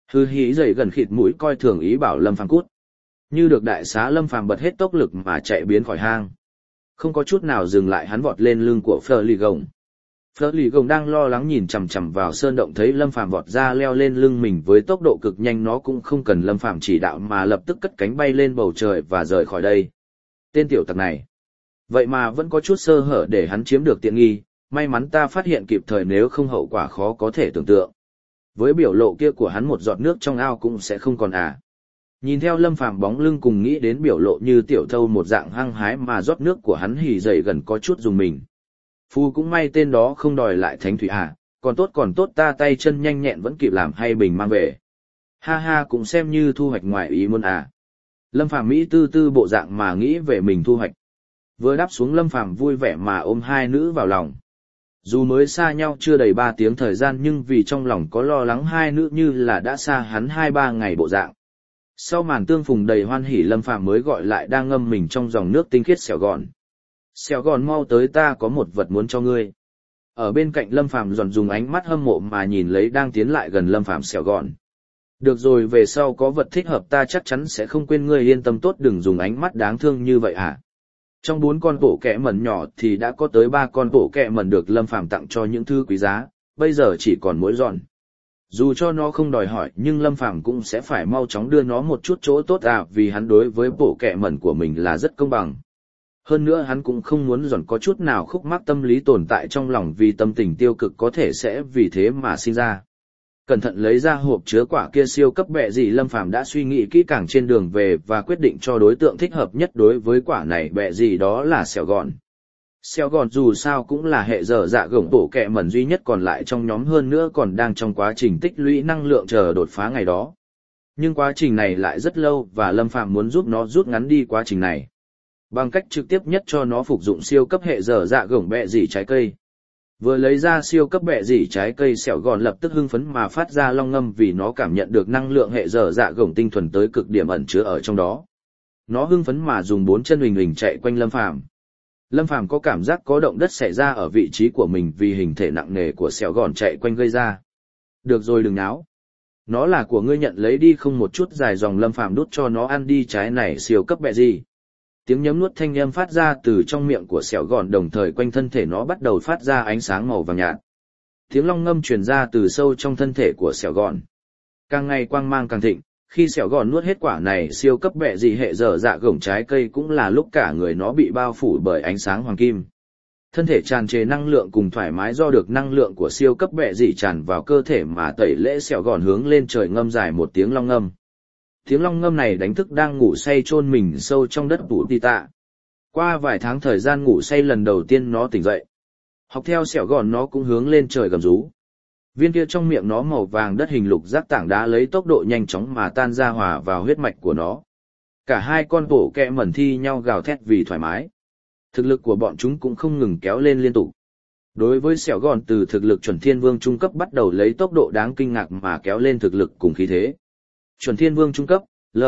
Hư hí dậy gần khịt mũi coi thường ý bảo Lâm Phàm cút. Như được đại xá Lâm Phàm bật hết tốc lực mà chạy biến khỏi hang. Không có chút nào dừng lại hắn vọt lên lưng của Fleur Lì Gồng. Fleur Lì Gồng đang lo lắng nhìn chằm chằm vào sơn động thấy Lâm Phàm vọt ra leo lên lưng mình với tốc độ cực nhanh, nó cũng không cần Lâm Phàm chỉ đạo mà lập tức cất cánh bay lên bầu trời và rời khỏi đây. Tên tiểu tặc này. Vậy mà vẫn có chút sơ hở để hắn chiếm được tiện nghi, may mắn ta phát hiện kịp thời nếu không hậu quả khó có thể tưởng tượng. Với biểu lộ kia của hắn một giọt nước trong ao cũng sẽ không còn à. Nhìn theo Lâm Phàm bóng lưng cùng nghĩ đến biểu lộ như tiểu thâu một dạng hăng hái mà rót nước của hắn hỉ dậy gần có chút dùng mình. Phu cũng may tên đó không đòi lại thánh thủy à, còn tốt ta tay chân nhanh nhẹn vẫn kịp làm hay bình mang về. Ha ha cũng xem như thu hoạch ngoài ý muốn à. Lâm Phàm Mỹ tư tư bộ dạng mà nghĩ về mình thu hoạch. Vừa đáp xuống Lâm Phàm vui vẻ mà ôm hai nữ vào lòng. Dù mới xa nhau chưa đầy 3 tiếng thời gian nhưng vì trong lòng có lo lắng hai nữ như là đã xa hắn 2-3 ngày bộ dạng. Sau màn tương phùng đầy hoan hỉ Lâm Phàm mới gọi lại đang ngâm mình trong dòng nước tinh khiết Sẻo Gòn. Sẻo Gòn mau tới, ta có một vật muốn cho ngươi. Ở bên cạnh Lâm Phàm giòn dùng ánh mắt hâm mộ mà nhìn lấy đang tiến lại gần Lâm Phàm Sẻo Gòn. Được rồi, về sau có vật thích hợp ta chắc chắn sẽ không quên ngươi, yên tâm, tốt đừng dùng ánh mắt đáng thương như vậy hả. Trong 4 con bộ kẹ mẩn nhỏ thì đã có tới 3 con bộ kẹ mẩn được Lâm Phàm tặng cho những thứ quý giá, bây giờ chỉ còn mỗi giòn. Dù cho nó không đòi hỏi nhưng Lâm Phàm cũng sẽ phải mau chóng đưa nó một chút chỗ tốt à, vì hắn đối với bộ kẹ mẩn của mình là rất công bằng. Hơn nữa hắn cũng không muốn giòn có chút nào khúc mắc tâm lý tồn tại trong lòng vì tâm tình tiêu cực có thể sẽ vì thế mà sinh ra. Cẩn thận lấy ra hộp chứa quả kia siêu cấp bẹ gì, Lâm Phàm đã suy nghĩ kỹ càng trên đường về và quyết định cho đối tượng thích hợp nhất đối với quả này bẹ gì đó là Sẻo Gòn. Sẻo Gòn dù sao cũng là hệ dở dạ gồng bộ kẹ mẩn duy nhất còn lại trong nhóm, hơn nữa còn đang trong quá trình tích lũy năng lượng chờ đột phá ngày đó. Nhưng quá trình này lại rất lâu và Lâm Phàm muốn giúp nó rút ngắn đi quá trình này bằng cách trực tiếp nhất cho nó phục dụng siêu cấp hệ dở dạ gồng bẹ gì trái cây. Vừa lấy ra siêu cấp bẹ gì trái cây, Sẻo Gòn lập tức hưng phấn mà phát ra long ngâm vì nó cảm nhận được năng lượng hệ dở dạ gồng tinh thuần tới cực điểm ẩn chứa ở trong đó. Nó hưng phấn mà dùng 4 chân huỳnh huỳnh chạy quanh Lâm Phàm. Lâm Phàm có cảm giác có động đất xảy ra ở vị trí của mình vì hình thể nặng nề của Sẻo Gòn chạy quanh gây ra. Được rồi, đừng náo. Nó là của ngươi, nhận lấy đi, không một chút dài dòng Lâm Phàm đút cho nó ăn đi trái này siêu cấp bẹ gì. Tiếng nhấm nuốt thanh âm phát ra từ trong miệng của Sẻo Gòn, đồng thời quanh thân thể nó bắt đầu phát ra ánh sáng màu vàng nhạt. Tiếng long ngâm truyền ra từ sâu trong thân thể của Sẻo Gòn. Càng ngày quang mang càng thịnh, khi Sẻo Gòn nuốt hết quả này siêu cấp bẹ gì hệ dở dạ gồng trái cây cũng là lúc cả người nó bị bao phủ bởi ánh sáng hoàng kim. Thân thể tràn trề năng lượng cùng thoải mái do được năng lượng của siêu cấp bẹ gì tràn vào cơ thể mà tẩy lễ, Sẻo Gòn hướng lên trời ngâm dài một tiếng long ngâm. Tiếng long ngâm này đánh thức đang ngủ say chôn mình sâu trong đất Bù Tì Tạ. Qua vài tháng thời gian ngủ say, lần đầu tiên nó tỉnh dậy. Học theo Sẻo Gòn, nó cũng hướng lên trời gầm rú. Viên kia trong miệng nó màu vàng đất hình lục giác tảng đá lấy tốc độ nhanh chóng mà tan ra hòa vào huyết mạch của nó. Cả hai con bộ kẹ mẩn thi nhau gào thét vì thoải mái. Thực lực của bọn chúng cũng không ngừng kéo lên liên tục. Đối với Sẻo Gòn, từ thực lực chuẩn thiên vương trung cấp bắt đầu lấy tốc độ đáng kinh ngạc mà kéo lên thực lực cùng khí thế. Chuẩn thiên vương trung cấp,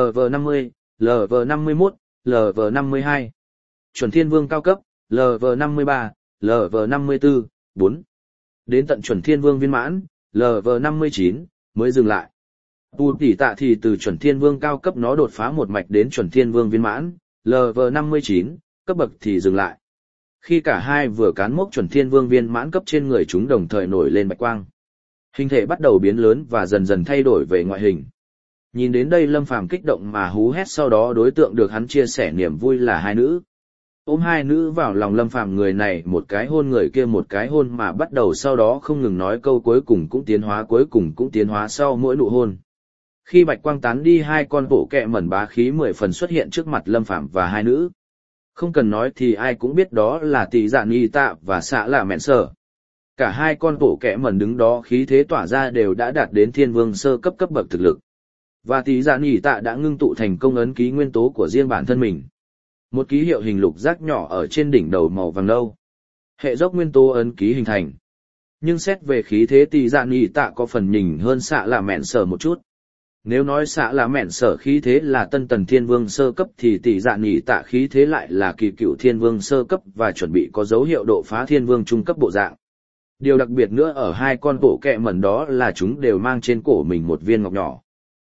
LV50, LV51, LV52. Chuẩn thiên vương cao cấp, LV53, LV54, 4. Đến tận chuẩn thiên vương viên mãn, LV59, mới dừng lại. Bù Tỉ Tạ thì từ chuẩn thiên vương cao cấp nó đột phá một mạch đến chuẩn thiên vương viên mãn, LV59, cấp bậc thì dừng lại. Khi cả hai vừa cán mốc chuẩn thiên vương viên mãn cấp, trên người chúng đồng thời nổi lên bạch quang. Hình thể bắt đầu biến lớn và dần dần thay đổi về ngoại hình. Nhìn đến đây Lâm Phàm kích động mà hú hét, sau đó đối tượng được hắn chia sẻ niềm vui là hai nữ. Ôm hai nữ vào lòng Lâm Phàm, người này một cái hôn người kia một cái hôn mà bắt đầu, sau đó không ngừng nói câu cuối cùng cũng tiến hóa sau mỗi nụ hôn. Khi bạch quang tán đi, hai con bộ kẹ mẩn bá khí 10 phần xuất hiện trước mặt Lâm Phàm và hai nữ. Không cần nói thì ai cũng biết đó là Tỷ Dạ Nhi Tạ và Xạ Lạ Mẹn Sở. Cả hai con bộ kẹ mẩn đứng đó khí thế tỏa ra đều đã đạt đến thiên vương sơ cấp cấp bậc thực lực. Và Tỷ Dạ Nhi Tạ đã ngưng tụ thành công ấn ký nguyên tố của riêng bản thân mình. Một ký hiệu hình lục giác nhỏ ở trên đỉnh đầu màu vàng nâu. Hệ dốc nguyên tố ấn ký hình thành. Nhưng xét về khí thế, Tỷ Dạ Nhi Tạ có phần nhỉnh hơn Xạ Lạ Mẹn Sở một chút. Nếu nói Xạ Lạ Mẹn Sở khí thế là tân tần thiên vương sơ cấp thì Tỷ Dạ Nhi Tạ khí thế lại là kỳ cựu thiên vương sơ cấp và chuẩn bị có dấu hiệu độ phá thiên vương trung cấp bộ dạng. Điều đặc biệt nữa ở hai con bộ kẹ mẩn đó là chúng đều mang trên cổ mình một viên ngọc nhỏ.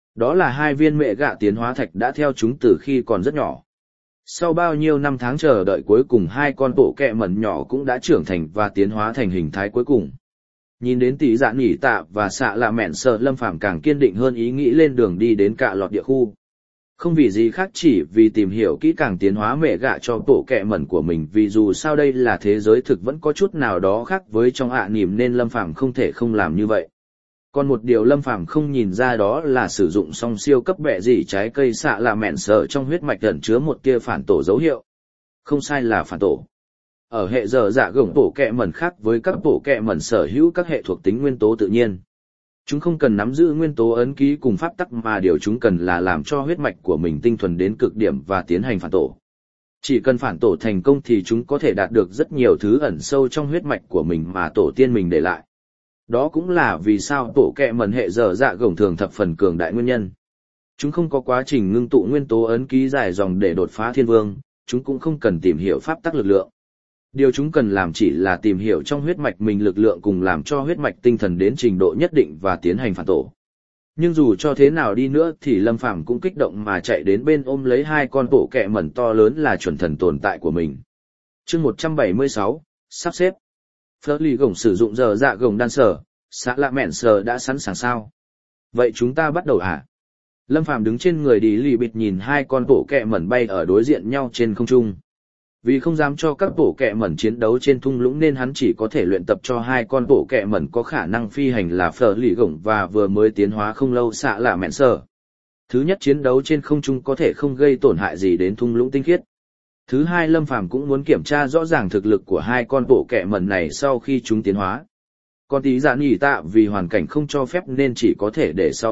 Đó là hai viên mẹ gạ tiến hóa thạch đã theo chúng từ khi còn rất nhỏ. Sau bao nhiêu năm tháng chờ đợi cuối cùng hai con bộ kẹ mẩn nhỏ cũng đã trưởng thành và tiến hóa thành hình thái cuối cùng. Nhìn đến tỷ dạ nhỉ tạ và xạ là mẹn sợ, Lâm Phàm càng kiên định hơn ý nghĩ lên đường đi đến cạ lọt địa khu. Không vì gì khác, chỉ vì tìm hiểu kỹ càng tiến hóa mẹ gạ cho bộ kẹ mẩn của mình, vì dù sao đây là thế giới thực vẫn có chút nào đó khác với trong nỉm nên Lâm Phàm không thể không làm như vậy. Còn một điều Lâm Phàm không nhìn ra đó là sử dụng song siêu cấp bẹ gì trái cây xạ là mẹn sợ trong huyết mạch ẩn chứa một tia phản tổ dấu hiệu. Không sai, là phản tổ. Ở hệ giờ dạ gồng bộ kẹ mẩn khác với các bộ kẹ mẩn sở hữu các hệ thuộc tính nguyên tố tự nhiên. Chúng không cần nắm giữ nguyên tố ấn ký cùng pháp tắc, mà điều chúng cần là làm cho huyết mạch của mình tinh thuần đến cực điểm và tiến hành phản tổ. Chỉ cần phản tổ thành công thì chúng có thể đạt được rất nhiều thứ ẩn sâu trong huyết mạch của mình mà tổ tiên mình để lại. Đó cũng là vì sao tổ kẹ mẩn hệ giờ dạ gồng thường thập phần cường đại nguyên nhân. Chúng không có quá trình ngưng tụ nguyên tố ấn ký dài dòng để đột phá thiên vương, chúng cũng không cần tìm hiểu pháp tắc lực lượng. Điều chúng cần làm chỉ là tìm hiểu trong huyết mạch mình lực lượng cùng làm cho huyết mạch tinh thần đến trình độ nhất định và tiến hành phản tổ. Nhưng dù cho thế nào đi nữa thì Lâm Phàm cũng kích động mà chạy đến bên ôm lấy hai con bộ kẹ mẩn to lớn là chuẩn thần tồn tại của mình. Chương 176, sắp xếp. Phớt lì gồng sử dụng giờ dạ gồng đan sở, xạ lạ mẹn sở đã sẵn sàng sao? Vậy chúng ta bắt đầu hả? Lâm Phàm đứng trên người đi lì bịt nhìn hai con bộ kẹ mẩn bay ở đối diện nhau trên không trung. Vì không dám cho các bộ kẹ mẩn chiến đấu trên thung lũng nên hắn chỉ có thể luyện tập cho hai con bộ kẹ mẩn có khả năng phi hành là phở lì gồng và vừa mới tiến hóa không lâu xạ lạ mẹn sở. Thứ nhất, chiến đấu trên không trung có thể không gây tổn hại gì đến thung lũng tinh khiết. Thứ hai, Lâm Phàm cũng muốn kiểm tra rõ ràng thực lực của hai con bộ kẹ mẩn này sau khi chúng tiến hóa. Còn tí dạ nhỉ tạ vì hoàn cảnh không cho phép nên chỉ có thể để sau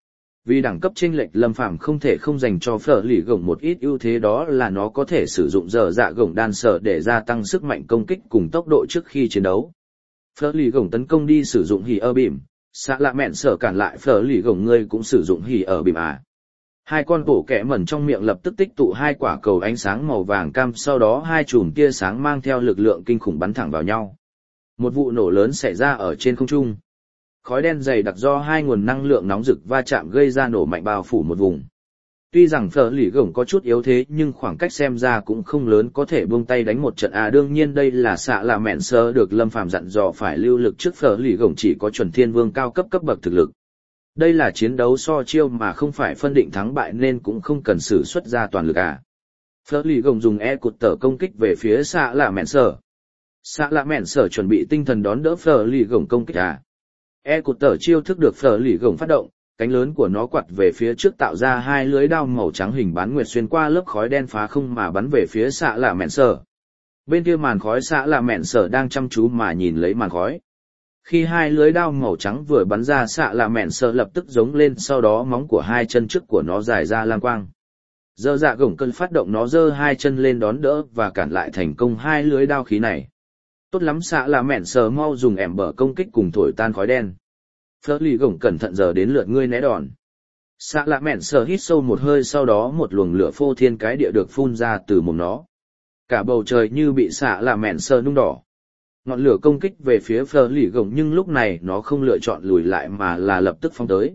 Vì đẳng cấp chênh lệch, Lâm Phàm không thể không dành cho phở lì gồng một ít ưu thế, đó là nó có thể sử dụng giờ dạ gồng đan sở để gia tăng sức mạnh công kích cùng tốc độ trước khi chiến đấu. Phở lì gồng tấn công đi sử dụng hỉ ở bìm, xạ lạ mẹn sở cản lại phở lì gồng ngươi cũng sử dụng hỉ ở bìm Hai con bộ kẹ mẩn trong miệng lập tức tích tụ hai quả cầu ánh sáng màu vàng cam, sau đó hai chùm tia sáng mang theo lực lượng kinh khủng bắn thẳng vào nhau. Một vụ nổ lớn xảy ra ở trên không trung. Khói đen dày đặc do hai nguồn năng lượng nóng rực va chạm gây ra nổ mạnh bao phủ một vùng. Tuy rằng phở lì gồng có chút yếu thế nhưng khoảng cách xem ra cũng không lớn, có thể buông tay đánh một trận đương nhiên đây là xạ là mẹn sơ được Lâm Phàm dặn dò phải lưu lực trước phở lì gồng chỉ có chuẩn thiên vương cao cấp cấp bậc thực lực. Đây là chiến đấu so chiêu mà không phải phân định thắng bại nên cũng không cần sử xuất ra toàn lực Phở lì gồng dùng cụt tở công kích về phía xạ là mẹn sơ. Xạ là mẹn sơ chuẩn bị tinh thần đón đỡ phở lì gồng công kích cụt tở chiêu thức được phở lì gồng phát động, cánh lớn của nó quặt về phía trước tạo ra hai lưới đao màu trắng hình bán nguyệt xuyên qua lớp khói đen phá không mà bắn về phía xạ là mẹn sở. Bên kia màn khói xạ là mẹn sở đang chăm chú mà nhìn lấy màn khói. Khi hai lưới đao màu trắng vừa bắn ra, xạ là mẹn sở lập tức giống lên, sau đó móng của hai chân trước của nó dài ra lam quang. Giờ dạ gồng cơn phát động, nó giơ hai chân lên đón đỡ và cản lại thành công hai lưới đao khí này. Tốt lắm, xạ là mẹn sở mau dùng ẻm bở công kích cùng thổi tan khói đen. Phớt lì gồng cẩn thận, giờ đến lượt ngươi né đòn. Xạ lạ mẹn sờ hít sâu một hơi, sau đó một luồng lửa phô thiên cái địa được phun ra từ mồm nó. Cả bầu trời như bị xạ lạ mẹn sờ nung đỏ. Ngọn lửa công kích về phía phớt lì gồng, nhưng lúc này nó không lựa chọn lùi lại mà là lập tức phóng tới.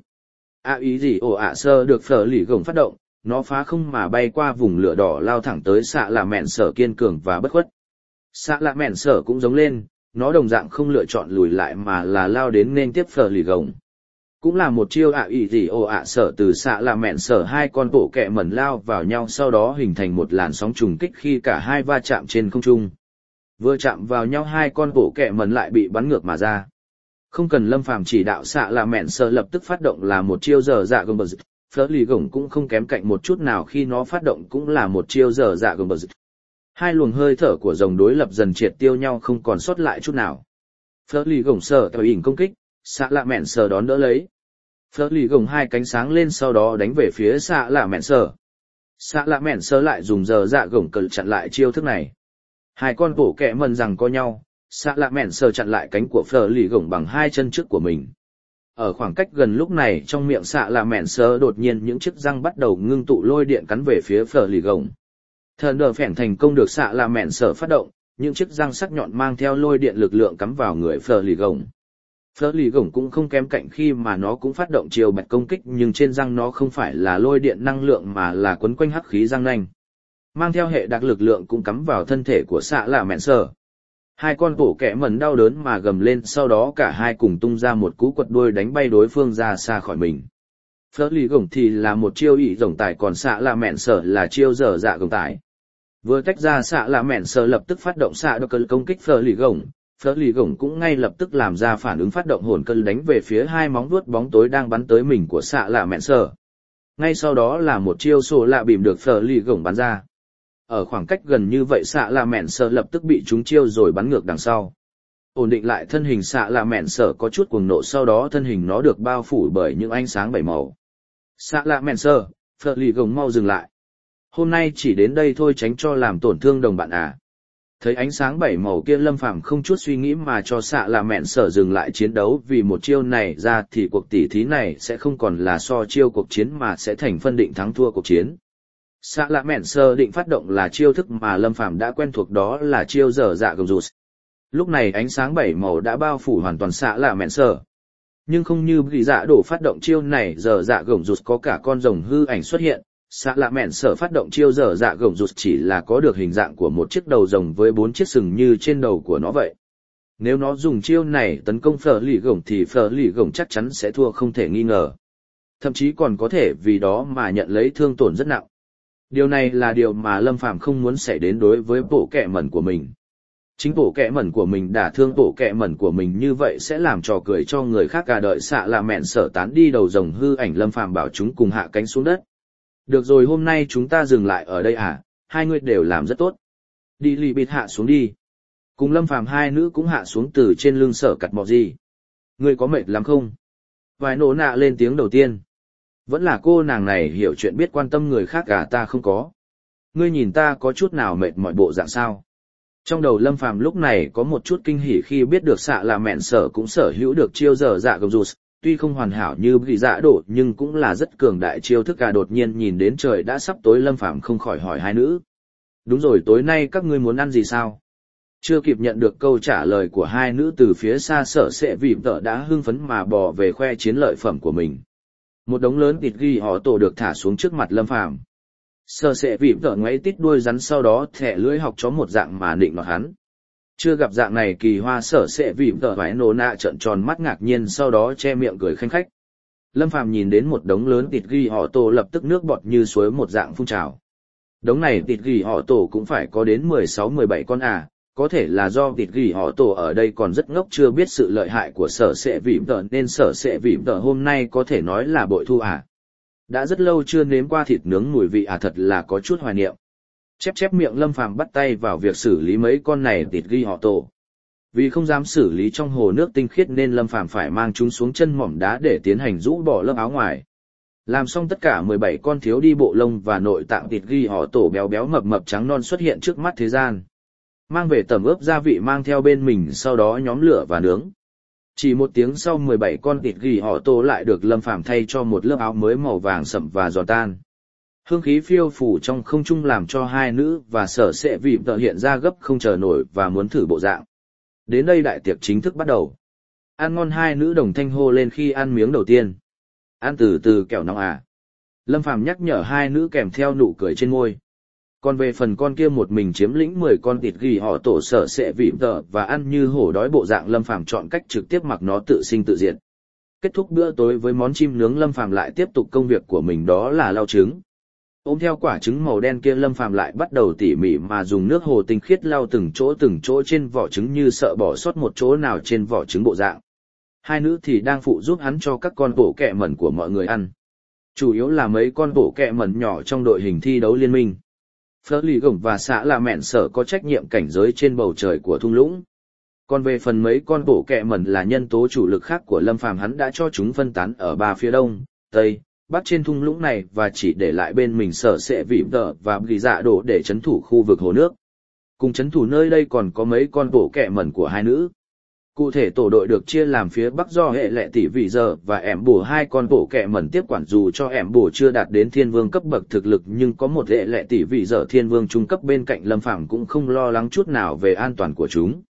Ý gì sơ được phớt lì gồng phát động, nó phá không mà bay qua vùng lửa đỏ lao thẳng tới xạ lạ mẹn sờ kiên cường và bất khuất. Xạ lạ mẹn sờ cũng giống lên. Nó đồng dạng không lựa chọn lùi lại mà là lao đến nên tiếp phở lì gồng. Cũng là một chiêu ý gì sở từ xạ là mẹn sở, hai con bộ kẹ mẩn lao vào nhau, sau đó hình thành một làn sóng trùng kích khi cả hai va chạm trên không trung. Vừa chạm vào nhau, hai con bộ kẹ mẩn lại bị bắn ngược mà ra. Không cần Lâm Phàm chỉ đạo, xạ là mẹn sở lập tức phát động là một chiêu giờ dạ gồng bờ dịch. Phở lì gồng cũng không kém cạnh một chút nào khi nó phát động cũng là một chiêu giờ dạ gồng bờ dịch. Hai luồng hơi thở của rồng đối lập dần triệt tiêu nhau, không còn sót lại chút nào. Phớt lì gồng sở theo ỉn công kích, xạ lạ mẹn sở đón đỡ lấy. Phớt lì gồng hai cánh sáng lên, sau đó đánh về phía xạ lạ mẹn sở. Xạ lạ mẹn sở lại dùng giờ dạ gồng cờ chặn lại chiêu thức này. Hai con bổ kẹ mần rằng co nhau, xạ lạ mẹn sở chặn lại cánh của phớt lì gồng bằng hai chân trước của mình. Ở khoảng cách gần lúc này, trong miệng xạ lạ mẹn sở đột nhiên những chiếc răng bắt đầu ngưng tụ lôi điện cắn về phía phớt lì gồng. Thần đờ phèn thành công được xạ là mẹn sở phát động, những chiếc răng sắc nhọn mang theo lôi điện lực lượng cắm vào người phở lì gồng. Phở lì gổng cũng không kém cạnh khi mà nó cũng phát động chiều bạch công kích, nhưng trên răng nó không phải là lôi điện năng lượng mà là quấn quanh hắc khí răng nanh. Mang theo hệ đặc lực lượng cũng cắm vào thân thể của xạ lạ mẹn sở. Hai con bổ kẹ mẩn đau đớn mà gầm lên, sau đó cả hai cùng tung ra một cú quật đuôi đánh bay đối phương ra xa khỏi mình. Phở lì gổng thì là một chiêu ỷ rồng tải, còn xạ lạ mẹn sở là chiêu dở dạ gồng tải. Vừa tách ra, xạ lạ mẹn sở lập tức phát động xạ độc cơn công kích phở lì gổng cũng ngay lập tức làm ra phản ứng phát động hồn cơn đánh về phía hai móng vuốt bóng tối đang bắn tới mình của xạ lạ mẹn sở. Ngay sau đó là một chiêu sổ lạ bìm được phở lì gổng bắn ra. Ở khoảng cách gần như vậy, xạ lạ mẹn sở lập tức bị trúng chiêu rồi bắn ngược đằng sau. Ổn định lại thân hình, xạ lạ mẹn sở có chút cuồng nộ, sau đó thân hình nó được bao phủ bởi những ánh sáng bảy màu. Xạ lạ mẹn sở, phở lì gổng mau dừng lại. Hôm nay chỉ đến đây thôi, tránh cho làm tổn thương đồng bạn à. Thấy ánh sáng bảy màu kia, Lâm Phàm không chút suy nghĩ mà cho xạ lạ mẹn sở dừng lại chiến đấu, vì một chiêu này ra thì cuộc tỉ thí này sẽ không còn là so chiêu cuộc chiến mà sẽ thành phân định thắng thua cuộc chiến. Xạ lạ mẹn sở định phát động là chiêu thức mà Lâm Phàm đã quen thuộc, đó là chiêu dở dạ gồng rụt. Lúc này ánh sáng bảy màu đã bao phủ hoàn toàn xạ lạ mẹn sở. Nhưng không như Bị Dạ Đổ phát động chiêu này dở dạ gồng rụt có cả con rồng hư ảnh xuất hiện. Xạ lạ mẹn sở phát động chiêu dở dạ gồng rụt chỉ là có được hình dạng của một chiếc đầu rồng với 4 chiếc sừng như trên đầu của nó vậy. Nếu nó dùng chiêu này tấn công phở lì gồng thì phở lì gồng chắc chắn sẽ thua không thể nghi ngờ. Thậm chí còn có thể vì đó mà nhận lấy thương tổn rất nặng. Điều này là điều mà Lâm Phàm không muốn xảy đến đối với bộ kẹ mẩn của mình. Chính bộ kẹ mẩn của mình đả thương bộ kẹ mẩn của mình như vậy sẽ làm trò cười cho người khác cả. Đợi xạ lạ mẹn sở tán đi, đầu rồng hư ảnh Lâm Phàm bảo chúng cùng hạ cánh xuống đất. Được rồi, hôm nay chúng ta dừng lại ở đây à, hai người đều làm rất tốt. Đi lì bịt hạ xuống đi. Cùng Lâm Phàm hai nữ cũng hạ xuống từ trên lưng Sở Cặt Mọ Gì. Ngươi có mệt lắm không? Vài nổ nạ lên tiếng đầu tiên. Vẫn là cô nàng này hiểu chuyện, biết quan tâm người khác cả, ta không có. Ngươi nhìn ta có chút nào mệt mỏi bộ dạng sao? Trong đầu Lâm Phàm lúc này có một chút kinh hỉ khi biết được xạ là mẹn sở cũng sở hữu được chiêu dở dạ gồng rụt. Tuy không hoàn hảo như Bị Dạ Đổ nhưng cũng là rất cường đại chiêu thức cả. Đột nhiên nhìn đến trời đã sắp tối, Lâm Phàm không khỏi hỏi hai nữ. Đúng rồi, tối nay các ngươi muốn ăn gì sao? Chưa kịp nhận được câu trả lời của hai nữ, từ phía xa Sở Sệ Vịp Tợ đã hưng phấn mà bò về khoe chiến lợi phẩm của mình. Một đống lớn thịt ghi họ tổ được thả xuống trước mặt Lâm Phàm. Sở Sệ Vịp Tợ ngoáy tít đuôi rắn, sau đó thẻ lưỡi học chó một dạng mà nịnh nọt hắn. Chưa gặp dạng này kỳ hoa, Sở Sệ Vịp Tợ vái nổ nạ trợn tròn mắt ngạc nhiên, sau đó che miệng cười khanh khách. Lâm Phàm nhìn đến một đống lớn thịt ghi họ tổ lập tức nước bọt như suối một dạng phun trào. Đống này thịt ghi họ tổ cũng phải có đến 16-17 con à, có thể là do thịt ghi họ tổ ở đây còn rất ngốc, chưa biết sự lợi hại của Sở Sệ Vịp Tợ nên Sở Sệ Vịp Tợ hôm nay có thể nói là bội thu à. Đã rất lâu chưa nếm qua thịt nướng mùi vị à, thật là có chút hoài niệm. Chép miệng, Lâm Phàm bắt tay vào việc xử lý mấy con này thịt ghi họ tổ. Vì không dám xử lý trong hồ nước tinh khiết nên Lâm Phàm phải mang chúng xuống chân mỏm đá để tiến hành rũ bỏ lớp áo ngoài. Làm xong tất cả 17 con thiếu đi bộ lông và nội tạng thịt ghi họ tổ béo béo mập mập trắng non xuất hiện trước mắt thế gian. Mang về tẩm ướp gia vị mang theo bên mình, sau đó nhóm lửa và nướng. Chỉ một tiếng sau, 17 con thịt ghi họ tổ lại được Lâm Phàm thay cho một lớp áo mới màu vàng sậm và giòn tan. Hương khí phiêu phủ trong không trung làm cho hai nữ và Sở Sệ Vịp Tợ hiện ra gấp không chờ nổi và muốn thử bộ dạng. Đến đây đại tiệc chính thức bắt đầu. Ăn ngon, hai nữ đồng thanh hô lên khi ăn miếng đầu tiên. Ăn từ từ kẻo nóng à. Lâm Phàm nhắc nhở hai nữ kèm theo nụ cười trên môi. Còn về phần con kia một mình chiếm lĩnh 10 con thịt ghi họ tổ Sở Sệ Vịp Tợ và ăn như hổ đói bộ dạng, Lâm Phàm chọn cách trực tiếp mặc nó tự sinh tự diệt. Kết thúc bữa tối với món chim nướng, Lâm Phàm lại tiếp tục công việc của mình, đó là lau trứng. Ôm theo quả trứng màu đen kia, Lâm Phàm lại bắt đầu tỉ mỉ mà dùng nước hồ tinh khiết lau từng chỗ trên vỏ trứng như sợ bỏ sót một chỗ nào trên vỏ trứng bộ dạng. Hai nữ thì đang phụ giúp hắn cho các con bộ kẹ mẩn của mọi người ăn. Chủ yếu là mấy con bộ kẹ mẩn nhỏ trong đội hình thi đấu liên minh. Phở lì gổng và xạ là mẹn sở có trách nhiệm cảnh giới trên bầu trời của thung lũng. Còn về phần mấy con bộ kẹ mẩn là nhân tố chủ lực khác của Lâm Phàm, hắn đã cho chúng phân tán ở 3 phía đông, tây, bắc trên thung lũng này và chỉ để lại bên mình Sở Sệ Vịp Tợ và Bị Dạ Đổ để trấn thủ khu vực hồ nước. Cùng trấn thủ nơi đây còn có mấy con bộ kẹ mẩn của hai nữ. Cụ thể tổ đội được chia làm phía bắc do hệ lệ tỷ vị giờ và ẻm bổ, hai con bộ kẹ mẩn tiếp quản. Dù cho ẻm bổ chưa đạt đến thiên vương cấp bậc thực lực nhưng có một hệ lệ tỷ vị giờ thiên vương trung cấp bên cạnh, Lâm Phàm cũng không lo lắng chút nào về an toàn của chúng.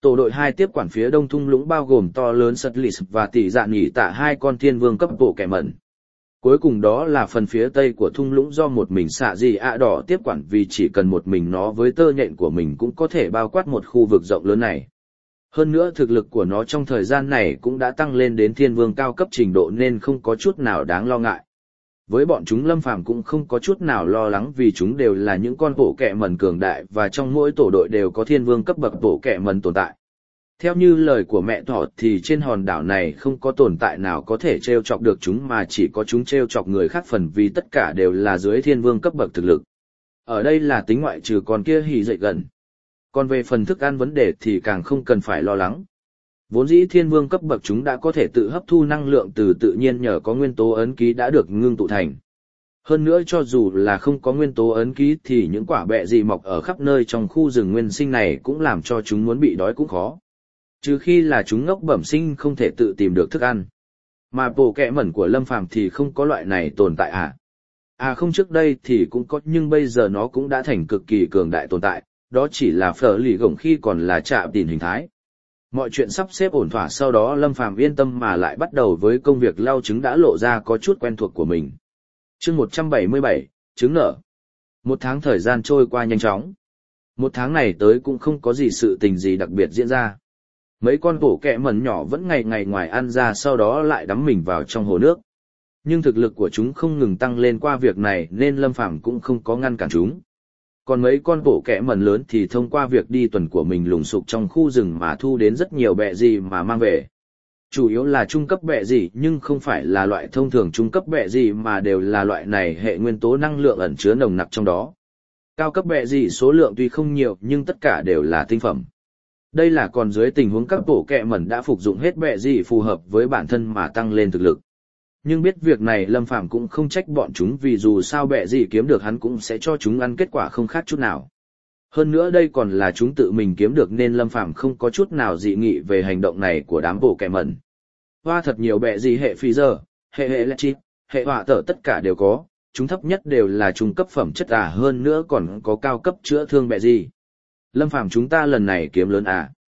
Tổ đội 2 tiếp quản phía đông thung lũng bao gồm to lớn Sutlis và tỷ dạ nghỉ tạ hai con thiên vương cấp bộ kẻ mẩn. Cuối cùng đó là phần phía tây của thung lũng do một mình xạ gì ạ đỏ tiếp quản vì chỉ cần một mình nó với tơ nhện của mình cũng có thể bao quát một khu vực rộng lớn này. Hơn nữa thực lực của nó trong thời gian này cũng đã tăng lên đến thiên vương cao cấp trình độ nên không có chút nào đáng lo ngại. Với bọn chúng Lâm Phàm cũng không có chút nào lo lắng vì chúng đều là những con bộ kẹ mẩn cường đại và trong mỗi tổ đội đều có thiên vương cấp bậc bộ kẹ mẩn tồn tại. Theo như lời của mẹ thỏ thì trên hòn đảo này không có tồn tại nào có thể trêu chọc được chúng mà chỉ có chúng trêu chọc người khác phần vì tất cả đều là dưới thiên vương cấp bậc thực lực. Ở đây là tính ngoại trừ con kia hì dậy gần. Còn về phần thức ăn vấn đề thì càng không cần phải lo lắng. Vốn dĩ thiên vương cấp bậc chúng đã có thể tự hấp thu năng lượng từ tự nhiên nhờ có nguyên tố ấn ký đã được ngưng tụ thành. Hơn nữa cho dù là không có nguyên tố ấn ký thì những quả bẹ gì mọc ở khắp nơi trong khu rừng nguyên sinh này cũng làm cho chúng muốn bị đói cũng khó. Trừ khi là chúng ngốc bẩm sinh không thể tự tìm được thức ăn. Mà bộ kẹ mẩn của Lâm Phàm thì không có loại này tồn tại à? À không, trước đây thì cũng có nhưng bây giờ nó cũng đã thành cực kỳ cường đại tồn tại, đó chỉ là phở lì gồng khi còn là trạm tiền hình thái. Mọi chuyện sắp xếp ổn thỏa sau đó Lâm Phàm yên tâm mà lại bắt đầu với công việc lau trứng đã lộ ra có chút quen thuộc của mình. Chương 177, trứng nở. Một tháng thời gian trôi qua nhanh chóng. Một tháng này tới cũng không có gì sự tình gì đặc biệt diễn ra. Mấy con bổ kẹ mẩn nhỏ vẫn ngày ngày ngoài ăn ra sau đó lại đắm mình vào trong hồ nước. Nhưng thực lực của chúng không ngừng tăng lên qua việc này nên Lâm Phàm cũng không có ngăn cản chúng. Còn mấy con bổ kẹ mẩn lớn thì thông qua việc đi tuần của mình lùng sục trong khu rừng mà thu đến rất nhiều bẹ gì mà mang về. Chủ yếu là trung cấp bẹ gì nhưng không phải là loại thông thường trung cấp bẹ gì mà đều là loại này hệ nguyên tố năng lượng ẩn chứa nồng nặc trong đó. Cao cấp bẹ gì số lượng tuy không nhiều nhưng tất cả đều là tinh phẩm. Đây là còn dưới tình huống các bộ kẹ mẩn đã phục dụng hết bẹ gì phù hợp với bản thân mà tăng lên thực lực. Nhưng biết việc này Lâm Phàm cũng không trách bọn chúng vì dù sao bẹ gì kiếm được hắn cũng sẽ cho chúng ăn kết quả không khác chút nào. Hơn nữa đây còn là chúng tự mình kiếm được nên Lâm Phàm không có chút nào dị nghị về hành động này của đám bộ kẹ mẩn. Hoa thật nhiều bẹ gì hệ phi giờ, hệ lechit, hệ họa tở tất cả đều có, chúng thấp nhất đều là trung cấp phẩm chất hơn nữa còn có cao cấp chữa thương bẹ gì. Lâm Phàm chúng ta lần này kiếm lớn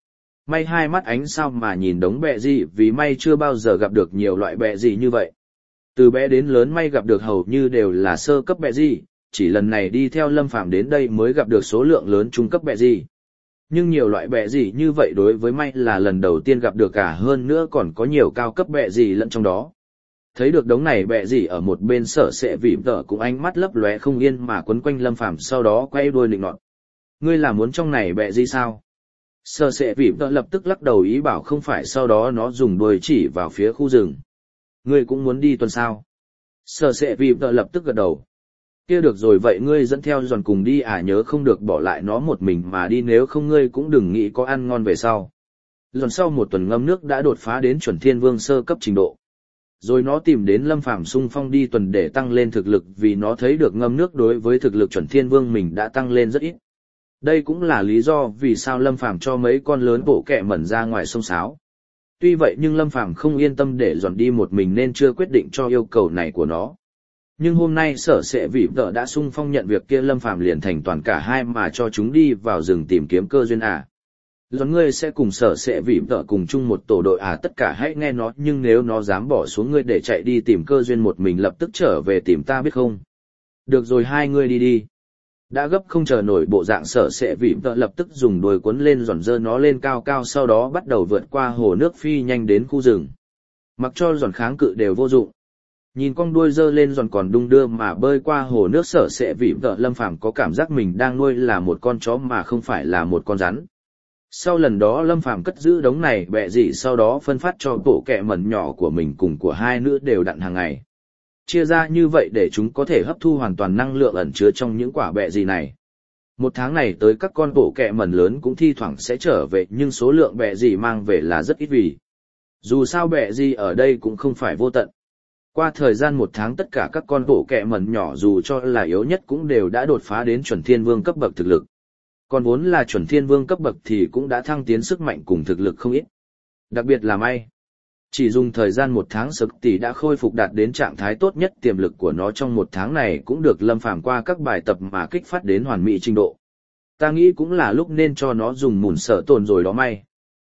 May hai mắt ánh sao mà nhìn đống bẹ gì vì may chưa bao giờ gặp được nhiều loại bẹ gì như vậy. Từ bé đến lớn may gặp được hầu như đều là sơ cấp bẹ gì, chỉ lần này đi theo Lâm Phàm đến đây mới gặp được số lượng lớn trung cấp bẹ gì. Nhưng nhiều loại bẹ gì như vậy đối với may là lần đầu tiên gặp được hơn nữa còn có nhiều cao cấp bẹ gì lẫn trong đó. Thấy được đống này bẹ gì ở một bên sở sệ vỉm tở cũng ánh mắt lấp lóe không yên mà quấn quanh Lâm Phàm sau đó quay đuôi nịnh nọt. Ngươi là muốn trong này bẹ gì sao? Sở sệ vỉm tở lập tức lắc đầu ý bảo không phải sau đó nó dùng đuôi chỉ vào phía khu rừng. Ngươi cũng muốn đi tuần sao? Sở sệ vỉm tở lập tức gật đầu. Kia được rồi vậy ngươi dẫn theo giòn cùng đi nhớ không được bỏ lại nó một mình mà đi nếu không ngươi cũng đừng nghĩ có ăn ngon về sau. Giòn sau một tuần ngâm nước đã đột phá đến chuẩn thiên vương sơ cấp trình độ. Rồi nó tìm đến Lâm Phàm xung phong đi tuần để tăng lên thực lực vì nó thấy được ngâm nước đối với thực lực chuẩn thiên vương mình đã tăng lên rất ít. Đây cũng là lý do vì sao Lâm Phàm cho mấy con lớn bộ kẹ mẩn ra ngoài sông sáo. Tuy vậy nhưng Lâm Phàm không yên tâm để giòn đi một mình nên chưa quyết định cho yêu cầu này của nó. Nhưng hôm nay sở sệ vỉ vợ đã xung phong nhận việc kia Lâm Phàm liền thành toàn cả hai mà cho chúng đi vào rừng tìm kiếm cơ duyên Giòn ngươi sẽ cùng sở sệ vỉ vợ cùng chung một tổ đội tất cả hãy nghe nó nhưng nếu nó dám bỏ xuống ngươi để chạy đi tìm cơ duyên một mình lập tức trở về tìm ta biết không? Được rồi hai ngươi đi đi. Đã gấp không chờ nổi bộ dạng sở sệ vỉ vợ lập tức dùng đuôi cuốn lên giòn dơ nó lên cao cao sau đó bắt đầu vượt qua hồ nước phi nhanh đến khu rừng. Mặc cho giòn kháng cự đều vô dụng. Nhìn con đuôi dơ lên giòn còn đung đưa mà bơi qua hồ nước sở sệ vỉ vợ Lâm Phàm có cảm giác mình đang nuôi là một con chó mà không phải là một con rắn. Sau lần đó Lâm Phàm cất giữ đống này bẹ dị sau đó phân phát cho bộ kẹ mẩn nhỏ của mình cùng của hai nữ đều đặn hàng ngày. Chia ra như vậy để chúng có thể hấp thu hoàn toàn năng lượng ẩn chứa trong những quả bẹ dị này. Một tháng này tới các con bộ kẹ mẩn lớn cũng thi thoảng sẽ trở về nhưng số lượng bẹ dị mang về là rất ít vì. Dù sao bẹ dị ở đây cũng không phải vô tận. Qua thời gian một tháng tất cả các con bộ kẹ mẩn nhỏ dù cho là yếu nhất cũng đều đã đột phá đến chuẩn thiên vương cấp bậc thực lực. Còn vốn là chuẩn thiên vương cấp bậc thì cũng đã thăng tiến sức mạnh cùng thực lực không ít. Đặc biệt là may. Chỉ dùng thời gian một tháng Sực Tỷ đã khôi phục đạt đến trạng thái tốt nhất tiềm lực của nó trong một tháng này cũng được Lâm Phàm qua các bài tập mà kích phát đến hoàn mỹ trình độ. Ta nghĩ cũng là lúc nên cho nó dùng mùn sở tồn rồi đó may.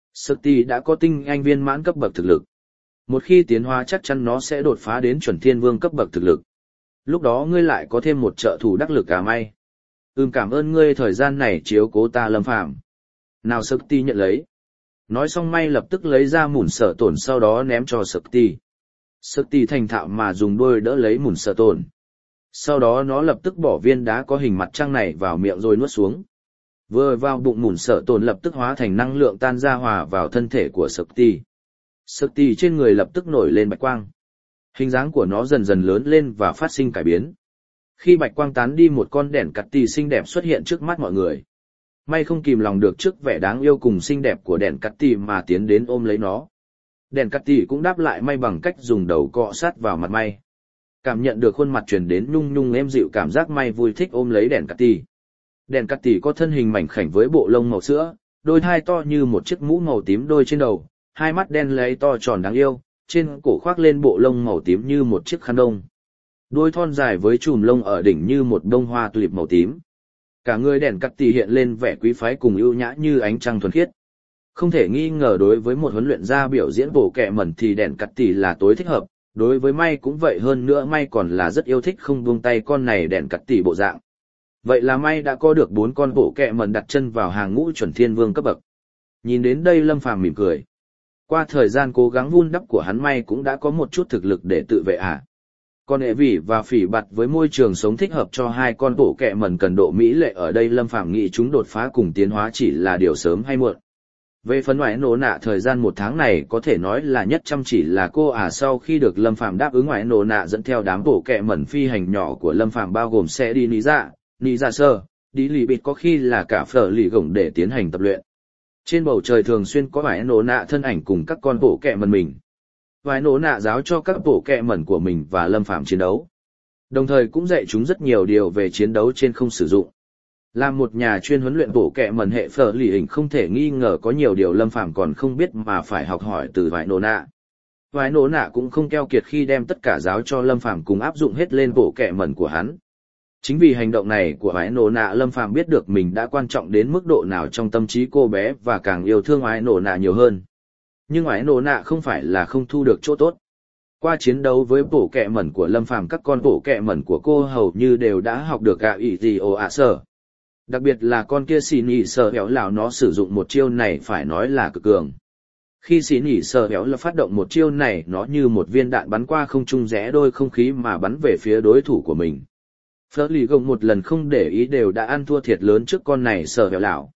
Sực tỷ đã có tinh anh viên mãn cấp bậc thực lực. Một khi tiến hóa chắc chắn nó sẽ đột phá đến chuẩn thiên vương cấp bậc thực lực. Lúc đó ngươi lại có thêm một trợ thủ đắc lực cả may. Cảm ơn ngươi thời gian này chiếu cố ta Lâm Phàm. Nào Sực tỷ nhận lấy. Nói xong may lập tức lấy ra mùn sở tổn sau đó ném cho Sực tỷ. Sực tỷ thành thạo mà dùng đôi đỡ lấy mùn sở tổn. Sau đó nó lập tức bỏ viên đá có hình mặt trăng này vào miệng rồi nuốt xuống. Vừa vào bụng mùn sở tổn lập tức hóa thành năng lượng tan ra hòa vào thân thể của Sực tỷ. Sực tỷ trên người lập tức nổi lên bạch quang. Hình dáng của nó dần dần lớn lên và phát sinh cải biến. Khi bạch quang tán đi một con đèn cắt tì xinh đẹp xuất hiện trước mắt mọi người. May không kìm lòng được trước vẻ đáng yêu cùng xinh đẹp của đèn cắt tì mà tiến đến ôm lấy nó. Đèn cắt tì cũng đáp lại may bằng cách dùng đầu cọ sát vào mặt may. Cảm nhận được khuôn mặt truyền đến nhung nhung êm dịu cảm giác may vui thích ôm lấy đèn cắt tì. Đèn cắt tì có thân hình mảnh khảnh với bộ lông màu sữa, đôi thai to như một chiếc mũ màu tím đôi trên đầu, hai mắt đen láy to tròn đáng yêu, trên cổ khoác lên bộ lông màu tím như một chiếc khăn đông. Đôi thon dài với chùm lông ở đỉnh như một bông hoa tulip màu tím. Cả người đèn cắt tì hiện lên vẻ quý phái cùng ưu nhã như ánh trăng thuần khiết. Không thể nghi ngờ đối với một huấn luyện gia biểu diễn bộ kẹ mẩn thì đèn cắt tì là tối thích hợp, đối với may cũng vậy, hơn nữa may còn là rất yêu thích không buông tay con này đèn cắt tì bộ dạng. Vậy là may đã có được 4 con bộ kẹ mẩn đặt chân vào hàng ngũ chuẩn thiên vương cấp bậc. Nhìn đến đây Lâm Phàm mỉm cười. Qua thời gian cố gắng vun đắp của hắn may cũng đã có một chút thực lực để tự vệ à. Con ệ vỉ và phỉ bạt với môi trường sống thích hợp cho 2 con bộ kẹ mẩn cần độ mỹ lệ ở đây Lâm Phàm nghĩ chúng đột phá cùng tiến hóa chỉ là điều sớm hay muộn. Về phần ngoại nổ nạ thời gian 1 tháng này có thể nói là nhất chăm chỉ là cô sau khi được Lâm Phàm đáp ứng ngoại nổ nạ dẫn theo đám bộ kẹ mẩn phi hành nhỏ của Lâm Phàm bao gồm xe đi Nị Dạ Sơ, đi lì bịt có khi là cả phở lì gổng để tiến hành tập luyện. Trên bầu trời thường xuyên có ngoại nổ nạ thân ảnh cùng các con bộ kẹ mẩn mình. Ngoại nổ nạ giáo cho các bộ kẹ mẩn của mình và Lâm Phàm chiến đấu. Đồng thời cũng dạy chúng rất nhiều điều về chiến đấu trên không sử dụng. Là một nhà chuyên huấn luyện bộ kẹ mẩn hệ phở lì hình không thể nghi ngờ có nhiều điều Lâm Phàm còn không biết mà phải học hỏi từ ngoại nổ nạ. Ngoại nổ nạ cũng không keo kiệt khi đem tất cả giáo cho Lâm Phàm cùng áp dụng hết lên bộ kẹ mẩn của hắn. Chính vì hành động này của ngoại nổ nạ Lâm Phàm biết được mình đã quan trọng đến mức độ nào trong tâm trí cô bé và càng yêu thương ngoại nổ nạ nhiều hơn. Nhưng ngoại nổ nạ không phải là không thu được chỗ tốt. Qua chiến đấu với bộ kẹ mẩn của Lâm Phàm các con bộ kẹ mẩn của cô hầu như đều đã học được gạ ỷ gì ồ ạ sở. Đặc biệt là con kia xì nỉ sờ héo lão nó sử dụng một chiêu này phải nói là cực cường. Khi xì nỉ sờ héo là phát động một chiêu này nó như một viên đạn bắn qua không trung rẽ đôi không khí mà bắn về phía đối thủ của mình. Phớt lì gồng một lần không để ý đều đã ăn thua thiệt lớn trước con này sờ héo lão.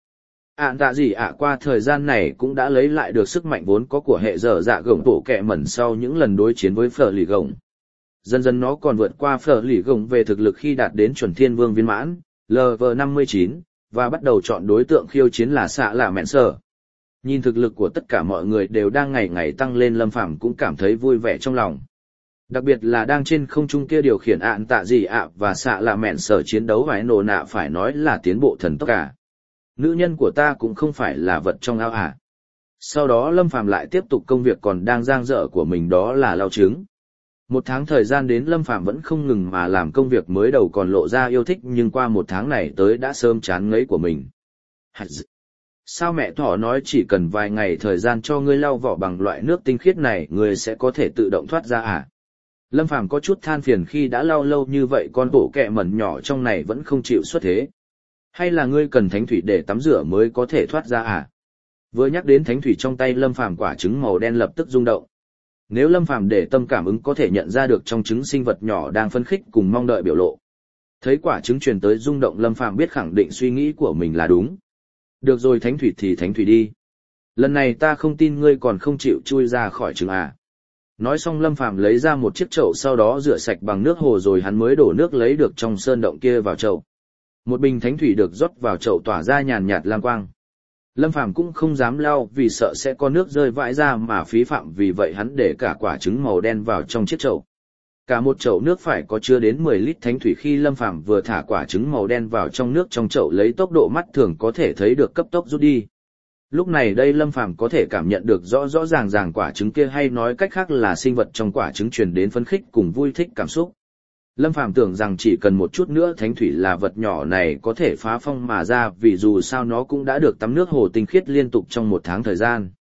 Tạ gì qua thời gian này cũng đã lấy lại được sức mạnh vốn có của hệ dở dạ gồng bộ kẹ mẩn sau những lần đối chiến với phở lì gồng. Dần dần nó còn vượt qua phở lì gồng về thực lực khi đạt đến chuẩn thiên vương viên mãn, LV59, và bắt đầu chọn đối tượng khiêu chiến là xạ lạ mẹn sở. Nhìn thực lực của tất cả mọi người đều đang ngày ngày tăng lên Lâm Phàm cũng cảm thấy vui vẻ trong lòng. Đặc biệt là đang trên không trung kia điều khiển tạ gì và xạ lạ mẹn sở chiến đấu vài nổ nạ phải nói là tiến bộ thần tốc cả. Nữ nhân của ta cũng không phải là vật trong ao à. Sau đó Lâm Phàm lại tiếp tục công việc còn đang dang dở của mình đó là lau trứng. 1 tháng thời gian đến Lâm Phàm vẫn không ngừng mà làm công việc mới đầu còn lộ ra yêu thích nhưng qua 1 tháng này tới đã sớm chán ngấy của mình. Sao mẹ thỏ nói chỉ cần vài ngày thời gian cho ngươi lau vỏ bằng loại nước tinh khiết này ngươi sẽ có thể tự động thoát ra à? Lâm Phàm có chút than phiền khi đã lau lâu như vậy con bộ kẹ mẩn nhỏ trong này vẫn không chịu xuất thế. Hay là ngươi cần thánh thủy để tắm rửa mới có thể thoát ra à? Vừa nhắc đến thánh thủy trong tay Lâm Phàm quả trứng màu đen lập tức rung động. Nếu Lâm Phàm để tâm cảm ứng có thể nhận ra được trong trứng sinh vật nhỏ đang phấn khích cùng mong đợi biểu lộ. Thấy quả trứng truyền tới rung động Lâm Phàm biết khẳng định suy nghĩ của mình là đúng. Được rồi thánh thủy thì thánh thủy đi. Lần này ta không tin ngươi còn không chịu chui ra khỏi trứng à. Nói xong Lâm Phàm lấy ra một chiếc chậu sau đó rửa sạch bằng nước hồ rồi hắn mới đổ nước lấy được trong sơn động kia vào chậu. Một bình thánh thủy được rót vào chậu tỏa ra nhàn nhạt lam quang. Lâm Phàm cũng không dám lau vì sợ sẽ có nước rơi vãi ra mà phí phạm vì vậy hắn để cả quả trứng màu đen vào trong chiếc chậu. Cả một chậu nước phải có chứa đến 10 lít thánh thủy khi Lâm Phàm vừa thả quả trứng màu đen vào trong nước trong chậu lấy tốc độ mắt thường có thể thấy được cấp tốc rút đi. Lúc này đây Lâm Phàm có thể cảm nhận được rõ rõ ràng ràng quả trứng kia hay nói cách khác là sinh vật trong quả trứng truyền đến phấn khích cùng vui thích cảm xúc. Lâm Phàm tưởng rằng chỉ cần một chút nữa thánh thủy là vật nhỏ này có thể phá phong mà ra vì dù sao nó cũng đã được tắm nước hồ tinh khiết liên tục trong 1 tháng thời gian.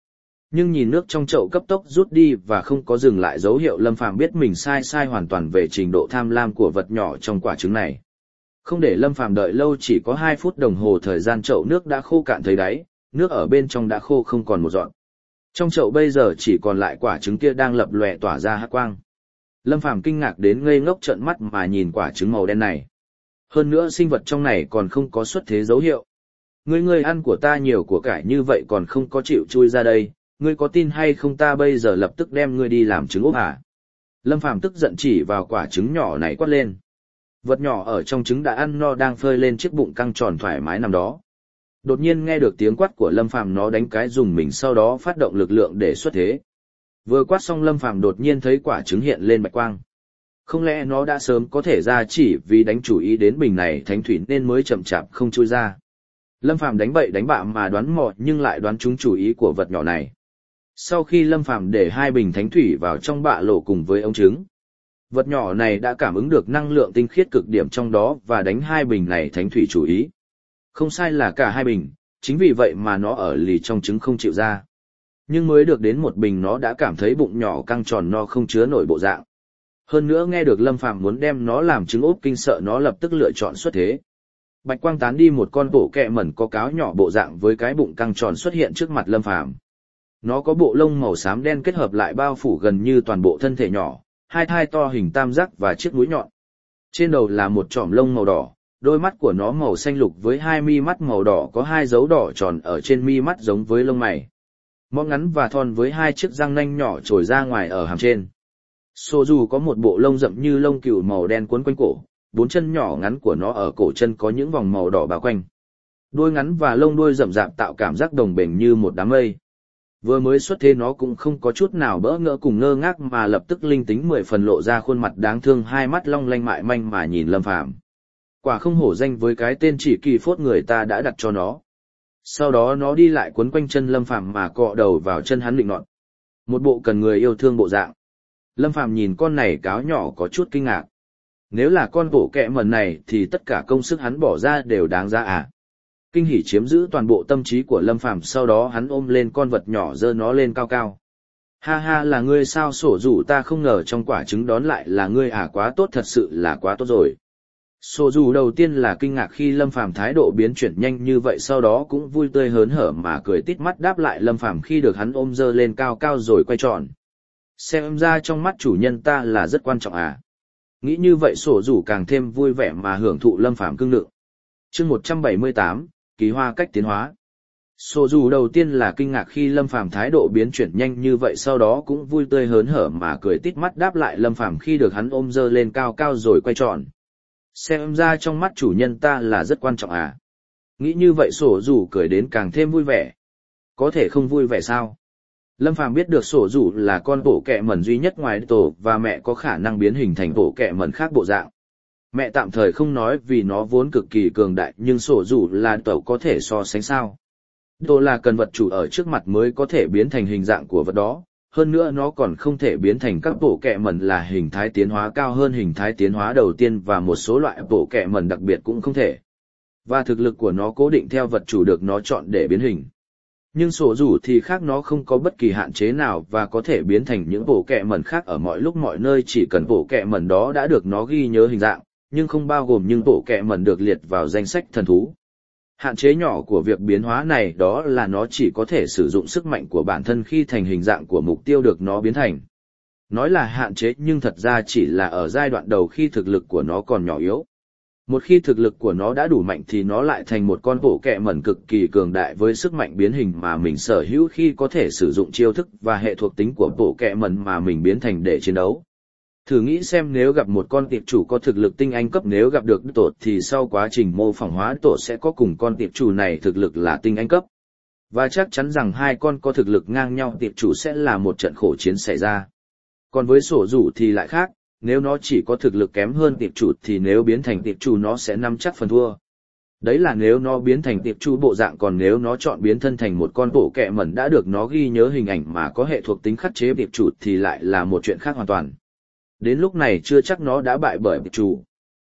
Nhưng nhìn nước trong chậu cấp tốc rút đi và không có dừng lại dấu hiệu, Lâm Phàm biết mình sai hoàn toàn về trình độ tham lam của vật nhỏ trong quả trứng này. Không để Lâm Phàm đợi lâu, chỉ có 2 phút đồng hồ thời gian chậu nước đã khô cạn thấy đáy, nước ở bên trong đã khô không còn một giọt. Trong chậu bây giờ chỉ còn lại quả trứng kia đang lập lòe tỏa ra hắc quang. Lâm Phàm kinh ngạc đến ngây ngốc trợn mắt mà nhìn quả trứng màu đen này. Hơn nữa sinh vật trong này còn không có xuất thế dấu hiệu. Ngươi ăn của ta nhiều của cải như vậy còn không có chịu chui ra đây, ngươi có tin hay không ta bây giờ lập tức đem ngươi đi làm trứng ốp hả? Lâm Phàm tức giận chỉ vào quả trứng nhỏ này quát lên. Vật nhỏ ở trong trứng đã ăn no đang phơi lên chiếc bụng căng tròn thoải mái nằm đó. Đột nhiên nghe được tiếng quát của Lâm Phàm, nó đánh cái dùng mình, sau đó phát động lực lượng để xuất thế. Vừa quát xong, Lâm Phàm đột nhiên thấy quả trứng hiện lên bạch quang. Không lẽ nó đã sớm có thể ra, chỉ vì đánh chủ ý đến bình này thánh thủy nên mới chậm chạp không chui ra. Lâm Phàm đánh bậy đánh bạ mà đoán mò, nhưng lại đoán trúng chủ ý của vật nhỏ này. Sau khi Lâm Phàm để 2 bình thánh thủy vào trong bạ lộ cùng với ống trứng, vật nhỏ này đã cảm ứng được năng lượng tinh khiết cực điểm trong đó và đánh 2 bình này thánh thủy chủ ý. Không sai là cả 2 bình, chính vì vậy mà nó ở lì trong trứng không chịu ra. Nhưng mới được đến 1 bình nó đã cảm thấy bụng nhỏ căng tròn no không chứa nổi bộ dạng. Hơn nữa nghe được Lâm Phàm muốn đem nó làm trứng ốp, kinh sợ nó lập tức lựa chọn xuất thế. Bạch quang tán đi, một con bộ kẹ mẩn có cáo nhỏ bộ dạng với cái bụng căng tròn xuất hiện trước mặt Lâm Phàm. Nó có bộ lông màu xám đen kết hợp lại bao phủ gần như toàn bộ thân thể nhỏ, 2 thai to hình tam giác và chiếc mũi nhọn. Trên đầu là một chòm lông màu đỏ, đôi mắt của nó màu xanh lục với 2 mi mắt màu đỏ, có 2 dấu đỏ tròn ở trên mi mắt giống với lông mày. Móng ngắn và thon với 2 chiếc răng nanh nhỏ trồi ra ngoài ở hàm trên. Sô dù có một bộ lông rậm như lông cừu màu đen quấn quanh cổ, 4 chân nhỏ ngắn của nó ở cổ chân có những vòng màu đỏ bao quanh. Đuôi ngắn và lông đuôi rậm rạp tạo cảm giác đồng bền như một đám mây. Vừa mới xuất thế nó cũng không có chút nào bỡ ngỡ cùng ngơ ngác, mà lập tức linh tính 10 phần, lộ ra khuôn mặt đáng thương, 2 mắt long lanh mại manh mà nhìn Lâm Phàm. Quả không hổ danh với cái tên chỉ kỳ phốt người ta đã đặt cho nó. Sau đó nó đi lại quấn quanh chân Lâm Phàm mà cọ đầu vào chân hắn định nọt. Một bộ cần người yêu thương bộ dạng. Lâm Phàm nhìn con này cáo nhỏ có chút kinh ngạc. Nếu là con bộ kẹ mẩn này thì tất cả công sức hắn bỏ ra đều đáng giá à? Kinh hỉ chiếm giữ toàn bộ tâm trí của Lâm Phàm, sau đó hắn ôm lên con vật nhỏ, giơ nó lên cao cao. Ha ha, là ngươi sao Sổ Dù, ta không ngờ trong quả trứng đón lại là ngươi à, quá tốt, thật sự là quá tốt rồi. Sổ Dù đầu tiên là kinh ngạc khi Lâm Phàm thái độ biến chuyển nhanh như vậy, sau đó cũng vui tươi hớn hở mà cười tít mắt đáp lại Lâm Phàm khi được hắn ôm giơ lên cao cao rồi quay tròn. Xem ra trong mắt chủ nhân ta là rất quan trọng à. Nghĩ như vậy Sổ Dù càng thêm vui vẻ mà hưởng thụ Lâm Phàm cưng nựng. Chương 178, kỳ hoa cách tiến hóa. Sổ Dù đầu tiên là kinh ngạc khi Lâm Phàm thái độ biến chuyển nhanh như vậy, sau đó cũng vui tươi hớn hở mà cười tít mắt đáp lại Lâm Phàm khi được hắn ôm giơ lên cao cao rồi quay tròn. Xem ra trong mắt chủ nhân ta là rất quan trọng à. Nghĩ như vậy Sổ Dù cười đến càng thêm vui vẻ. Có thể không vui vẻ sao? Lâm Phàm biết được Sổ Dù là con bộ kẹ mẩn duy nhất ngoài tổ và mẹ có khả năng biến hình thành bộ kẹ mẩn khác bộ dạng. Mẹ tạm thời không nói vì nó vốn cực kỳ cường đại, nhưng Sổ Dù là tổ có thể so sánh sao? Tổ là cần vật chủ ở trước mặt mới có thể biến thành hình dạng của vật đó, hơn nữa nó còn không thể biến thành các bộ kẹ mẩn là hình thái tiến hóa cao hơn hình thái tiến hóa đầu tiên, và một số loại bộ kẹ mẩn đặc biệt cũng không thể. Và thực lực của nó cố định theo vật chủ được nó chọn để biến hình. Nhưng Sổ Dù thì khác, nó không có bất kỳ hạn chế nào và có thể biến thành những bộ kẹ mẩn khác ở mọi lúc mọi nơi, chỉ cần bộ kẹ mẩn đó đã được nó ghi nhớ hình dạng, nhưng không bao gồm những bộ kẹ mẩn được liệt vào danh sách thần thú. Hạn chế nhỏ của việc biến hóa này đó là nó chỉ có thể sử dụng sức mạnh của bản thân khi thành hình dạng của mục tiêu được nó biến thành. Nói là hạn chế nhưng thật ra chỉ là ở giai đoạn đầu khi thực lực của nó còn nhỏ yếu. Một khi thực lực của nó đã đủ mạnh thì nó lại thành một con bộ kẹ mẩn cực kỳ cường đại với sức mạnh biến hình mà mình sở hữu, khi có thể sử dụng chiêu thức và hệ thuộc tính của bộ kẹ mẩn mà mình biến thành để chiến đấu. Thử nghĩ xem, nếu gặp một con tiệp chủ có thực lực tinh anh cấp, nếu gặp được tổ thì sau quá trình mô phỏng hóa tổ sẽ có cùng con tiệp chủ này thực lực là tinh anh cấp. Và chắc chắn rằng 2 con có thực lực ngang nhau tiệp chủ sẽ là một trận khổ chiến xảy ra. Còn với Sổ Dù thì lại khác, nếu nó chỉ có thực lực kém hơn tiệp chủ thì nếu biến thành tiệp chủ nó sẽ nắm chắc phần thua. Đấy là nếu nó biến thành tiệp chủ bộ dạng, còn nếu nó chọn biến thân thành một con bộ kẹ mẩn đã được nó ghi nhớ hình ảnh mà có hệ thuộc tính khắc chế tiệp chủ thì lại là một chuyện khác hoàn toàn. Đến lúc này chưa chắc nó đã bại bởi tiệp chủ.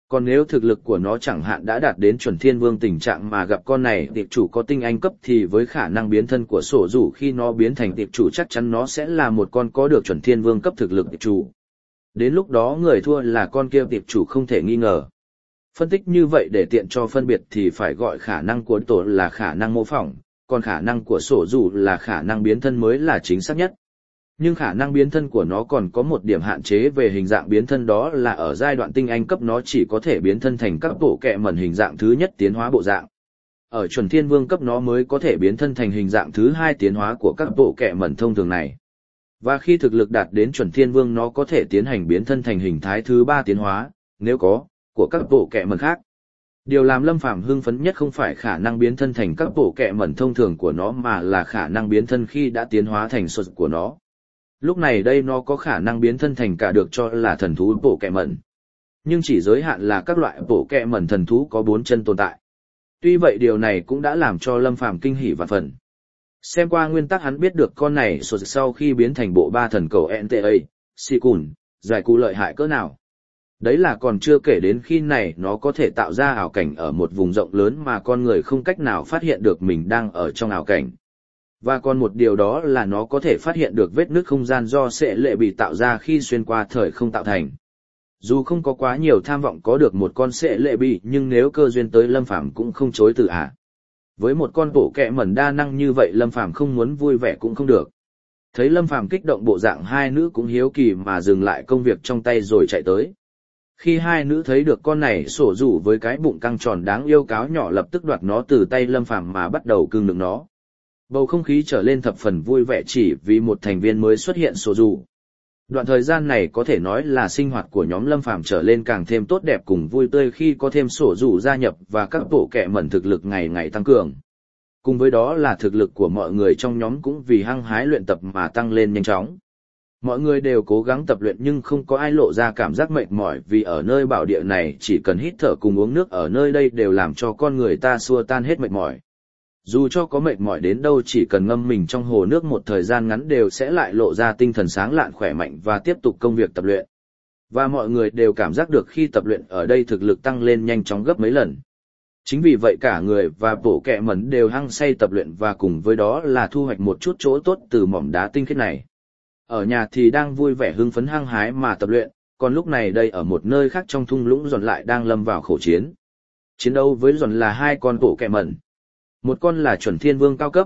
Còn nếu thực lực của nó chẳng hạn đã đạt đến chuẩn thiên vương tình trạng mà gặp con này tiệp chủ có tinh anh cấp thì với khả năng biến thân của sổ rủ khi nó biến thành tiệp chủ chắc chắn nó sẽ là một con có được chuẩn thiên vương cấp thực lực tiệp chủ. Đến lúc đó người thua là con kia tiệp chủ không thể nghi ngờ. Phân tích như vậy để tiện cho phân biệt thì phải gọi khả năng của tổ là khả năng mô phỏng, còn khả năng của sổ rủ là khả năng biến thân mới là chính xác nhất. Nhưng khả năng biến thân của nó còn có một điểm hạn chế về hình dạng biến thân, đó là ở giai đoạn tinh anh cấp nó chỉ có thể biến thân thành các bộ kẹ mẩn hình dạng thứ nhất tiến hóa bộ dạng. Ở chuẩn thiên vương cấp nó mới có thể biến thân thành hình dạng thứ hai tiến hóa của các bộ kẹ mẩn thông thường này. Và khi thực lực đạt đến chuẩn thiên vương nó có thể tiến hành biến thân thành hình thái thứ ba tiến hóa, nếu có, của các bộ kẹ mẩn khác. Điều làm Lâm Phàm hưng phấn nhất không phải khả năng biến thân thành các bộ kẹ mẩn thông thường của nó mà là khả năng biến thân khi đã tiến hóa thành sột của nó. Lúc này đây nó có khả năng biến thân thành cả được cho là thần thú bộ kẹ mẩn. Nhưng chỉ giới hạn là các loại bộ kẹ mẩn thần thú có 4 chân tồn tại. Tuy vậy điều này cũng đã làm cho Lâm Phàm kinh hỉ vạn phần. Xem qua nguyên tắc hắn biết được con này sột sau khi biến thành bộ ba thần cầu NTA, xì cùn, giải cụ lợi hại cỡ nào. Đấy là còn chưa kể đến khi này nó có thể tạo ra ảo cảnh ở một vùng rộng lớn mà con người không cách nào phát hiện được mình đang ở trong ảo cảnh. Và còn một điều đó là nó có thể phát hiện được vết nứt không gian do sệ lệ bị tạo ra khi xuyên qua thời không tạo thành. Dù không có quá nhiều tham vọng có được một con sệ lệ bị nhưng nếu cơ duyên tới Lâm Phàm cũng không chối từ ạ. Với một con bộ kẹ mẩn đa năng như vậy Lâm Phàm không muốn vui vẻ cũng không được. Thấy Lâm Phàm kích động bộ dạng hai nữ cũng hiếu kỳ mà dừng lại công việc trong tay rồi chạy tới. Khi hai nữ thấy được con này sổ rủ với cái bụng căng tròn đáng yêu cáo nhỏ lập tức đoạt nó từ tay Lâm Phàm mà bắt đầu cưng nựng nó. Bầu không khí trở lên thập phần vui vẻ chỉ vì một thành viên mới xuất hiện sổ rủ. Đoạn thời gian này có thể nói là sinh hoạt của nhóm Lâm Phàm trở lên càng thêm tốt đẹp cùng vui tươi khi có thêm sổ rủ gia nhập và các bộ kẹ mẩn thực lực ngày ngày tăng cường. Cùng với đó là thực lực của mọi người trong nhóm cũng vì hăng hái luyện tập mà tăng lên nhanh chóng. Mọi người đều cố gắng tập luyện nhưng không có ai lộ ra cảm giác mệt mỏi vì ở nơi bảo địa này chỉ cần hít thở cùng uống nước ở nơi đây đều làm cho con người ta xua tan hết mệt mỏi. Dù cho có mệt mỏi đến đâu chỉ cần ngâm mình trong hồ nước một thời gian ngắn đều sẽ lại lộ ra tinh thần sáng lạn khỏe mạnh và tiếp tục công việc tập luyện. Và mọi người đều cảm giác được khi tập luyện ở đây thực lực tăng lên nhanh chóng gấp mấy lần. Chính vì vậy cả người và bộ kẹ mẩn đều hăng say tập luyện và cùng với đó là thu hoạch một chút chỗ tốt từ mỏm đá tinh khiết này. Ở nhà thì đang vui vẻ hưng phấn hăng hái mà tập luyện, còn lúc này đây ở một nơi khác trong thung lũng Giòn lại đang lâm vào khẩu chiến. Chiến đấu với Giòn là hai con bộ kẹ mẩn. Một con là chuẩn thiên vương cao cấp,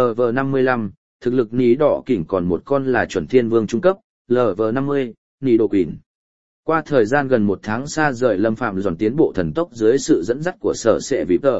LV55, thực lực ní đỏ kỉnh, còn một con là chuẩn thiên vương trung cấp, LV50, ní đồ kỉnh. Qua thời gian gần 1 tháng xa rời Lâm Phàm Giòn tiến bộ thần tốc dưới sự dẫn dắt của sở sệ vịp tờ.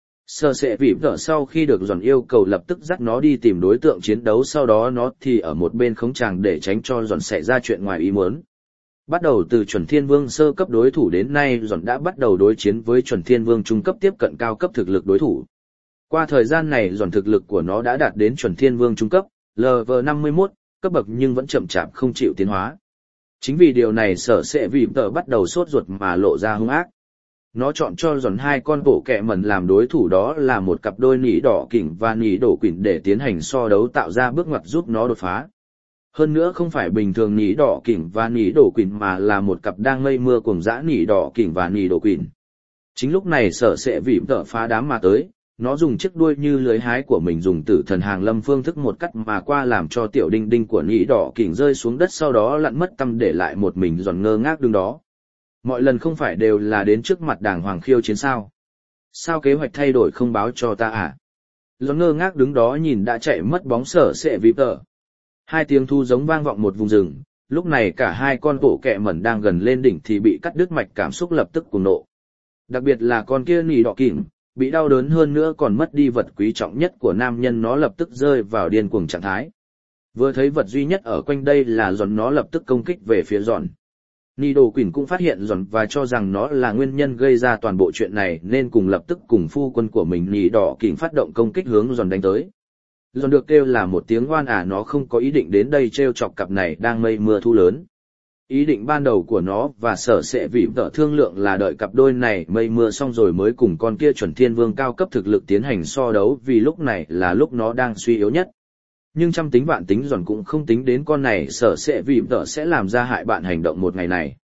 Sở sệ vịp tờ sau khi được Giòn yêu cầu lập tức dắt nó đi tìm đối tượng chiến đấu, sau đó nó thì ở một bên khống tràng để tránh cho Giòn xảy ra chuyện ngoài ý muốn. Bắt đầu từ chuẩn thiên vương sơ cấp đối thủ đến nay Giòn đã bắt đầu đối chiến với chuẩn thiên vương trung cấp tiếp cận cao cấp thực lực đối thủ. Qua thời gian này Giòn thực lực của nó đã đạt đến chuẩn thiên vương trung cấp, LV51, cấp bậc nhưng vẫn chậm chạp không chịu tiến hóa. Chính vì điều này sở sệ vịp tờ bắt đầu sốt ruột mà lộ ra hung ác. Nó chọn cho Giòn hai con bộ kẹ mẩn làm đối thủ, đó là một cặp đôi nỉ đỏ kỉnh và nỉ đổ quỷ để tiến hành so đấu tạo ra bước ngoặt giúp nó đột phá. Hơn nữa không phải bình thường nỉ đỏ kỉnh và nỉ đổ quỷ mà là một cặp đang mây mưa cuồng dã nỉ đỏ kỉnh và nỉ đổ quỷ. Chính lúc này sở sệ vịp tờ phá đám mà tới. Nó dùng chiếc đuôi như lưới hái của mình dùng tử thần hàng lâm phương thức một cắt mà qua làm cho tiểu đinh đinh của nỉ đỏ kỉnh rơi xuống đất, sau đó lặn mất tăm để lại một mình Giòn ngơ ngác đứng đó. Mọi lần không phải đều là đến trước mặt đàng hoàng khiêu chiến sao? Sao kế hoạch thay đổi không báo cho ta à? Giòn ngơ ngác đứng đó nhìn đã chạy mất bóng sở sệ vịp tờ. Hai tiếng thu giống vang vọng một vùng rừng, lúc này cả hai con bộ kẹ mẩn đang gần lên đỉnh thì bị cắt đứt mạch, cảm xúc lập tức cuồng nộ. Đặc biệt là con kia nỉ đỏ kỉnh, bị đau đớn hơn nữa còn mất đi vật quý trọng nhất của nam nhân, nó lập tức rơi vào điên cuồng trạng thái. Vừa thấy vật duy nhất ở quanh đây là Giòn nó lập tức công kích về phía Giòn. Nỉ đổ quỷ cũng phát hiện Giòn và cho rằng nó là nguyên nhân gây ra toàn bộ chuyện này nên cùng lập tức cùng phu quân của mình nỉ đỏ kỉnh phát động công kích hướng Giòn đánh tới. Giòn được kêu là một tiếng oan ả, nó không có ý định đến đây trêu chọc cặp này đang mây mưa thu lớn. Ý định ban đầu của nó và sở sệ vịp tờ thương lượng là đợi cặp đôi này mây mưa xong rồi mới cùng con kia chuẩn thiên vương cao cấp thực lực tiến hành so đấu, vì lúc này là lúc nó đang suy yếu nhất. Nhưng trăm tính vạn tính Giòn cũng không tính đến con này sở sệ vịp tờ sẽ làm ra hại bạn hành động một ngày này.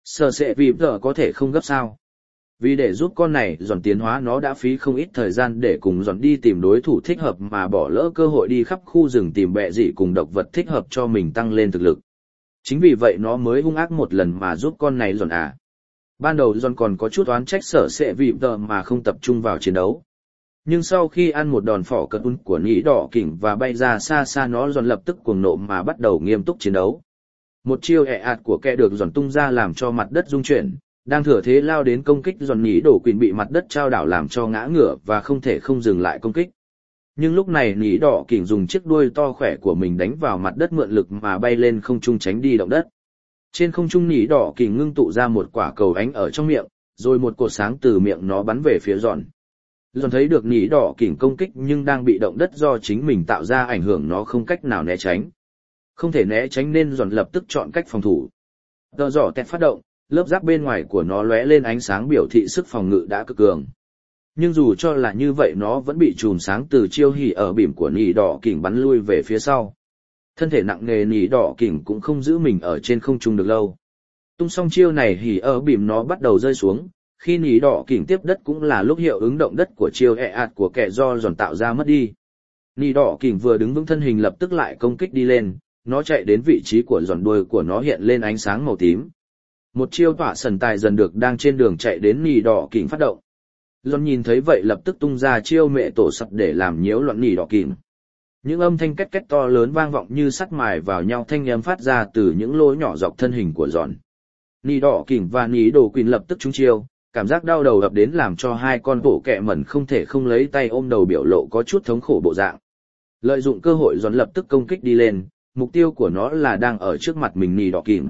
Sở sẽ vì giờ có thể không gấp sao. Vì để giúp con này dọn tiến hóa nó đã phí không ít thời gian để cùng dọn đi tìm đối thủ thích hợp mà bỏ lỡ cơ hội đi khắp khu rừng tìm bẹ dị cùng độc vật thích hợp cho mình tăng lên thực lực. Chính vì vậy nó mới hung ác một lần mà giúp con này dọn à. Ban đầu dọn còn có chút oán trách sở sẽ vì giờ mà không tập trung vào chiến đấu. Nhưng sau khi ăn một đòn phỏ cật un của nỉ đỏ kỉnh và bay ra xa xa nó dọn lập tức cuồng nộ mà bắt đầu nghiêm túc chiến đấu. Một chiêu ẹ ạt của kẻ được dọn tung ra làm cho mặt đất rung chuyển, đang thừa thế lao đến công kích dọn nỉ đổ quỳnh bị mặt đất trao đảo làm cho ngã ngửa và không thể không dừng lại công kích. Nhưng lúc này nỉ đỏ kỉnh dùng chiếc đuôi to khỏe của mình đánh vào mặt đất mượn lực mà bay lên không trung tránh đi động đất. Trên không trung nỉ đỏ kỉnh ngưng tụ ra một quả cầu ánh ở trong miệng, rồi một cột sáng từ miệng nó bắn về phía dọn. Dọn thấy được nỉ đỏ kỉnh công kích nhưng đang bị động đất do chính mình tạo ra ảnh hưởng nó không cách nào né tránh. Không thể né tránh nên dọn lập tức chọn cách phòng thủ. Tờ giỏ tẹt phát động, lớp giáp bên ngoài của nó lóe lên ánh sáng biểu thị sức phòng ngự đã cực cường. Nhưng dù cho là như vậy nó vẫn bị chùm sáng từ chiêu hỉ ở bìm của nỉ đỏ kỉnh bắn lui về phía sau. Thân thể nặng nề nỉ đỏ kỉnh cũng không giữ mình ở trên không trung được lâu. Tung xong chiêu này hỉ ở bìm nó bắt đầu rơi xuống, khi nỉ đỏ kỉnh tiếp đất cũng là lúc hiệu ứng động đất của chiêu ẹ ạt của kẻ do dọn tạo ra mất đi. Nỉ đỏ kỉnh vừa đứng vững thân hình lập tức lại công kích đi lên, nó chạy đến vị trí của dọn đuôi của nó hiện lên ánh sáng màu tím. Một chiêu tỏa sần tài dần được đang trên đường chạy đến nỉ đỏ kỉnh phát động. Dọn nhìn thấy vậy lập tức tung ra chiêu mẹ tổ sập để làm nhiễu loạn nỉ đỏ kỉnh. Những âm thanh két két to lớn vang vọng như sắt mài vào nhau, thanh âm phát ra từ những lỗ nhỏ dọc thân hình của dọn. Nỉ đỏ kỉnh và nỉ đổ quỳnh lập tức trúng chiêu, cảm giác đau đầu ập đến làm cho hai con bộ kẹ mẩn không thể không lấy tay ôm đầu biểu lộ có chút thống khổ bộ dạng. Lợi dụng cơ hội dọn lập tức công kích đi lên, mục tiêu của nó là đang ở trước mặt mình nỉ đỏ kỉnh.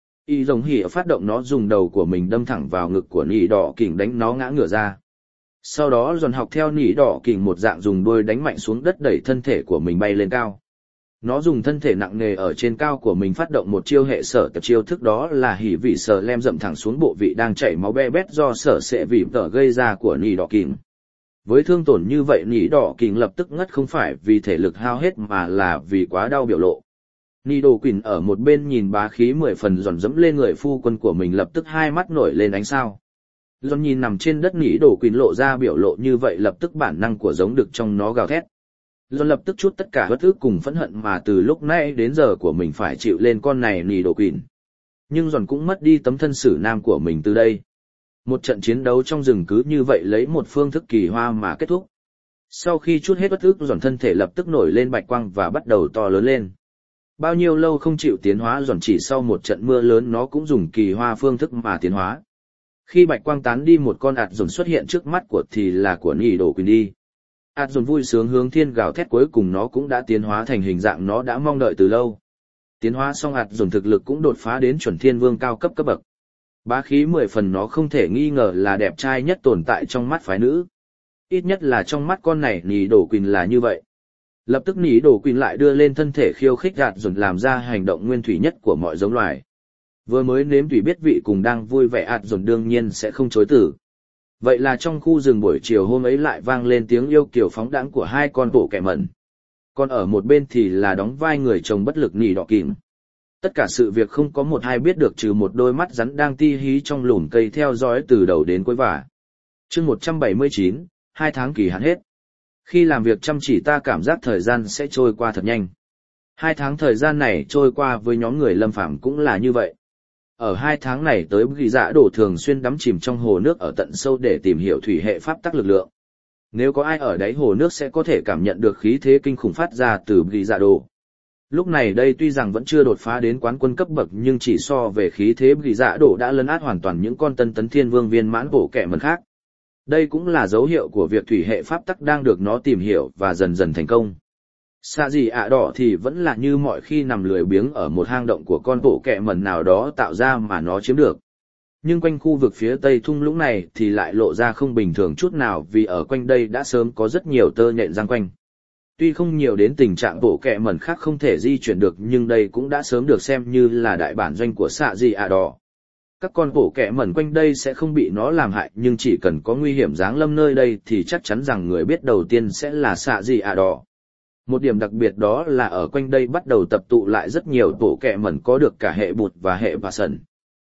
Y rồng hỉ phát động nó dùng đầu của mình đâm thẳng vào ngực của nỉ đỏ kỉnh đánh nó ngã ngửa ra. Sau đó dọn học theo nỉ đỏ kỉnh một dạng dùng đuôi đánh mạnh xuống đất đẩy thân thể của mình bay lên cao. Nó dùng thân thể nặng nề ở trên cao của mình phát động một chiêu hệ sở tập chiêu thức đó là hỉ vị sở lem dậm thẳng xuống bộ vị đang chảy máu be bét do sở sẽ vì tở gây ra của nỉ đỏ kỉnh. Với thương tổn như vậy nỉ đỏ kỉnh lập tức ngất không phải vì thể lực hao hết mà là vì quá đau biểu lộ. Nỉ đỏ quỳnh ở một bên nhìn bá khí 10 phần dọn dẫm lên người phu quân của mình lập tức hai mắt nổi lên ánh sao. Dọn nhìn nằm trên đất nỉ đỏ quỳnh lộ ra biểu lộ như vậy lập tức bản năng của giống đực trong nó gào thét. Dọn lập tức trút tất cả bất ức cùng phẫn hận mà từ lúc nãy đến giờ của mình phải chịu lên con này nỉ đỏ quỳnh. Nhưng Dọn cũng mất đi tấm thân xử nam của mình từ đây. Một trận chiến đấu trong rừng cứ như vậy lấy một phương thức kỳ hoa mà kết thúc. Sau khi trút hết bất ức Dọn thân thể lập tức nổi lên bạch quang và bắt đầu to lớn lên. Bao nhiêu lâu không chịu tiến hóa Dọn chỉ sau một trận mưa lớn nó cũng dùng kỳ hoa phương thức mà tiến hóa. Khi bạch quang tán đi một con ạt dồn xuất hiện trước mắt của thì là của nỉ đổ quỳnh đi. Ạt dồn vui sướng hướng thiên gào thét cuối cùng nó cũng đã tiến hóa thành hình dạng nó đã mong đợi từ lâu. Tiến hóa xong ạt dồn thực lực cũng đột phá đến chuẩn thiên vương cao cấp cấp bậc. Bá khí 10 phần nó không thể nghi ngờ là đẹp trai nhất tồn tại trong mắt phái nữ. Ít nhất là trong mắt con này nỉ đổ quỳnh là như vậy. Lập tức nỉ đổ quỳnh lại đưa lên thân thể khiêu khích ạt dồn làm ra hành động nguyên thủy nhất của mọi giống loài. Vừa mới nếm thủy biết vị cùng đang vui vẻ ạt dồn đương nhiên sẽ không chối từ. Vậy là trong khu rừng buổi chiều hôm ấy lại vang lên tiếng yêu kiều phóng đãng của hai con bộ kẻ mẩn. Còn ở một bên thì là đóng vai người chồng bất lực nỉ đỏ kìm. Tất cả sự việc không có một ai biết được trừ một đôi mắt rắn đang ti hí trong lùm cây theo dõi từ đầu đến cuối vả. Chương 179, 2 tháng kỳ hạn hết. Khi làm việc chăm chỉ ta cảm giác thời gian sẽ trôi qua thật nhanh. 2 tháng thời gian này trôi qua với nhóm người Lâm Phàm cũng là như vậy. Ở 2 tháng này tới ghi dạ đổ thường xuyên đắm chìm trong hồ nước ở tận sâu để tìm hiểu thủy hệ pháp tắc lực lượng. Nếu có ai ở đáy hồ nước sẽ có thể cảm nhận được khí thế kinh khủng phát ra từ ghi dạ đổ. Lúc này đây tuy rằng vẫn chưa đột phá đến quán quân cấp bậc nhưng chỉ so về khí thế ghi dạ đổ đã lấn át hoàn toàn những con tân tấn thiên vương viên mãn bổ kẻ mẩn khác. Đây cũng là dấu hiệu của việc thủy hệ pháp tắc đang được nó tìm hiểu và dần dần thành công. Xạ gì ạ đỏ thì vẫn là như mọi khi nằm lười biếng ở một hang động của con bộ kẹ mẩn nào đó tạo ra mà nó chiếm được. Nhưng quanh khu vực phía tây thung lũng này thì lại lộ ra không bình thường chút nào vì ở quanh đây đã sớm có rất nhiều tơ nhện giăng quanh. Tuy không nhiều đến tình trạng bộ kẹ mẩn khác không thể di chuyển được nhưng đây cũng đã sớm được xem như là đại bản doanh của xạ gì ạ đỏ. Các con bộ kẹ mẩn quanh đây sẽ không bị nó làm hại nhưng chỉ cần có nguy hiểm giáng lâm nơi đây thì chắc chắn rằng người biết đầu tiên sẽ là xạ gì ạ đỏ. Một điểm đặc biệt đó là ở quanh đây bắt đầu tập tụ lại rất nhiều tổ kẹ mẩn có được cả hệ bụt và hệ bà sần.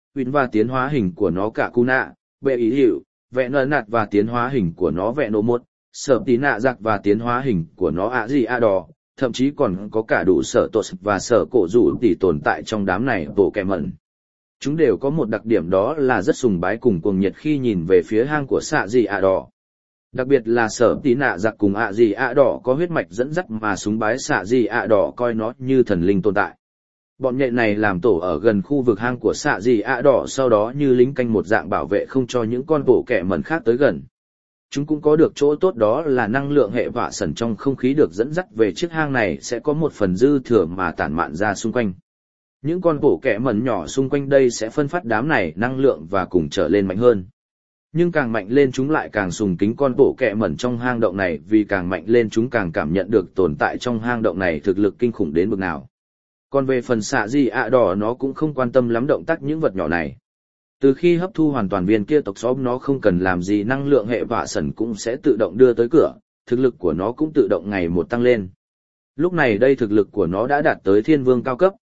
Win và tiến hóa hình của nó cả Kuna, bệ ý hiệu, vẹ nợ nạt và tiến hóa hình của nó vẹ nộ một, sở tí nạ giặc và tiến hóa hình của nó ạ gì ạ đỏ, thậm chí còn có cả đủ sở tột và sở cổ rủ tỷ tồn tại trong đám này bộ kẹ mẩn. Chúng đều có một đặc điểm đó là rất sùng bái cùng cuồng nhiệt khi nhìn về phía hang của xạ gì ạ đỏ. Đặc biệt là sở tí nạ giặc cùng ạ gì ạ đỏ có huyết mạch dẫn dắt mà súng bái xạ gì ạ đỏ coi nó như thần linh tồn tại. Bọn nhện này làm tổ ở gần khu vực hang của xạ gì ạ đỏ, sau đó như lính canh một dạng bảo vệ không cho những con bộ kẹ mẩn khác tới gần. Chúng cũng có được chỗ tốt đó là năng lượng hệ vạ sẩn trong không khí được dẫn dắt về chiếc hang này sẽ có một phần dư thừa mà tản mạn ra xung quanh. Những con bộ kẹ mẩn nhỏ xung quanh đây sẽ phân phát đám này năng lượng và cùng trở lên mạnh hơn. Nhưng càng mạnh lên chúng lại càng sùng kính con bộ kẹ mẩn trong hang động này, vì càng mạnh lên chúng càng cảm nhận được tồn tại trong hang động này thực lực kinh khủng đến bực nào. Còn về phần xạ gì ạ đỏ, nó cũng không quan tâm lắm động tác những vật nhỏ này. Từ khi hấp thu hoàn toàn viên kia tộc xóm, nó không cần làm gì, năng lượng hệ vạ sẩn cũng sẽ tự động đưa tới cửa, thực lực của nó cũng tự động ngày một tăng lên. Lúc này đây thực lực của nó đã đạt tới thiên vương cao cấp,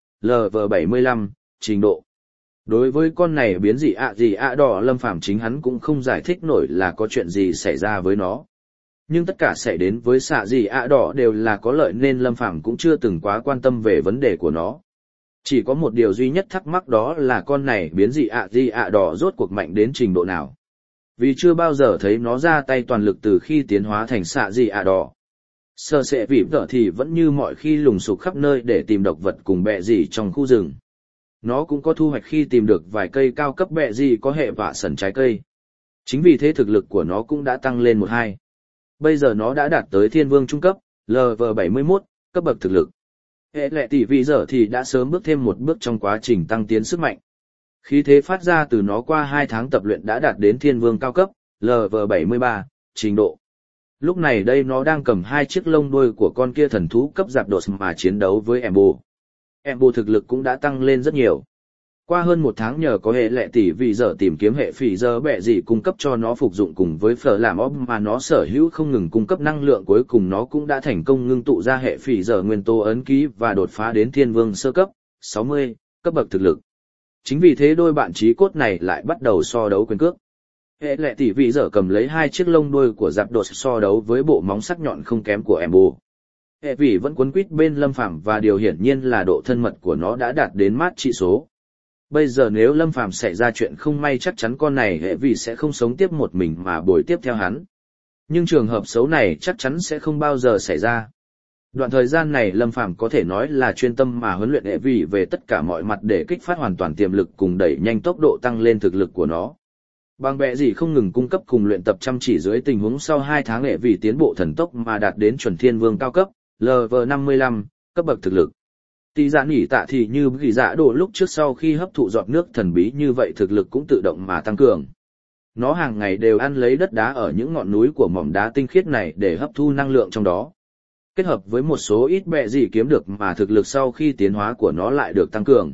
LV75, trình độ. Đối với con này biến dị ạ đỏ, Lâm Phàm chính hắn cũng không giải thích nổi là có chuyện gì xảy ra với nó. Nhưng tất cả xảy đến với xạ dị ạ đỏ đều là có lợi nên Lâm Phàm cũng chưa từng quá quan tâm về vấn đề của nó. Chỉ có một điều duy nhất thắc mắc đó là con này biến dị ạ đỏ rốt cuộc mạnh đến trình độ nào. Vì chưa bao giờ thấy nó ra tay toàn lực từ khi tiến hóa thành xạ dị ạ đỏ. Sở sẽ vỉ vợ thì vẫn như mọi khi lùng sục khắp nơi để tìm độc vật cùng bẹ dị trong khu rừng. Nó cũng có thu hoạch khi tìm được vài cây cao cấp bẹ dị có hệ vạ sẩn trái cây. Chính vì thế thực lực của nó cũng đã tăng lên 1-2. Bây giờ nó đã đạt tới thiên vương trung cấp, LV71, cấp bậc thực lực. Hệ lệ tỷ vị giờ thì đã sớm bước thêm một bước trong quá trình tăng tiến sức mạnh. Khí thế phát ra từ nó qua 2 tháng tập luyện đã đạt đến thiên vương cao cấp, LV73, trình độ. Lúc này đây nó đang cầm 2 chiếc lông đuôi của con kia thần thú cấp giạp đột mà chiến đấu với Embo. Embo thực lực cũng đã tăng lên rất nhiều. Qua hơn 1 tháng nhờ có hệ lệ tỷ vị giờ tìm kiếm hệ phỉ giờ bẹ gì cung cấp cho nó phục dụng cùng với phở làm ốp mà nó sở hữu không ngừng cung cấp năng lượng, cuối cùng nó cũng đã thành công ngưng tụ ra hệ phỉ giờ nguyên tố ấn ký và đột phá đến thiên vương sơ cấp, 60, cấp bậc thực lực. Chính vì thế đôi bạn chí cốt này lại bắt đầu so đấu quyền cước. Hệ lệ tỷ vị giờ cầm lấy 2 chiếc lông đuôi của giạp đột so đấu với bộ móng sắc nhọn không kém của Embo. Hệ vị vẫn quấn quýt bên Lâm Phàm và điều hiển nhiên là độ thân mật của nó đã đạt đến mát trị số. Bây giờ nếu Lâm Phàm xảy ra chuyện không may chắc chắn con này hệ vị sẽ không sống tiếp một mình mà bồi tiếp theo hắn. Nhưng trường hợp xấu này chắc chắn sẽ không bao giờ xảy ra. Đoạn thời gian này Lâm Phàm có thể nói là chuyên tâm mà huấn luyện hệ vị về tất cả mọi mặt để kích phát hoàn toàn tiềm lực cùng đẩy nhanh tốc độ tăng lên thực lực của nó. Bằng bẹ gì không ngừng cung cấp cùng luyện tập chăm chỉ dưới tình huống sau 2 tháng hệ vị tiến bộ thần tốc mà đạt đến chuẩn thiên vương cao cấp, LV55, cấp bậc thực lực. Tỷ dạ nhỉ tạ thì như gỉ dạ đổ lúc trước sau khi hấp thụ giọt nước thần bí như vậy thực lực cũng tự động mà tăng cường. Nó hàng ngày đều ăn lấy đất đá ở những ngọn núi của mỏm đá tinh khiết này để hấp thu năng lượng trong đó. Kết hợp với một số ít bẹ gì kiếm được mà thực lực sau khi tiến hóa của nó lại được tăng cường.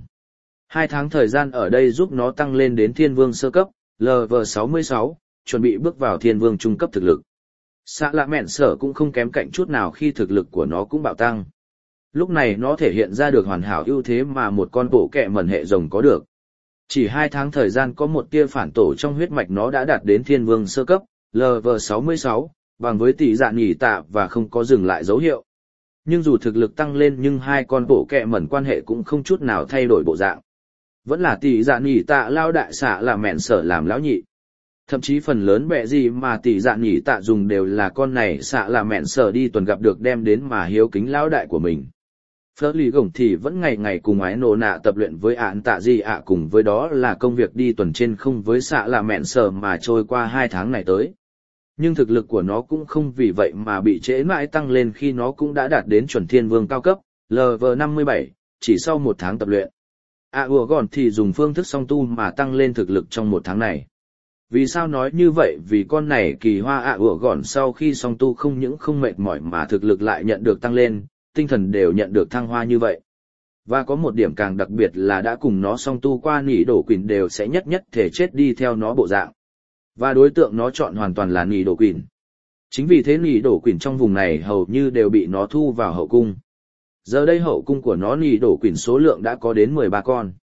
2 tháng thời gian ở đây giúp nó tăng lên đến thiên vương sơ cấp, LV66, chuẩn bị bước vào thiên vương trung cấp thực lực. Xạ lạ mẹn sở cũng không kém cạnh chút nào khi thực lực của nó cũng bạo tăng. Lúc này nó thể hiện ra được hoàn hảo ưu thế mà một con bộ kẹ mẩn hệ rồng có được. Chỉ 2 tháng thời gian có một tia phản tổ trong huyết mạch nó đã đạt đến thiên vương sơ cấp, LV66, bằng với tỷ dạ nhỉ tạ và không có dừng lại dấu hiệu. Nhưng dù thực lực tăng lên nhưng 2 con bộ kẹ mẩn quan hệ cũng không chút nào thay đổi bộ dạng. Vẫn là tỷ dạ nhỉ tạ lao đại xạ là mẹn sở làm lão nhị. Thậm chí phần lớn bẹ gì mà tỷ dạ nhỉ tạ dùng đều là con này xạ là mẹn sở đi tuần gặp được đem đến mà hiếu kính lão đại của mình. Phở lì gồng thì vẫn ngày ngày cùng ái nổ nạ tập luyện với ạn tạ gì ạ, cùng với đó là công việc đi tuần trên không với xạ là mẹn sở mà trôi qua 2 tháng này tới. Nhưng thực lực của nó cũng không vì vậy mà bị trễ mãi tăng lên khi nó cũng đã đạt đến chuẩn thiên vương cao cấp, LV57, chỉ sau 1 tháng tập luyện. Ủa gòn thì dùng phương thức song tu mà tăng lên thực lực trong 1 tháng này. Vì sao nói như vậy? Vì con này kỳ hoa ủa gòn sau khi song tu không những không mệt mỏi mà thực lực lại nhận được tăng lên, tinh thần đều nhận được thăng hoa như vậy. Và có một điểm càng đặc biệt là đã cùng nó song tu qua nỉ đổ quỳnh đều sẽ nhất thể chết đi theo nó bộ dạng. Và đối tượng nó chọn hoàn toàn là nỉ đổ quỳnh. Chính vì thế nỉ đổ quỳnh trong vùng này hầu như đều bị nó thu vào hậu cung. Giờ đây hậu cung của nó nỉ đổ quỳnh số lượng đã có đến 13 con.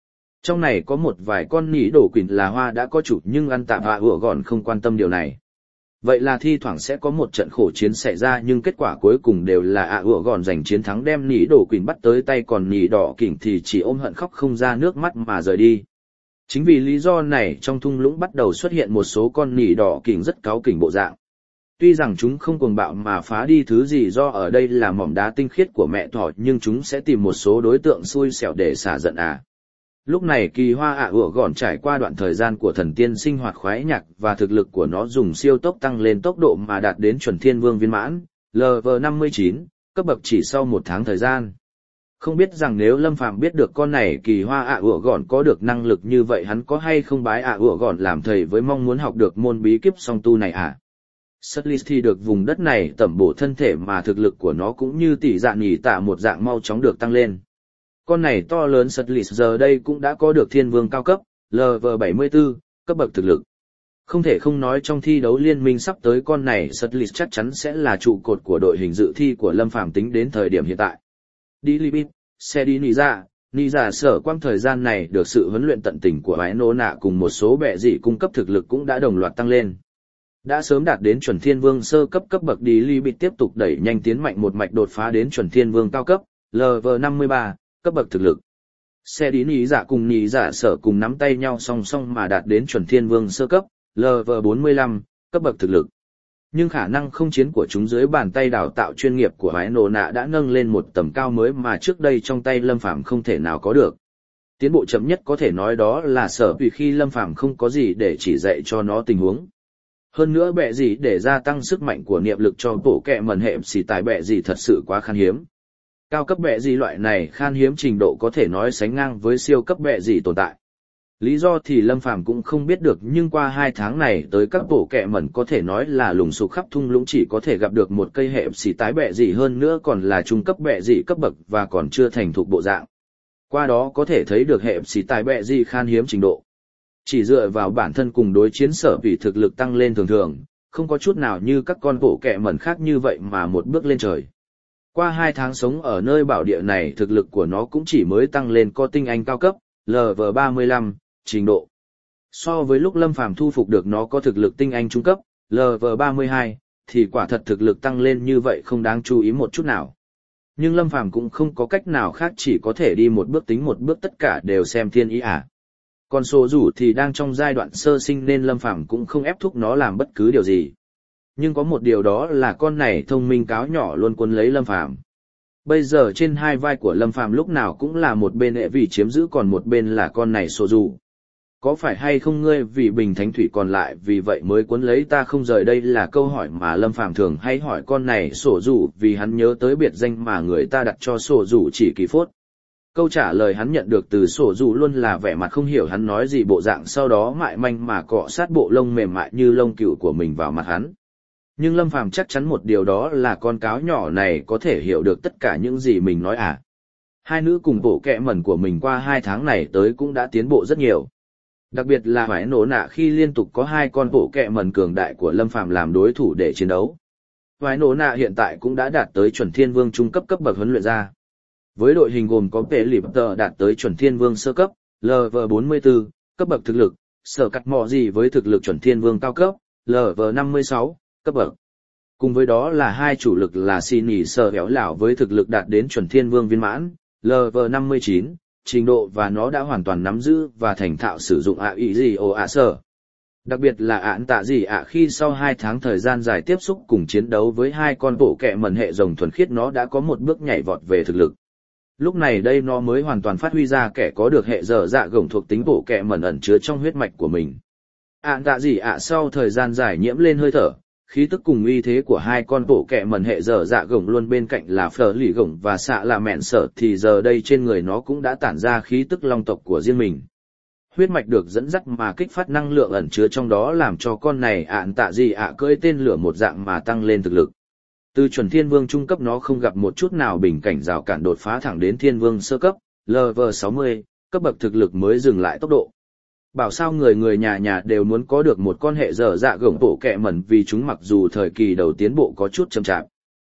Trong này có một vài con nỉ đổ quỷ là hoa đã có chủ nhưng ăn tạm ạ ủa gòn không quan tâm điều này. Vậy là thi thoảng sẽ có một trận khổ chiến xảy ra nhưng kết quả cuối cùng đều là ạ ủa gòn giành chiến thắng đem nỉ đổ quỷ bắt tới tay còn nỉ đỏ kỉnh thì chỉ ôm hận khóc không ra nước mắt mà rời đi. Chính vì lý do này trong thung lũng bắt đầu xuất hiện một số con nỉ đỏ kỉnh rất cáu kỉnh bộ dạng. Tuy rằng chúng không cuồng bạo mà phá đi thứ gì do ở đây là mỏm đá tinh khiết của mẹ thỏ nhưng chúng sẽ tìm một số đối tượng xui xẻo để xả giận à. Lúc này kỳ hoa ạ ủa gòn trải qua đoạn thời gian của thần tiên sinh hoạt khoái nhạc và thực lực của nó dùng siêu tốc tăng lên tốc độ mà đạt đến chuẩn thiên vương viên mãn, Level 59, cấp bậc chỉ sau 1 tháng thời gian. Không biết rằng nếu Lâm Phàm biết được con này kỳ hoa ạ ủa gòn có được năng lực như vậy hắn có hay không bái ạ ủa gòn làm thầy với mong muốn học được môn bí kíp song tu này à? Sutlis thì được vùng đất này tẩm bổ thân thể mà thực lực của nó cũng như tỷ dạng nhỉ tạ một dạng mau chóng được tăng lên. Con này to lớn Sutlis giờ đây cũng đã có được thiên vương cao cấp, Level 74, cấp bậc thực lực. Không thể không nói trong thi đấu liên minh sắp tới con này Sutlis chắc chắn sẽ là trụ cột của đội hình dự thi của Lâm Phàm tính đến thời điểm hiện tại. Đi Libit, xe đi Nì dạ sở quang thời gian này được sự huấn luyện tận tình của Ái Nô Nạ cùng một số bệ dị cung cấp thực lực cũng đã đồng loạt tăng lên. Đã sớm đạt đến chuẩn thiên vương sơ cấp cấp bậc đi Libit tiếp tục đẩy nhanh tiến mạnh một mạch đột phá đến chuẩn thiên vương cao cấp, Level 53, cấp bậc thực lực. Xe đi Nì dạ cùng Nì dạ sở cùng nắm tay nhau song song mà đạt đến chuẩn thiên vương sơ cấp, Level 45, cấp bậc thực lực. Nhưng khả năng không chiến của chúng dưới bàn tay đào tạo chuyên nghiệp của Ái Nô Nạ đã nâng lên một tầm cao mới mà trước đây trong tay Lâm Phàm không thể nào có được. Tiến bộ chậm nhất có thể nói đó là sở vì khi Lâm Phàm không có gì để chỉ dạy cho nó tình huống. Hơn nữa bệ gì để gia tăng sức mạnh của niệm lực cho bộ kẹ mẩn hệ xì tài bệ gì thật sự quá khan hiếm. Cao cấp bệ gì loại này khan hiếm trình độ có thể nói sánh ngang với siêu cấp bệ gì tồn tại. Lý do thì Lâm Phàm cũng không biết được nhưng qua 2 tháng này tới các bộ kẹ mẩn có thể nói là lùng sục khắp thung lũng chỉ có thể gặp được một cây hệ xì tái bệ gì hơn nữa còn là trung cấp bệ gì cấp bậc và còn chưa thành thục bộ dạng. Qua đó có thể thấy được hệ xì tái bệ gì khan hiếm trình độ. Chỉ dựa vào bản thân cùng đối chiến sở vì thực lực tăng lên thường thường, không có chút nào như các con bộ kẹ mẩn khác như vậy mà một bước lên trời. Qua 2 tháng sống ở nơi bảo địa này thực lực của nó cũng chỉ mới tăng lên có tinh anh cao cấp, Level 35, trình độ. So với lúc Lâm Phàm thu phục được nó có thực lực tinh anh trung cấp, Level 32, thì quả thật thực lực tăng lên như vậy không đáng chú ý một chút nào. Nhưng Lâm Phàm cũng không có cách nào khác chỉ có thể đi một bước tính một bước tất cả đều xem thiên ý à. Còn số rủ thì đang trong giai đoạn sơ sinh nên Lâm Phàm cũng không ép thúc nó làm bất cứ điều gì. Nhưng có một điều đó là con này thông minh cáo nhỏ luôn quấn lấy Lâm Phàm. Bây giờ trên 2 vai của Lâm Phàm lúc nào cũng là một bên hệ vị chiếm giữ còn một bên là con này số rủ. Có phải hay không ngươi vì bình thánh thủy còn lại vì vậy mới quấn lấy ta không rời đây là câu hỏi mà Lâm Phàm thường hay hỏi con này sổ rủ vì hắn nhớ tới biệt danh mà người ta đặt cho sổ rủ chỉ kỳ phốt. Câu trả lời hắn nhận được từ sổ rủ luôn là vẻ mặt không hiểu hắn nói gì bộ dạng sau đó mại manh mà cọ sát bộ lông mềm mại như lông cừu của mình vào mặt hắn. Nhưng Lâm Phàm chắc chắn một điều đó là con cáo nhỏ này có thể hiểu được tất cả những gì mình nói à. Hai nữ cùng bộ kẹ mẩn của mình qua 2 tháng này tới cũng đã tiến bộ rất nhiều. Đặc biệt là Hoài Nổ Nạ khi liên tục có 2 con bộ kẹ mẩn cường đại của Lâm Phàm làm đối thủ để chiến đấu. Hoài Nổ Nạ hiện tại cũng đã đạt tới chuẩn thiên vương trung cấp cấp bậc huấn luyện ra. Với đội hình gồm có Pệ Lịp Tờ đạt tới chuẩn thiên vương sơ cấp, Level 44, cấp bậc thực lực, Sở Cắt Mọ gì với thực lực chuẩn thiên vương cao cấp, Level 56, cấp bậc. Cùng với đó là 2 chủ lực là Xin Nhỉ Sở Béo Lão với thực lực đạt đến chuẩn thiên vương viên mãn, Level 59, trình độ và nó đã hoàn toàn nắm giữ và thành thạo sử dụng ạ ý gì ồ ạ sở. Đặc biệt là ạn tạ gì ạ khi sau 2 tháng thời gian dài tiếp xúc cùng chiến đấu với 2 con bộ kẹ mẩn hệ rồng thuần khiết nó đã có một bước nhảy vọt về thực lực. Lúc này đây nó mới hoàn toàn phát huy ra kẻ có được hệ dở dạ gồng thuộc tính bộ kẹ mẩn ẩn chứa trong huyết mạch của mình. Ạn tạ gì ạ sau thời gian dài nhiễm lên hơi thở, khí tức cùng uy thế của 2 con bộ kẹ mẩn hệ dở dạ gồng luôn bên cạnh là phở lì gồng và xạ là mẹn sở thì giờ đây trên người nó cũng đã tản ra khí tức long tộc của riêng mình. Huyết mạch được dẫn dắt mà kích phát năng lượng ẩn chứa trong đó làm cho con này ạn tạ gì ạ cưỡi tên lửa một dạng mà tăng lên thực lực. Từ chuẩn thiên vương trung cấp nó không gặp một chút nào bình cảnh rào cản đột phá thẳng đến thiên vương sơ cấp, Level 60, cấp bậc thực lực mới dừng lại tốc độ. Bảo sao người nhà đều muốn có được một con hệ dở dạ gồng bộ kẹ mẩn vì chúng mặc dù thời kỳ đầu tiến bộ có chút chậm chạp.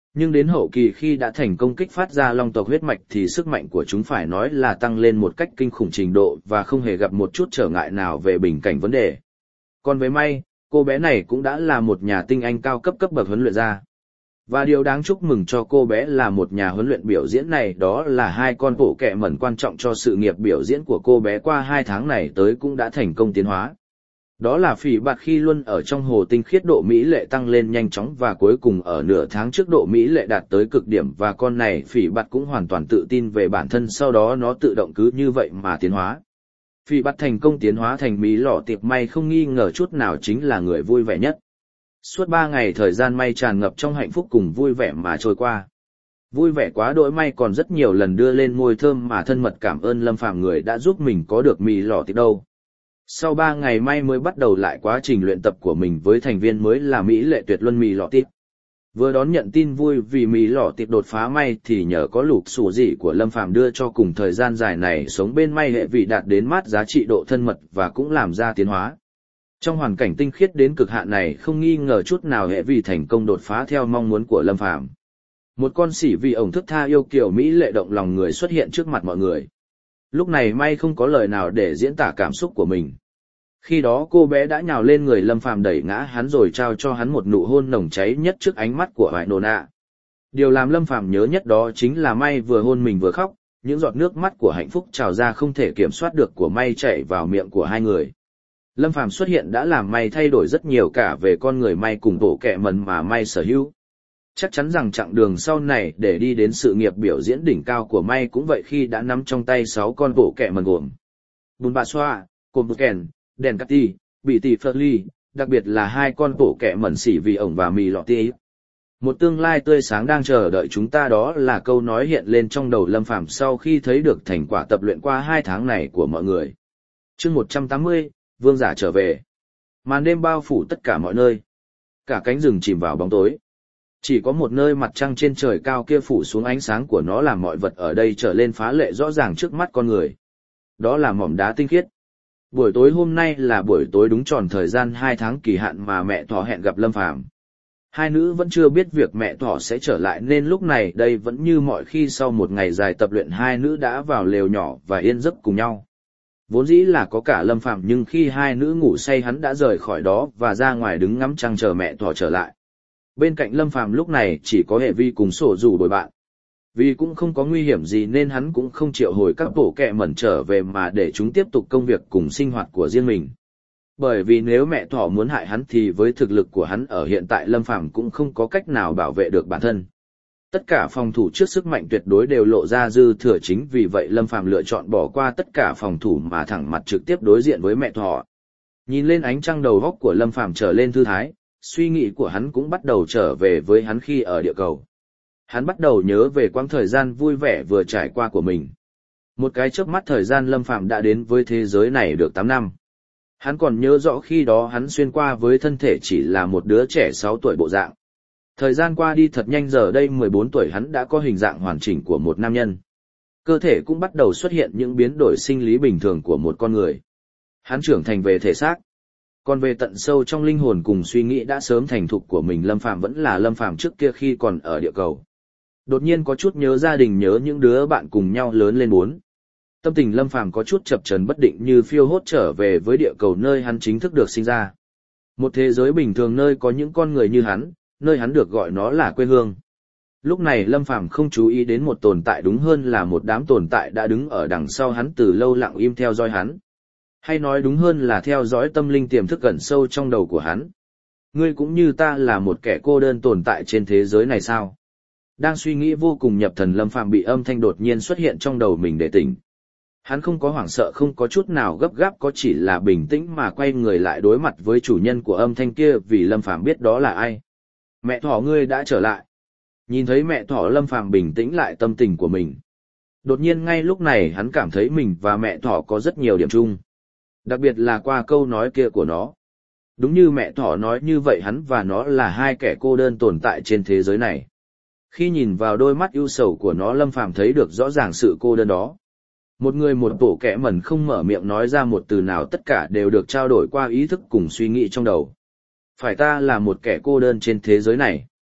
Nhưng đến hậu kỳ khi đã thành công kích phát ra long tộc huyết mạch thì sức mạnh của chúng phải nói là tăng lên một cách kinh khủng trình độ và không hề gặp một chút trở ngại nào về bình cảnh vấn đề. Còn với May, cô bé này cũng đã là một nhà tinh anh cao cấp cấp bậc huấn luyện ra. Và điều đáng chúc mừng cho cô bé là một nhà huấn luyện biểu diễn này đó là hai con bộ kẹ mẩn quan trọng cho sự nghiệp biểu diễn của cô bé qua 2 tháng này tới cũng đã thành công tiến hóa. Đó là phỉ bạt khi luôn ở trong hồ tinh khiết độ mỹ lệ tăng lên nhanh chóng và cuối cùng ở nửa tháng trước độ mỹ lệ đạt tới cực điểm và con này phỉ bạt cũng hoàn toàn tự tin về bản thân sau đó nó tự động cứ như vậy mà tiến hóa. Phỉ bạt thành công tiến hóa thành Mỹ lọ tiệp May không nghi ngờ chút nào chính là người vui vẻ nhất. Suốt 3 ngày thời gian May tràn ngập trong hạnh phúc cùng vui vẻ mà trôi qua. Vui vẻ quá đỗi May còn rất nhiều lần đưa lên môi thơm mà thân mật cảm ơn Lâm Phàm người đã giúp mình có được Mỹ lọ tiệp đâu. Sau 3 ngày May mới bắt đầu lại quá trình luyện tập của mình với thành viên mới là Mỹ lệ tuyệt luân Mỹ lọ tiệp. Vừa đón nhận tin vui vì Mỹ lọ tiệp đột phá May thì nhờ có lục sủ dị của Lâm Phàm đưa cho cùng thời gian dài này sống bên May hệ vị đạt đến mát giá trị độ thân mật và cũng làm ra tiến hóa. Trong hoàn cảnh tinh khiết đến cực hạn này không nghi ngờ chút nào hệ vị thành công đột phá theo mong muốn của Lâm Phàm. Một con sỉ vì ổng thức tha yêu kiều Mỹ lệ động lòng người xuất hiện trước mặt mọi người. Lúc này May không có lời nào để diễn tả cảm xúc của mình. Khi đó cô bé đã nhào lên người Lâm Phàm đẩy ngã hắn rồi trao cho hắn một nụ hôn nồng cháy nhất trước ánh mắt của Hoài Nôn ạ. Điều làm Lâm Phàm nhớ nhất đó chính là May vừa hôn mình vừa khóc, những giọt nước mắt của hạnh phúc trào ra không thể kiểm soát được của May chảy vào miệng của hai người. Lâm Phàm xuất hiện đã làm May thay đổi rất nhiều cả về con người May cùng bộ kệ mẩn mà May sở hữu. Chắc chắn rằng chặng đường sau này để đi đến sự nghiệp biểu diễn đỉnh cao của May cũng vậy khi đã nắm trong tay 6 con bộ kệ mẩn gồm Bùn Bà Xoa, Cồn Bù Kèn, Đèn Cát Tì, Bị Tì Phật Ly, đặc biệt là 2 con bộ kệ mẩn xỉ vì ổng và mì lọ tì. Một tương lai tươi sáng đang chờ đợi chúng ta đó là câu nói hiện lên trong đầu Lâm Phàm sau khi thấy được thành quả tập luyện qua 2 tháng này của mọi người. Chương 180, Vương giả trở về. Màn đêm bao phủ tất cả mọi nơi. Cả cánh rừng chìm vào bóng tối. Chỉ có một nơi mặt trăng trên trời cao kia phủ xuống ánh sáng của nó làm mọi vật ở đây trở lên phá lệ rõ ràng trước mắt con người. Đó là mỏm đá tinh khiết. Buổi tối hôm nay là buổi tối đúng tròn thời gian 2 tháng kỳ hạn mà mẹ Thỏ hẹn gặp Lâm Phàm. Hai nữ vẫn chưa biết việc mẹ Thỏ sẽ trở lại nên lúc này đây vẫn như mọi khi sau một ngày dài tập luyện hai nữ đã vào lều nhỏ và yên giấc cùng nhau. Vốn dĩ là có cả Lâm Phàm nhưng khi hai nữ ngủ say hắn đã rời khỏi đó và ra ngoài đứng ngắm trăng chờ mẹ Thỏ trở lại. Bên cạnh Lâm Phàm lúc này chỉ có Hệ Vi cùng Sổ Dù bồi bạn. Vì cũng không có nguy hiểm gì nên hắn cũng không triệu hồi các bộ kẹ mẩn trở về mà để chúng tiếp tục công việc cùng sinh hoạt của riêng mình. Bởi vì nếu mẹ Thỏ muốn hại hắn thì với thực lực của hắn ở hiện tại Lâm Phàm cũng không có cách nào bảo vệ được bản thân. Tất cả phòng thủ trước sức mạnh tuyệt đối đều lộ ra dư thừa chính vì vậy Lâm Phàm lựa chọn bỏ qua tất cả phòng thủ mà thẳng mặt trực tiếp đối diện với mẹ Thỏ. Nhìn lên ánh trăng đầu góc của Lâm Phàm trở lên thư thái, suy nghĩ của hắn cũng bắt đầu trở về với hắn khi ở địa cầu. Hắn bắt đầu nhớ về quãng thời gian vui vẻ vừa trải qua của mình. Một cái chớp mắt thời gian Lâm Phàm đã đến với thế giới này được 8 năm. Hắn còn nhớ rõ khi đó hắn xuyên qua với thân thể chỉ là một đứa trẻ 6 tuổi bộ dạng. Thời gian qua đi thật nhanh giờ đây 14 tuổi hắn đã có hình dạng hoàn chỉnh của một nam nhân. Cơ thể cũng bắt đầu xuất hiện những biến đổi sinh lý bình thường của một con người. Hắn trưởng thành về thể xác. Còn về tận sâu trong linh hồn cùng suy nghĩ đã sớm thành thục của mình Lâm Phàm vẫn là Lâm Phàm trước kia khi còn ở địa cầu. Đột nhiên có chút nhớ gia đình nhớ những đứa bạn cùng nhau lớn lên bốn. Tâm tình Lâm Phàm có chút chập chờn bất định như phiêu hốt trở về với địa cầu nơi hắn chính thức được sinh ra. Một thế giới bình thường nơi có những con người như hắn, nơi hắn được gọi nó là quê hương. Lúc này Lâm Phàm không chú ý đến một tồn tại đúng hơn là một đám tồn tại đã đứng ở đằng sau hắn từ lâu lặng im theo dõi hắn. Hay nói đúng hơn là theo dõi tâm linh tiềm thức ẩn sâu trong đầu của hắn. Ngươi cũng như ta là một kẻ cô đơn tồn tại trên thế giới này sao? Đang suy nghĩ vô cùng nhập thần Lâm Phàm bị âm thanh đột nhiên xuất hiện trong đầu mình để tỉnh. Hắn không có hoảng sợ không có chút nào gấp gáp có chỉ là bình tĩnh mà quay người lại đối mặt với chủ nhân của âm thanh kia vì Lâm Phàm biết đó là ai. Mẹ Thỏ ngươi đã trở lại. Nhìn thấy mẹ Thỏ Lâm Phàm bình tĩnh lại tâm tình của mình. Đột nhiên ngay lúc này hắn cảm thấy mình và mẹ Thỏ có rất nhiều điểm chung. Đặc biệt là qua câu nói kia của nó. Đúng như mẹ Thỏ nói như vậy hắn và nó là hai kẻ cô đơn tồn tại trên thế giới này. Khi nhìn vào đôi mắt ưu sầu của nó Lâm Phàm thấy được rõ ràng sự cô đơn đó. Một người một bộ kẻ mẩn không mở miệng nói ra một từ nào tất cả đều được trao đổi qua ý thức cùng suy nghĩ trong đầu. Phải ta là một kẻ cô đơn trên thế giới này.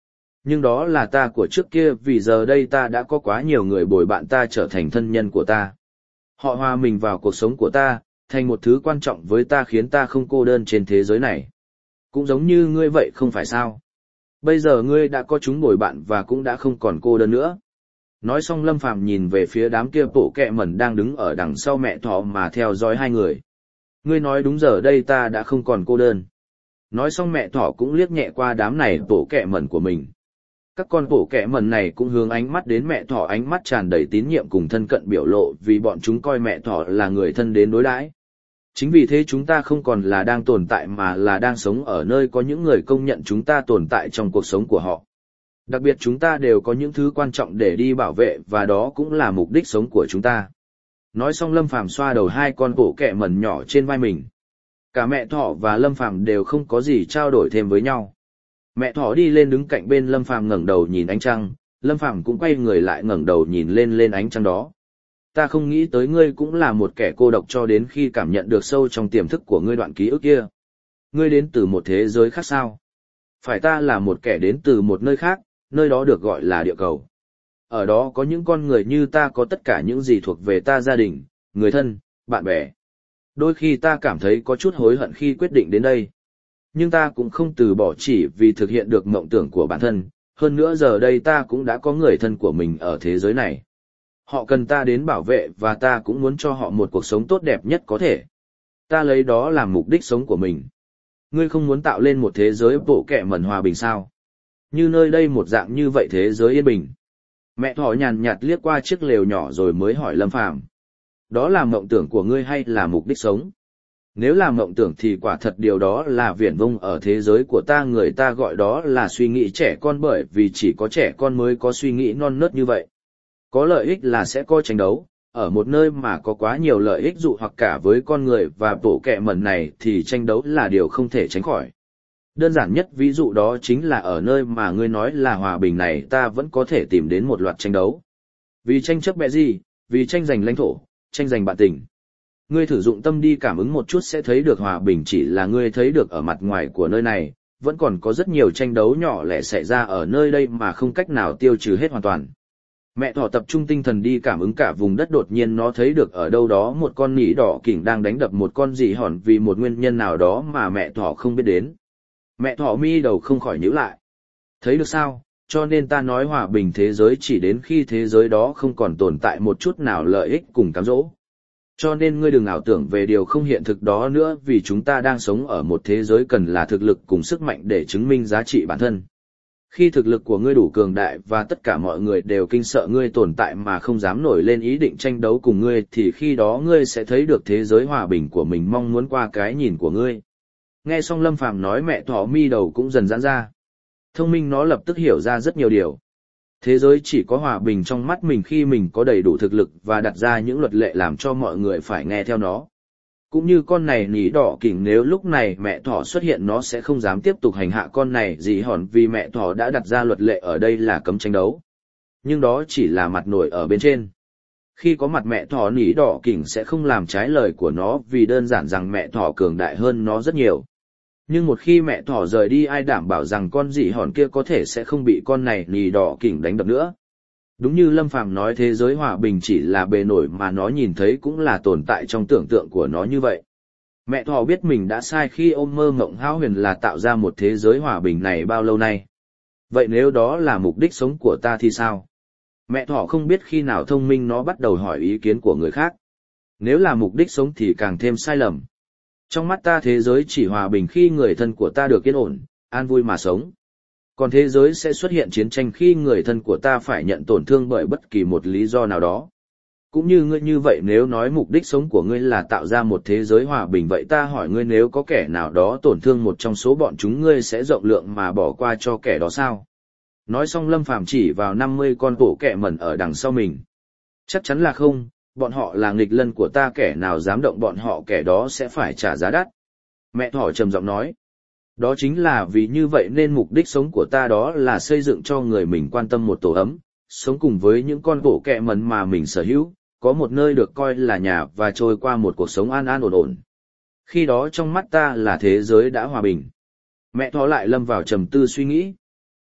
Nhưng đó là ta của trước kia, vì giờ đây ta đã có quá nhiều người bồi bạn ta trở thành thân nhân của ta. Họ hòa mình vào cuộc sống của ta, thành một thứ quan trọng với ta, khiến ta không cô đơn trên thế giới này. Cũng giống như ngươi vậy không phải sao? Bây giờ ngươi đã có chúng bồi bạn và cũng đã không còn cô đơn nữa. Nói xong Lâm Phàm nhìn về phía đám kia bộ kẹ mẩn đang đứng ở đằng sau mẹ thỏ mà theo dõi hai người. Ngươi nói đúng, giờ đây ta đã không còn cô đơn. Nói xong mẹ thỏ cũng liếc nhẹ qua đám này bộ kẹ mẩn của mình. Các con bộ kẹ mẩn này cũng hướng ánh mắt đến mẹ thỏ, ánh mắt tràn đầy tín nhiệm cùng thân cận biểu lộ, vì bọn chúng coi mẹ thỏ là người thân đến đối đãi. Chính vì thế chúng ta không còn là đang tồn tại mà là đang sống ở nơi có những người công nhận chúng ta tồn tại trong cuộc sống của họ. Đặc biệt chúng ta đều có những thứ quan trọng để đi bảo vệ, và đó cũng là mục đích sống của chúng ta. Nói xong Lâm Phàm xoa đầu hai con bộ kẹ mẩn nhỏ trên vai mình. Cả mẹ thỏ và Lâm Phàm đều không có gì trao đổi thêm với nhau. Mẹ thỏ đi lên đứng cạnh bên Lâm Phàm, ngẩng đầu nhìn ánh trăng, Lâm Phàm cũng quay người lại ngẩng đầu nhìn lên ánh trăng đó. Ta không nghĩ tới ngươi cũng là một kẻ cô độc cho đến khi cảm nhận được sâu trong tiềm thức của ngươi đoạn ký ức kia. Ngươi đến từ một thế giới khác sao? Phải, ta là một kẻ đến từ một nơi khác, nơi đó được gọi là địa cầu. Ở đó có những con người như ta, có tất cả những gì thuộc về ta: gia đình, người thân, bạn bè. Đôi khi ta cảm thấy có chút hối hận khi quyết định đến đây. Nhưng ta cũng không từ bỏ chỉ vì thực hiện được mộng tưởng của bản thân, hơn nữa giờ đây ta cũng đã có người thân của mình ở thế giới này. Họ cần ta đến bảo vệ và ta cũng muốn cho họ một cuộc sống tốt đẹp nhất có thể. Ta lấy đó làm mục đích sống của mình. Ngươi không muốn tạo lên một thế giới bộ kẹ mẩn hòa bình sao? Như nơi đây một dạng như vậy, thế giới yên bình. Mẹ thỏ nhàn nhạt liếc qua chiếc lều nhỏ rồi mới hỏi Lâm Phàm. Đó là mộng tưởng của ngươi hay là mục đích sống? Nếu là mộng tưởng thì quả thật điều đó là viển vông. Ở thế giới của ta, người ta gọi đó là suy nghĩ trẻ con, bởi vì chỉ có trẻ con mới có suy nghĩ non nớt như vậy. Có lợi ích là sẽ có tranh đấu. Ở một nơi mà có quá nhiều lợi ích dụ hoặc cả với con người và bộ kẹ mẩn này thì tranh đấu là điều không thể tránh khỏi. Đơn giản nhất ví dụ đó chính là ở nơi mà ngươi nói là hòa bình này, ta vẫn có thể tìm đến một loạt tranh đấu. Vì tranh chấp bẹ gì, vì tranh giành lãnh thổ, tranh giành bạn tình. Ngươi thử dụng tâm đi cảm ứng một chút sẽ thấy được hòa bình chỉ là ngươi thấy được ở mặt ngoài của nơi này, vẫn còn có rất nhiều tranh đấu nhỏ lẻ xảy ra ở nơi đây mà không cách nào tiêu trừ hết hoàn toàn. Mẹ thỏ tập trung tinh thần đi cảm ứng cả vùng đất, đột nhiên nó thấy được ở đâu đó một con nỉ đỏ kỉnh đang đánh đập một con dị hòn vì một nguyên nhân nào đó mà mẹ thỏ không biết đến. Mẹ thỏ mi đầu không khỏi nhíu lại. Thấy được sao, cho nên ta nói hòa bình thế giới chỉ đến khi thế giới đó không còn tồn tại một chút nào lợi ích cùng cám dỗ. Cho nên ngươi đừng ảo tưởng về điều không hiện thực đó nữa, vì chúng ta đang sống ở một thế giới cần là thực lực cùng sức mạnh để chứng minh giá trị bản thân. Khi thực lực của ngươi đủ cường đại và tất cả mọi người đều kinh sợ ngươi tồn tại mà không dám nổi lên ý định tranh đấu cùng ngươi, thì khi đó ngươi sẽ thấy được thế giới hòa bình của mình mong muốn qua cái nhìn của ngươi. Nghe xong Lâm Phàm nói, mẹ thỏ mi đầu cũng dần giãn ra. Thông minh nó lập tức hiểu ra rất nhiều điều. Thế giới chỉ có hòa bình trong mắt mình khi mình có đầy đủ thực lực và đặt ra những luật lệ làm cho mọi người phải nghe theo nó. Cũng như con này nỉ đỏ kỉnh, nếu lúc này mẹ thỏ xuất hiện nó sẽ không dám tiếp tục hành hạ con này dị hòn vì mẹ thỏ đã đặt ra luật lệ ở đây là cấm tranh đấu. Nhưng đó chỉ là mặt nổi ở bên trên. Khi có mặt mẹ thỏ, nỉ đỏ kỉnh sẽ không làm trái lời của nó vì đơn giản rằng mẹ thỏ cường đại hơn nó rất nhiều. Nhưng một khi mẹ thỏ rời đi, ai đảm bảo rằng con dị hòn kia có thể sẽ không bị con này nỉ đỏ kỉnh đánh đập nữa. Đúng như Lâm Phàm nói, thế giới hòa bình chỉ là bề nổi mà nó nhìn thấy cũng là tồn tại trong tưởng tượng của nó như vậy. Mẹ thỏ biết mình đã sai khi ôm mơ mộng hão huyền là tạo ra một thế giới hòa bình này bao lâu nay. Vậy nếu đó là mục đích sống của ta thì sao? Mẹ thỏ không biết khi nào thông minh nó bắt đầu hỏi ý kiến của người khác. Nếu là mục đích sống thì càng thêm sai lầm. Trong mắt ta thế giới chỉ hòa bình khi người thân của ta được yên ổn, an vui mà sống. Còn thế giới sẽ xuất hiện chiến tranh khi người thân của ta phải nhận tổn thương bởi bất kỳ một lý do nào đó. Cũng như ngươi như vậy, nếu nói mục đích sống của ngươi là tạo ra một thế giới hòa bình, vậy ta hỏi ngươi, nếu có kẻ nào đó tổn thương một trong số bọn chúng, ngươi sẽ rộng lượng mà bỏ qua cho kẻ đó sao? Nói xong Lâm Phàm chỉ vào 50 con bộ kẹ mẩn ở đằng sau mình. Chắc chắn là không, bọn họ là nghịch lân của ta, kẻ nào dám động bọn họ kẻ đó sẽ phải trả giá đắt. Mẹ thỏ trầm giọng nói. Đó chính là vì như vậy nên mục đích sống của ta đó là xây dựng cho người mình quan tâm một tổ ấm, sống cùng với những con bộ kẹ mẩn mà mình sở hữu, có một nơi được coi là nhà và trôi qua một cuộc sống an an ổn ổn. Khi đó trong mắt ta là thế giới đã hòa bình. Mẹ thỏ lại lâm vào trầm tư suy nghĩ.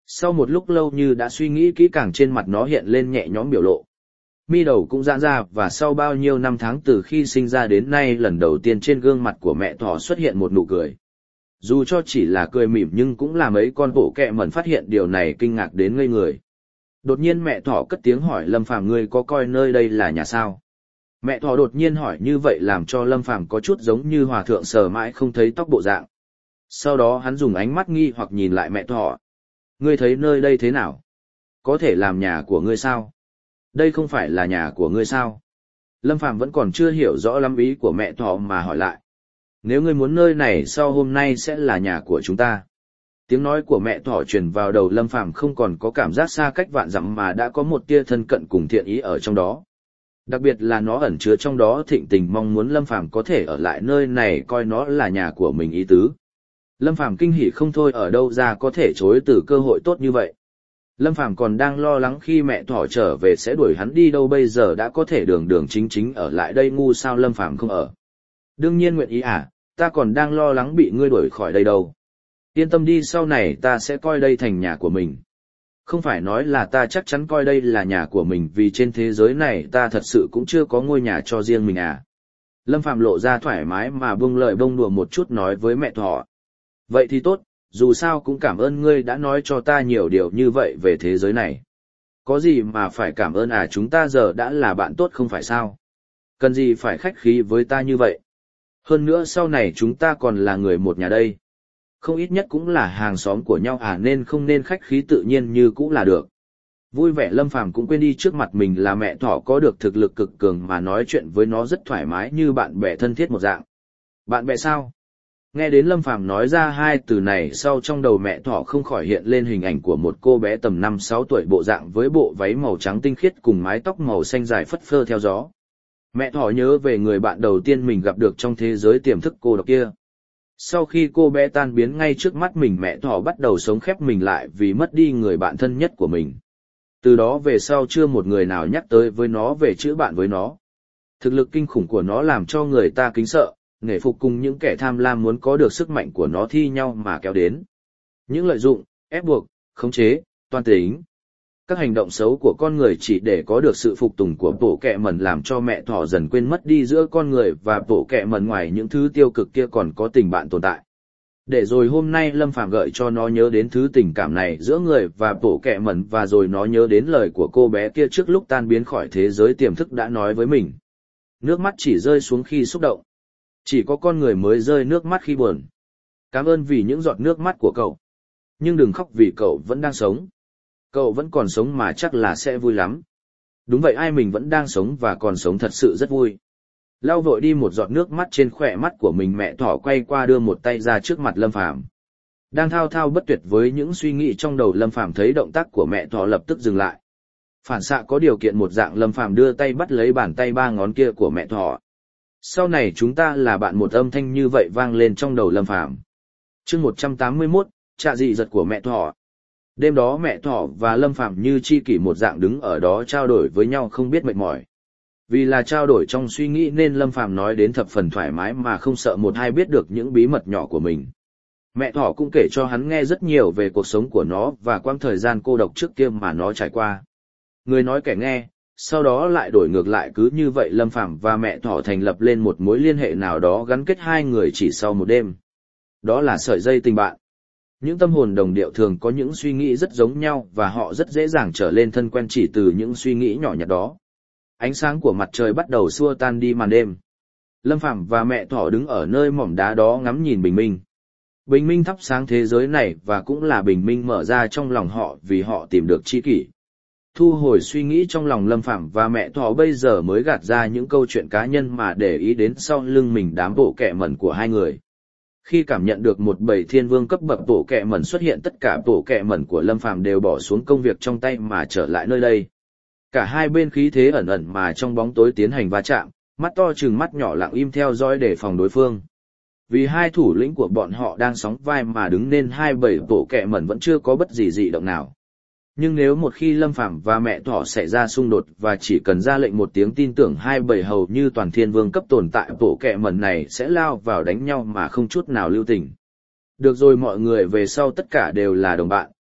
Sau một lúc lâu như đã suy nghĩ kỹ càng, trên mặt nó hiện lên nhẹ nhõm biểu lộ. Mi đầu cũng giãn ra, và sau bao nhiêu năm tháng từ khi sinh ra đến nay, lần đầu tiên trên gương mặt của mẹ thỏ xuất hiện một nụ cười. Dù cho chỉ là cười mỉm nhưng cũng làm mấy con bộ kẹ mẩn phát hiện điều này kinh ngạc đến ngây người. Đột nhiên mẹ thỏ cất tiếng hỏi Lâm Phàm, ngươi có coi nơi đây là nhà sao? Mẹ thỏ đột nhiên hỏi như vậy làm cho Lâm Phàm có chút giống như hòa thượng sờ mãi không thấy tóc bộ dạng. Sau đó hắn dùng ánh mắt nghi hoặc nhìn lại mẹ thỏ. Ngươi thấy nơi đây thế nào? Có thể làm nhà của ngươi sao? Đây không phải là nhà của ngươi sao? Lâm Phàm vẫn còn chưa hiểu rõ lắm ý của mẹ thỏ mà hỏi lại. Nếu ngươi muốn nơi này sau hôm nay sẽ là nhà của chúng ta. Tiếng nói của mẹ thỏ truyền vào đầu Lâm Phàm, không còn có cảm giác xa cách vạn dặm mà đã có một tia thân cận cùng thiện ý ở trong đó. Đặc biệt là nó ẩn chứa trong đó thịnh tình mong muốn Lâm Phàm có thể ở lại nơi này coi nó là nhà của mình ý tứ. Lâm Phàm kinh hỉ không thôi, ở đâu ra có thể chối từ cơ hội tốt như vậy. Lâm Phàm còn đang lo lắng khi mẹ thỏ trở về sẽ đuổi hắn đi đâu, bây giờ đã có thể đường đường chính chính ở lại đây, ngu sao Lâm Phàm không ở. Đương nhiên nguyện ý à, ta còn đang lo lắng bị ngươi đuổi khỏi đây đâu. Yên tâm đi, sau này ta sẽ coi đây thành nhà của mình. Không phải nói là ta chắc chắn coi đây là nhà của mình, vì trên thế giới này ta thật sự cũng chưa có ngôi nhà cho riêng mình à. Lâm Phàm lộ ra thoải mái mà buông lời bông đùa một chút nói với mẹ thỏ. Vậy thì tốt, dù sao cũng cảm ơn ngươi đã nói cho ta nhiều điều như vậy về thế giới này. Có gì mà phải cảm ơn à, chúng ta giờ đã là bạn tốt không phải sao? Cần gì phải khách khí với ta như vậy? Hơn nữa sau này chúng ta còn là người một nhà đây. Không ít nhất cũng là hàng xóm của nhau à, nên không nên khách khí, tự nhiên như cũ là được. Vui vẻ Lâm Phàm cũng quên đi trước mặt mình là mẹ thỏ có được thực lực cực cường mà nói chuyện với nó rất thoải mái như bạn bè thân thiết một dạng. Bạn bè sao? Nghe đến Lâm Phàm nói ra hai từ này, sau trong đầu mẹ thỏ không khỏi hiện lên hình ảnh của một cô bé tầm 5-6 tuổi bộ dạng với bộ váy màu trắng tinh khiết cùng mái tóc màu xanh dài phất phơ theo gió. Mẹ thỏ nhớ về người bạn đầu tiên mình gặp được trong thế giới tiềm thức cô độc kia. Sau khi cô bé tan biến ngay trước mắt mình, mẹ thỏ bắt đầu sống khép mình lại vì mất đi người bạn thân nhất của mình. Từ đó về sau chưa một người nào nhắc tới với nó về chữ bạn với nó. Thực lực kinh khủng của nó làm cho người ta kính sợ, nể phục, cùng những kẻ tham lam muốn có được sức mạnh của nó thi nhau mà kéo đến. Những lợi dụng, ép buộc, khống chế, toan tính. Các hành động xấu của con người chỉ để có được sự phục tùng của bộ kẹ mẩn làm cho mẹ thỏ dần quên mất đi giữa con người và bộ kẹ mẩn ngoài những thứ tiêu cực kia còn có tình bạn tồn tại. Để rồi hôm nay Lâm Phàm gợi cho nó nhớ đến thứ tình cảm này giữa người và bộ kẹ mẩn, và rồi nó nhớ đến lời của cô bé kia trước lúc tan biến khỏi thế giới tiềm thức đã nói với mình. Nước mắt chỉ rơi xuống khi xúc động. Chỉ có con người mới rơi nước mắt khi buồn. Cảm ơn vì những giọt nước mắt của cậu. Nhưng đừng khóc vì cậu vẫn đang sống. Cậu vẫn còn sống mà chắc là sẽ vui lắm. Đúng vậy, ai mình vẫn đang sống và còn sống thật sự rất vui. Lau vội đi một giọt nước mắt trên khóe mắt của mình, mẹ thỏ quay qua đưa một tay ra trước mặt Lâm Phàm. Đang thao thao bất tuyệt với những suy nghĩ trong đầu, Lâm Phàm thấy động tác của mẹ thỏ lập tức dừng lại. Phản xạ có điều kiện một dạng, Lâm Phàm đưa tay bắt lấy bàn tay ba ngón kia của mẹ thỏ. Sau này chúng ta là bạn, một âm thanh như vậy vang lên trong đầu Lâm Phàm. Chương 181, trạ dị giật của mẹ thỏ. Đêm đó mẹ thỏ và Lâm Phàm như tri kỷ một dạng đứng ở đó trao đổi với nhau không biết mệt mỏi. Vì là trao đổi trong suy nghĩ nên Lâm Phàm nói đến thập phần thoải mái mà không sợ một ai biết được những bí mật nhỏ của mình. Mẹ thỏ cũng kể cho hắn nghe rất nhiều về cuộc sống của nó và quãng thời gian cô độc trước kia mà nó trải qua. Người nói kẻ nghe, sau đó lại đổi ngược lại, cứ như vậy Lâm Phàm và mẹ thỏ thành lập lên một mối liên hệ nào đó gắn kết hai người chỉ sau một đêm. Đó là sợi dây tình bạn. Những tâm hồn đồng điệu thường có những suy nghĩ rất giống nhau và họ rất dễ dàng trở lên thân quen chỉ từ những suy nghĩ nhỏ nhặt đó. Ánh sáng của mặt trời bắt đầu xua tan đi màn đêm. Lâm Phàm và mẹ thỏ đứng ở nơi mỏm đá đó ngắm nhìn bình minh. Bình minh thắp sáng thế giới này và cũng là bình minh mở ra trong lòng họ vì họ tìm được tri kỷ. Thu hồi suy nghĩ trong lòng, Lâm Phàm và mẹ thỏ bây giờ mới gạt ra những câu chuyện cá nhân mà để ý đến sau lưng mình đám bộ kẹ mẩn của hai người. Khi cảm nhận được một bầy thiên vương cấp bậc bộ kẹ mẩn xuất hiện, tất cả bộ kẹ mẩn của Lâm Phàm đều bỏ xuống công việc trong tay mà trở lại nơi đây. Cả hai bên khí thế ẩn ẩn mà trong bóng tối tiến hành va chạm, mắt to trừng mắt nhỏ lặng im theo dõi để phòng đối phương. Vì hai thủ lĩnh của bọn họ đang sóng vai mà đứng nên hai bầy bộ kẹ mẩn vẫn chưa có bất gì dị động nào. Nhưng nếu một khi Lâm Phàm và mẹ thỏ xảy ra xung đột và chỉ cần ra lệnh một tiếng, tin tưởng hai bầy hầu như toàn thiên vương cấp tồn tại bộ kẹ mẩn này sẽ lao vào đánh nhau mà không chút nào lưu tình. Được rồi, mọi người về sau tất cả đều là đồng bạn,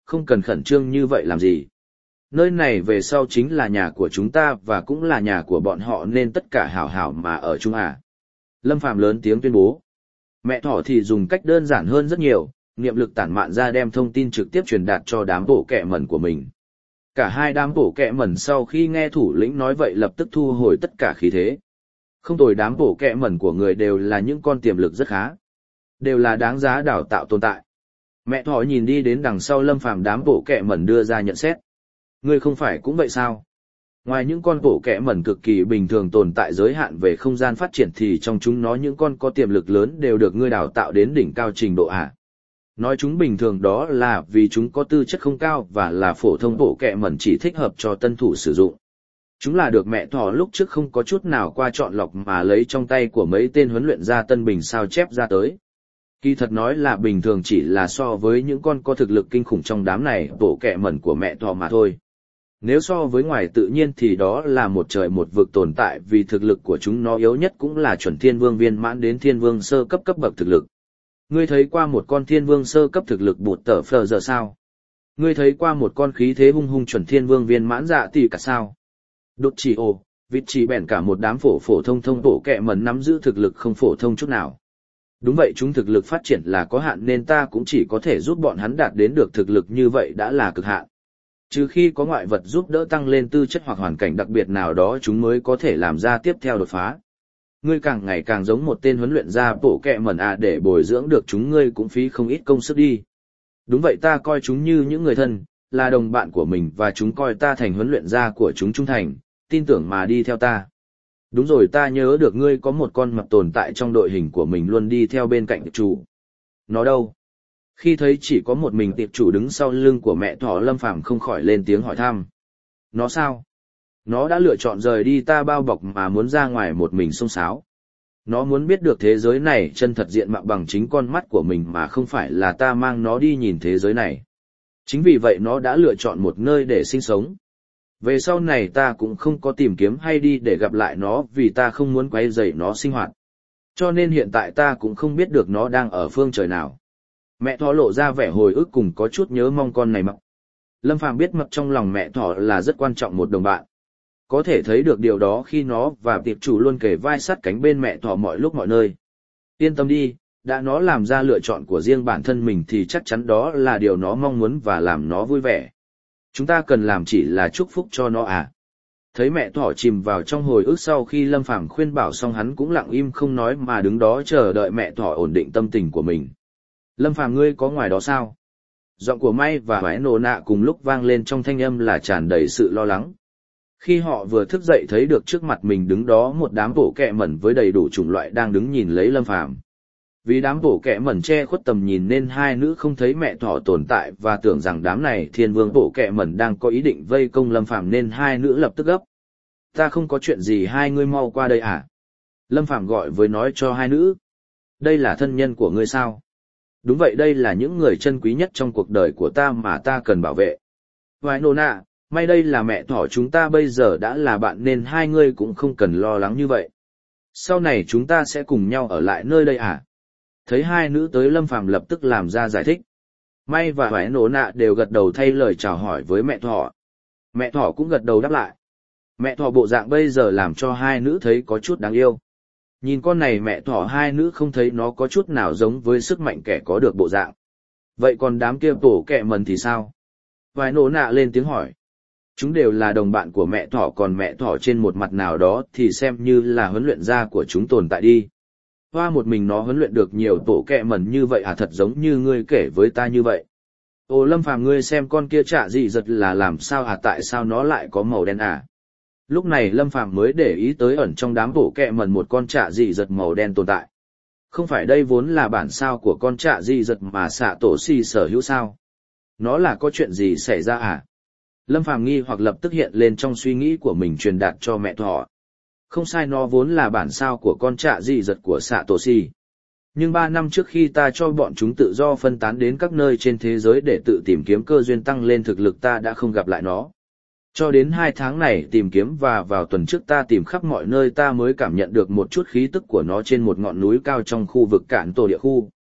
không cần khẩn trương như vậy làm gì. Nơi này về sau chính là nhà của chúng ta và cũng là nhà của bọn họ nên tất cả hảo hảo mà ở chung à. Lâm Phàm lớn tiếng tuyên bố. Mẹ thỏ thì dùng cách đơn giản hơn rất nhiều, niệm lực tản mạn ra đem thông tin trực tiếp truyền đạt cho đám bộ kẹ mẩn của mình. Cả hai đám bộ kẹ mẩn sau khi nghe thủ lĩnh nói vậy lập tức thu hồi tất cả khí thế. Không tồi, đám bộ kẹ mẩn của người đều là những con tiềm lực rất khá. Đều là đáng giá đào tạo tồn tại. Mẹ thỏ nhìn đi đến đằng sau Lâm Phàm, đám bộ kẹ mẩn đưa ra nhận xét. Ngươi không phải cũng vậy sao? Ngoài những con bộ kẹ mẩn cực kỳ bình thường tồn tại giới hạn về không gian phát triển thì trong chúng nó những con có tiềm lực lớn đều được ngươi đào tạo đến đỉnh cao trình độ à? Nói chúng bình thường đó là vì chúng có tư chất không cao và là phổ thông bộ kẹ mẩn chỉ thích hợp cho tân thủ sử dụng. Chúng là được mẹ thỏ lúc trước không có chút nào qua chọn lọc mà lấy trong tay của mấy tên huấn luyện gia tân bình sao chép ra tới. Kỳ thật nói là bình thường chỉ là so với những con có thực lực kinh khủng trong đám này bộ kẹ mẩn của mẹ thỏ mà thôi. Nếu so với ngoài tự nhiên thì đó là một trời một vực tồn tại vì thực lực của chúng nó yếu nhất cũng là chuẩn thiên vương viên mãn đến thiên vương sơ cấp cấp bậc thực lực. Ngươi thấy qua một con thiên vương sơ cấp thực lực bụt tở phờ giờ sao? Ngươi thấy qua một con khí thế hung hung chuẩn thiên vương viên mãn dạ tỷ cả sao? Đột chỉ ồ, vịt chỉ bèn cả một đám phổ thông bộ kẹ mẩn nắm giữ thực lực không phổ thông chút nào. Đúng vậy, chúng thực lực phát triển là có hạn nên ta cũng chỉ có thể giúp bọn hắn đạt đến được thực lực như vậy đã là cực hạn. Trừ khi có ngoại vật giúp đỡ tăng lên tư chất hoặc hoàn cảnh đặc biệt nào đó chúng mới có thể làm ra tiếp theo đột phá. Ngươi càng ngày càng giống một tên huấn luyện gia bộ kẹ mẩn à, để bồi dưỡng được chúng ngươi cũng phí không ít công sức đi. Đúng vậy, ta coi chúng như những người thân, là đồng bạn của mình và chúng coi ta thành huấn luyện gia của chúng trung thành, tin tưởng mà đi theo ta. Đúng rồi, ta nhớ được ngươi có một con mập tồn tại trong đội hình của mình luôn đi theo bên cạnh tiệp chủ. Nó đâu? Khi thấy chỉ có một mình tiệp chủ đứng sau lưng của mẹ thỏ, Lâm Phàm không khỏi lên tiếng hỏi thăm. Nó sao? Nó đã lựa chọn rời đi ta bao bọc mà muốn ra ngoài một mình xông xáo. Nó muốn biết được thế giới này chân thật diện mạo bằng chính con mắt của mình mà không phải là ta mang nó đi nhìn thế giới này. Chính vì vậy nó đã lựa chọn một nơi để sinh sống. Về sau này ta cũng không có tìm kiếm hay đi để gặp lại nó vì ta không muốn quấy rầy nó sinh hoạt. Cho nên hiện tại ta cũng không biết được nó đang ở phương trời nào. Mẹ thỏ lộ ra vẻ hồi ức cùng có chút nhớ mong con này mập. Lâm Phàm biết mập trong lòng mẹ thỏ là rất quan trọng một đồng bạn. Có thể thấy được điều đó khi nó và tiệp chủ luôn kề vai sát cánh bên mẹ thỏ mọi lúc mọi nơi. Yên tâm đi, đã nó làm ra lựa chọn của riêng bản thân mình thì chắc chắn đó là điều nó mong muốn và làm nó vui vẻ. Chúng ta cần làm chỉ là chúc phúc cho nó à. Thấy mẹ thỏ chìm vào trong hồi ức sau khi Lâm Phàm khuyên bảo xong hắn cũng lặng im không nói mà đứng đó chờ đợi mẹ thỏ ổn định tâm tình của mình. Lâm Phàm, ngươi có ngoài đó sao? Giọng của May và Vãi Nổ Nạ cùng lúc vang lên trong thanh âm là tràn đầy sự lo lắng. Khi họ vừa thức dậy thấy được trước mặt mình đứng đó một đám bộ kẹ mẩn với đầy đủ chủng loại đang đứng nhìn lấy Lâm Phàm. Vì đám bộ kẹ mẩn che khuất tầm nhìn nên hai nữ không thấy mẹ thỏ tồn tại và tưởng rằng đám này thiên vương bộ kẹ mẩn đang có ý định vây công Lâm Phàm nên hai nữ lập tức gấp. Ta không có chuyện gì, hai ngươi mau qua đây à? Lâm Phàm gọi với nói cho hai nữ. Đây là thân nhân của ngươi sao? Đúng vậy, đây là những người chân quý nhất trong cuộc đời của ta mà ta cần bảo vệ. Vài nô nạ, may đây là mẹ thỏ chúng ta bây giờ đã là bạn nên hai ngươi cũng không cần lo lắng như vậy. Sau này chúng ta sẽ cùng nhau ở lại nơi đây à? Thấy hai nữ tới, Lâm Phàm lập tức làm ra giải thích. May và Vài nô nạ đều gật đầu thay lời chào hỏi với mẹ thỏ. Mẹ thỏ cũng gật đầu đáp lại. Mẹ thỏ bộ dạng bây giờ làm cho hai nữ thấy có chút đáng yêu. Nhìn con này mẹ thỏ hai nữ không thấy nó có chút nào giống với sức mạnh kẻ có được bộ dạng. Vậy còn đám kia tổ kẹ mần thì sao? Vài nổ nạ lên tiếng hỏi. Chúng đều là đồng bạn của mẹ thỏ, còn mẹ thỏ trên một mặt nào đó thì xem như là huấn luyện gia của chúng tồn tại đi. Hoa một mình nó huấn luyện được nhiều tổ kẹ mần như vậy à? Thật giống như ngươi kể với ta như vậy. Ồ Lâm Phàm, ngươi xem con kia chả gì giật là làm sao à? Tại sao nó lại có màu đen à? Lúc này Lâm Phàm mới để ý tới ẩn trong đám bộ kẹ mần một con chạ dị giật màu đen tồn tại. Không phải đây vốn là bản sao của con chạ dị giật mà xạ tổ xì sở hữu sao? Nó là có chuyện gì xảy ra à? Lâm Phàm nghi hoặc lập tức hiện lên trong suy nghĩ của mình truyền đạt cho mẹ thỏ. Không sai, nó vốn là bản sao của con chạ dị giật của xạ tổ xì. Nhưng 3 năm trước khi ta cho bọn chúng tự do phân tán đến các nơi trên thế giới để tự tìm kiếm cơ duyên tăng lên thực lực, ta đã không gặp lại nó. Cho đến 2 tháng này tìm kiếm và vào tuần trước ta tìm khắp mọi nơi ta mới cảm nhận được một chút khí tức của nó trên một ngọn núi cao trong khu vực cạn tổ địa khu.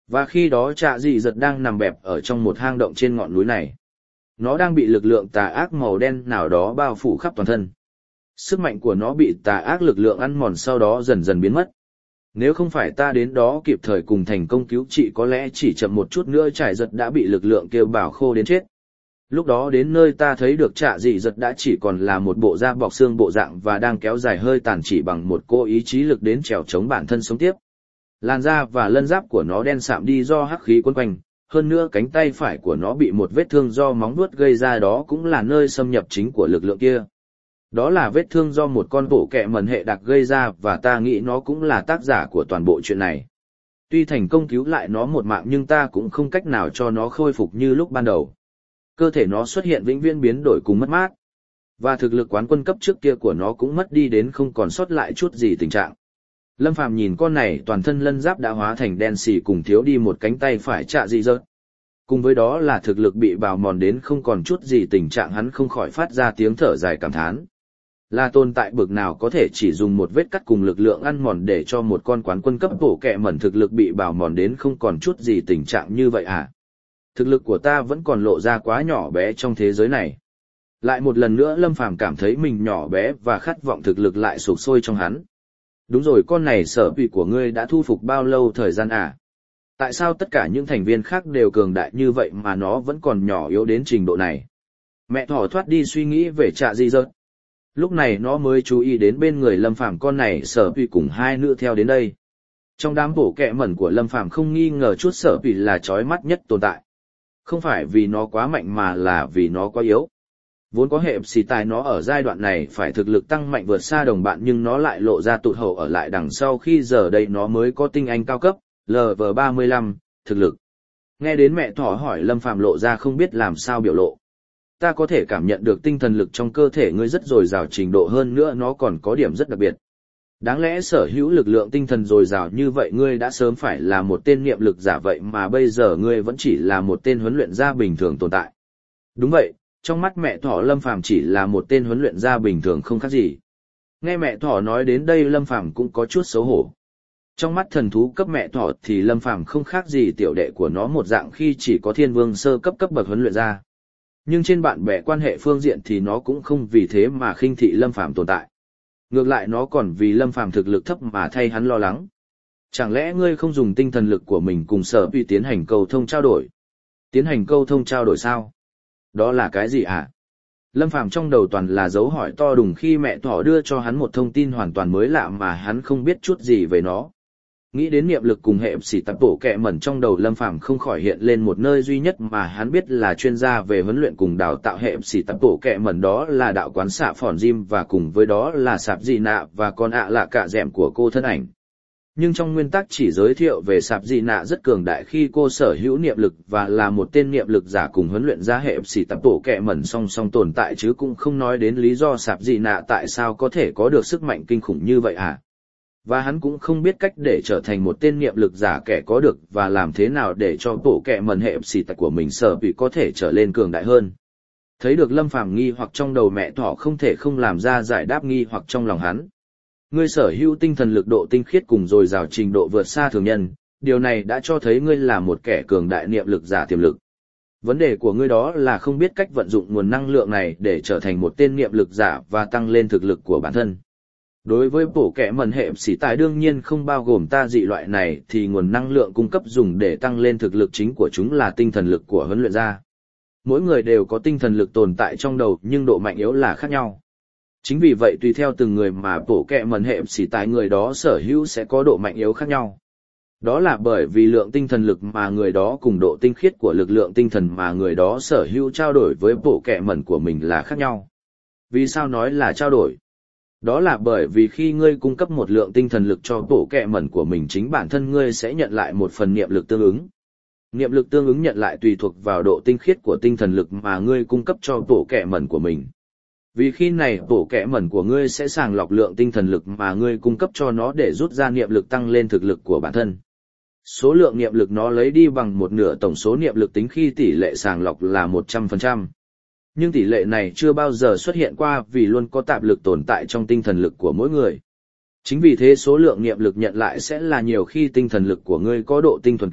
Và khi đó Trạ Dị Giật đang nằm bẹp ở trong một hang động trên ngọn núi này. Nó đang bị lực lượng tà ác màu đen nào đó bao phủ khắp toàn thân. Sức mạnh của nó bị tà ác lực lượng ăn mòn sau đó dần dần biến mất. Nếu không phải ta đến đó kịp thời cùng thành công cứu trị, có lẽ chỉ chậm một chút nữa Trại Giật đã bị lực lượng kia bào khô đến chết. Lúc đó đến nơi ta thấy được Trạ Dị Giật đã chỉ còn là một bộ da bọc xương bộ dạng và đang kéo dài hơi tàn chỉ bằng một cô ý chí lực đến trèo chống bản thân sống tiếp. Làn da và lân giáp của nó đen sạm đi do hắc khí quấn quanh, hơn nữa cánh tay phải của nó bị một vết thương do móng vuốt gây ra, đó cũng là nơi xâm nhập chính của lực lượng kia. Đó là vết thương do một con bộ kẹ mẩn hệ đặc gây ra và ta nghĩ nó cũng là tác giả của toàn bộ chuyện này. Tuy thành công cứu lại nó một mạng nhưng ta cũng không cách nào cho nó khôi phục như lúc ban đầu. Cơ thể nó xuất hiện vĩnh viễn biến đổi cùng mất mát. Và thực lực quán quân cấp trước kia của nó cũng mất đi đến không còn sót lại chút gì tình trạng. Lâm Phàm nhìn con này toàn thân lân giáp đã hóa thành đen xì cùng thiếu đi một cánh tay phải Trạ Dị Giật. Cùng với đó là thực lực bị bào mòn đến không còn chút gì tình trạng, hắn không khỏi phát ra tiếng thở dài cảm thán. Là tồn tại bực nào có thể chỉ dùng một vết cắt cùng lực lượng ăn mòn để cho một con quán quân cấp bổ kẹ mẩn thực lực bị bào mòn đến không còn chút gì tình trạng như vậy à? Thực lực của ta vẫn còn lộ ra quá nhỏ bé trong thế giới này. Lại một lần nữa Lâm Phàm cảm thấy mình nhỏ bé và khát vọng thực lực lại sục sôi trong hắn. Đúng rồi, con này Sở Pì của ngươi đã thu phục bao lâu thời gian à? Tại sao tất cả những thành viên khác đều cường đại như vậy mà nó vẫn còn nhỏ yếu đến trình độ này? Mẹ thỏ thoát đi suy nghĩ về Trạ Dị Giật. Lúc này nó mới chú ý đến bên người Lâm Phàm con này Sở Pì cùng hai nữ theo đến đây. Trong đám bổ kẹ mẩn của Lâm Phàm không nghi ngờ chút Sở Pì là chói mắt nhất tồn tại. Không phải vì nó quá mạnh mà là vì nó quá yếu. Vốn có hệ xì tài nó ở giai đoạn này phải thực lực tăng mạnh vượt xa đồng bạn nhưng nó lại lộ ra tụt hậu ở lại đằng sau khi giờ đây nó mới có tinh anh cao cấp, LV35, thực lực. Nghe đến mẹ thỏ hỏi Lâm Phàm lộ ra không biết làm sao biểu lộ. Ta có thể cảm nhận được tinh thần lực trong cơ thể ngươi rất dồi dào, trình độ hơn nữa nó còn có điểm rất đặc biệt. Đáng lẽ sở hữu lực lượng tinh thần dồi dào như vậy ngươi đã sớm phải là một tên niệm lực giả, vậy mà bây giờ ngươi vẫn chỉ là một tên huấn luyện gia bình thường tồn tại. Đúng vậy, trong mắt mẹ thỏ Lâm Phàm chỉ là một tên huấn luyện gia bình thường không khác gì. Nghe mẹ thỏ nói đến đây Lâm Phàm cũng có chút xấu hổ. Trong mắt thần thú cấp mẹ thỏ thì Lâm Phàm không khác gì tiểu đệ của nó một dạng khi chỉ có thiên vương sơ cấp cấp bậc huấn luyện gia. Nhưng trên bạn bè quan hệ phương diện thì nó cũng không vì thế mà khinh thị Lâm Phàm tồn tại. Ngược lại nó còn vì Lâm Phàm thực lực thấp mà thay hắn lo lắng. Chẳng lẽ ngươi không dùng tinh thần lực của mình cùng Sở Pì tiến hành câu thông trao đổi? Tiến hành câu thông trao đổi sao? Đó là cái gì ạ? Lâm Phàm trong đầu toàn là dấu hỏi to đùng khi mẹ thỏ đưa cho hắn một thông tin hoàn toàn mới lạ mà hắn không biết chút gì về nó. Nghĩ đến niệm lực cùng hệ xỉ tập bổ kẹ mẩn trong đầu Lâm Phàm không khỏi hiện lên một nơi duy nhất mà hắn biết là chuyên gia về huấn luyện cùng đào tạo hệ xỉ tập bổ kẹ mẩn, đó là đạo quán xạ phòn Jim và cùng với đó là Sạp Dị Nạ và con ạ là cả dẻm của cô thân ảnh. Nhưng trong nguyên tắc chỉ giới thiệu về Sạp Dị Nạ rất cường đại khi cô sở hữu niệm lực và là một tên niệm lực giả cùng huấn luyện ra hệ xỉ tập bổ kẹ mẩn song song tồn tại, chứ cũng không nói đến lý do Sạp Dị Nạ tại sao có thể có được sức mạnh kinh khủng như vậy à. Và hắn cũng không biết cách để trở thành một tên niệm lực giả kẻ có được và làm thế nào để cho bộ kẹ mẩn hệ xỉ tạch của mình Sở Pì có thể trở lên cường đại hơn. Thấy được Lâm Phàm nghi hoặc trong đầu mẹ thỏ không thể không làm ra giải đáp nghi hoặc trong lòng hắn. Ngươi sở hữu tinh thần lực độ tinh khiết cùng dồi dào trình độ vượt xa thường nhân, điều này đã cho thấy ngươi là một kẻ cường đại niệm lực giả tiềm lực. Vấn đề của ngươi đó là không biết cách vận dụng nguồn năng lượng này để trở thành một tên niệm lực giả và tăng lên thực lực của bản thân. Đối với bổ kẹ mẩn hệ xỉ tài đương nhiên không bao gồm ta dị loại này thì nguồn năng lượng cung cấp dùng để tăng lên thực lực chính của chúng là tinh thần lực của huấn luyện gia. Mỗi người đều có tinh thần lực tồn tại trong đầu nhưng độ mạnh yếu là khác nhau. Chính vì vậy tùy theo từng người mà bổ kẹ mẩn hệ xỉ tài người đó sở hữu sẽ có độ mạnh yếu khác nhau. Đó là bởi vì lượng tinh thần lực mà người đó cùng độ tinh khiết của lực lượng tinh thần mà người đó sở hữu trao đổi với bổ kẹ mẩn của mình là khác nhau. Vì sao nói là trao đổi? Đó là bởi vì khi ngươi cung cấp một lượng tinh thần lực cho bộ kẹ mẩn của mình, chính bản thân ngươi sẽ nhận lại một phần niệm lực tương ứng. Niệm lực tương ứng nhận lại tùy thuộc vào độ tinh khiết của tinh thần lực mà ngươi cung cấp cho bộ kẹ mẩn của mình. Vì khi này bộ kẹ mẩn của ngươi sẽ sàng lọc lượng tinh thần lực mà ngươi cung cấp cho nó để rút ra niệm lực tăng lên thực lực của bản thân. Số lượng niệm lực nó lấy đi bằng một nửa tổng số niệm lực tính khi tỷ lệ sàng lọc là 100%. Nhưng tỷ lệ này chưa bao giờ xuất hiện qua vì luôn có tạp lực tồn tại trong tinh thần lực của mỗi người. Chính vì thế số lượng niệm lực nhận lại sẽ là nhiều khi tinh thần lực của ngươi có độ tinh thuần cao,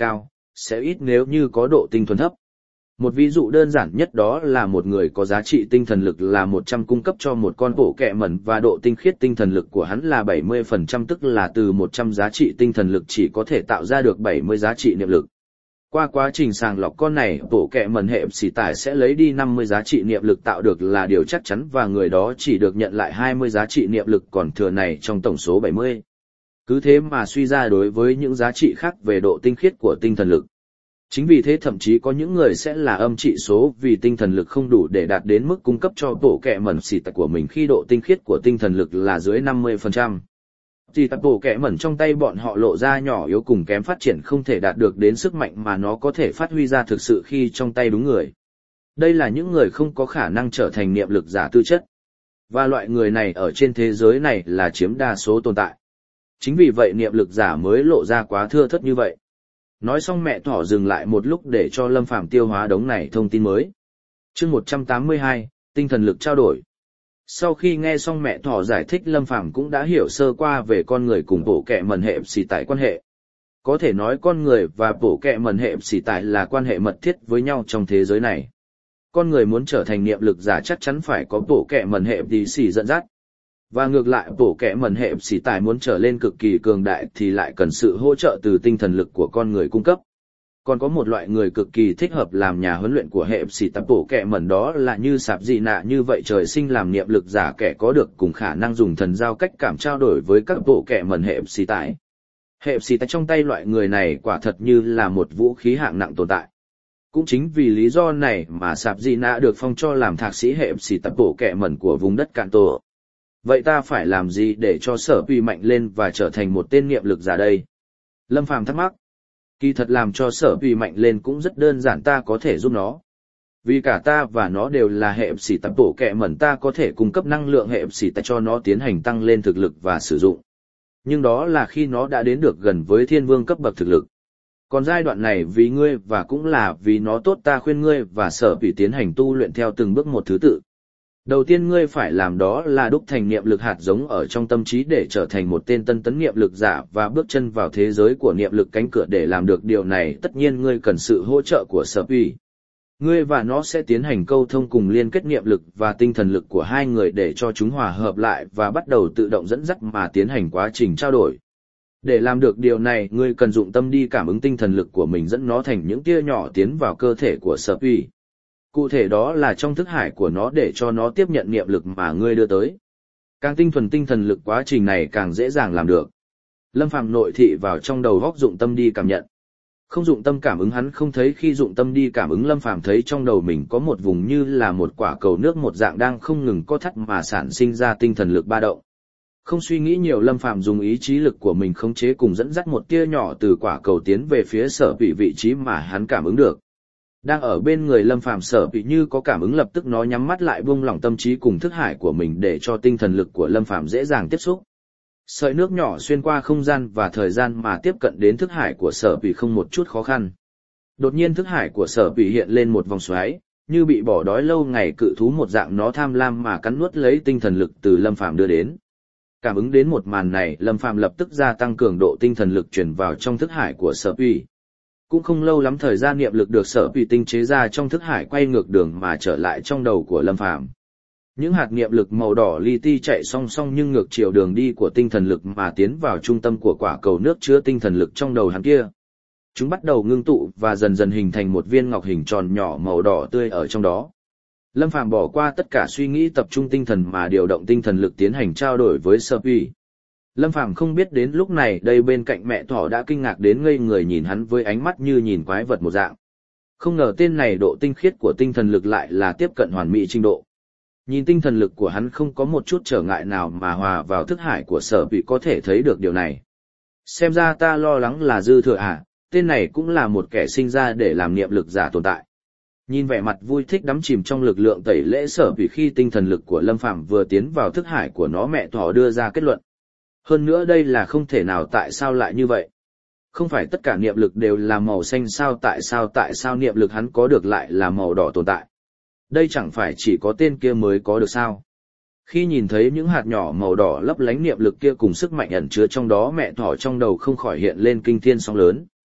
sẽ ít nếu như có độ tinh thuần thấp. Một ví dụ đơn giản nhất đó là một người có giá trị tinh thần lực là 100 cung cấp cho một con bộ kẹ mẩn và độ tinh khiết tinh thần lực của hắn là 70%, tức là từ 100 giá trị tinh thần lực chỉ có thể tạo ra được 70 giá trị niệm lực. Qua quá trình sàng lọc con này, bộ kẹ mẩn hệ xỉ tải sẽ lấy đi 50 giá trị niệm lực tạo được là điều chắc chắn và người đó chỉ được nhận lại 20 giá trị niệm lực còn thừa này trong tổng số 70. Cứ thế mà suy ra đối với những giá trị khác về độ tinh khiết của tinh thần lực. Chính vì thế thậm chí có những người sẽ là âm trị số vì tinh thần lực không đủ để đạt đến mức cung cấp cho bộ kẹ mẩn xỉ tải của mình khi độ tinh khiết của tinh thần lực là dưới 50%. Thì tập bộ kẹ mẩn trong tay bọn họ lộ ra nhỏ yếu cùng kém phát triển không thể đạt được đến sức mạnh mà nó có thể phát huy ra thực sự khi trong tay đúng người. Đây là những người không có khả năng trở thành niệm lực giả tư chất. Và loại người này ở trên thế giới này là chiếm đa số tồn tại. Chính vì vậy niệm lực giả mới lộ ra quá thưa thớt như vậy. Nói xong mẹ thỏ dừng lại một lúc để cho Lâm Phàm tiêu hóa đống này thông tin mới. Chương 182, tinh thần lực trao đổi. Sau khi nghe xong mẹ thỏ giải thích, Lâm Phàm cũng đã hiểu sơ qua về con người cùng bộ kẹ mẩn hệ xỉ tải quan hệ. Có thể nói con người và bộ kẹ mẩn hệ xỉ tải là quan hệ mật thiết với nhau trong thế giới này. Con người muốn trở thành niệm lực giả chắc chắn phải có bộ kẹ mẩn hệ xỉ dẫn dắt. Và ngược lại bộ kẹ mẩn hệ xỉ tải muốn trở lên cực kỳ cường đại thì lại cần sự hỗ trợ từ tinh thần lực của con người cung cấp. Còn có một loại người cực kỳ thích hợp làm nhà huấn luyện của hệ xỉ tải bộ kẹ mẩn, đó là như Sạp Dị Nạ như vậy trời sinh làm niệm lực giả kẻ có được cùng khả năng dùng thần giao cách cảm trao đổi với các bộ kẹ mẩn hệ xỉ tải. Hệ xỉ tải trong tay loại người này quả thật như là một vũ khí hạng nặng tồn tại. Cũng chính vì lý do này mà Sạp Dị Nạ được phong cho làm thạc sĩ hệ xỉ tải bộ kẹ mẩn của vùng đất Cạn Tổ. Vậy ta phải làm gì để cho Sở Phi mạnh lên và trở thành một tên niệm lực giả đây? Lâm Phàm thắc mắc. Kỳ thật làm cho Sở Phi mạnh lên cũng rất đơn giản, ta có thể giúp nó. Vì cả ta và nó đều là hệ xỉ tạp bộ kẹ mẩn, ta có thể cung cấp năng lượng hệ xỉ tạp cho nó tiến hành tăng lên thực lực và sử dụng. Nhưng đó là khi nó đã đến được gần với thiên vương cấp bậc thực lực. Còn giai đoạn này vì ngươi và cũng là vì nó tốt, ta khuyên ngươi và Sở Phi tiến hành tu luyện theo từng bước một thứ tự. Đầu tiên ngươi phải làm đó là đúc thành niệm lực hạt giống ở trong tâm trí để trở thành một tên tân tấn niệm lực giả và bước chân vào thế giới của niệm lực cánh cửa. Để làm được điều này tất nhiên ngươi cần sự hỗ trợ của Sở Phi. Ngươi và nó sẽ tiến hành câu thông cùng liên kết niệm lực và tinh thần lực của hai người để cho chúng hòa hợp lại và bắt đầu tự động dẫn dắt mà tiến hành quá trình trao đổi. Để làm được điều này, ngươi cần dụng tâm đi cảm ứng tinh thần lực của mình dẫn nó thành những tia nhỏ tiến vào cơ thể của Sở Phi. Cụ thể đó là trong thức hải của nó để cho nó tiếp nhận niệm lực mà ngươi đưa tới. Càng tinh thuần tinh thần lực quá trình này càng dễ dàng làm được. Lâm Phàm nội thị vào trong đầu góc dụng tâm đi cảm nhận. Không dụng tâm cảm ứng hắn không thấy, khi dụng tâm đi cảm ứng Lâm Phàm thấy trong đầu mình có một vùng như là một quả cầu nước một dạng đang không ngừng co thắt mà sản sinh ra tinh thần lực ba động. Không suy nghĩ nhiều, Lâm Phàm dùng ý chí lực của mình khống chế cùng dẫn dắt một tia nhỏ từ quả cầu tiến về phía Sở Phi vị trí mà hắn cảm ứng được. Đang ở bên người Lâm Phàm, Sở Phi như có cảm ứng, lập tức nó nhắm mắt lại buông lỏng tâm trí cùng thức hải của mình để cho tinh thần lực của Lâm Phàm dễ dàng tiếp xúc. Sợi nước nhỏ xuyên qua không gian và thời gian mà tiếp cận đến thức hải của Sở Phi không một chút khó khăn. Đột nhiên thức hải của Sở Phi hiện lên một vòng xoáy, như bị bỏ đói lâu ngày cự thú một dạng, nó tham lam mà cắn nuốt lấy tinh thần lực từ Lâm Phàm đưa đến. Cảm ứng đến một màn này, Lâm Phàm lập tức gia tăng cường độ tinh thần lực truyền vào trong thức hải của Sở Phi. Cũng không lâu lắm, thời gian niệm lực được Sở Phi tinh chế ra trong thức hải quay ngược đường mà trở lại trong đầu của Lâm Phàm. Những hạt niệm lực màu đỏ li ti chạy song song nhưng ngược chiều đường đi của tinh thần lực mà tiến vào trung tâm của quả cầu nước chứa tinh thần lực trong đầu hắn kia. Chúng bắt đầu ngưng tụ và dần dần hình thành một viên ngọc hình tròn nhỏ màu đỏ tươi ở trong đó. Lâm Phàm bỏ qua tất cả suy nghĩ, tập trung tinh thần mà điều động tinh thần lực tiến hành trao đổi với Sở Phi. Lâm Phàm không biết đến lúc này đây bên cạnh mẹ thỏ đã kinh ngạc đến ngây người nhìn hắn với ánh mắt như nhìn quái vật một dạng. Không ngờ tên này độ tinh khiết của tinh thần lực lại là tiếp cận hoàn mỹ trình độ. Nhìn tinh thần lực của hắn không có một chút trở ngại nào mà hòa vào thức hải của Sở Phi có thể thấy được điều này. Xem ra ta lo lắng là dư thừa à, tên này cũng là một kẻ sinh ra để làm niệm lực giả tồn tại. Nhìn vẻ mặt vui thích đắm chìm trong lực lượng tẩy lễ Sở Phi khi tinh thần lực của Lâm Phàm vừa tiến vào thức hải của nó, mẹ thỏ đưa ra kết luận. Hơn nữa đây là không thể nào, tại sao lại như vậy? Không phải tất cả niệm lực đều là màu xanh sao, tại sao niệm lực hắn có được lại là màu đỏ tồn tại? Đây chẳng phải chỉ có tên kia mới có được sao? Khi nhìn thấy những hạt nhỏ màu đỏ lấp lánh niệm lực kia cùng sức mạnh ẩn chứa trong đó, mẹ thỏ trong đầu không khỏi hiện lên kinh thiên sóng lớn.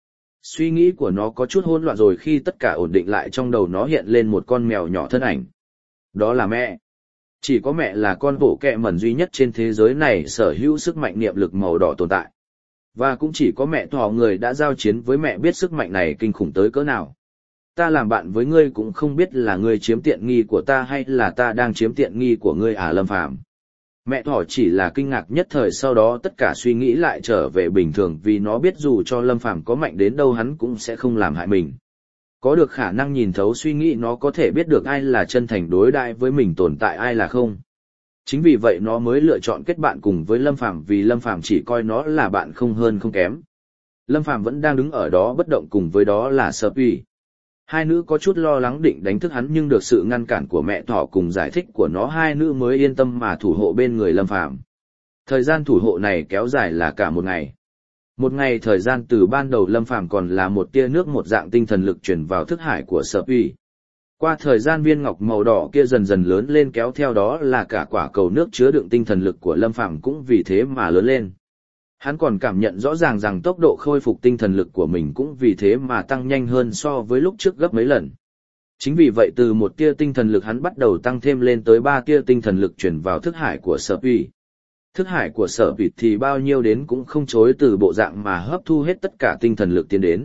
Suy nghĩ của nó có chút hỗn loạn rồi khi tất cả ổn định lại trong đầu nó hiện lên một con mèo nhỏ thân ảnh. Đó là mẹ. Chỉ có mẹ là con bộ kẹ mẩn duy nhất trên thế giới này sở hữu sức mạnh niệm lực màu đỏ tồn tại. Và cũng chỉ có mẹ thỏ người đã giao chiến với mẹ biết sức mạnh này kinh khủng tới cỡ nào. Ta làm bạn với ngươi cũng không biết là ngươi chiếm tiện nghi của ta hay là ta đang chiếm tiện nghi của ngươi à Lâm Phàm. Mẹ thỏ chỉ là kinh ngạc nhất thời, sau đó tất cả suy nghĩ lại trở về bình thường vì nó biết dù cho Lâm Phàm có mạnh đến đâu hắn cũng sẽ không làm hại mình. Có được khả năng nhìn thấu suy nghĩ, nó có thể biết được ai là chân thành đối đãi với mình tồn tại ai là không. Chính vì vậy nó mới lựa chọn kết bạn cùng với Lâm Phàm vì Lâm Phàm chỉ coi nó là bạn không hơn không kém. Lâm Phàm vẫn đang đứng ở đó bất động cùng với đó là Sở Pì. Hai nữ có chút lo lắng định đánh thức hắn nhưng được sự ngăn cản của mẹ thỏ cùng giải thích của nó hai nữ mới yên tâm mà thủ hộ bên người Lâm Phàm. Thời gian thủ hộ này kéo dài là cả một ngày. Một ngày thời gian từ ban đầu Lâm Phàm còn là một tia nước một dạng tinh thần lực chuyển vào thức hải của Sở Pì. Qua thời gian viên ngọc màu đỏ kia dần dần lớn lên kéo theo đó là cả quả cầu nước chứa đựng tinh thần lực của Lâm Phàm cũng vì thế mà lớn lên. Hắn còn cảm nhận rõ ràng rằng tốc độ khôi phục tinh thần lực của mình cũng vì thế mà tăng nhanh hơn so với lúc trước gấp mấy lần. Chính vì vậy từ một tia tinh thần lực hắn bắt đầu tăng thêm lên tới 3 tia tinh thần lực chuyển vào thức hải của Sở Pì. Thức hải của Sở Pì thì bao nhiêu đến cũng không chối từ bộ dạng mà hấp thu hết tất cả tinh thần lực tiến đến.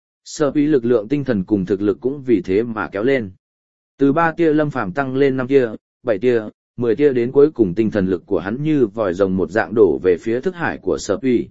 Sở Pì lực lượng tinh thần cùng thực lực cũng vì thế mà kéo lên. Từ 3 tia Lâm Phàm tăng lên 5 tia, 7 tia, 10 tia đến cuối cùng tinh thần lực của hắn như vòi rồng một dạng đổ về phía thức hải của Sở Pì.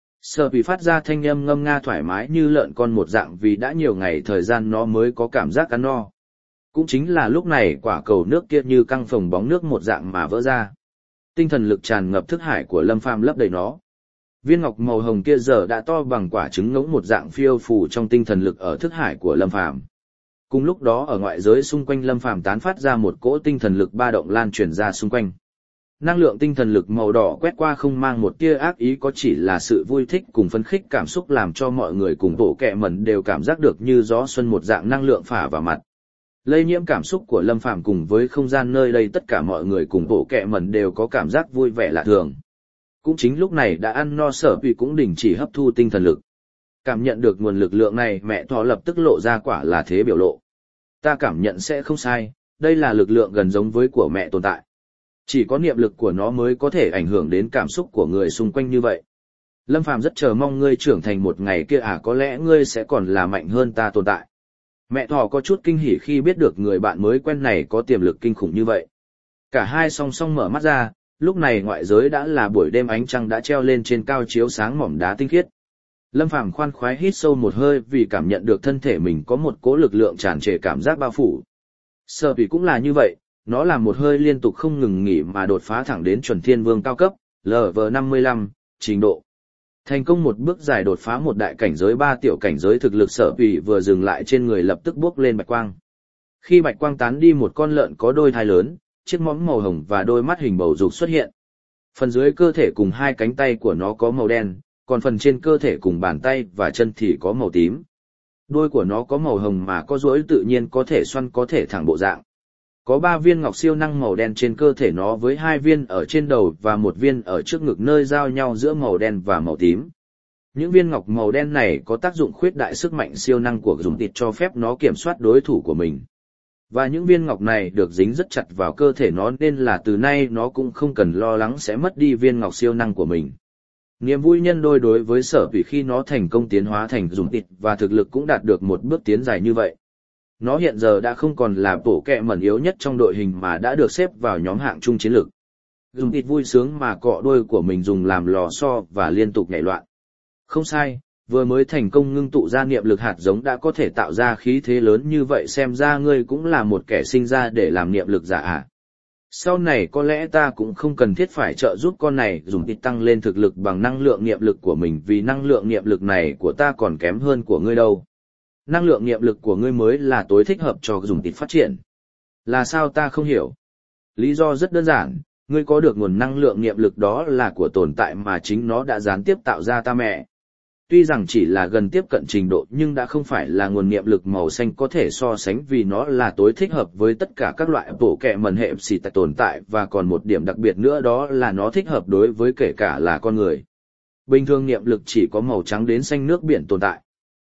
Sở Pì phát ra thanh âm ngâm nga thoải mái như lợn con một dạng vì đã nhiều ngày thời gian nó mới có cảm giác ăn no. Cũng chính là lúc này quả cầu nước kia như căng phồng bóng nước một dạng mà vỡ ra. Tinh thần lực tràn ngập thức hải của Lâm Phàm lấp đầy nó. Viên ngọc màu hồng kia giờ đã to bằng quả trứng ngỗng một dạng phiêu phù trong tinh thần lực ở thức hải của Lâm Phàm. Cùng lúc đó ở ngoại giới xung quanh Lâm Phàm tán phát ra một cỗ tinh thần lực ba động lan truyền ra xung quanh. Năng lượng tinh thần lực màu đỏ quét qua không mang một tia ác ý, có chỉ là sự vui thích cùng phấn khích cảm xúc làm cho mọi người cùng bộ kẹ mẩn đều cảm giác được như gió xuân một dạng năng lượng phả vào mặt. Lây nhiễm cảm xúc của Lâm Phàm cùng với không gian nơi đây tất cả mọi người cùng bộ kẹ mẩn đều có cảm giác vui vẻ lạ thường. Cũng chính lúc này đã ăn no Sở Pì cũng đình chỉ hấp thu tinh thần lực. Cảm nhận được nguồn lực lượng này mẹ thỏ lập tức lộ ra quả là thế biểu lộ. Ta cảm nhận sẽ không sai, đây là lực lượng gần giống với của mẹ tồn tại. Chỉ có niệm lực của nó mới có thể ảnh hưởng đến cảm xúc của người xung quanh như vậy. Lâm Phàm rất chờ mong ngươi trưởng thành một ngày kia có lẽ ngươi sẽ còn là mạnh hơn ta tồn tại. Mẹ thỏ có chút kinh hỉ khi biết được người bạn mới quen này có tiềm lực kinh khủng như vậy. Cả hai song song mở mắt ra, lúc này ngoại giới đã là buổi đêm ánh trăng đã treo lên trên cao chiếu sáng mỏm đá tinh khiết. Lâm Phàm khoan khoái hít sâu một hơi vì cảm nhận được thân thể mình có một cỗ lực lượng tràn trề cảm giác bao phủ. Sở Pì cũng là như vậy, nó làm một hơi liên tục không ngừng nghỉ mà đột phá thẳng đến chuẩn thiên vương cao cấp, LV55, trình độ. Thành công một bước dài đột phá một đại cảnh giới 3 tiểu cảnh giới thực lực Sở Pì vừa dừng lại trên người lập tức bốc lên bạch quang. Khi bạch quang tán đi một con lợn có đôi thai lớn, chiếc mõm màu hồng và đôi mắt hình bầu dục xuất hiện. Phần dưới cơ thể cùng hai cánh tay của nó có màu đen, còn phần trên cơ thể cùng bàn tay và chân thì có màu tím. Đuôi của nó có màu hồng mà có duỗi tự nhiên có thể xoăn có thể thẳng bộ dạng. Có 3 viên ngọc siêu năng màu đen trên cơ thể nó với 2 viên ở trên đầu và 1 viên ở trước ngực nơi giao nhau giữa màu đen và màu tím. Những viên ngọc màu đen này có tác dụng khuyết đại sức mạnh siêu năng của dùng thịt cho phép nó kiểm soát đối thủ của mình. Và những viên ngọc này được dính rất chặt vào cơ thể nó nên là từ nay nó cũng không cần lo lắng sẽ mất đi viên ngọc siêu năng của mình. Niềm vui nhân đôi đối với Sở Pì khi nó thành công tiến hóa thành dùng thịt và thực lực cũng đạt được một bước tiến dài như vậy. Nó hiện giờ đã không còn là bộ kẹ mẩn yếu nhất trong đội hình mà đã được xếp vào nhóm hạng trung chiến lược. Dùng thịt vui sướng mà cọ đuôi của mình dùng làm lò xo và liên tục nhảy loạn. Không sai, vừa mới thành công ngưng tụ ra niệm lực hạt giống đã có thể tạo ra khí thế lớn như vậy, xem ra ngươi cũng là một kẻ sinh ra để làm niệm lực giả à. Sau này có lẽ ta cũng không cần thiết phải trợ giúp con này dùng thịt tăng lên thực lực bằng năng lượng niệm lực của mình vì năng lượng niệm lực này của ta còn kém hơn của ngươi đâu. Năng lượng niệm lực của ngươi mới là tối thích hợp cho dùng thịt phát triển. Là sao ta không hiểu? Lý do rất đơn giản, ngươi có được nguồn năng lượng niệm lực đó là của tồn tại mà chính nó đã gián tiếp tạo ra ta mẹ. Tuy rằng chỉ là gần tiếp cận trình độ nhưng đã không phải là nguồn niệm lực màu xanh có thể so sánh vì nó là tối thích hợp với tất cả các loại bộ kẹ mẩn hệ xì tại tồn tại và còn một điểm đặc biệt nữa đó là nó thích hợp đối với kể cả là con người. Bình thường niệm lực chỉ có màu trắng đến xanh nước biển tồn tại.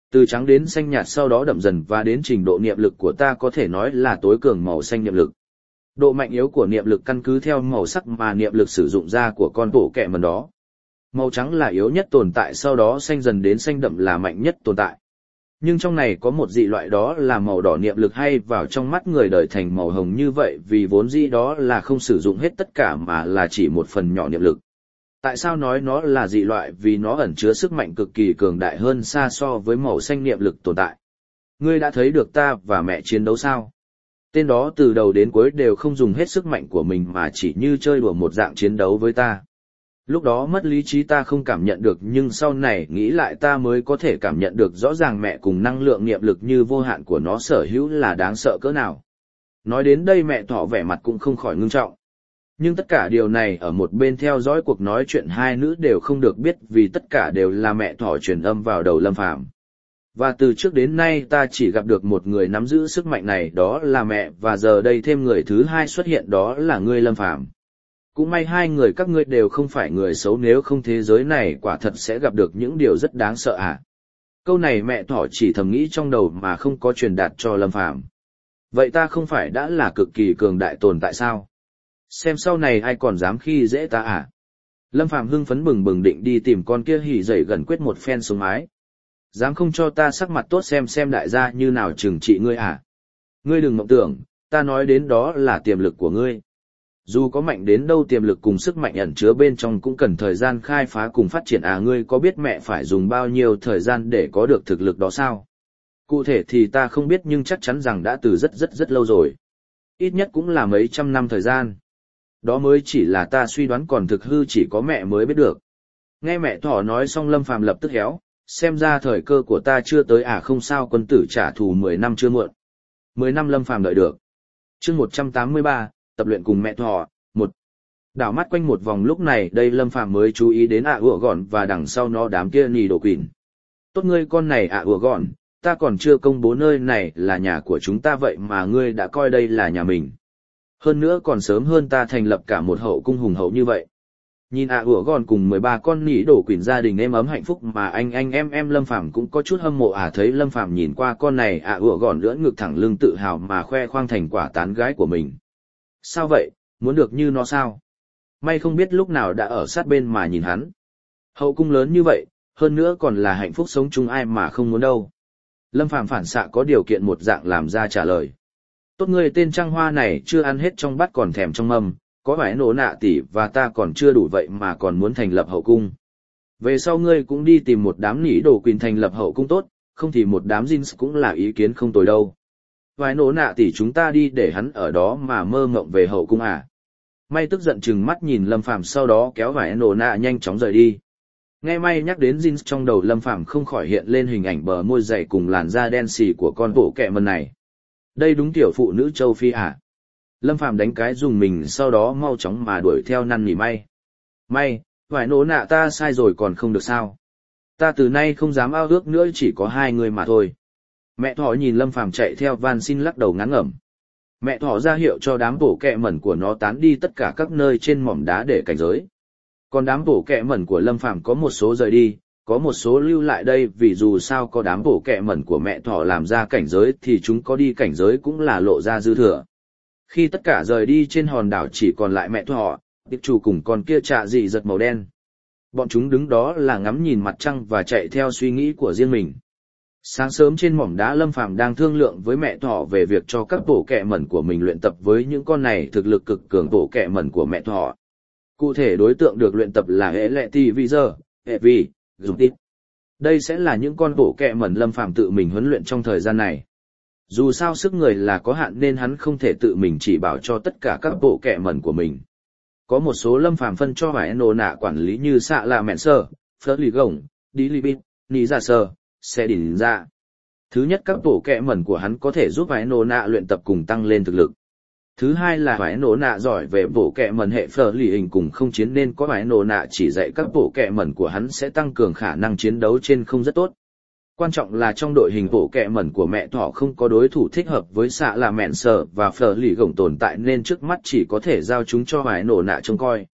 Từ trắng đến xanh nhạt sau đó đậm dần và đến trình độ niệm lực của ta có thể nói là tối cường màu xanh niệm lực. Độ mạnh yếu của niệm lực căn cứ theo màu sắc mà niệm lực sử dụng ra của con bộ kẹ mẩn đó. Màu trắng là yếu nhất tồn tại, sau đó xanh dần đến xanh đậm là mạnh nhất tồn tại. Nhưng trong này có một dị loại, đó là màu đỏ niệm lực hay vào trong mắt người đời thành màu hồng như vậy vì vốn dĩ đó là không sử dụng hết tất cả mà là chỉ một phần nhỏ niệm lực. Tại sao nói nó là dị loại? Vì nó ẩn chứa sức mạnh cực kỳ cường đại hơn xa so với màu xanh niệm lực tồn tại. Ngươi đã thấy được ta và mẹ chiến đấu sao? Tên đó từ đầu đến cuối đều không dùng hết sức mạnh của mình mà chỉ như chơi đùa một dạng chiến đấu với ta. Lúc đó mất lý trí ta không cảm nhận được, nhưng sau này nghĩ lại ta mới có thể cảm nhận được rõ ràng mẹ cùng năng lượng niệm lực như vô hạn của nó sở hữu là đáng sợ cỡ nào. Nói đến đây mẹ thỏ vẻ mặt cũng không khỏi ngưng trọng. Nhưng tất cả điều này ở một bên theo dõi cuộc nói chuyện hai nữ đều không được biết, vì tất cả đều là mẹ thỏ truyền âm vào đầu Lâm Phàm. Và từ trước đến nay ta chỉ gặp được một người nắm giữ sức mạnh này, đó là mẹ, và giờ đây thêm người thứ hai xuất hiện, đó là ngươi Lâm Phàm. Cũng may hai người các ngươi đều không phải người xấu, nếu không thế giới này quả thật sẽ gặp được những điều rất đáng sợ à. Câu này mẹ thỏ chỉ thầm nghĩ trong đầu mà không có truyền đạt cho Lâm Phàm. Vậy ta không phải đã là cực kỳ cường đại tồn tại sao? Xem sau này ai còn dám khi dễ ta à? Lâm Phàm hưng phấn bừng bừng định đi tìm con kia hỉ dậy gần quyết một phen xuống mái. Dám không cho ta sắc mặt tốt xem đại gia như nào trừng trị ngươi à? Ngươi đừng mộng tưởng, ta nói đến đó là tiềm lực của ngươi. Dù có mạnh đến đâu, tiềm lực cùng sức mạnh ẩn chứa bên trong cũng cần thời gian khai phá cùng phát triển à. Ngươi có biết mẹ phải dùng bao nhiêu thời gian để có được thực lực đó sao? Cụ thể thì ta không biết, nhưng chắc chắn rằng đã từ rất lâu rồi. Ít nhất cũng là mấy trăm năm thời gian. Đó mới chỉ là ta suy đoán, còn thực hư chỉ có mẹ mới biết được. Nghe mẹ thỏ nói xong Lâm Phàm lập tức héo, xem ra thời cơ của ta chưa tới à. Không sao, quân tử trả thù 10 năm chưa muộn. 10 năm Lâm Phàm đợi được. Chương 183, tập luyện cùng mẹ thỏ. 1. Đảo mắt quanh một vòng, lúc này đây Lâm Phàm mới chú ý đến ủa gọn và đằng sau nó đám kia nì đồ quỷ. Tốt ngươi con này ủa gọn, ta còn chưa công bố nơi này là nhà của chúng ta vậy mà ngươi đã coi đây là nhà mình. Hơn nữa còn sớm hơn ta thành lập cả một hậu cung hùng hậu như vậy. Nhìn ủa gọn cùng 13 con nỉ đổ quỷ gia đình êm ấm hạnh phúc mà anh em Lâm Phàm cũng có chút hâm mộ à. Thấy Lâm Phàm nhìn qua con này ủa gọn lưỡn ngực thẳng lưng tự hào mà khoe khoang thành quả tán gái của mình. Sao vậy, muốn được như nó sao? May không biết lúc nào đã ở sát bên mà nhìn hắn. Hậu cung lớn như vậy, hơn nữa còn là hạnh phúc sống chung, ai mà không muốn đâu. Lâm Phàm phản xạ có điều kiện một dạng làm ra trả lời. Tốt ngươi tên trăng hoa này chưa ăn hết trong bát còn thèm trong mâm, có phải nổ nạ tỷ và ta còn chưa đủ vậy mà còn muốn thành lập hậu cung. Về sau ngươi cũng đi tìm một đám nỉ đồ quỳnh thành lập hậu cung tốt, không thì một đám jeans cũng là ý kiến không tồi đâu. Vài nổ nạ tỷ chúng ta đi để hắn ở đó mà mơ mộng về hậu cung à. May tức giận chừng mắt nhìn Lâm Phàm, sau đó kéo vài nổ nạ nhanh chóng rời đi. Nghe May nhắc đến jeans, trong đầu Lâm Phàm không khỏi hiện lên hình ảnh bờ môi dày cùng làn da đen xì của con bộ kẹ mần này. Đây đúng tiểu phụ nữ châu Phi à. Lâm Phàm đánh cái dùng mình, sau đó mau chóng mà đuổi theo năn nỉ May. May, vài nổ nạ ta sai rồi còn không được sao. Ta từ nay không dám ao ước nữa, chỉ có hai người mà thôi. Mẹ thỏ nhìn Lâm Phàm chạy theo van xin lắc đầu ngán ngẩm. Mẹ thỏ ra hiệu cho đám bổ kẹ mẩn của nó tán đi tất cả các nơi trên mỏm đá để cảnh giới. Còn đám bổ kẹ mẩn của Lâm Phàm có một số rời đi, có một số lưu lại đây, vì dù sao có đám bổ kẹ mẩn của mẹ thỏ làm ra cảnh giới thì chúng có đi cảnh giới cũng là lộ ra dư thừa. Khi tất cả rời đi, trên hòn đảo chỉ còn lại mẹ thỏ, tiệp chủ cùng con kia trạ dị giật màu đen. Bọn chúng đứng đó là ngắm nhìn mặt trăng và chạy theo suy nghĩ của riêng mình. Sáng sớm trên mỏm đá, Lâm Phàm đang thương lượng với mẹ thỏ về việc cho các bổ kẹ mẩn của mình luyện tập với những con này thực lực cực cường bổ kẹ mẩn của mẹ thỏ. Cụ thể đối tượng được luyện tập là hệ lệ ti vi giờ, hệ vi, dùng tít. Đây sẽ là những con bổ kẹ mẩn Lâm Phàm tự mình huấn luyện trong thời gian này. Dù sao sức người là có hạn nên hắn không thể tự mình chỉ bảo cho tất cả các bộ kẹ mẩn của mình. Có một số Lâm Phàm phân cho vài nô nạ quản lý như xạ là mẹn sơ, phớt lì gồng, đi lì bít, ní ra sơ, xe đỉnh ra. Thứ nhất, các bộ kẹ mẩn của hắn có thể giúp vài nô nạ luyện tập cùng tăng lên thực lực. Thứ hai là vài nô nạ giỏi về bộ kẹ mẩn hệ phở lì hình cùng không chiến, nên có vài nô nạ chỉ dạy các bộ kẹ mẩn của hắn sẽ tăng cường khả năng chiến đấu trên không rất tốt. Quan trọng là trong đội hình bộ kẹ mẩn của mẹ thỏ không có đối thủ thích hợp với xạ là mẹn sờ và phở lì gồng tồn tại, nên trước mắt chỉ có thể giao chúng cho vài nổ nạ trông coi.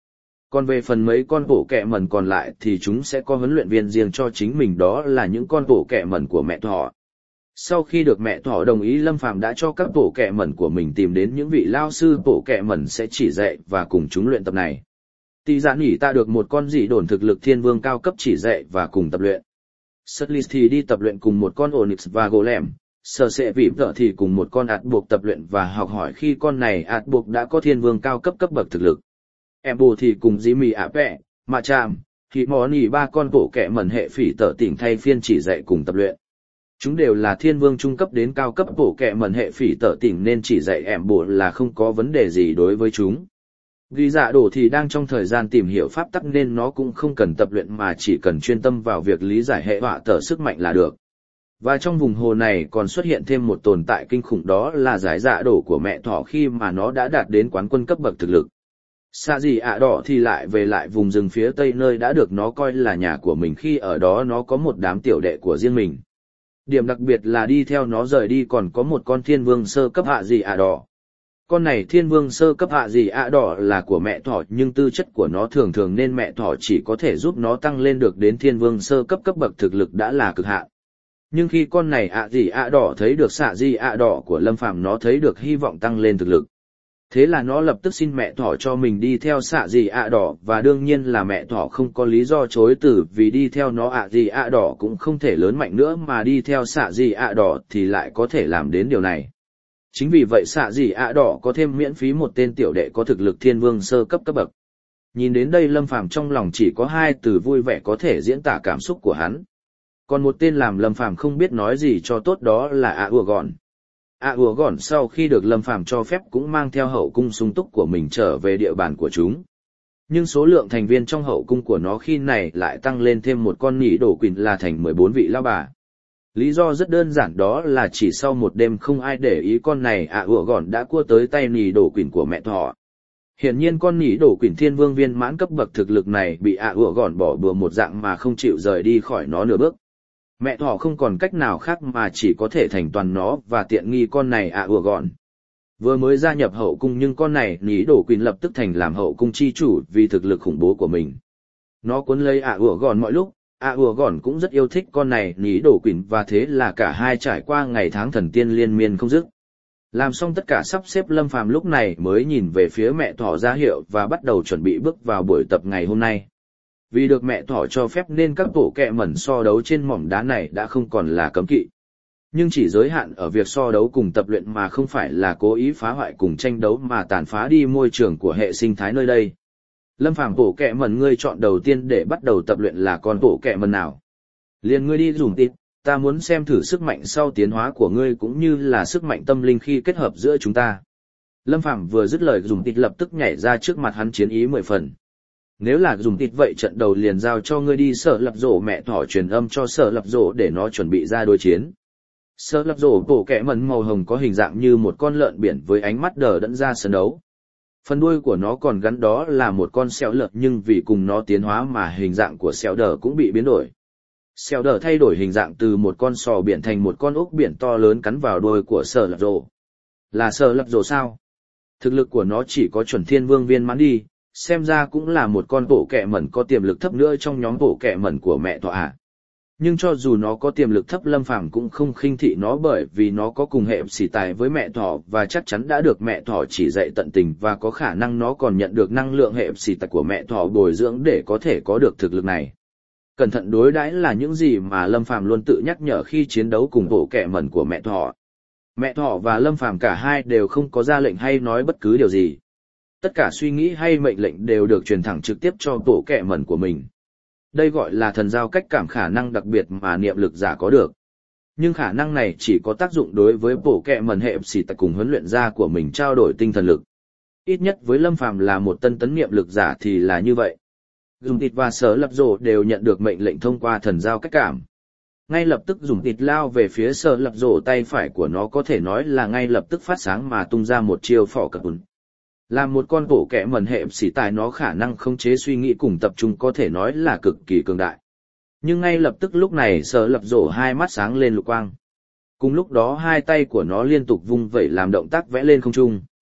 Còn về phần mấy con bộ kẹ mẩn còn lại thì chúng sẽ có huấn luyện viên riêng cho chính mình, đó là những con bộ kẹ mẩn của mẹ thỏ. Sau khi được mẹ thỏ đồng ý, Lâm Phàm đã cho các bộ kẹ mẩn của mình tìm đến những vị lao sư bộ kẹ mẩn sẽ chỉ dạy và cùng chúng luyện tập này. Tỷ Dạ Nhỉ Tạ được một con dị đồn thực lực thiên vương cao cấp chỉ dạy và cùng tập luyện. Sutlis thì đi tập luyện cùng một con Onyx và Golem. Sở Sệ Vĩ Vợ thì cùng một con ạt buộc tập luyện và học hỏi khi con này ạt buộc đã có thiên vương cao cấp cấp bậc thực lực. Em bù thì cùng dĩ mì ạ vẹ, mà chạm, thì mò nỉ ba con bộ kẹ mẩn hệ phỉ tở tỉnh thay phiên chỉ dạy cùng tập luyện. Chúng đều là thiên vương trung cấp đến cao cấp bộ kẹ mẩn hệ phỉ tở tỉnh nên chỉ dạy em bù là không có vấn đề gì đối với chúng. Ghi dạ đổ thì đang trong thời gian tìm hiểu pháp tắc nên nó cũng không cần tập luyện mà chỉ cần chuyên tâm vào việc lý giải hệ họa tở sức mạnh là được. Và trong vùng hồ này còn xuất hiện thêm một tồn tại kinh khủng, đó là giải dạ đổ của mẹ thỏ khi mà nó đã đạt đến quán quân cấp bậc thực lực. Xạ gì ạ đỏ thì lại về lại vùng rừng phía tây nơi đã được nó coi là nhà của mình, khi ở đó nó có một đám tiểu đệ của riêng mình. Điểm đặc biệt là đi theo nó rời đi còn có một con thiên vương sơ cấp hạ gì ạ đỏ. Con này thiên vương sơ cấp hạ gì ạ đỏ là của mẹ thỏ nhưng tư chất của nó thường thường nên mẹ thỏ chỉ có thể giúp nó tăng lên được đến thiên vương sơ cấp cấp bậc thực lực đã là cực hạn. Nhưng khi con này ạ gì ạ đỏ thấy được xạ gì ạ đỏ của Lâm Phàm, nó thấy được hy vọng tăng lên thực lực. Thế là nó lập tức xin mẹ thỏ cho mình đi theo xạ gì ạ đỏ, và đương nhiên là mẹ thỏ không có lý do chối từ, vì đi theo nó ạ gì ạ đỏ cũng không thể lớn mạnh nữa mà đi theo xạ gì ạ đỏ thì lại có thể làm đến điều này. Chính vì vậy xạ gì ạ đỏ có thêm miễn phí một tên tiểu đệ có thực lực thiên vương sơ cấp cấp bậc. Nhìn đến đây Lâm Phàm trong lòng chỉ có hai từ vui vẻ có thể diễn tả cảm xúc của hắn. Còn một tên làm Lâm Phàm không biết nói gì cho tốt, đó là ạ ùa gòn. ạ ùa gòn sau khi được Lâm Phàm cho phép cũng mang theo hậu cung sung túc của mình trở về địa bàn của chúng. Nhưng số lượng thành viên trong hậu cung của nó khi này lại tăng lên thêm một con nỉ đổ quỳnh là thành 14 vị lao bà. Lý do rất đơn giản, đó là chỉ sau một đêm không ai để ý con này ạ ùa gòn đã cua tới tay nỉ đổ quỳnh của mẹ thỏ. Hiển nhiên con nỉ đổ quỳnh thiên vương viên mãn cấp bậc thực lực này bị ạ ùa gòn bỏ bừa một dạng mà không chịu rời đi khỏi nó nửa bước. Mẹ thỏ không còn cách nào khác mà chỉ có thể thành toàn nó và tiện nghi con này ạ ùa gòn. Vừa mới gia nhập hậu cung nhưng con này nỉ đổ quỳnh lập tức thành làm hậu cung chi chủ vì thực lực khủng bố của mình. Nó cuốn lấy ạ ùa gòn mọi lúc, ạ ùa gòn cũng rất yêu thích con này nỉ đổ quỳnh, và thế là cả hai trải qua ngày tháng thần tiên liên miên không dứt. Làm xong tất cả sắp xếp, Lâm Phàm lúc này mới nhìn về phía mẹ thỏ ra hiệu và bắt đầu chuẩn bị bước vào buổi tập ngày hôm nay. Vì được mẹ thỏ cho phép nên các bộ kẹ mẩn so đấu trên mỏm đá này đã không còn là cấm kỵ. Nhưng chỉ giới hạn ở việc so đấu cùng tập luyện mà không phải là cố ý phá hoại cùng tranh đấu mà tàn phá đi môi trường của hệ sinh thái nơi đây. Lâm Phàm, bộ kẹ mẩn ngươi chọn đầu tiên để bắt đầu tập luyện là con bộ kẹ mẩn nào? Liền ngươi đi dùng tít, ta muốn xem thử sức mạnh sau tiến hóa của ngươi cũng như là sức mạnh tâm linh khi kết hợp giữa chúng ta. Lâm Phàm vừa dứt lời, dùng tít lập tức nhảy ra trước mặt hắn, chiến ý 10 phần. Nếu là dùng tít vậy trận đầu liền giao cho ngươi đi. Sở Lập Rổ mẹ thỏ truyền âm cho Sở Lập Rổ để nó chuẩn bị ra đối chiến. Sở Lập Rổ bộ kẹ mẩn màu hồng có hình dạng như một con lợn biển với ánh mắt đờ đẫn ra sân đấu. Phần đuôi của nó còn gắn đó là một con sẹo lợn, nhưng vì cùng nó tiến hóa mà hình dạng của sẹo đờ cũng bị biến đổi. Sẹo đờ thay đổi hình dạng từ một con sò biển thành một con ốc biển to lớn cắn vào đuôi của Sở Lập Rổ. Là Sở Lập Rổ sao? Thực lực của nó chỉ có chuẩn thiên vương viên mãn đi, xem ra cũng là một con bộ kẹ mẩn có tiềm lực thấp nữa trong nhóm bộ kẹ mẩn của mẹ thỏ à. Nhưng cho dù nó có tiềm lực thấp, Lâm Phàm cũng không khinh thị nó, bởi vì nó có cùng hệ xỉ tài với mẹ thỏ và chắc chắn đã được mẹ thỏ chỉ dạy tận tình, và có khả năng nó còn nhận được năng lượng hệ xỉ tài của mẹ thỏ bồi dưỡng để có thể có được thực lực này. Cẩn thận đối đãi là những gì mà Lâm Phàm luôn tự nhắc nhở khi chiến đấu cùng bộ kẹ mẩn của mẹ thỏ. Mẹ thỏ và Lâm Phàm cả hai đều không có ra lệnh hay nói bất cứ điều gì. Tất cả suy nghĩ hay mệnh lệnh đều được truyền thẳng trực tiếp cho bộ kẹ mẩn của mình. Đây gọi là thần giao cách cảm, khả năng đặc biệt mà niệm lực giả có được. Nhưng khả năng này chỉ có tác dụng đối với bộ kẹ mẩn hệ xỉ tại cùng huấn luyện gia của mình trao đổi tinh thần lực. Ít nhất với Lâm Phàm là một tân tấn niệm lực giả thì là như vậy. Dùng Tịt và Sở Lập Rổ đều nhận được mệnh lệnh thông qua thần giao cách cảm. Ngay lập tức Dùng Tịt lao về phía Sở Lập Rổ, tay phải của nó có thể nói là ngay lập tức phát sáng mà tung ra một chiêu phỏ cật bùn. Là một con bộ kẹ mẩn hệ xỉ tài, nó khả năng khống chế suy nghĩ cùng tập trung có thể nói là cực kỳ cường đại. Nhưng ngay lập tức lúc này Sở Lập Rổ hai mắt sáng lên lục quang. Cùng lúc đó hai tay của nó liên tục vung vẩy làm động tác vẽ lên không trung.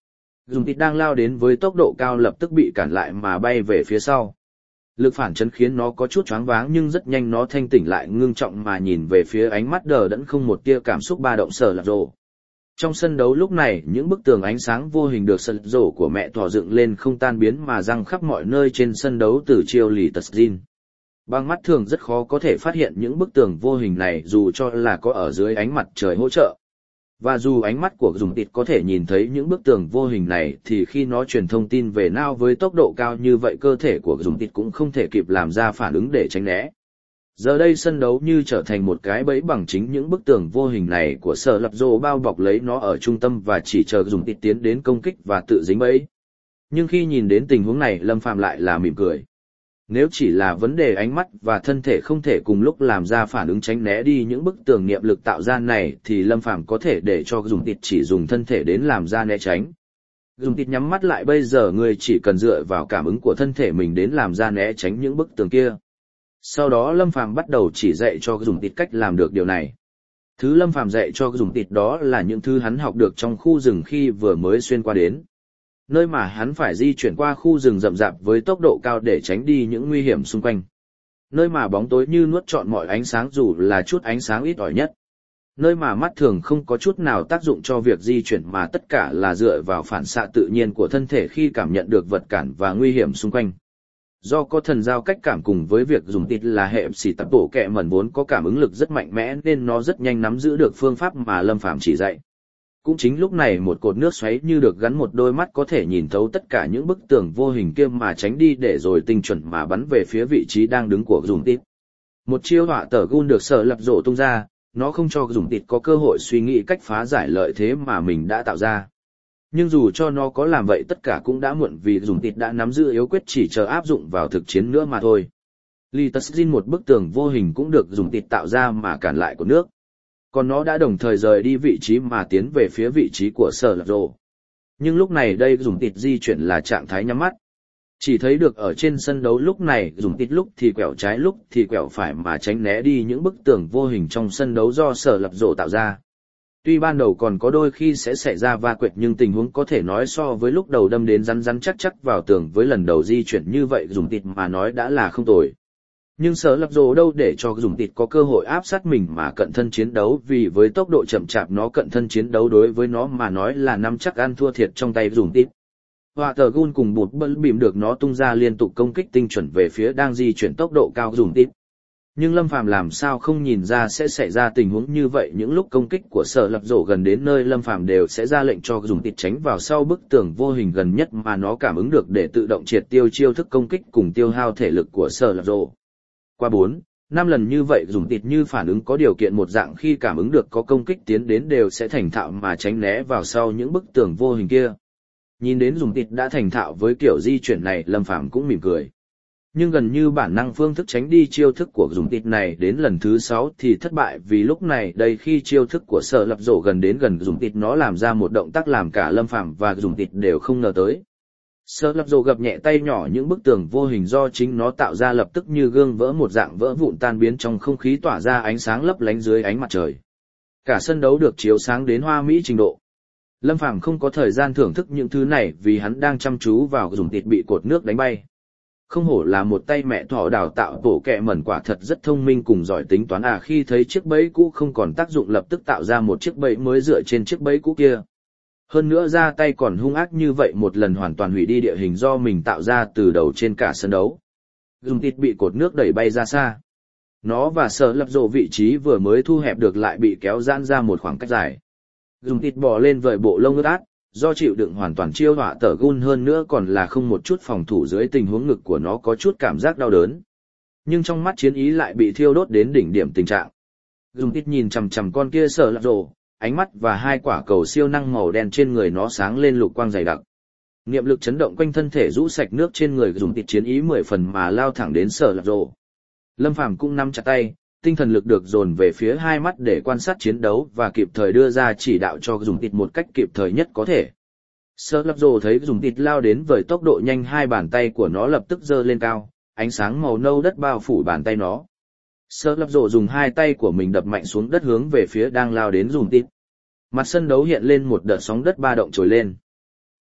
Dùng tít đang lao đến với tốc độ cao lập tức bị cản lại mà bay về phía sau. Lực phản chấn khiến nó có chút choáng váng nhưng rất nhanh nó thanh tỉnh lại ngưng trọng mà nhìn về phía ánh mắt đờ đẫn không một tia cảm xúc ba động Sở Lạp Rồ. Trong sân đấu lúc này, những bức tường ánh sáng vô hình được Sở Rồ của mẹ thỏ dựng lên không tan biến mà răng khắp mọi nơi trên sân đấu từ chiêu lì tật Jin. Bằng mắt thường rất khó có thể phát hiện những bức tường vô hình này dù cho là có ở dưới ánh mặt trời hỗ trợ. Và dù ánh mắt của dùng tịt có thể nhìn thấy những bức tường vô hình này thì khi nó truyền thông tin về não với tốc độ cao như vậy cơ thể của dùng tịt cũng không thể kịp làm ra phản ứng để tránh né. Giờ đây sân đấu như trở thành một cái bẫy bằng chính những bức tường vô hình này của Sở Lạp Rồ bao bọc lấy nó ở trung tâm và chỉ chờ dùng tịt tiến đến công kích và tự dính bẫy. Nhưng khi nhìn đến tình huống này Lâm Phàm lại là mỉm cười. Nếu chỉ là vấn đề ánh mắt và thân thể không thể cùng lúc làm ra phản ứng tránh né đi những bức tường niệm lực tạo ra này thì Lâm Phàm có thể để cho dùng tịt chỉ dùng thân thể đến làm ra né tránh. Dùng tịt nhắm mắt lại bây giờ người chỉ cần dựa vào cảm ứng của thân thể mình đến làm ra né tránh những bức tường kia. Sau đó Lâm Phàm bắt đầu chỉ dạy cho dùng tịt cách làm được điều này. Thứ Lâm Phàm dạy cho dùng tịt đó là những thứ hắn học được trong khu rừng khi vừa mới xuyên qua đến. Nơi mà hắn phải di chuyển qua khu rừng rậm rạp với tốc độ cao để tránh đi những nguy hiểm xung quanh. Nơi mà bóng tối như nuốt trọn mọi ánh sáng dù là chút ánh sáng ít ỏi nhất. Nơi mà mắt thường không có chút nào tác dụng cho việc di chuyển mà tất cả là dựa vào phản xạ tự nhiên của thân thể khi cảm nhận được vật cản và nguy hiểm xung quanh. Do có thần giao cách cảm cùng với việc dùng tịt là hệ xì tập tổ kẹ mẩn vốn có cảm ứng lực rất mạnh mẽ nên nó rất nhanh nắm giữ được phương pháp mà Lâm Phàm chỉ dạy. Cũng chính lúc này một cột nước xoáy như được gắn một đôi mắt có thể nhìn thấu tất cả những bức tường vô hình kia mà tránh đi để rồi tinh chuẩn mà bắn về phía vị trí đang đứng của dùng tịt. Một chiêu họa tờ gun được Sở Lạp Rồ tung ra, nó không cho dùng tịt có cơ hội suy nghĩ cách phá giải lợi thế mà mình đã tạo ra. Nhưng dù cho nó có làm vậy tất cả cũng đã muộn vì dùng tịt đã nắm giữ yếu quyết chỉ chờ áp dụng vào thực chiến nữa mà thôi. Li Tất Jin một bức tường vô hình cũng được dùng tịt tạo ra mà cản lại của nước. Còn nó đã đồng thời rời đi vị trí mà tiến về phía vị trí của Sở Lạp Rồ. Nhưng lúc này đây dùng tịt di chuyển là trạng thái nhắm mắt. Chỉ thấy được ở trên sân đấu lúc này dùng tịt lúc thì quẹo trái lúc thì quẹo phải mà tránh né đi những bức tường vô hình trong sân đấu do Sở Lạp Rồ tạo ra. Tuy ban đầu còn có đôi khi sẽ xảy ra va quẹt nhưng tình huống có thể nói so với lúc đầu đâm đến rắn rắn chắc chắc vào tường với lần đầu di chuyển như vậy dùng tịt mà nói đã là không tồi. Nhưng Sở Lạp Rồ đâu để cho dùng tịt có cơ hội áp sát mình mà cận thân chiến đấu vì với tốc độ chậm chạp nó cận thân chiến đấu đối với nó mà nói là nắm chắc ăn thua thiệt trong tay dùng tịt. Họa tờ gun cùng bụt bẩn bìm được nó tung ra liên tục công kích tinh chuẩn về phía đang di chuyển tốc độ cao dùng tịt. Nhưng Lâm Phàm làm sao không nhìn ra sẽ xảy ra tình huống như vậy những lúc công kích của Sở Lạp Rồ gần đến nơi Lâm Phàm đều sẽ ra lệnh cho dùng tịt tránh vào sau bức tường vô hình gần nhất mà nó cảm ứng được để tự động triệt tiêu chiêu thức công kích cùng tiêu hao thể lực của Sở Lạp Rồ. Qua 4-5 lần như vậy dùng tịt như phản ứng có điều kiện một dạng khi cảm ứng được có công kích tiến đến đều sẽ thành thạo mà tránh né vào sau những bức tường vô hình kia. Nhìn đến dùng tịt đã thành thạo với kiểu di chuyển này Lâm Phàm cũng mỉm cười. Nhưng gần như bản năng phương thức tránh đi chiêu thức của dùng tịt này đến lần thứ 6 thì thất bại vì lúc này đây khi chiêu thức của Sở Lạp Rồ gần đến gần dùng tịt nó làm ra một động tác làm cả Lâm Phàm và dùng tịt đều không ngờ tới. Sở Lạp Rồ gập nhẹ tay nhỏ những bức tường vô hình do chính nó tạo ra lập tức như gương vỡ một dạng vỡ vụn tan biến trong không khí tỏa ra ánh sáng lấp lánh dưới ánh mặt trời. Cả sân đấu được chiếu sáng đến hoa mỹ trình độ. Lâm Phàm không có thời gian thưởng thức những thứ này vì hắn đang chăm chú vào dùng tịt bị cột nước đánh bay. Không hổ là một tay mẹ thỏ đào tạo tổ kẹ mẩn quả thật rất thông minh cùng giỏi tính toán khi thấy chiếc bẫy cũ không còn tác dụng lập tức tạo ra một chiếc bẫy mới dựa trên chiếc bẫy cũ kia. Hơn nữa ra tay còn hung ác như vậy một lần hoàn toàn hủy đi địa hình do mình tạo ra từ đầu trên cả sân đấu. Dùng tịt bị cột nước đẩy bay ra xa. Nó và Sở Lạp Rồ vị trí vừa mới thu hẹp được lại bị kéo giãn ra một khoảng cách dài. Dùng tịt bò lên vời bộ lông ướt át, do chịu đựng hoàn toàn chiêu họa tờ gun hơn nữa còn là không một chút phòng thủ dưới tình huống ngực của nó có chút cảm giác đau đớn. Nhưng trong mắt chiến ý lại bị thiêu đốt đến đỉnh điểm tình trạng. Dùng tịt nhìn chằm chằm con kia Sở Lạp Rồ, ánh mắt và hai quả cầu siêu năng màu đen trên người nó sáng lên lục quang dày đặc. Niệm lực chấn động quanh thân thể rũ sạch nước trên người dùng tịt chiến ý 10 phần mà lao thẳng đến Sở Lạp Rồ. Lâm Phàm cũng nắm chặt tay, tinh thần lực được dồn về phía hai mắt để quan sát chiến đấu và kịp thời đưa ra chỉ đạo cho dùng tịt một cách kịp thời nhất có thể. Sở Lạp Rồ thấy dùng tịt lao đến với tốc độ nhanh hai bàn tay của nó lập tức giơ lên cao, ánh sáng màu nâu đất bao phủ bàn tay nó. Sở Lạp Rồ dùng hai tay của mình đập mạnh xuống đất hướng về phía đang lao đến dùng tịt. Mặt sân đấu hiện lên một đợt sóng đất ba động trồi lên.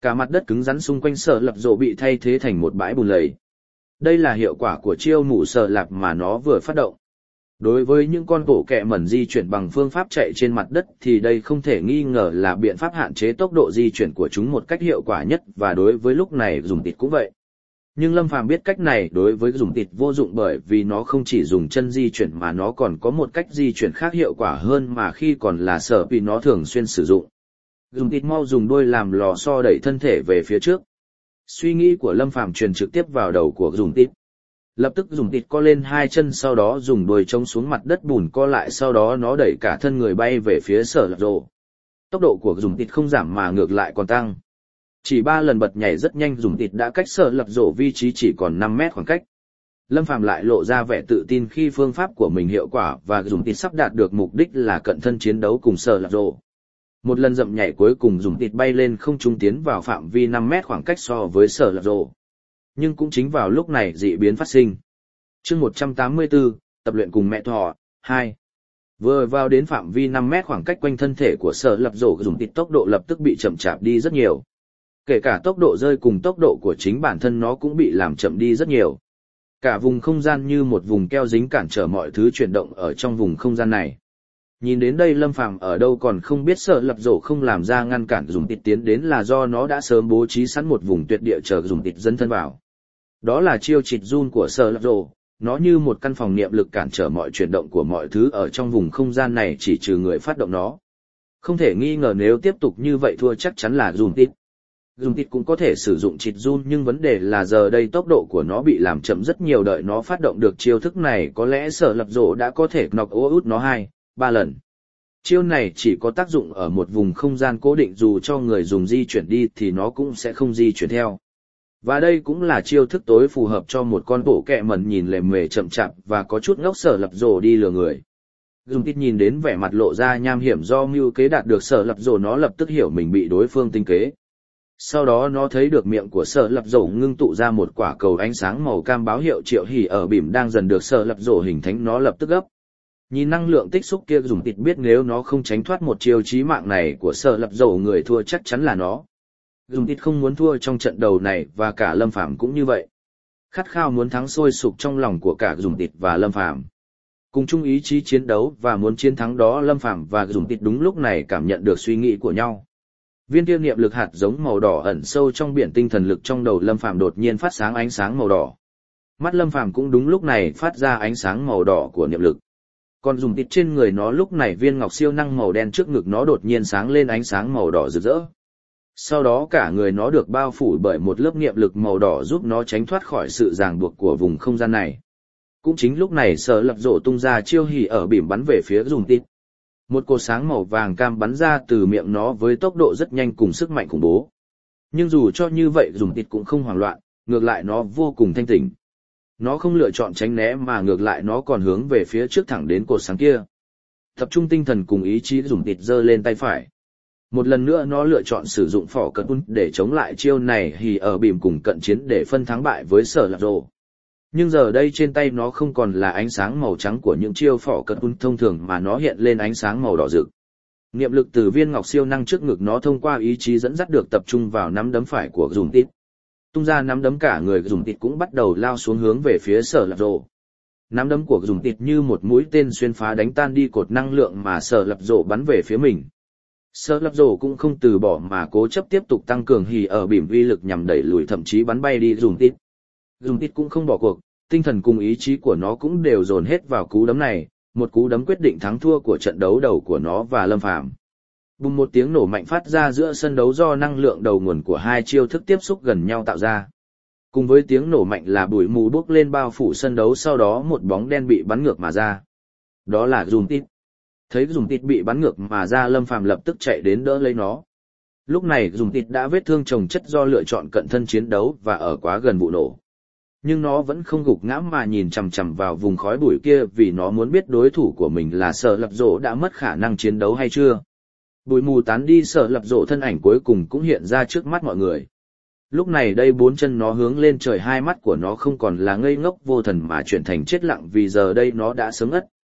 Cả mặt đất cứng rắn xung quanh Sở Lập Rộ bị thay thế thành một bãi bùn lầy. Đây là hiệu quả của chiêu mụ Sở Lạp mà nó vừa phát động. Đối với những con bộ kẹ mẩn di chuyển bằng phương pháp chạy trên mặt đất thì đây không thể nghi ngờ là biện pháp hạn chế tốc độ di chuyển của chúng một cách hiệu quả nhất, và đối với lúc này dùng tịt cũng vậy. Nhưng Lâm Phàm biết cách này đối với dùng tịt vô dụng, bởi vì nó không chỉ dùng chân di chuyển mà nó còn có một cách di chuyển khác hiệu quả hơn mà khi còn là sở vì nó thường xuyên sử dụng. Dùng tịt mau dùng đuôi làm lò xo đẩy thân thể về phía trước. Suy nghĩ của Lâm Phàm truyền trực tiếp vào đầu của dùng tịt. Lập tức dùng tịt co lên hai chân, sau đó dùng đuôi chống xuống mặt đất bùn co lại, sau đó nó đẩy cả thân người bay về phía Sở Lập Rộ. Tốc độ của dùng tịt không giảm mà ngược lại còn tăng. Chỉ 3 lần bật nhảy rất nhanh, dùng tịt đã cách Sở Lập Rộ vị trí chỉ còn 5 mét khoảng cách. Lâm Phàm lại lộ ra vẻ tự tin khi phương pháp của mình hiệu quả và dùng tịt sắp đạt được mục đích là cận thân chiến đấu cùng Sở Lập Rộ. Một lần dậm nhảy cuối cùng dùng tịt bay lên không trung tiến vào phạm vi 5 mét khoảng cách so với Sở Lập Rộ. Nhưng cũng chính vào lúc này dị biến phát sinh. Chương 184, tập luyện cùng mẹ thỏ 2. Vừa vào đến phạm vi 5 mét khoảng cách quanh thân thể của Sở Lập Rộ, dùng tịt tốc độ lập tức bị chậm chạp đi rất nhiều. Kể cả tốc độ rơi cùng tốc độ của chính bản thân nó cũng bị làm chậm đi rất nhiều. Cả vùng không gian như một vùng keo dính cản trở mọi thứ chuyển động ở trong vùng không gian này. Nhìn đến đây Lâm Phàm ở đâu còn không biết Sở Lập Rộ không làm ra ngăn cản dùng tịt tiến đến là do nó đã sớm bố trí sẵn một vùng tuyệt địa chờ dùng tịt dấn thân vào. Đó là chiêu chịt run của Sở Lập Rộ, nó như một căn phòng niệm lực cản trở mọi chuyển động của mọi thứ ở trong vùng không gian này, chỉ trừ người phát động nó. Không thể nghi ngờ nếu tiếp tục như vậy thua chắc chắn là dùng tịt. Dùng tịt cũng có thể sử dụng chịt run, nhưng vấn đề là giờ đây tốc độ của nó bị làm chậm rất nhiều, đợi nó phát động được chiêu thức này có lẽ Sở Lập Rộ đã có thể knock out nó 2-3 lần. Chiêu này chỉ có tác dụng ở một vùng không gian cố định, dù cho người dùng di chuyển đi thì nó cũng sẽ không di chuyển theo. Và đây cũng là chiêu thức tối phù hợp cho một con bộ kẹ mẩn nhìn lề mề chậm chạp và có chút ngốc Sở Lập Rộ đi lừa người. Dùng tít nhìn đến vẻ mặt lộ ra nham hiểm do mưu kế đạt được Sở Lập Rộ, nó lập tức hiểu mình bị đối phương tính kế. Sau đó nó thấy được miệng của Sở Lập Rộ ngưng tụ ra một quả cầu ánh sáng màu cam báo hiệu triệu hỉ ở bìm đang dần được Sở Lập Rộ hình thành, nó lập tức gấp. Nhìn năng lượng tích xúc kia, dùng tít biết nếu nó không tránh thoát một chiêu chí mạng này của Sở Lập Rộ, người thua chắc chắn là nó. Dùng tít không muốn thua trong trận đầu này, và cả Lâm Phàm cũng như vậy. Khát khao muốn thắng sôi sục trong lòng của cả dùng tít và Lâm Phàm. Cùng chung ý chí chiến đấu và muốn chiến thắng đó, Lâm Phàm và dùng tít đúng lúc này cảm nhận được suy nghĩ của nhau. Viên tiêu niệm lực hạt giống màu đỏ ẩn sâu trong biển tinh thần lực trong đầu Lâm Phàm đột nhiên phát sáng ánh sáng màu đỏ. Mắt Lâm Phàm cũng đúng lúc này phát ra ánh sáng màu đỏ của niệm lực. Còn dùng tít trên người nó lúc này, viên ngọc siêu năng màu đen trước ngực nó đột nhiên sáng lên ánh sáng màu đỏ rực rỡ. Sau đó cả người nó được bao phủ bởi một lớp niệm lực màu đỏ giúp nó tránh thoát khỏi sự ràng buộc của vùng không gian này. Cũng chính lúc này Sở Lập Rộ tung ra chiêu hỉ ở bìm bắn về phía dùng tít. Một cột sáng màu vàng cam bắn ra từ miệng nó với tốc độ rất nhanh cùng sức mạnh khủng bố. Nhưng dù cho như vậy dùng tít cũng không hoảng loạn, ngược lại nó vô cùng thanh tỉnh. Nó không lựa chọn tránh né mà ngược lại nó còn hướng về phía trước thẳng đến cột sáng kia. Tập trung tinh thần cùng ý chí, dùng tít giơ lên tay phải. Một lần nữa nó lựa chọn sử dụng phỏ cận un để chống lại chiêu này hỉ ở bìm cùng cận chiến để phân thắng bại với Sở Lập Rộ. Nhưng giờ đây trên tay nó không còn là ánh sáng màu trắng của những chiêu phỏ cận un thông thường mà nó hiện lên ánh sáng màu đỏ rực. Niệm lực từ viên ngọc siêu năng trước ngực nó thông qua ý chí dẫn dắt được tập trung vào nắm đấm phải của dùng tít. Tung ra nắm đấm, cả người dùng tít cũng bắt đầu lao xuống hướng về phía Sở Lập Rộ. Nắm đấm của dùng tít như một mũi tên xuyên phá đánh tan đi cột năng lượng mà Sở Lập Rộ bắn về phía mình. Sở Lập Rộ cũng không từ bỏ mà cố chấp tiếp tục tăng cường hỉ ở bìm uy lực nhằm đẩy lùi thậm chí bắn bay đi dùng tít. Dùng tít cũng không bỏ cuộc, tinh thần cùng ý chí của nó cũng đều dồn hết vào cú đấm này, một cú đấm quyết định thắng thua của trận đấu đầu của nó và Lâm Phàm. Bùng, một tiếng nổ mạnh phát ra giữa sân đấu do năng lượng đầu nguồn của hai chiêu thức tiếp xúc gần nhau tạo ra. Cùng với tiếng nổ mạnh là bụi mù bốc lên bao phủ sân đấu, sau đó một bóng đen bị bắn ngược mà ra. Đó là dùng tít. Thấy dùng tít bị bắn ngược mà ra, Lâm Phàm lập tức chạy đến đỡ lấy nó. Lúc này dùng tít đã vết thương chồng chất do lựa chọn cận thân chiến đấu và ở quá gần vụ nổ. Nhưng nó vẫn không gục ngã mà nhìn chằm chằm vào vùng khói bụi kia, vì nó muốn biết đối thủ của mình là Sở Lập Rộ đã mất khả năng chiến đấu hay chưa. Bụi mù tán đi, Sở Lập Rộ thân ảnh cuối cùng cũng hiện ra trước mắt mọi người. Lúc này đây bốn chân nó hướng lên trời, hai mắt của nó không còn là ngây ngốc vô thần mà chuyển thành chết lặng, vì giờ đây nó đã sớm ngất.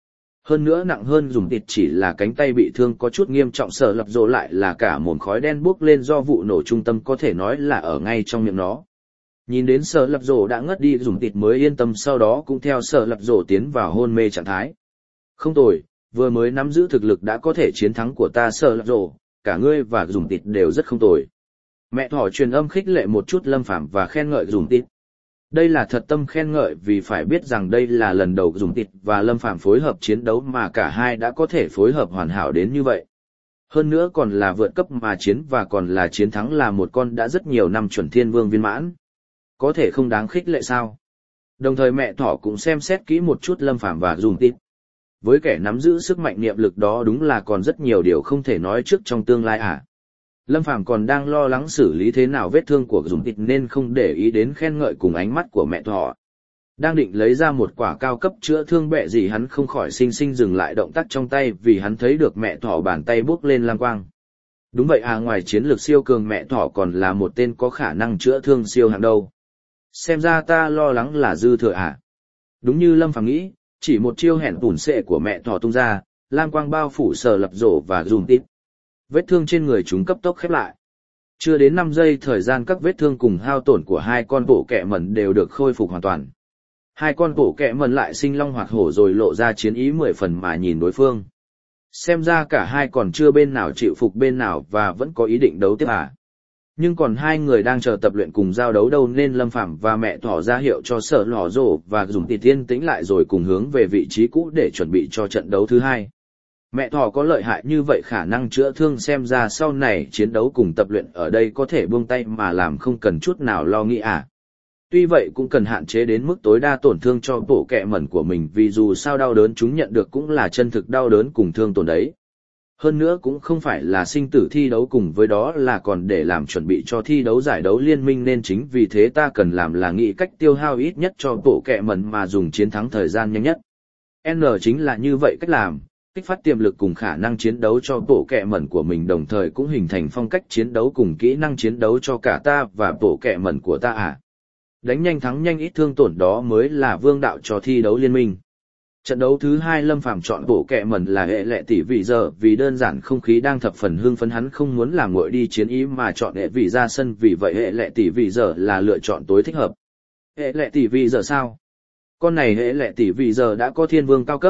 Hơn nữa nặng hơn dùng thịt chỉ là cánh tay bị thương có chút nghiêm trọng, Sở Lập Dồ lại là cả một khói đen bốc lên do vụ nổ trung tâm có thể nói là ở ngay trong miệng nó. Nhìn đến Sở Lập Dồ đã ngất đi, dùng thịt mới yên tâm, sau đó cũng theo Sở Lập Dồ tiến vào hôn mê trạng thái. Không tồi, vừa mới nắm giữ thực lực đã có thể chiến thắng của ta Sở Lập Dồ, cả ngươi và dùng thịt đều rất không tồi. Mẹ thỏ truyền âm khích lệ một chút Lâm Phàm và khen ngợi dùng thịt. Đây là thật tâm khen ngợi vì phải biết rằng đây là lần đầu dùng thịt và Lâm Phàm phối hợp chiến đấu mà cả hai đã có thể phối hợp hoàn hảo đến như vậy. Hơn nữa còn là vượt cấp mà chiến và còn là chiến thắng là một con đã rất nhiều năm chuẩn thiên vương viên mãn. Có thể không đáng khích lệ sao? Đồng thời mẹ thỏ cũng xem xét kỹ một chút Lâm Phàm và dùng thịt. Với kẻ nắm giữ sức mạnh niệm lực đó đúng là còn rất nhiều điều không thể nói trước trong tương lai à. Lâm Phàm còn đang lo lắng xử lý thế nào vết thương của dùng thịt nên không để ý đến khen ngợi cùng ánh mắt của mẹ thỏ. Đang định lấy ra một quả cao cấp chữa thương bẹ gì hắn không khỏi xinh xinh dừng lại động tác trong tay vì hắn thấy được mẹ thỏ bàn tay bước lên lam quang. Đúng vậy à, ngoài chiến lược siêu cường mẹ thỏ còn là một tên có khả năng chữa thương siêu hạng đầu. Xem ra ta lo lắng là dư thừa à. Đúng như Lâm Phàm nghĩ, chỉ một chiêu hẹn tủn xệ của mẹ thỏ tung ra, lam quang bao phủ Sở Lập Dồ và dùng thịt. Vết thương trên người chúng cấp tốc khép lại. Chưa đến 5 giây thời gian các vết thương cùng hao tổn của hai con bộ kẹ mẩn đều được khôi phục hoàn toàn. Hai con bộ kẹ mẩn lại sinh long hoạt hổ rồi lộ ra chiến ý 10 phần mà nhìn đối phương. Xem ra cả hai còn chưa bên nào chịu phục bên nào và vẫn có ý định đấu tiếp à. Nhưng còn hai người đang chờ tập luyện cùng giao đấu đâu nên Lâm Phàm và mẹ thỏ ra hiệu cho Sở Lập Dồ và dùng thịt yên tĩnh lại rồi cùng hướng về vị trí cũ để chuẩn bị cho trận đấu thứ hai. Mẹ thỏ có lợi hại như vậy khả năng chữa thương xem ra sau này chiến đấu cùng tập luyện ở đây có thể buông tay mà làm không cần chút nào lo nghĩ à. Tuy vậy cũng cần hạn chế đến mức tối đa tổn thương cho bộ kẹ mẩn của mình vì dù sao đau đớn chúng nhận được cũng là chân thực đau đớn cùng thương tổn đấy. Hơn nữa cũng không phải là sinh tử thi đấu cùng với đó là còn để làm chuẩn bị cho thi đấu giải đấu liên minh nên chính vì thế ta cần làm là nghĩ cách tiêu hao ít nhất cho bộ kẹ mẩn mà dùng chiến thắng thời gian nhanh nhất. N chính là như vậy cách làm. Kích phát tiềm lực cùng khả năng chiến đấu cho bộ kẹ mẩn của mình đồng thời cũng hình thành phong cách chiến đấu cùng kỹ năng chiến đấu cho cả ta và bộ kẹ mẩn của ta à. Đánh nhanh thắng nhanh ít thương tổn đó mới là vương đạo cho thi đấu liên minh. Trận đấu thứ hai Lâm Phàm chọn bộ kẹ mẩn là hệ lệ tỷ vị giờ vì đơn giản không khí đang thập phần hưng phấn hắn không muốn làm nguội đi chiến ý mà chọn hệ vị ra sân vì vậy hệ lệ tỷ vị giờ là lựa chọn tối thích hợp. Hệ lệ tỷ vị giờ sao? Con này hệ lệ tỷ vị giờ đã có thiên vương cao cấp,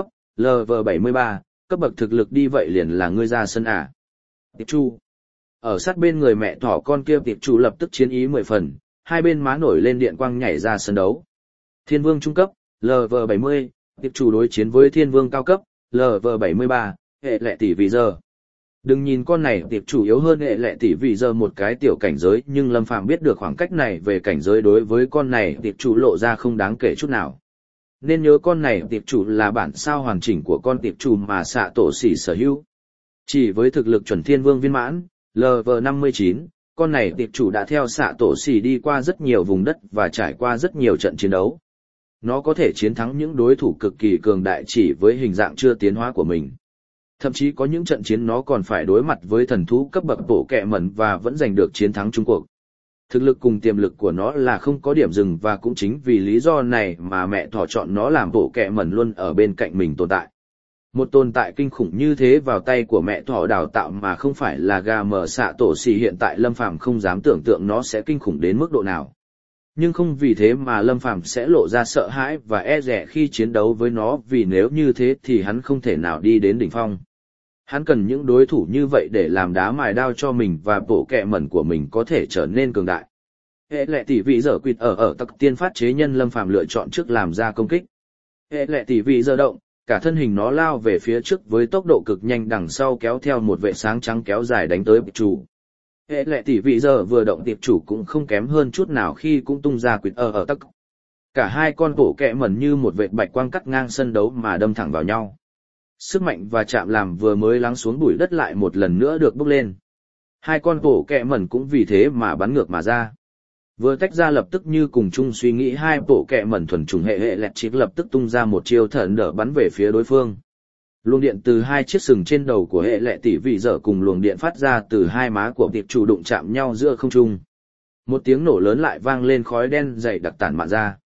LV73. Cấp bậc thực lực đi vậy liền là ngươi ra sân à. Tiệp Chu. Ở sát bên người mẹ thỏ con kia Tiệp Chu lập tức chiến ý 10 phần, hai bên má nổi lên điện quang nhảy ra sân đấu. Thiên vương trung cấp, LV70, Tiệp Chu đối chiến với thiên vương cao cấp, LV73, hệ lệ tỷ vị giờ. Đừng nhìn con này Tiệp Chu yếu hơn hệ lệ tỷ vị giờ một cái tiểu cảnh giới nhưng Lâm Phàm biết được khoảng cách này về cảnh giới đối với con này Tiệp Chu lộ ra không đáng kể chút nào. Nên nhớ con này tiệp chủ là bản sao hoàn chỉnh của con tiệp chủ mà xạ tổ xỉ sở hữu. Chỉ với thực lực chuẩn thiên vương viên mãn, LV59, con này tiệp chủ đã theo xạ tổ xỉ đi qua rất nhiều vùng đất và trải qua rất nhiều trận chiến đấu. Nó có thể chiến thắng những đối thủ cực kỳ cường đại chỉ với hình dạng chưa tiến hóa của mình. Thậm chí có những trận chiến nó còn phải đối mặt với thần thú cấp bậc bộ kẹ mẩn và vẫn giành được chiến thắng chung cuộc. Thực lực cùng tiềm lực của nó là không có điểm dừng và cũng chính vì lý do này mà mẹ thỏ chọn nó làm bộ kẹ mẩn luôn ở bên cạnh mình tồn tại. Một tồn tại kinh khủng như thế vào tay của mẹ thỏ đào tạo mà không phải là gà mờ xạ tổ xì hiện tại Lâm Phàm không dám tưởng tượng nó sẽ kinh khủng đến mức độ nào. Nhưng không vì thế mà Lâm Phàm sẽ lộ ra sợ hãi và e dè khi chiến đấu với nó vì nếu như thế thì hắn không thể nào đi đến đỉnh phong. Hắn cần những đối thủ như vậy để làm đá mài đao cho mình và bộ kẹ mẩn của mình có thể trở nên cường đại. Hệ lệ tỷ vị giờ quỵt ở tắc tiên phát chế nhân Lâm Phàm lựa chọn trước làm ra công kích. Hệ lệ tỷ vị giờ động, cả thân hình nó lao về phía trước với tốc độ cực nhanh đằng sau kéo theo một vệ sáng trắng kéo dài đánh tới tiệp chủ. Hệ lệ tỷ vị giờ vừa động tiệp chủ cũng không kém hơn chút nào khi cũng tung ra quỵt ở tắc. Cả hai con bộ kẹ mẩn như một vệt bạch quang cắt ngang sân đấu mà đâm thẳng vào nhau. Sức mạnh và chạm làm vừa mới lắng xuống bụi đất lại một lần nữa được bốc lên. Hai con bộ kẹ mẩn cũng vì thế mà bắn ngược mà ra. Vừa tách ra lập tức như cùng chung suy nghĩ hai bộ kẹ mẩn thuần trùng hệ lẹt chip lập tức tung ra một chiêu thần đỡ bắn về phía đối phương. Luồng điện từ hai chiếc sừng trên đầu của hệ lệ tỷ vị dở cùng luồng điện phát ra từ hai má của tiệp chủ đụng chạm nhau giữa không trung. Một tiếng nổ lớn lại vang lên khói đen dày đặc tản mạn ra.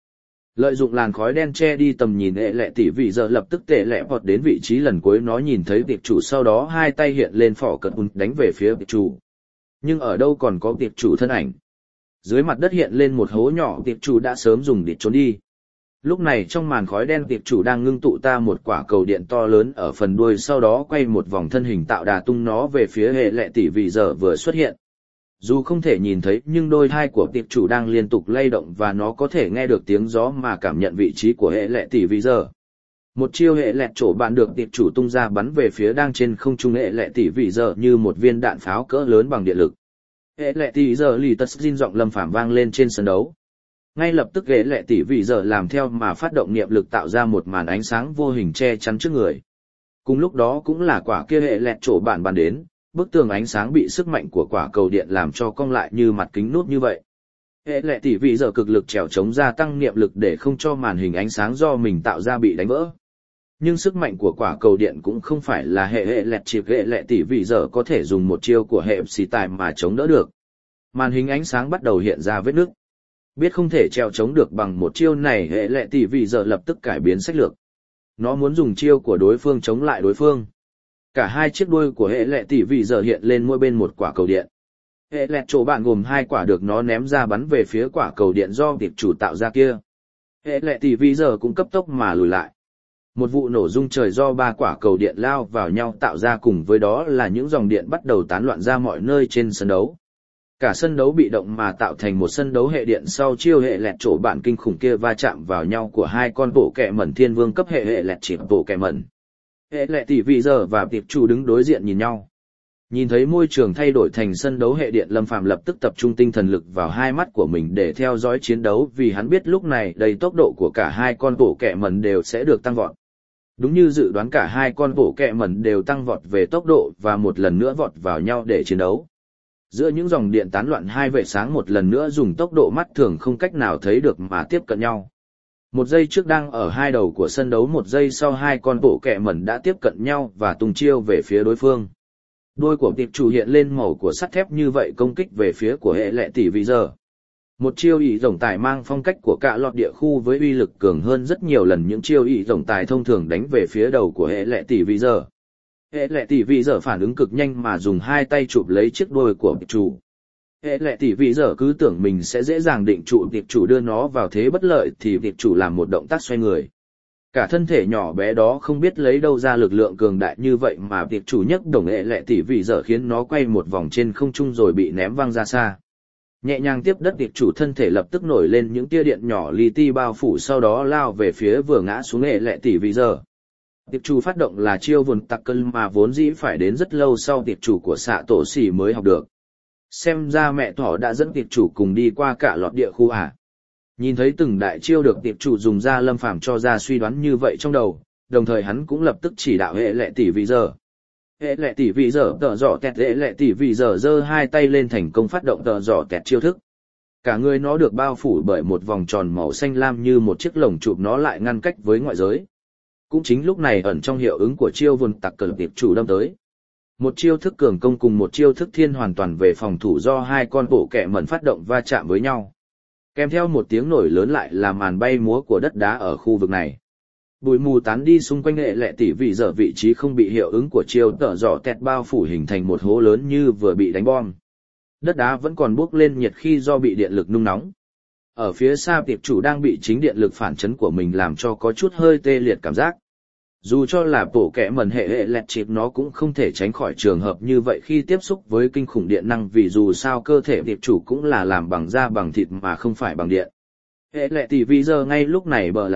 Lợi dụng làn khói đen che đi tầm nhìn hệ lệ tỷ vị giờ lập tức tệ lẹ vọt đến vị trí lần cuối nó nhìn thấy tiệp chủ, sau đó hai tay hiện lên phỏ cận đánh về phía tiệp chủ. Nhưng ở đâu còn có tiệp chủ thân ảnh. Dưới mặt đất hiện lên một hố nhỏ, tiệp chủ đã sớm dùng để trốn đi. Lúc này trong màn khói đen tiệp chủ đang ngưng tụ ta một quả cầu điện to lớn ở phần đuôi, sau đó quay một vòng thân hình tạo đà tung nó về phía hệ lệ tỷ vị giờ vừa xuất hiện. Dù không thể nhìn thấy nhưng đôi thai của tiệp chủ đang liên tục lay động và nó có thể nghe được tiếng gió mà cảm nhận vị trí của hệ lệ tỷ vị giờ. Một chiêu hệ lẹt trổ bạn được tiệp chủ tung ra bắn về phía đang trên không trung hệ lệ tỷ vị giờ như một viên đạn pháo cỡ lớn bằng điện lực. Hệ lệ tỷ giờ lì tất xin giọng Lâm Phàm vang lên trên sân đấu. Ngay lập tức hệ lệ tỷ vị giờ làm theo mà phát động niệm lực tạo ra một màn ánh sáng vô hình che chắn trước người. Cùng lúc đó cũng là quả kia hệ lẹt trổ bạn bắn đến, bức tường ánh sáng bị sức mạnh của quả cầu điện làm cho cong lại như mặt kính nút như vậy. Hệ lệ tỷ vị giờ cực lực trèo chống gia tăng niệm lực để không cho màn hình ánh sáng do mình tạo ra bị đánh vỡ. Nhưng sức mạnh của quả cầu điện cũng không phải là hệ lẹt chịp hệ lệ tỷ vị giờ có thể dùng một chiêu của hệ xì tài mà chống đỡ được. Màn hình ánh sáng bắt đầu hiện ra vết nứt. Biết không thể trèo chống được bằng một chiêu này, hệ lệ tỷ vị giờ lập tức cải biến sách lược. Nó muốn dùng chiêu của đối phương chống lại đối phương. Cả hai chiếc đuôi của hệ lệ tỷ vị giờ hiện lên mỗi bên một quả cầu điện. Hệ lẹt chỗ bạn gồm hai quả được nó ném ra bắn về phía quả cầu điện do tiệp chủ tạo ra kia. Hệ lệ tỷ vị giờ cũng cấp tốc mà lùi lại. Một vụ nổ rung trời do ba quả cầu điện lao vào nhau tạo ra, cùng với đó là những dòng điện bắt đầu tán loạn ra mọi nơi trên sân đấu. Cả sân đấu bị động mà tạo thành một sân đấu hệ điện sau chiêu hệ lẹt chỗ bạn kinh khủng kia va chạm vào nhau của hai con bộ kẹ mẩn thiên vương cấp hệ lẹt chỉ bộ kẹ mẩn. Hệ lệ tỷ vị giờ và tiệp chủ đứng đối diện nhìn nhau. Nhìn thấy môi trường thay đổi thành sân đấu hệ điện, Lâm Phàm lập tức tập trung tinh thần lực vào hai mắt của mình để theo dõi chiến đấu, vì hắn biết lúc này đây tốc độ của cả hai con bộ kẹ mẩn đều sẽ được tăng vọt. Đúng như dự đoán, cả hai con bộ kẹ mẩn đều tăng vọt về tốc độ và một lần nữa vọt vào nhau để chiến đấu. Giữa những dòng điện tán loạn, hai vệt sáng một lần nữa dùng tốc độ mắt thường không cách nào thấy được mà tiếp cận nhau. Một giây trước đang ở hai đầu của sân đấu, một giây sau hai con bộ kẹ mẩn đã tiếp cận nhau và tung chiêu về phía đối phương. Đuôi của tiệp chủ hiện lên màu của sắt thép như vậy công kích về phía của hệ lệ tỷ vị giờ. Một chiêu ỷ rồng tài mang phong cách của cả lọt địa khu với uy lực cường hơn rất nhiều lần những chiêu ỷ rồng tài thông thường đánh về phía đầu của hệ lệ tỷ vị giờ. Hệ lệ tỷ vị giờ phản ứng cực nhanh mà dùng hai tay chụp lấy chiếc đuôi của tiệp chủ. Hệ lệ tỷ vị giờ cứ tưởng mình sẽ dễ dàng định trụ tiệp chủ đưa nó vào thế bất lợi thì tiệp chủ làm một động tác xoay người. Cả thân thể nhỏ bé đó không biết lấy đâu ra lực lượng cường đại như vậy mà tiệp chủ nhấc đồng hệ lệ tỷ vị giờ khiến nó quay một vòng trên không trung rồi bị ném văng ra xa. Nhẹ nhàng tiếp đất, tiệp chủ thân thể lập tức nổi lên những tia điện nhỏ li ti bao phủ, sau đó lao về phía vừa ngã xuống hệ lệ tỷ vị giờ. Tiệp chủ phát động là chiêu vườn tặc cân mà vốn dĩ phải đến rất lâu sau tiệp chủ của xạ tổ xỉ mới học được. Xem ra mẹ thỏ đã dẫn tiệp chủ cùng đi qua cả lọt địa khu à. Nhìn thấy từng đại chiêu được tiệp chủ dùng ra, Lâm Phàm cho ra suy đoán như vậy trong đầu, đồng thời hắn cũng lập tức chỉ đạo hệ lệ tỷ vị giờ. Hệ lệ tỷ vị giờ tờ dọ tẹt, hệ lệ tỷ vị giờ giơ hai tay lên thành công phát động tờ dọ tẹt chiêu thức. Cả người nó được bao phủ bởi một vòng tròn màu xanh lam như một chiếc lồng chụp nó lại ngăn cách với ngoại giới. Cũng chính lúc này ẩn trong hiệu ứng của chiêu vườn tặc cờ tiệp chủ đâm tới. Một chiêu thức cường công cùng một chiêu thức thiên hoàn toàn về phòng thủ do hai con bộ kẹ mẩn phát động va chạm với nhau. Kèm theo một tiếng nổi lớn lại là màn bay múa của đất đá ở khu vực này. Bụi mù tán đi xung quanh hệ lệ tỷ vị giờ, vị trí không bị hiệu ứng của chiêu tở dọ tẹt bao phủ hình thành một hố lớn như vừa bị đánh bom. Đất đá vẫn còn bốc lên nhiệt khi do bị điện lực nung nóng. Ở phía xa tiệp chủ đang bị chính điện lực phản chấn của mình làm cho có chút hơi tê liệt cảm giác. Dù cho là bộ kẽ mẩn hệ lẹt chịp nó cũng không thể tránh khỏi trường hợp như vậy khi tiếp xúc với kinh khủng điện năng, vì dù sao cơ thể tiệp chủ cũng là làm bằng da bằng thịt mà không phải bằng điện. Hệ lệ tỷ vị giờ ngay lúc này bờ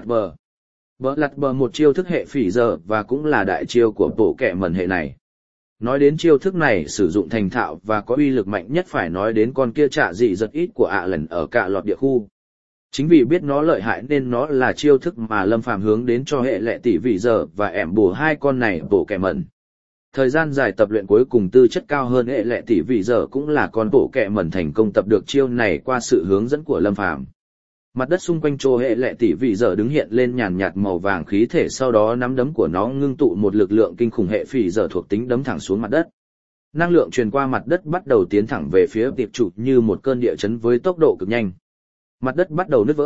lặt bờ một chiêu thức hệ phỉ giờ và cũng là đại chiêu của bộ kẽ mẩn hệ này. Nói đến chiêu thức này sử dụng thành thạo và có uy lực mạnh nhất phải nói đến con kia trạ dị giật ít của ạ lần ở cả lọt địa khu. Chính vì biết nó lợi hại nên nó là chiêu thức mà Lâm Phàm hướng đến cho hệ lệ tỷ vị giờ và ẻm bù hai con này bộ kẹ mẩn. Thời gian dài tập luyện cuối cùng tư chất cao hơn, hệ lệ tỷ vị giờ cũng là con bộ kẹ mẩn thành công tập được chiêu này qua sự hướng dẫn của Lâm Phàm. Mặt đất xung quanh chỗ hệ lệ tỷ vị giờ đứng hiện lên nhàn nhạt màu vàng khí thể, sau đó nắm đấm của nó ngưng tụ một lực lượng kinh khủng hệ phỉ giờ thuộc tính đấm thẳng xuống mặt đất. Năng lượng truyền qua mặt đất bắt đầu tiến thẳng về phía tiệp chủ như một cơn địa chấn với tốc độ cực nhanh. Mặt đất bắt đầu nứt vỡ,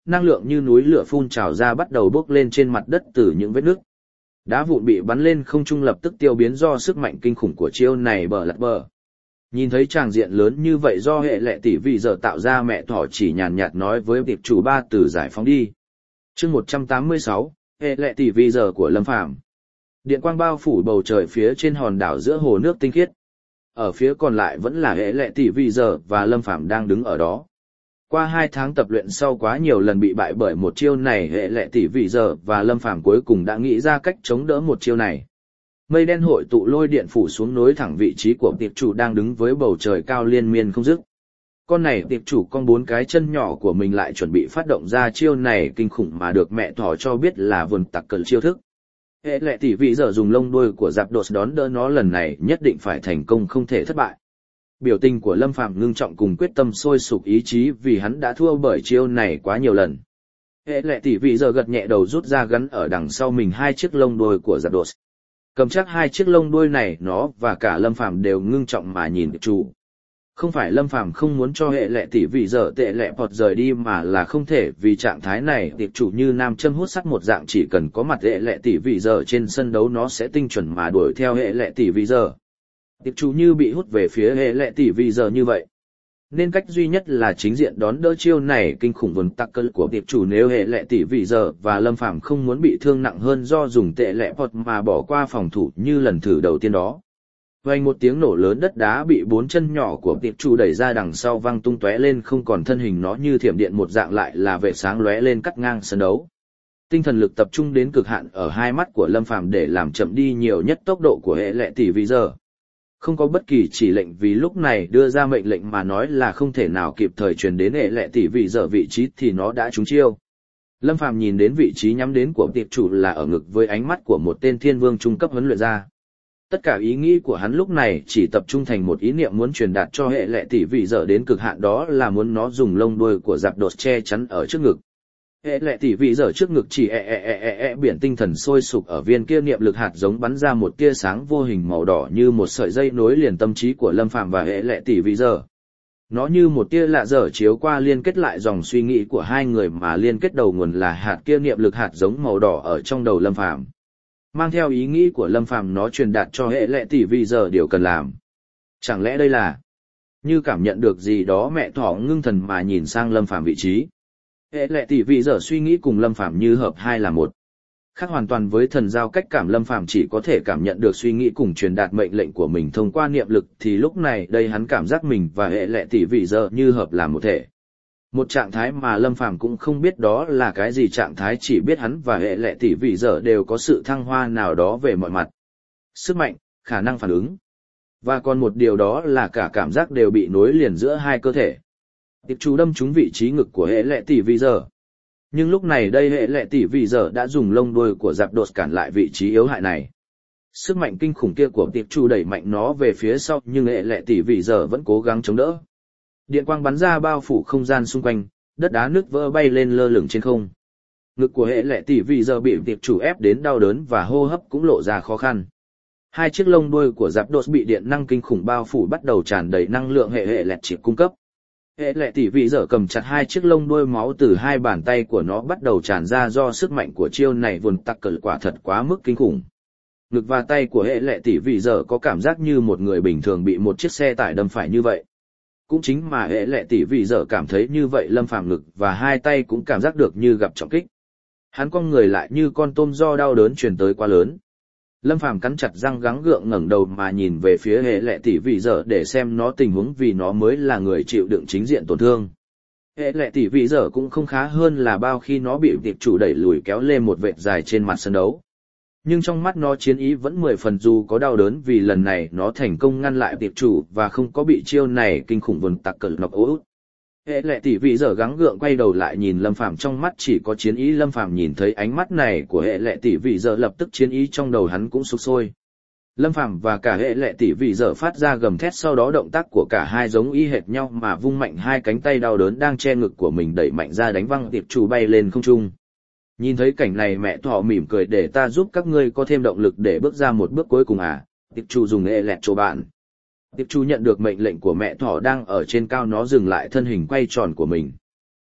năng lượng như núi lửa phun trào ra bắt đầu bốc lên trên mặt đất từ những vết nứt. Đá vụn bị bắn lên không trung lập tức tiêu biến do sức mạnh kinh khủng của chiêu này bờ lật bờ. Nhìn thấy tràng diện lớn như vậy do hệ lệ tỷ vị giờ tạo ra, mẹ thỏ chỉ nhàn nhạt nói với tiệp chủ ba từ giải phóng đi. Chương 186, hệ lệ tỷ vị giờ của Lâm Phàm. Điện quang bao phủ bầu trời phía trên hòn đảo giữa hồ nước tinh khiết. Ở phía còn lại vẫn là hệ lệ tỷ vị giờ và Lâm Phàm đang đứng ở đó. Qua 2 tháng tập luyện sau quá nhiều lần bị bại bởi một chiêu này, hệ lệ tỷ vị giờ và Lâm Phàm cuối cùng đã nghĩ ra cách chống đỡ một chiêu này. Mây đen hội tụ lôi điện phủ xuống nối thẳng vị trí của tiệp chủ đang đứng với bầu trời cao liên miên không dứt. Con này tiệp chủ con 4 cái chân nhỏ của mình lại chuẩn bị phát động ra chiêu này kinh khủng mà được mẹ thỏ cho biết là vườn tặc cờ chiêu thức. Hệ lệ tỷ vị giờ dùng lông đuôi của giáp đột đón đỡ nó, lần này nhất định phải thành công, không thể thất bại. Biểu tình của Lâm Phàm ngưng trọng cùng quyết tâm sôi sục ý chí vì hắn đã thua bởi chiêu này quá nhiều lần. Hệ lệ tỷ vị giờ gật nhẹ đầu, rút ra gắn ở đằng sau mình 2 chiếc lông đuôi của giáp đột. Cầm chắc 2 chiếc lông đuôi này, nó và cả Lâm Phàm đều ngưng trọng mà nhìn tiệp chủ. Không phải Lâm Phàm không muốn cho hệ lệ tỷ vị giờ tệ lệ bọt rời đi, mà là không thể, vì trạng thái này tiệp chủ như nam châm hút sắt một dạng, chỉ cần có mặt hệ lệ tỷ vị giờ trên sân đấu nó sẽ tinh chuẩn mà đuổi theo hệ lệ tỷ vị giờ. Tiệp chủ như bị hút về phía hệ lệ tỷ vị giờ như vậy. Nên cách duy nhất là chính diện đón đỡ chiêu này kinh khủng vốn tắc cơn của tiệp chủ nếu hệ lệ tỷ vị giờ và Lâm Phàm không muốn bị thương nặng hơn do dùng tệ lệ bọt mà bỏ qua phòng thủ như lần thử đầu tiên đó. Vang một tiếng nổ lớn, đất đá bị 4 chân nhỏ của tiệp chủ đẩy ra đằng sau văng tung tóe lên, không còn thân hình nó như thiểm điện một dạng, lại là vệ sáng lóe lên cắt ngang sân đấu. Tinh thần lực tập trung đến cực hạn ở 2 mắt của Lâm Phàm để làm chậm đi nhiều nhất tốc độ của hệ lệ tỷ vị giờ. Không có bất kỳ chỉ lệnh vì lúc này đưa ra mệnh lệnh mà nói là không thể nào kịp thời truyền đến hệ lệ tỷ vị giờ vị trí thì nó đã trúng chiêu. Lâm Phàm nhìn đến vị trí nhắm đến của tiệp chủ là ở ngực với ánh mắt của một tên thiên vương trung cấp huấn luyện ra. Tất cả ý nghĩ của hắn lúc này chỉ tập trung thành một ý niệm muốn truyền đạt cho hệ lệ tỷ vị giờ đến cực hạn, đó là muốn nó dùng lông đuôi của giáp đột che chắn ở trước ngực. Hệ lệ tỷ vị giờ trước ngực chỉ biển tinh thần sôi sục, ở viên kia niệm lực hạt giống bắn ra một tia sáng vô hình màu đỏ như một sợi dây nối liền tâm trí của Lâm Phàm và hệ lệ tỷ vị giờ. Nó như một tia lạ dở chiếu qua liên kết lại dòng suy nghĩ của hai người, mà liên kết đầu nguồn là hạt kia niệm lực hạt giống màu đỏ ở trong đầu Lâm Phàm. Mang theo ý nghĩ của Lâm Phàm, nó truyền đạt cho hệ lệ tỷ vị giờ điều cần làm. Chẳng lẽ đây là... Như cảm nhận được gì đó, mẹ thỏ ngưng thần mà nhìn sang Lâm Phàm vị trí. Hệ lệ tỷ vị giờ suy nghĩ cùng Lâm Phàm như hợp hai là một. Khác hoàn toàn với thần giao cách cảm, Lâm Phàm chỉ có thể cảm nhận được suy nghĩ cùng truyền đạt mệnh lệnh của mình thông qua niệm lực, thì lúc này đây hắn cảm giác mình và hệ lệ tỷ vị giờ như hợp làm một thể. Một trạng thái mà Lâm Phàm cũng không biết đó là cái gì, trạng thái chỉ biết hắn và hệ lệ tỷ vị giờ đều có sự thăng hoa nào đó về mọi mặt. Sức mạnh, khả năng phản ứng. Và còn một điều đó là cả cảm giác đều bị nối liền giữa hai cơ thể. Tiệp chủ đâm trúng vị trí ngực của hệ lệ tỷ vị giờ. Nhưng lúc này đây hệ lệ tỷ vị giờ đã dùng lông đuôi của giáp đột cản lại vị trí yếu hại này. Sức mạnh kinh khủng kia của tiệp chủ đẩy mạnh nó về phía sau, nhưng hệ lệ tỷ vị giờ vẫn cố gắng chống đỡ. Điện quang bắn ra bao phủ không gian xung quanh, đất đá nứt vỡ bay lên lơ lửng trên không. Ngực của hệ lệ tỷ vị giờ bị tiệp chủ ép đến đau đớn và hô hấp cũng lộ ra khó khăn. 2 chiếc lông đuôi của giáp đột bị điện năng kinh khủng bao phủ bắt đầu tràn đầy năng lượng hệ lệ chỉ cung cấp. Hệ lệ tỷ vị giờ cầm chặt 2 chiếc lông đuôi, máu từ 2 bàn tay của nó bắt đầu tràn ra do sức mạnh của chiêu này vốn tắc cỡ quả thật quá mức kinh khủng. Ngực và tay của hệ lệ tỷ vị giờ có cảm giác như một người bình thường bị một chiếc xe tải đâm phải như vậy. Cũng chính mà hệ lệ tỷ vị giờ cảm thấy như vậy, Lâm Phàm ngực và 2 tay cũng cảm giác được như gặp trọng kích. Hắn cong người lại như con tôm do đau đớn truyền tới quá lớn. Lâm Phàm cắn chặt răng gắng gượng ngẩng đầu mà nhìn về phía hệ lệ tỷ vị giờ để xem nó tình huống, vì nó mới là người chịu đựng chính diện tổn thương. Hệ lệ tỷ vị giờ cũng không khá hơn là bao khi nó bị tiệp chủ đẩy lùi kéo lên một vệt dài trên mặt sân đấu. Nhưng trong mắt nó chiến ý vẫn 10 phần dù có đau đớn, vì lần này nó thành công ngăn lại tiệp chủ và không có bị chiêu này kinh khủng vần tặc cỡ nọc út. Hệ lệ tỷ vị giờ gắng gượng quay đầu lại nhìn Lâm Phàm, trong mắt chỉ có chiến ý. Lâm Phàm nhìn thấy ánh mắt này của hệ lệ tỷ vị giờ lập tức chiến ý trong đầu hắn cũng sục sôi. Lâm Phàm và cả hệ lệ tỷ vị giờ phát ra gầm thét, sau đó động tác của cả hai giống y hệt nhau mà vung mạnh 2 cánh tay đau đớn đang che ngực của mình đẩy mạnh ra đánh văng tiệp chủ bay lên không trung. Nhìn thấy cảnh này mẹ thỏ mỉm cười, để ta giúp các ngươi có thêm động lực để bước ra một bước cuối cùng à. Tiệp chủ dùng hệ lệ cho bạn. Tiệp chủ nhận được mệnh lệnh của mẹ thỏ đang ở trên cao, nó dừng lại thân hình quay tròn của mình.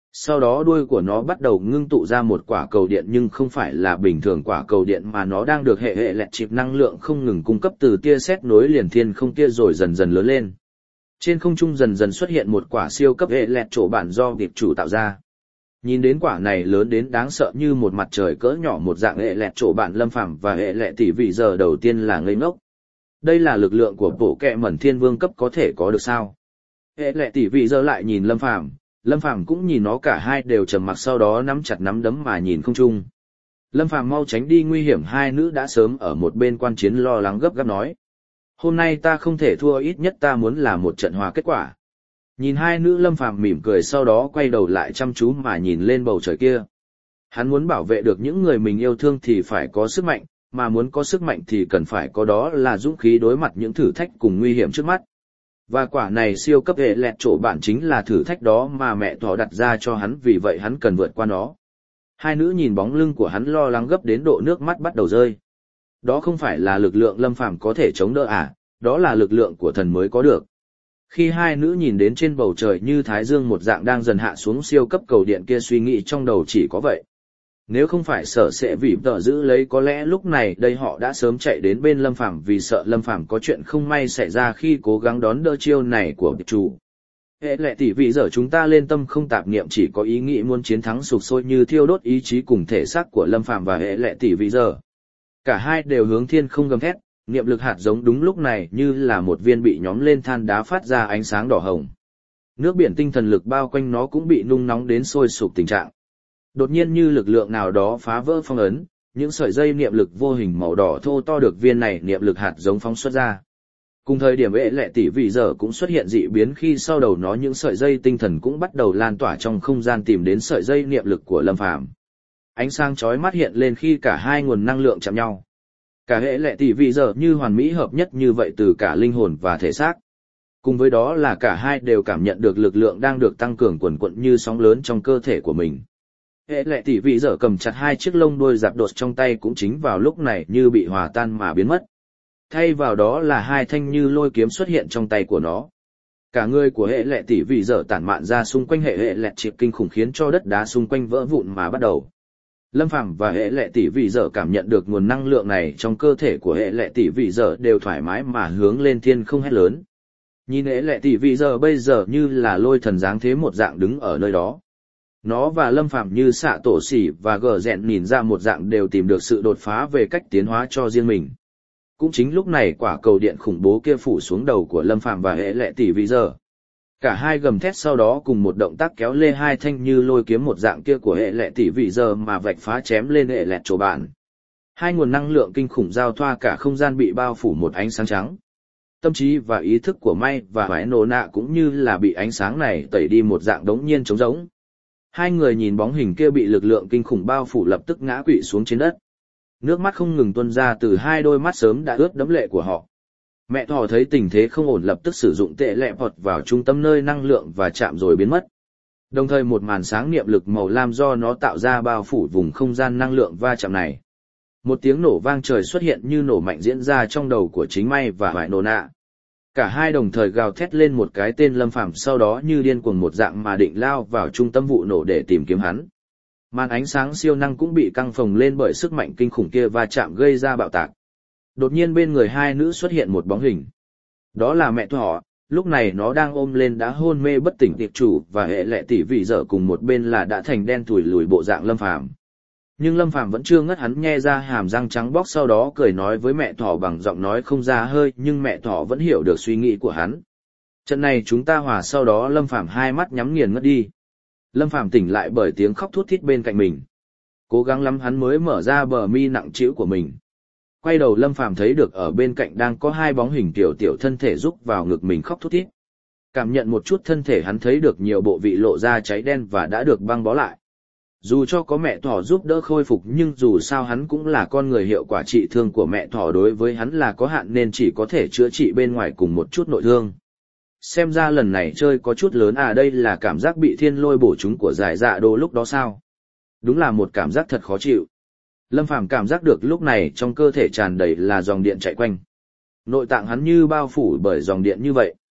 Sau đó đuôi của nó bắt đầu ngưng tụ ra một quả cầu điện, nhưng không phải là bình thường quả cầu điện mà nó đang được hệ lẹt chịp năng lượng không ngừng cung cấp từ tia sét nối liền thiên không kia rồi dần dần lớn lên. Trên không trung dần dần xuất hiện một quả siêu cấp hệ lẹt chỗ bản do điệp chủ tạo ra. Nhìn đến quả này lớn đến đáng sợ như một mặt trời cỡ nhỏ một dạng hệ lẹt chỗ bản, Lâm Phàm và hệ lẹt tỷ vị giờ đầu tiên là ngây ngốc. Đây là lực lượng của bộ kẹ mẩn thiên vương cấp có thể có được sao? Hệ lẹt tỷ vị giờ lại nhìn Lâm Phàm cũng nhìn nó, cả hai đều trầm mặc, sau đó nắm chặt nắm đấm mà nhìn không trung. Lâm Phàm mau tránh đi nguy hiểm, hai nữ đã sớm ở một bên quan chiến lo lắng gấp gáp nói. Hôm nay ta không thể thua, ít nhất ta muốn là một trận hòa kết quả. Nhìn hai nữ, Lâm Phàm mỉm cười, sau đó quay đầu lại chăm chú mà nhìn lên bầu trời kia. Hắn muốn bảo vệ được những người mình yêu thương thì phải có sức mạnh, mà muốn có sức mạnh thì cần phải có đó là dũng khí đối mặt những thử thách cùng nguy hiểm trước mắt. Và quả này siêu cấp hệ lẹt chỗ bản chính là thử thách đó mà mẹ thỏ đặt ra cho hắn, vì vậy hắn cần vượt qua nó. Hai nữ nhìn bóng lưng của hắn lo lắng gấp đến độ nước mắt bắt đầu rơi. Đó không phải là lực lượng Lâm Phàm có thể chống đỡ à, đó là lực lượng của thần mới có được. Khi hai nữ nhìn đến trên bầu trời như thái dương một dạng đang dần hạ xuống siêu cấp cầu điện kia, suy nghĩ trong đầu chỉ có vậy. Nếu không phải sở sẽ vì tợ giữ lấy, có lẽ lúc này đây họ đã sớm chạy đến bên Lâm Phàm, vì sợ Lâm Phàm có chuyện không may xảy ra khi cố gắng đón đỡ chiêu này của địch chủ. Hệ lệ tỷ vị giờ chúng ta lên tâm không tạp niệm, chỉ có ý nghĩ muốn chiến thắng sục sôi như thiêu đốt ý chí cùng thể xác của Lâm Phàm và hệ lệ tỷ vị giờ. Cả hai đều hướng thiên không gầm thét, niệm lực hạt giống đúng lúc này như là một viên bị nhóm lên than đá phát ra ánh sáng đỏ hồng. Nước biển tinh thần lực bao quanh nó cũng bị nung nóng đến sôi sục tình trạng. Đột nhiên như lực lượng nào đó phá vỡ phong ấn, những sợi dây niệm lực vô hình màu đỏ thô to được viên này niệm lực hạt giống phóng xuất ra. Cùng thời điểm hệ lệ tỷ vị giờ cũng xuất hiện dị biến, khi sau đầu nó những sợi dây tinh thần cũng bắt đầu lan tỏa trong không gian tìm đến sợi dây niệm lực của Lâm Phàm. Ánh sáng chói mắt hiện lên khi cả hai nguồn năng lượng chạm nhau. Cả hệ lệ tỷ vị giờ như hoàn mỹ hợp nhất như vậy từ cả linh hồn và thể xác. Cùng với đó là cả hai đều cảm nhận được lực lượng đang được tăng cường quần quận như sóng lớn trong cơ thể của mình. Hệ lệ tỷ vị giờ cầm chặt hai chiếc lông đuôi giạp đột trong tay cũng chính vào lúc này như bị hòa tan mà biến mất. Thay vào đó là hai thanh như lôi kiếm xuất hiện trong tay của nó. Cả người của hệ lệ tỷ vị giờ tản mạn ra xung quanh hệ lệ chịp kinh khủng, khiến cho đất đá xung quanh vỡ vụn mà bắt đầu. Lâm Phàm và hệ lệ tỷ vị giờ cảm nhận được nguồn năng lượng này trong cơ thể của hệ lệ tỷ vị giờ đều thoải mái mà hướng lên thiên không hét lớn. Nhìn hệ lệ tỷ vị giờ bây giờ như là lôi thần dáng thế một dạng đứng ở nơi đó. Nó và Lâm Phàm như xạ tổ xỉ và gờ rẹn nhìn ra một dạng đều tìm được sự đột phá về cách tiến hóa cho riêng mình. Cũng chính lúc này quả cầu điện khủng bố kia phủ xuống đầu của Lâm Phàm và hệ lệ tỷ vị giờ. Cả hai gầm thét, sau đó cùng một động tác kéo lê hai thanh như lôi kiếm một dạng kia của hệ lệ tỷ vị giờ mà vạch phá chém lên hệ lẹt chỗ bản. Hai nguồn năng lượng kinh khủng giao thoa, cả không gian bị bao phủ một ánh sáng trắng. Tâm trí và ý thức của May và Hoài Nổ Nạ cũng như là bị ánh sáng này tẩy đi một dạng đống nhiên trống rỗng. Hai người nhìn bóng hình kia bị lực lượng kinh khủng bao phủ lập tức ngã quỵ xuống trên đất. Nước mắt không ngừng tuôn ra từ hai đôi mắt sớm đã ướt đẫm lệ của họ. Mẹ thỏ thấy tình thế không ổn lập tức sử dụng tệ lẹ vọt vào trung tâm nơi năng lượng và chạm rồi biến mất. Đồng thời một màn sáng niệm lực màu lam do nó tạo ra bao phủ vùng không gian năng lượng va chạm này. Một tiếng nổ vang trời xuất hiện như nổ mạnh diễn ra trong đầu của chính May và Hoài Nổ Nạ. Cả hai đồng thời gào thét lên một cái tên Lâm Phàm, sau đó như điên cuồng một dạng mà định lao vào trung tâm vụ nổ để tìm kiếm hắn. Màn ánh sáng siêu năng cũng bị căng phồng lên bởi sức mạnh kinh khủng kia va chạm gây ra bạo tạc. Đột nhiên bên người hai nữ xuất hiện một bóng hình. Đó là mẹ thỏ, lúc này nó đang ôm lên đã hôn mê bất tỉnh tiệp chủ và hệ lệ tỷ vị giờ, cùng một bên là đã thành đen thủi lùi bộ dạng Lâm Phàm. Nhưng Lâm Phàm vẫn chưa ngất, hắn nhe ra hàm răng trắng bóc, sau đó cười nói với mẹ thỏ bằng giọng nói không ra hơi, nhưng mẹ thỏ vẫn hiểu được suy nghĩ của hắn. Trận này chúng ta hòa. Sau đó Lâm Phàm hai mắt nhắm nghiền ngất đi. Lâm Phàm tỉnh lại bởi tiếng khóc thút thít bên cạnh mình. Cố gắng lắm hắn mới mở ra bờ mi nặng trĩu của mình. Quay đầu Lâm Phàm thấy được ở bên cạnh đang có hai bóng hình tiểu tiểu thân thể rúc vào ngực mình khóc thút thít. Cảm nhận một chút thân thể, hắn thấy được nhiều bộ vị lộ ra cháy đen và đã được băng bó lại. Dù cho có mẹ thỏ giúp đỡ khôi phục nhưng dù sao hắn cũng là con người, hiệu quả trị thương của mẹ thỏ đối với hắn là có hạn nên chỉ có thể chữa trị bên ngoài cùng một chút nội thương. Xem ra lần này chơi có chút lớn à, đây là cảm giác bị thiên lôi bổ trúng của giải dạ đồ lúc đó sao? Đúng là một cảm giác thật khó chịu. Lâm Phàm cảm giác được lúc này trong cơ thể tràn đầy là dòng điện chạy quanh. Nội tạng hắn như bao phủ bởi dòng điện như vậy.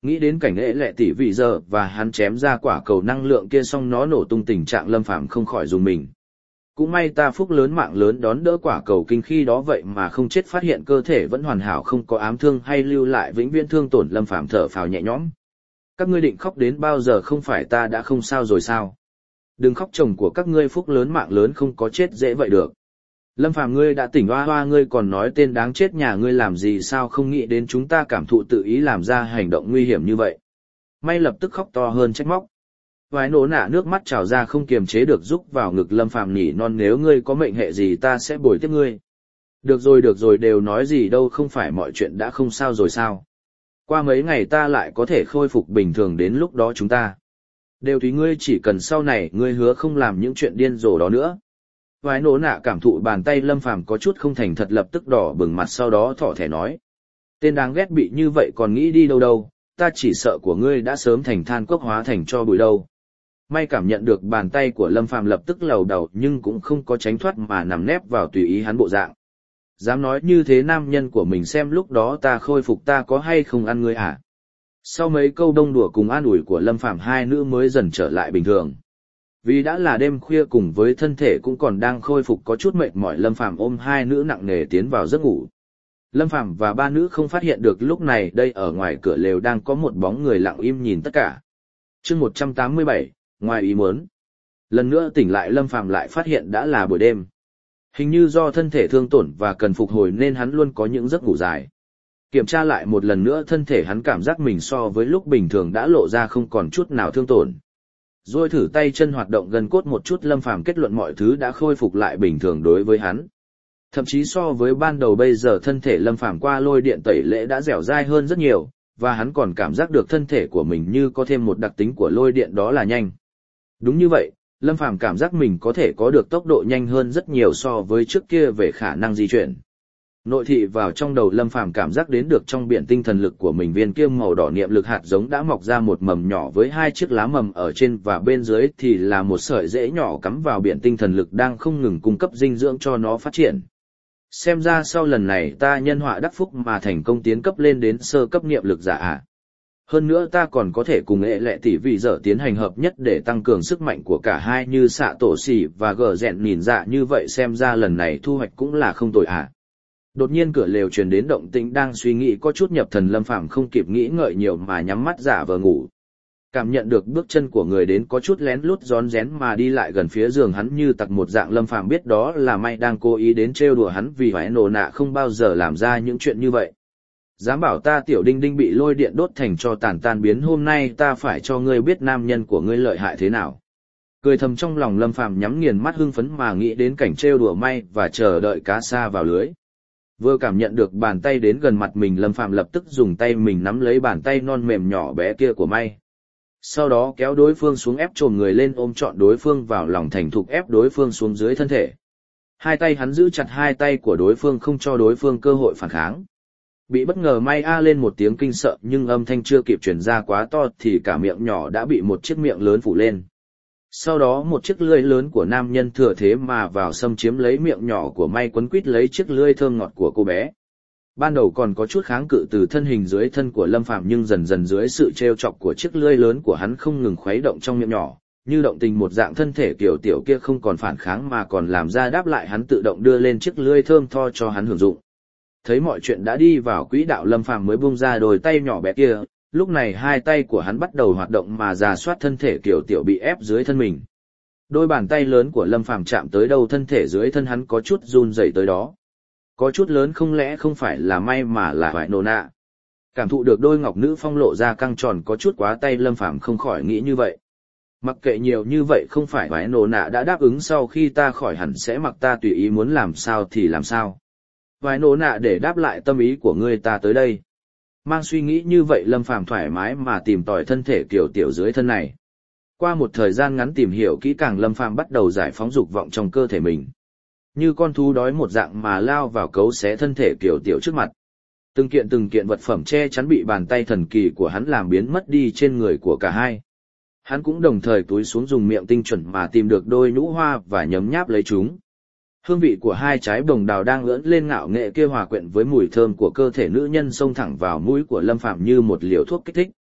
Nghĩ đến cảnh ệ lệ tỷ vị giờ và hắn chém ra quả cầu năng lượng kia xong nó nổ tung, tình trạng Lâm Phàm không khỏi dùng mình. Cũng may ta phúc lớn mạng lớn đón đỡ quả cầu kinh khi đó vậy mà không chết, phát hiện cơ thể vẫn hoàn hảo không có ám thương hay lưu lại vĩnh viễn thương tổn. Lâm Phàm thở phào nhẹ nhõm. Các ngươi định khóc đến bao giờ, không phải ta đã không sao rồi sao? Đừng khóc, chồng của các ngươi phúc lớn mạng lớn không có chết dễ vậy được. Lâm Phàm, ngươi đã tỉnh oa oa, ngươi còn nói tên đáng chết nhà ngươi làm gì, sao không nghĩ đến chúng ta cảm thụ tự ý làm ra hành động nguy hiểm như vậy. May lập tức khóc to hơn trách móc. Vài nổ nạ nước mắt trào ra không kiềm chế được rúc vào ngực Lâm Phàm nhỉ non, nếu ngươi có mệnh hệ gì ta sẽ bồi tiếp ngươi. Được rồi, đều nói gì đâu, không phải mọi chuyện đã không sao rồi sao? Qua mấy ngày ta lại có thể khôi phục bình thường, đến lúc đó chúng ta đều tùy ngươi, chỉ cần sau này ngươi hứa không làm những chuyện điên rồ đó nữa. Vài nổ nạ cảm thụ bàn tay Lâm Phàm có chút không thành thật, lập tức đỏ bừng mặt, sau đó thỏ thẻ nói. Tên đáng ghét bị như vậy còn nghĩ đi đâu đâu, ta chỉ sợ của ngươi đã sớm thành than cốc hóa thành cho bụi đâu. May cảm nhận được bàn tay của Lâm Phàm lập tức lầu đầu nhưng cũng không có tránh thoát mà nằm nép vào tùy ý hắn bộ dạng. Dám nói như thế nam nhân của mình, xem lúc đó ta khôi phục ta có hay không ăn ngươi hả? Sau mấy câu đông đùa cùng an ủi của Lâm Phàm, hai nữ mới dần trở lại bình thường. Vì đã là đêm khuya cùng với thân thể cũng còn đang khôi phục có chút mệt mỏi, Lâm Phàm ôm hai nữ nặng nề tiến vào giấc ngủ. Lâm Phàm và ba nữ không phát hiện được lúc này đây ở ngoài cửa lều đang có một bóng người lặng im nhìn tất cả. Chương 187, ngoài ý muốn. Lần nữa tỉnh lại Lâm Phàm lại phát hiện đã là buổi đêm. Hình như do thân thể thương tổn và cần phục hồi nên hắn luôn có những giấc ngủ dài. Kiểm tra lại một lần nữa thân thể, hắn cảm giác mình so với lúc bình thường đã lộ ra không còn chút nào thương tổn. Rồi thử tay chân hoạt động gần cốt một chút, Lâm Phàm kết luận mọi thứ đã khôi phục lại bình thường đối với hắn. Thậm chí so với ban đầu bây giờ thân thể Lâm Phàm qua lôi điện tẩy lễ đã dẻo dai hơn rất nhiều, và hắn còn cảm giác được thân thể của mình như có thêm một đặc tính của lôi điện, đó là nhanh. Đúng như vậy, Lâm Phàm cảm giác mình có thể có được tốc độ nhanh hơn rất nhiều so với trước kia về khả năng di chuyển. Nội thị vào trong đầu Lâm Phàm cảm giác đến được trong biển tinh thần lực của mình, viên kia màu đỏ niệm lực hạt giống đã mọc ra một mầm nhỏ với hai chiếc lá mầm ở trên, và bên dưới thì là một sợi rễ nhỏ cắm vào biển tinh thần lực đang không ngừng cung cấp dinh dưỡng cho nó phát triển. Xem ra sau lần này ta nhân họa đắc phúc mà thành công tiến cấp lên đến sơ cấp niệm lực giả ạ. Hơn nữa ta còn có thể cùng ệ lệ tỷ vị dở tiến hành hợp nhất để tăng cường sức mạnh của cả hai như xạ tổ xỉ và gờ rẹn nhìn dạ, như vậy xem ra lần này thu hoạch cũng là không tồi ạ. Đột nhiên cửa lều truyền đến động tĩnh, đang suy nghĩ có chút nhập thần Lâm Phàm không kịp nghĩ ngợi nhiều mà nhắm mắt giả vờ ngủ. Cảm nhận được bước chân của người đến có chút lén lút rón rén mà đi lại gần phía giường hắn như tặc một dạng, Lâm Phàm biết đó là May đang cố ý đến trêu đùa hắn, vì phải nổ nạ không bao giờ làm ra những chuyện như vậy. Dám bảo ta tiểu đinh đinh bị lôi điện đốt thành cho tàn tan biến, hôm nay ta phải cho ngươi biết nam nhân của ngươi lợi hại thế nào. Cười thầm trong lòng, Lâm Phàm nhắm nghiền mắt hưng phấn mà nghĩ đến cảnh trêu đùa May và chờ đợi cá sa vào lưới. Vừa cảm nhận được bàn tay đến gần mặt mình, Lâm Phàm lập tức dùng tay mình nắm lấy bàn tay non mềm nhỏ bé kia của May. Sau đó kéo đối phương xuống, ép chồm người lên ôm trọn đối phương vào lòng, thành thục ép đối phương xuống dưới thân thể. Hai tay hắn giữ chặt hai tay của đối phương không cho đối phương cơ hội phản kháng. Bị bất ngờ May a lên một tiếng kinh sợ, nhưng âm thanh chưa kịp truyền ra quá to thì cả miệng nhỏ đã bị một chiếc miệng lớn phủ lên. Sau đó một chiếc lưỡi lớn của nam nhân thừa thế mà vào xâm chiếm lấy miệng nhỏ của May, quấn quít lấy chiếc lưỡi thơm ngọt của cô bé. Ban đầu còn có chút kháng cự từ thân hình dưới thân của Lâm Phàm, nhưng dần dần dưới sự trêu chọc của chiếc lưỡi lớn của hắn không ngừng khuấy động trong miệng nhỏ, như động tình một dạng, thân thể kiểu tiểu kia không còn phản kháng mà còn làm ra đáp lại, hắn tự động đưa lên chiếc lưỡi thơm tho cho hắn hưởng dụng. Thấy mọi chuyện đã đi vào quỹ đạo, Lâm Phàm mới buông ra đôi tay nhỏ bé kia, lúc này hai tay của hắn bắt đầu hoạt động mà rà soát thân thể kiểu tiểu bị ép dưới thân mình. Đôi bàn tay lớn của Lâm Phàm chạm tới đâu thân thể dưới thân hắn có chút run rẩy tới đó. Có chút lớn, không lẽ không phải là May mà là Hoài Nô Nạ. Cảm thụ được đôi ngọc nữ phong lộ ra căng tròn có chút quá tay, Lâm Phàm không khỏi nghĩ như vậy. Mặc kệ nhiều như vậy, không phải Hoài Nô Nạ đã đáp ứng sau khi ta khỏi hẳn sẽ mặc ta tùy ý muốn làm sao thì làm sao. Hoài Nô Nạ để đáp lại tâm ý của ngươi ta tới đây. Mang suy nghĩ như vậy, Lâm Phàm thoải mái mà tìm tòi thân thể kiểu tiểu dưới thân này. Qua một thời gian ngắn tìm hiểu kỹ càng, Lâm Phàm bắt đầu giải phóng dục vọng trong cơ thể mình. Như con thú đói một dạng mà lao vào cấu xé thân thể kiểu tiểu trước mặt. Từng kiện vật phẩm che chắn bị bàn tay thần kỳ của hắn làm biến mất đi trên người của cả hai. Hắn cũng đồng thời túi xuống dùng miệng tinh chuẩn mà tìm được đôi nhũ hoa và nhấm nháp lấy chúng. Hương vị của hai trái bồng đào đang ưỡn lên ngạo nghệ kia hòa quyện với mùi thơm của cơ thể nữ nhân xông thẳng vào mũi của Lâm Phàm như một liều thuốc kích thích.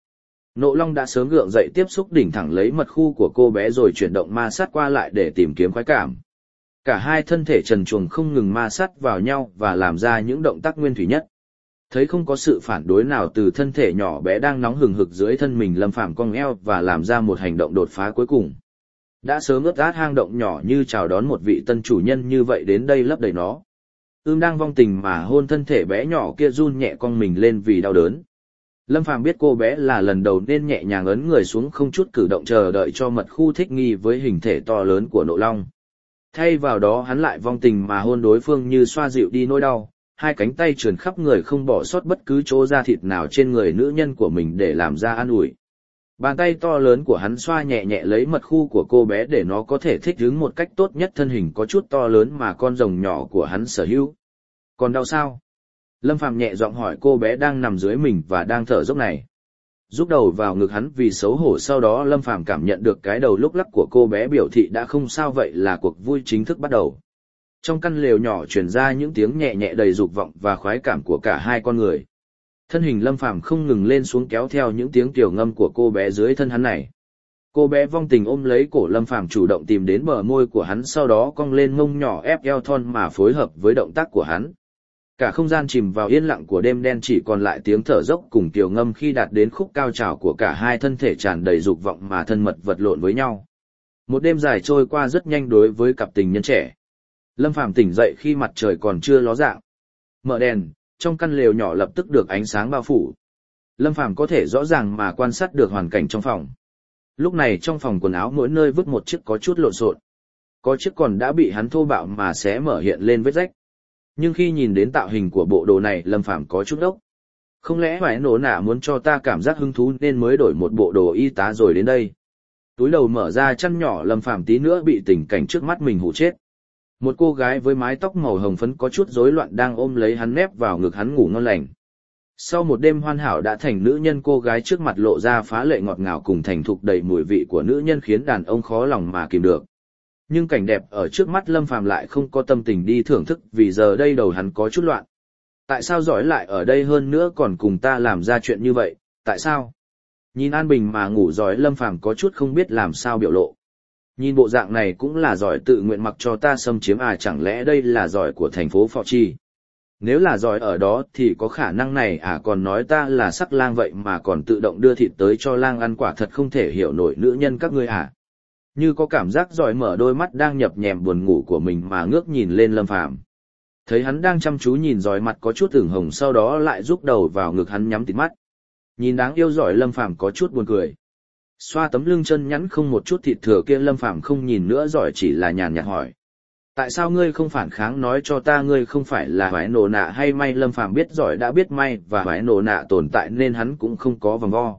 Nộ Long đã sớm gượng dậy tiếp xúc đỉnh thẳng lấy mật khu của cô bé rồi chuyển động ma sát qua lại để tìm kiếm khoái cảm. Cả hai thân thể trần truồng không ngừng ma sát vào nhau và làm ra những động tác nguyên thủy nhất. Thấy không có sự phản đối nào từ thân thể nhỏ bé đang nóng hừng hực dưới thân mình, Lâm Phàm cong eo và làm ra một hành động đột phá cuối cùng. Đã sớm ướt át hang động nhỏ như chào đón một vị tân chủ nhân như vậy đến đây lấp đầy nó. Đang vong tình mà hôn thân thể bé nhỏ kia run nhẹ cong mình lên vì đau đớn. Lâm Phàm biết cô bé là lần đầu nên nhẹ nhàng ấn người xuống không chút cử động chờ đợi cho mật khu thích nghi với hình thể to lớn của Nộ Long. Thay vào đó hắn lại vong tình mà hôn đối phương như xoa dịu đi nỗi đau, hai cánh tay trườn khắp người không bỏ sót bất cứ chỗ da thịt nào trên người nữ nhân của mình để làm ra an ủi. Bàn tay to lớn của hắn xoa nhẹ nhẹ lấy mật khu của cô bé để nó có thể thích ứng một cách tốt nhất thân hình có chút to lớn mà con rồng nhỏ của hắn sở hữu. Còn đau sao? Lâm Phàm nhẹ giọng hỏi cô bé đang nằm dưới mình và đang thở dốc này. Rúc đầu vào ngực hắn vì xấu hổ, sau đó Lâm Phàm cảm nhận được cái đầu lúc lắc của cô bé biểu thị đã không sao, vậy là cuộc vui chính thức bắt đầu. Trong căn lều nhỏ truyền ra những tiếng nhẹ nhẹ đầy dục vọng và khoái cảm của cả hai con người. Thân hình Lâm Phàm không ngừng lên xuống kéo theo những tiếng tiểu ngâm của cô bé dưới thân hắn này. Cô bé vong tình ôm lấy cổ Lâm Phàm chủ động tìm đến bờ môi của hắn, sau đó cong lên mông nhỏ ép eo thon mà phối hợp với động tác của hắn. Cả không gian chìm vào yên lặng của đêm đen, chỉ còn lại tiếng thở dốc cùng tiểu ngâm khi đạt đến khúc cao trào của cả hai thân thể tràn đầy dục vọng mà thân mật vật lộn với nhau. Một đêm dài trôi qua rất nhanh đối với cặp tình nhân trẻ. Lâm Phàm tỉnh dậy khi mặt trời còn chưa ló dạng. Mở đèn, trong căn lều nhỏ lập tức được ánh sáng bao phủ. Lâm Phàm có thể rõ ràng mà quan sát được hoàn cảnh trong phòng. Lúc này trong phòng quần áo mỗi nơi vứt một chiếc có chút lộn xộn. Có chiếc còn đã bị hắn thô bạo mà xé mở hiện lên vết rách. Nhưng khi nhìn đến tạo hình của bộ đồ này, Lâm Phàm có chút ốc. Không lẽ phải nổ nạ muốn cho ta cảm giác hứng thú nên mới đổi một bộ đồ y tá rồi đến đây? Túi đầu mở ra chăn nhỏ, Lâm Phàm tí nữa bị tình cảnh trước mắt mình hù chết. Một cô gái với mái tóc màu hồng phấn có chút rối loạn đang ôm lấy hắn nép vào ngực hắn ngủ ngon lành. Sau một đêm hoàn hảo đã thành nữ nhân, cô gái trước mặt lộ ra phá lệ ngọt ngào cùng thành thục đầy mùi vị của nữ nhân khiến đàn ông khó lòng mà kìm được. Nhưng cảnh đẹp ở trước mắt Lâm Phàm lại không có tâm tình đi thưởng thức vì giờ đây đầu hắn có chút loạn. Tại sao giỏi lại ở đây, hơn nữa còn cùng ta làm ra chuyện như vậy, tại sao? Nhìn an bình mà ngủ giỏi, Lâm Phàm có chút không biết làm sao biểu lộ. Nhìn bộ dạng này cũng là giỏi tự nguyện mặc cho ta xâm chiếm à, chẳng lẽ đây là giỏi của thành phố Phò Chi? Nếu là giỏi ở đó thì có khả năng này à, còn nói ta là sắc lang vậy mà còn tự động đưa thịt tới cho lang ăn, quả thật không thể hiểu nổi nữ nhân các ngươi à. Như có cảm giác giỏi mở đôi mắt đang nhập nhèm buồn ngủ của mình mà ngước nhìn lên Lâm Phàm. Thấy hắn đang chăm chú nhìn giỏi, mặt có chút ửng hồng, sau đó lại rúc đầu vào ngực hắn nhắm tịt mắt. Nhìn đáng yêu giỏi, Lâm Phàm có chút buồn cười. Xoa tấm lưng chân nhắn không một chút thịt thừa kia, Lâm Phàm không nhìn nữa giỏi, chỉ là nhàn nhạt hỏi. Tại sao ngươi không phản kháng, nói cho ta ngươi không phải là vải nổ nạ hay may? Lâm Phàm biết giỏi đã biết may và vải nổ nạ tồn tại nên hắn cũng không có vòng vo.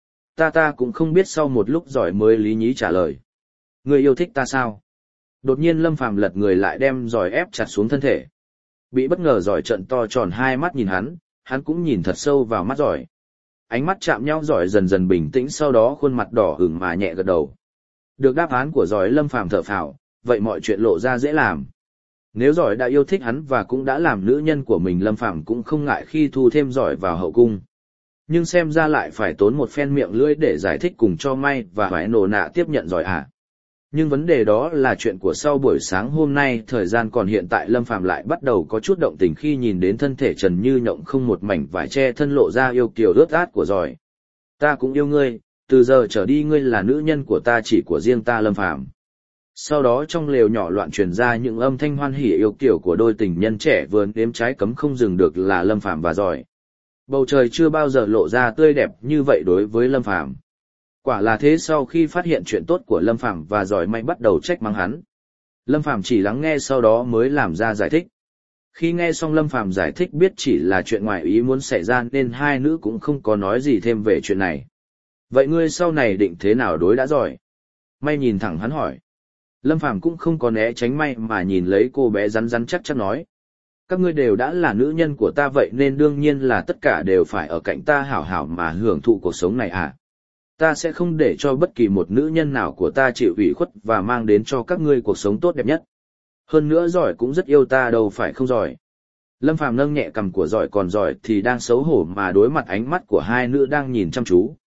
Ta cũng không biết, sau một lúc giỏi mới lý nhí trả lời. Ngươi yêu thích ta sao? Đột nhiên Lâm Phàm lật người lại đem giỏi ép chặt xuống thân thể. Bị bất ngờ giỏi trợn to tròn hai mắt nhìn hắn cũng nhìn thật sâu vào mắt giỏi. Ánh mắt chạm nhau, giỏi dần dần bình tĩnh, sau đó khuôn mặt đỏ ửng mà nhẹ gật đầu. Được đáp án của giỏi, Lâm Phàm thở phào, vậy mọi chuyện lộ ra dễ làm. Nếu giỏi đã yêu thích hắn và cũng đã làm nữ nhân của mình, Lâm Phàm cũng không ngại khi thu thêm giỏi vào hậu cung. Nhưng xem ra lại phải tốn một phen miệng lưỡi để giải thích cùng cho may và phải nổ nạ tiếp nhận giỏi à. Nhưng vấn đề đó là chuyện của sau buổi sáng hôm nay, thời gian còn hiện tại. Lâm Phàm lại bắt đầu có chút động tình khi nhìn đến thân thể trần như nhộng không một mảnh vải che thân lộ ra yêu kiều ướt át của giỏi. Ta cũng yêu ngươi, từ giờ trở đi ngươi là nữ nhân của ta, chỉ của riêng ta. Lâm Phàm. Sau đó trong lều nhỏ loạn truyền ra những âm thanh hoan hỉ yêu kiều của đôi tình nhân trẻ vừa nếm trái cấm không dừng được là Lâm Phàm và giỏi. Bầu trời chưa bao giờ lộ ra tươi đẹp như vậy đối với Lâm Phàm. Quả là thế, sau khi phát hiện chuyện tốt của Lâm Phàm và giỏi may bắt đầu trách mắng hắn. Lâm Phàm chỉ lắng nghe sau đó mới làm ra giải thích. Khi nghe xong Lâm Phàm giải thích biết chỉ là chuyện ngoài ý muốn xảy ra nên hai nữ cũng không có nói gì thêm về chuyện này. Vậy ngươi sau này định thế nào đối đã giỏi? May nhìn thẳng hắn hỏi. Lâm Phàm cũng không có né tránh may mà nhìn lấy cô bé rắn rắn chắc chắc nói. Các ngươi đều đã là nữ nhân của ta vậy nên đương nhiên là tất cả đều phải ở cạnh ta hảo hảo mà hưởng thụ cuộc sống này à. Ta sẽ không để cho bất kỳ một nữ nhân nào của ta chịu ủy khuất và mang đến cho các ngươi cuộc sống tốt đẹp nhất. Hơn nữa giỏi cũng rất yêu ta đâu phải không giỏi. Lâm Phàm nâng nhẹ cằm của giỏi, còn giỏi thì đang xấu hổ mà đối mặt ánh mắt của hai nữ đang nhìn chăm chú.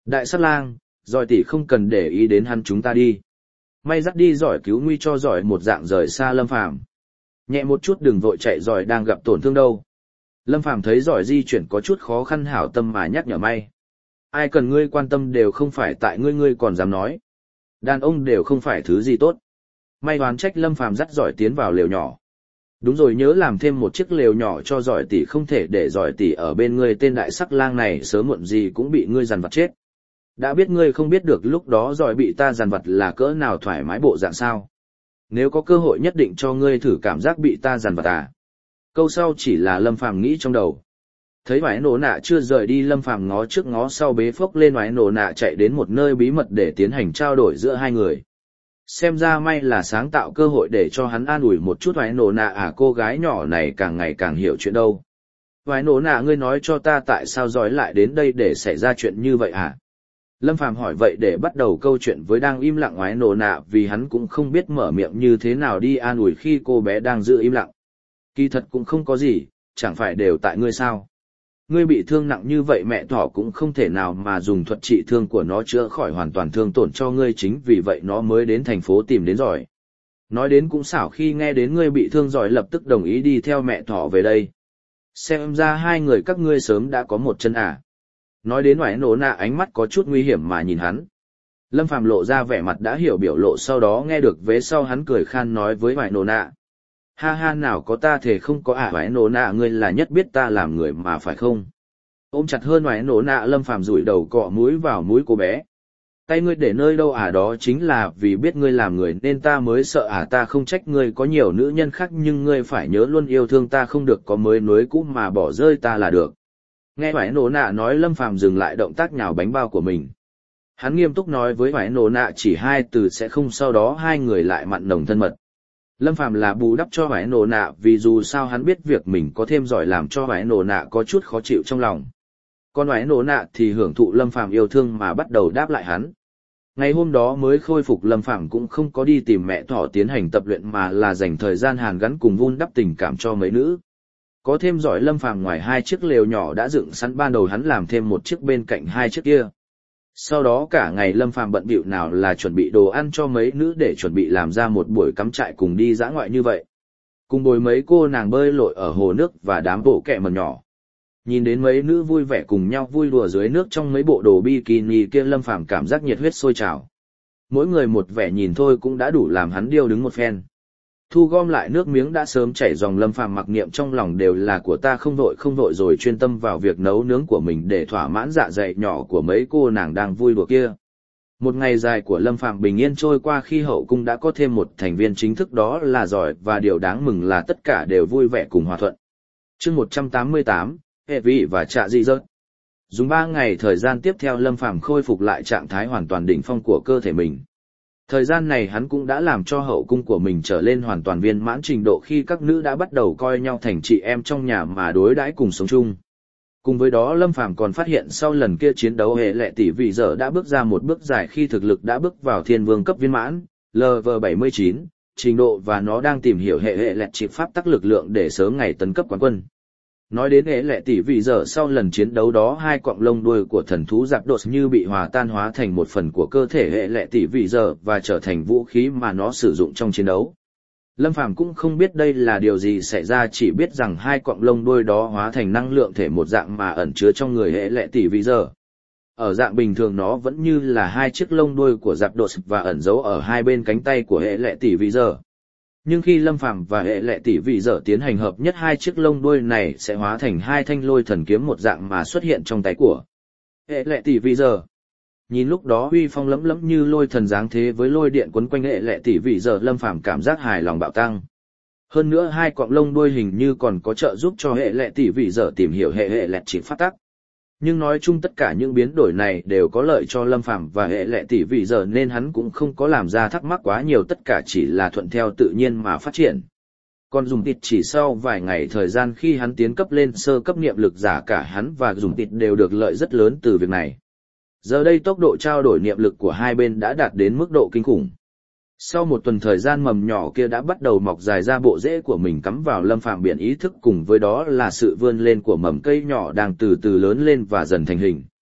Đại sát lang, giỏi tỷ không cần để ý đến hắn, chúng ta đi. May dắt đi giỏi cứu nguy cho giỏi một dạng rời xa Lâm Phàm. Nhẹ một chút đừng vội chạy, giỏi đang gặp tổn thương đâu. Lâm Phàm thấy giỏi di chuyển có chút khó khăn, hảo tâm mà nhắc nhở may. Ai cần ngươi quan tâm đều không phải tại ngươi, ngươi còn dám nói. Đàn ông đều không phải thứ gì tốt. May đoán trách Lâm Phàm dắt giỏi tiến vào lều nhỏ. Đúng rồi, nhớ làm thêm một chiếc lều nhỏ cho giỏi tỷ, không thể để giỏi tỷ ở bên ngươi, tên đại sắc lang này sớm muộn gì cũng bị ngươi dằn vặt chết. Đã biết ngươi không biết được lúc đó giỏi bị ta dằn vặt là cỡ nào thoải mái bộ dạng sao. Nếu có cơ hội nhất định cho ngươi thử cảm giác bị ta dằn vặt à. Câu sau chỉ là Lâm Phàm nghĩ trong đầu. Thấy Oái Nổ Nạ chưa rời đi, Lâm Phàm ngó trước ngó sau bế phốc lên Oái Nổ Nạ chạy đến một nơi bí mật để tiến hành trao đổi giữa hai người. Xem ra may là sáng tạo cơ hội để cho hắn an ủi một chút Oái Nổ Nạ à, cô gái nhỏ này càng ngày càng hiểu chuyện đâu. Oái Nổ Nạ, ngươi nói cho ta tại sao giỏi lại đến đây để xảy ra chuyện như vậy à? Lâm Phàm hỏi vậy để bắt đầu câu chuyện với đang im lặng Oái Nổ Nạ, vì hắn cũng không biết mở miệng như thế nào đi an ủi khi cô bé đang giữ im lặng. Kỳ thật cũng không có gì, chẳng phải đều tại ngươi sao? Ngươi bị thương nặng như vậy, mẹ thỏ cũng không thể nào mà dùng thuật trị thương của nó chữa khỏi hoàn toàn thương tổn cho ngươi, chính vì vậy nó mới đến thành phố tìm đến giỏi. Nói đến cũng xảo, khi nghe đến ngươi bị thương giỏi lập tức đồng ý đi theo mẹ thỏ về đây. Xem ra hai người các ngươi sớm đã có một chân à. Nói đến Oái Nổ Nạ ánh mắt có chút nguy hiểm mà nhìn hắn. Lâm Phàm lộ ra vẻ mặt đã hiểu biểu lộ, sau đó nghe được vế sau hắn cười khan nói với Oái Nổ Nạ. Ha ha, nào có, ta thể không có Oái Nổ Nạ, ngươi là nhất biết ta làm người mà phải không? Ôm chặt hơn Oái Nổ Nạ, Lâm Phàm dụi đầu cọ mũi vào mũi cô bé. Tay ngươi để nơi đâu à? Đó chính là vì biết ngươi làm người nên ta mới sợ à, ta không trách ngươi có nhiều nữ nhân khác, nhưng ngươi phải nhớ luôn yêu thương ta, không được có mới nối cũ mà bỏ rơi ta là được. Nghe Oái Nổ Nạ nói, Lâm Phàm dừng lại động tác nhào bánh bao của mình. Hắn nghiêm túc nói với Oái Nổ Nạ chỉ hai từ sẽ không, sau đó hai người lại mặn nồng thân mật. Lâm Phàm là bù đắp cho Oái Nổ Nạ, vì dù sao hắn biết việc mình có thêm giỏi làm cho Oái Nổ Nạ có chút khó chịu trong lòng. Còn Oái Nổ Nạ thì hưởng thụ Lâm Phàm yêu thương mà bắt đầu đáp lại hắn. Ngày hôm đó mới khôi phục, Lâm Phàm cũng không có đi tìm mẹ thỏ tiến hành tập luyện mà là dành thời gian hàn gắn cùng vun đắp tình cảm cho mấy nữ. Có thêm giỏi, Lâm Phàm ngoài hai chiếc lều nhỏ đã dựng sẵn ban đầu, hắn làm thêm một chiếc bên cạnh hai chiếc kia. Sau đó cả ngày Lâm Phàm bận bịu, nào là chuẩn bị đồ ăn cho mấy nữ để chuẩn bị làm ra một buổi cắm trại cùng đi dã ngoại như vậy. Cùng bồi mấy cô nàng bơi lội ở hồ nước và đám bộ kẹ mần nhỏ. Nhìn đến mấy nữ vui vẻ cùng nhau vui đùa dưới nước trong mấy bộ đồ bikini kia, Lâm Phàm cảm giác nhiệt huyết sôi trào. Mỗi người một vẻ nhìn thôi cũng đã đủ làm hắn điêu đứng một phen. Thu gom lại nước miếng đã sớm chảy ròng, Lâm Phàm mặc niệm trong lòng đều là của ta, không vội rồi chuyên tâm vào việc nấu nướng của mình để thỏa mãn dạ dày nhỏ của mấy cô nàng đang vui đùa kia. Một ngày dài của Lâm Phàm bình yên trôi qua khi hậu cung đã có thêm một thành viên chính thức, đó là giỏi, và điều đáng mừng là tất cả đều vui vẻ cùng hòa thuận. Chương 188, hệ vị và trạ dị dợt. Dùng 3 ngày thời gian tiếp theo, Lâm Phàm khôi phục lại trạng thái hoàn toàn đỉnh phong của cơ thể mình. Thời gian này hắn cũng đã làm cho hậu cung của mình trở lên hoàn toàn viên mãn trình độ khi các nữ đã bắt đầu coi nhau thành chị em trong nhà mà đối đãi cùng sống chung. Cùng với đó, Lâm Phàm còn phát hiện sau lần kia chiến đấu, hệ lệ tỷ vị giờ đã bước ra một bước dài khi thực lực đã bước vào thiên vương cấp viên mãn, Level 79, trình độ, và nó đang tìm hiểu hệ lệ chỉ pháp tắc lực lượng để sớm ngày tấn cấp quán quân. Nói đến hệ lệ tỷ vị giờ, sau lần chiến đấu đó hai cọng lông đuôi của thần thú giặc đột như bị hòa tan hóa thành một phần của cơ thể hệ lệ tỷ vị giờ và trở thành vũ khí mà nó sử dụng trong chiến đấu. Lâm Phàm cũng không biết đây là điều gì xảy ra, chỉ biết rằng hai cọng lông đuôi đó hóa thành năng lượng thể một dạng mà ẩn chứa trong người hệ lệ tỷ vị giờ. Ở dạng bình thường nó vẫn như là hai chiếc lông đuôi của giặc đột và ẩn giấu ở hai bên cánh tay của hệ lệ tỷ vị giờ. Nhưng khi Lâm Phàm và hệ lệ tỷ vị giờ tiến hành hợp nhất, hai chiếc lông đuôi này sẽ hóa thành hai thanh lôi thần kiếm một dạng mà xuất hiện trong tay của hệ lệ tỷ vị giờ. Nhìn lúc đó uy phong lẫm lẫm như lôi thần giáng thế với lôi điện quấn quanh hệ lệ tỷ vị giờ, Lâm Phàm cảm giác hài lòng bạo tăng. Hơn nữa hai cọng lông đuôi hình như còn có trợ giúp cho hệ lệ tỷ vị giờ tìm hiểu hệ lệ chỉ phát tắc. Nhưng nói chung tất cả những biến đổi này đều có lợi cho Lâm Phàm và hệ lệ tỷ vị giờ nên hắn cũng không có làm ra thắc mắc quá nhiều, tất cả chỉ là thuận theo tự nhiên mà phát triển. Còn dùng tịt chỉ sau vài ngày thời gian khi hắn tiến cấp lên sơ cấp niệm lực giả, cả hắn và dùng tịt đều được lợi rất lớn từ việc này. Giờ đây tốc độ trao đổi niệm lực của hai bên đã đạt đến mức độ kinh khủng. Sau một tuần thời gian, mầm nhỏ kia đã bắt đầu mọc dài ra bộ rễ của mình cắm vào Lâm Phàm biển ý thức, cùng với đó là sự vươn lên của mầm cây nhỏ đang từ từ lớn lên và dần thành hình.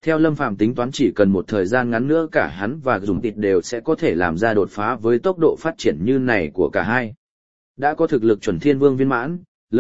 Theo Lâm Phàm tính toán chỉ cần một thời gian ngắn nữa cả hắn và Dùng Tịt đều sẽ có thể làm ra đột phá với tốc độ phát triển như này của cả hai. Đã có thực lực chuẩn thiên vương viên mãn,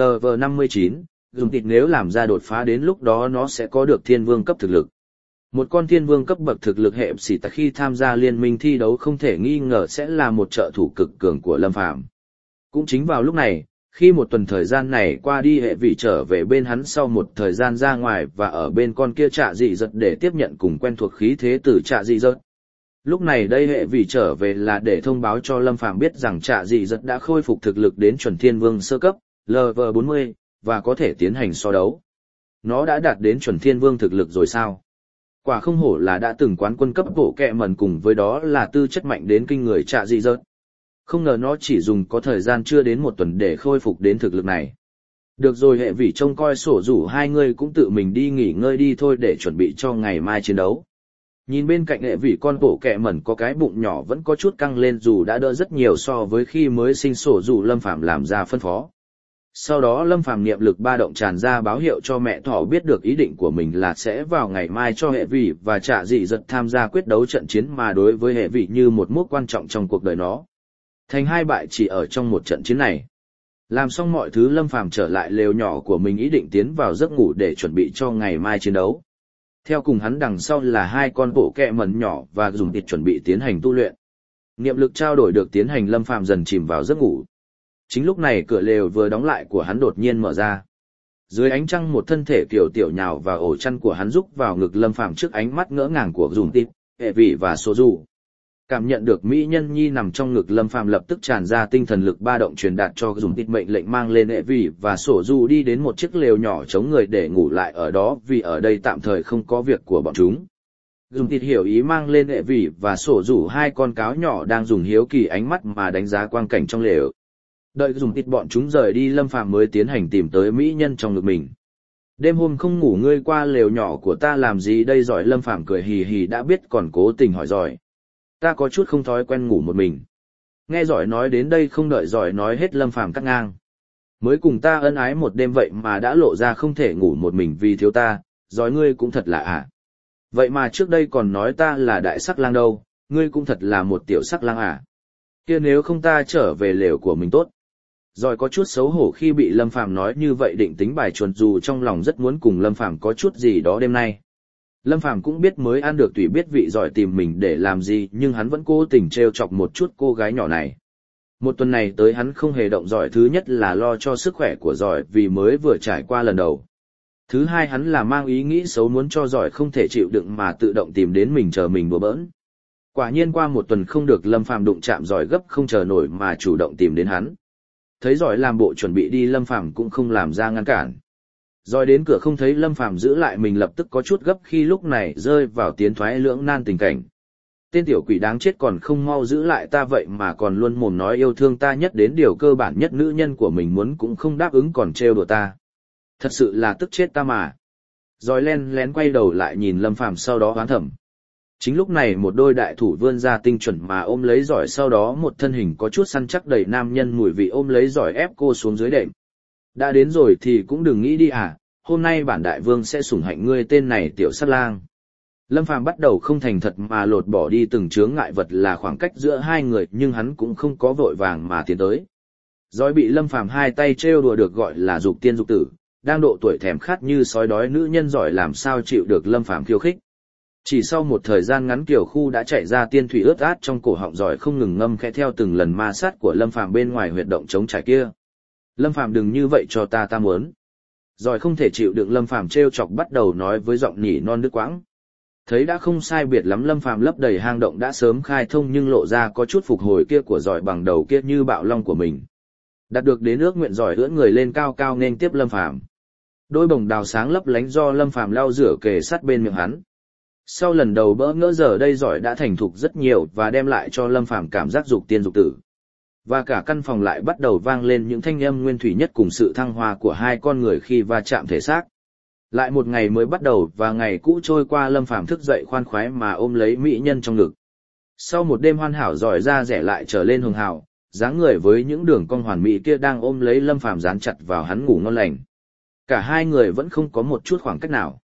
LV59, Dùng Tịt nếu làm ra đột phá đến lúc đó nó sẽ có được thiên vương cấp thực lực. Một con thiên vương cấp bậc thực lực hệ sĩ tại khi tham gia liên minh thi đấu không thể nghi ngờ sẽ là một trợ thủ cực cường của Lâm Phàm. Cũng chính vào lúc này, khi một tuần thời gian này qua đi hệ vị trở về bên hắn sau một thời gian ra ngoài và ở bên con kia Trạ Dị Dật để tiếp nhận cùng quen thuộc khí thế từ Trạ Dị Dật. Lúc này đây hệ vị trở về là để thông báo cho Lâm Phàm biết rằng Trạ Dị Dật đã khôi phục thực lực đến chuẩn thiên vương sơ cấp, LV40, và có thể tiến hành so đấu. Nó đã đạt đến chuẩn thiên vương thực lực rồi sao? Quả không hổ là đã từng quán quân cấp bộ kẹ mẩn cùng với đó là tư chất mạnh đến kinh người Trạ Dị Dật. Không ngờ nó chỉ dùng có thời gian chưa đến một tuần để khôi phục đến thực lực này. Được rồi hệ vĩ trông coi sổ rủ hai người cũng tự mình đi nghỉ ngơi đi thôi để chuẩn bị cho ngày mai chiến đấu. Nhìn bên cạnh hệ vĩ con bộ kẹ mẩn có cái bụng nhỏ vẫn có chút căng lên dù đã đỡ rất nhiều so với khi mới sinh sổ rủ Lâm Phàm làm ra phân phó. Sau đó Lâm Phàm niệm lực ba động tràn ra báo hiệu cho mẹ thỏ biết được ý định của mình là sẽ vào ngày mai cho hệ vĩ và Trạ Dị Dật tham gia quyết đấu trận chiến mà đối với hệ vĩ như một mốc quan trọng trong cuộc đời nó. Thành hai bại chỉ ở trong một trận chiến này. Làm xong mọi thứ Lâm Phàm trở lại lều nhỏ của mình ý định tiến vào giấc ngủ để chuẩn bị cho ngày mai chiến đấu. Theo cùng hắn đằng sau là hai con bộ kẹ mẩn nhỏ và Dùng Tịt chuẩn bị tiến hành tu luyện. Niệm lực trao đổi được tiến hành Lâm Phàm dần chìm vào giấc ngủ. Chính lúc này cửa lều vừa đóng lại của hắn đột nhiên mở ra. Dưới ánh trăng một thân thể kiểu tiểu nhào vào ổ chăn của hắn rúc vào ngực Lâm Phàm trước ánh mắt ngỡ ngàng của Dùng Tịt, hệ vị và số dù. Cảm nhận được mỹ nhân nhi nằm trong ngực Lâm Phàm lập tức tràn ra tinh thần lực ba động truyền đạt cho Dùng Tịt mệnh lệnh mang lên hệ vị và sổ du đi đến một chiếc lều nhỏ chống người để ngủ lại ở đó vì ở đây tạm thời không có việc của bọn chúng. Dùng Tịt hiểu ý mang lên hệ vị và sổ rủ hai con cáo nhỏ đang dùng hiếu kỳ ánh mắt mà đánh giá quang cảnh trong lều. Đợi Dùng Tịt bọn chúng rời đi Lâm Phàm mới tiến hành tìm tới mỹ nhân trong ngực mình. Đêm hôm không ngủ ngươi qua lều nhỏ của ta làm gì đây giỏi Lâm Phàm cười hì hì đã biết còn cố tình hỏi giỏi. Ta có chút không thói quen ngủ một mình. Nghe giỏi nói đến đây không đợi giỏi nói hết Lâm Phàm cắt ngang. Mới cùng ta ân ái một đêm vậy mà đã lộ ra không thể ngủ một mình vì thiếu ta, giỏi ngươi cũng thật là à. Vậy mà trước đây còn nói ta là đại sắc lang đâu, ngươi cũng thật là một tiểu sắc lang à. Kia nếu không ta trở về lều của mình tốt. Giỏi có chút xấu hổ khi bị Lâm Phàm nói như vậy định tính bài chuột dù trong lòng rất muốn cùng Lâm Phàm có chút gì đó đêm nay. Lâm Phàm cũng biết mới ăn được tùy biết vị giỏi tìm mình để làm gì nhưng hắn vẫn cố tình trêu chọc một chút cô gái nhỏ này. Một tuần này tới hắn không hề động giỏi thứ nhất là lo cho sức khỏe của giỏi vì mới vừa trải qua lần đầu. Thứ hai hắn là mang ý nghĩ xấu muốn cho giỏi không thể chịu đựng mà tự động tìm đến mình chờ mình đùa bỡn. Quả nhiên qua một tuần không được Lâm Phàm đụng chạm giỏi gấp không chờ nổi mà chủ động tìm đến hắn. Thấy giỏi làm bộ chuẩn bị đi Lâm Phàm cũng không làm ra ngăn cản. Rồi đến cửa không thấy Lâm Phàm giữ lại mình lập tức có chút gấp khi lúc này rơi vào tiến thoái lưỡng nan tình cảnh. Tên tiểu quỷ đáng chết còn không mau giữ lại ta vậy mà còn luôn mồm nói yêu thương ta nhất đến điều cơ bản nhất nữ nhân của mình muốn cũng không đáp ứng còn trêu đùa ta. Thật sự là tức chết ta mà. Rồi len lén quay đầu lại nhìn Lâm Phàm sau đó oán thầm. Chính lúc này một đôi đại thủ vươn ra tinh chuẩn mà ôm lấy giỏi sau đó một thân hình có chút săn chắc đầy nam nhân mùi vị ôm lấy giỏi ép cô xuống dưới đệm. Đã đến rồi thì cũng đừng nghĩ đi à, hôm nay bản đại vương sẽ sủng hạnh ngươi tên này tiểu sát lang. Lâm Phàm bắt đầu không thành thật mà lột bỏ đi từng chướng ngại vật là khoảng cách giữa hai người nhưng hắn cũng không có vội vàng mà tiến tới. Rồi bị Lâm Phàm hai tay trêu đùa được gọi là dục tiên dục tử, đang độ tuổi thèm khát như sói đói nữ nhân giỏi làm sao chịu được Lâm Phàm khiêu khích. Chỉ sau một thời gian ngắn Kiều Khu đã chạy ra tiên thủy ướt át trong cổ họng giỏi không ngừng ngâm khẽ theo từng lần ma sát của Lâm Phàm bên ngoài huyệt động chống trải kia. Lâm Phàm đừng như vậy cho ta muốn. Giỏi không thể chịu đựng Lâm Phàm trêu chọc bắt đầu nói với giọng nhỉ non đứt quãng. Thấy đã không sai biệt lắm Lâm Phàm lấp đầy hang động đã sớm khai thông nhưng lộ ra có chút phục hồi kia của giỏi bằng đầu kia như bạo long của mình. Đạt được đến ước nguyện giỏi ưỡn người lên cao cao nên tiếp Lâm Phàm. Đôi bồng đào sáng lấp lánh do Lâm Phàm lau rửa kề sát bên miệng hắn. Sau lần đầu bỡ ngỡ giờ đây giỏi đã thành thục rất nhiều và đem lại cho Lâm Phàm cảm giác dục tiên dục tử. Và cả căn phòng lại bắt đầu vang lên những thanh âm nguyên thủy nhất cùng sự thăng hoa của hai con người khi va chạm thể xác. Lại một ngày mới bắt đầu và ngày cũ trôi qua Lâm Phàm thức dậy khoan khoái mà ôm lấy mỹ nhân trong ngực. Sau một đêm hoàn hảo giỏi ra rẻ lại trở lên hường hào, dáng người với những đường cong hoàn mỹ kia đang ôm lấy Lâm Phàm dán chặt vào hắn ngủ ngon lành. Cả hai người vẫn không có một chút khoảng cách nào.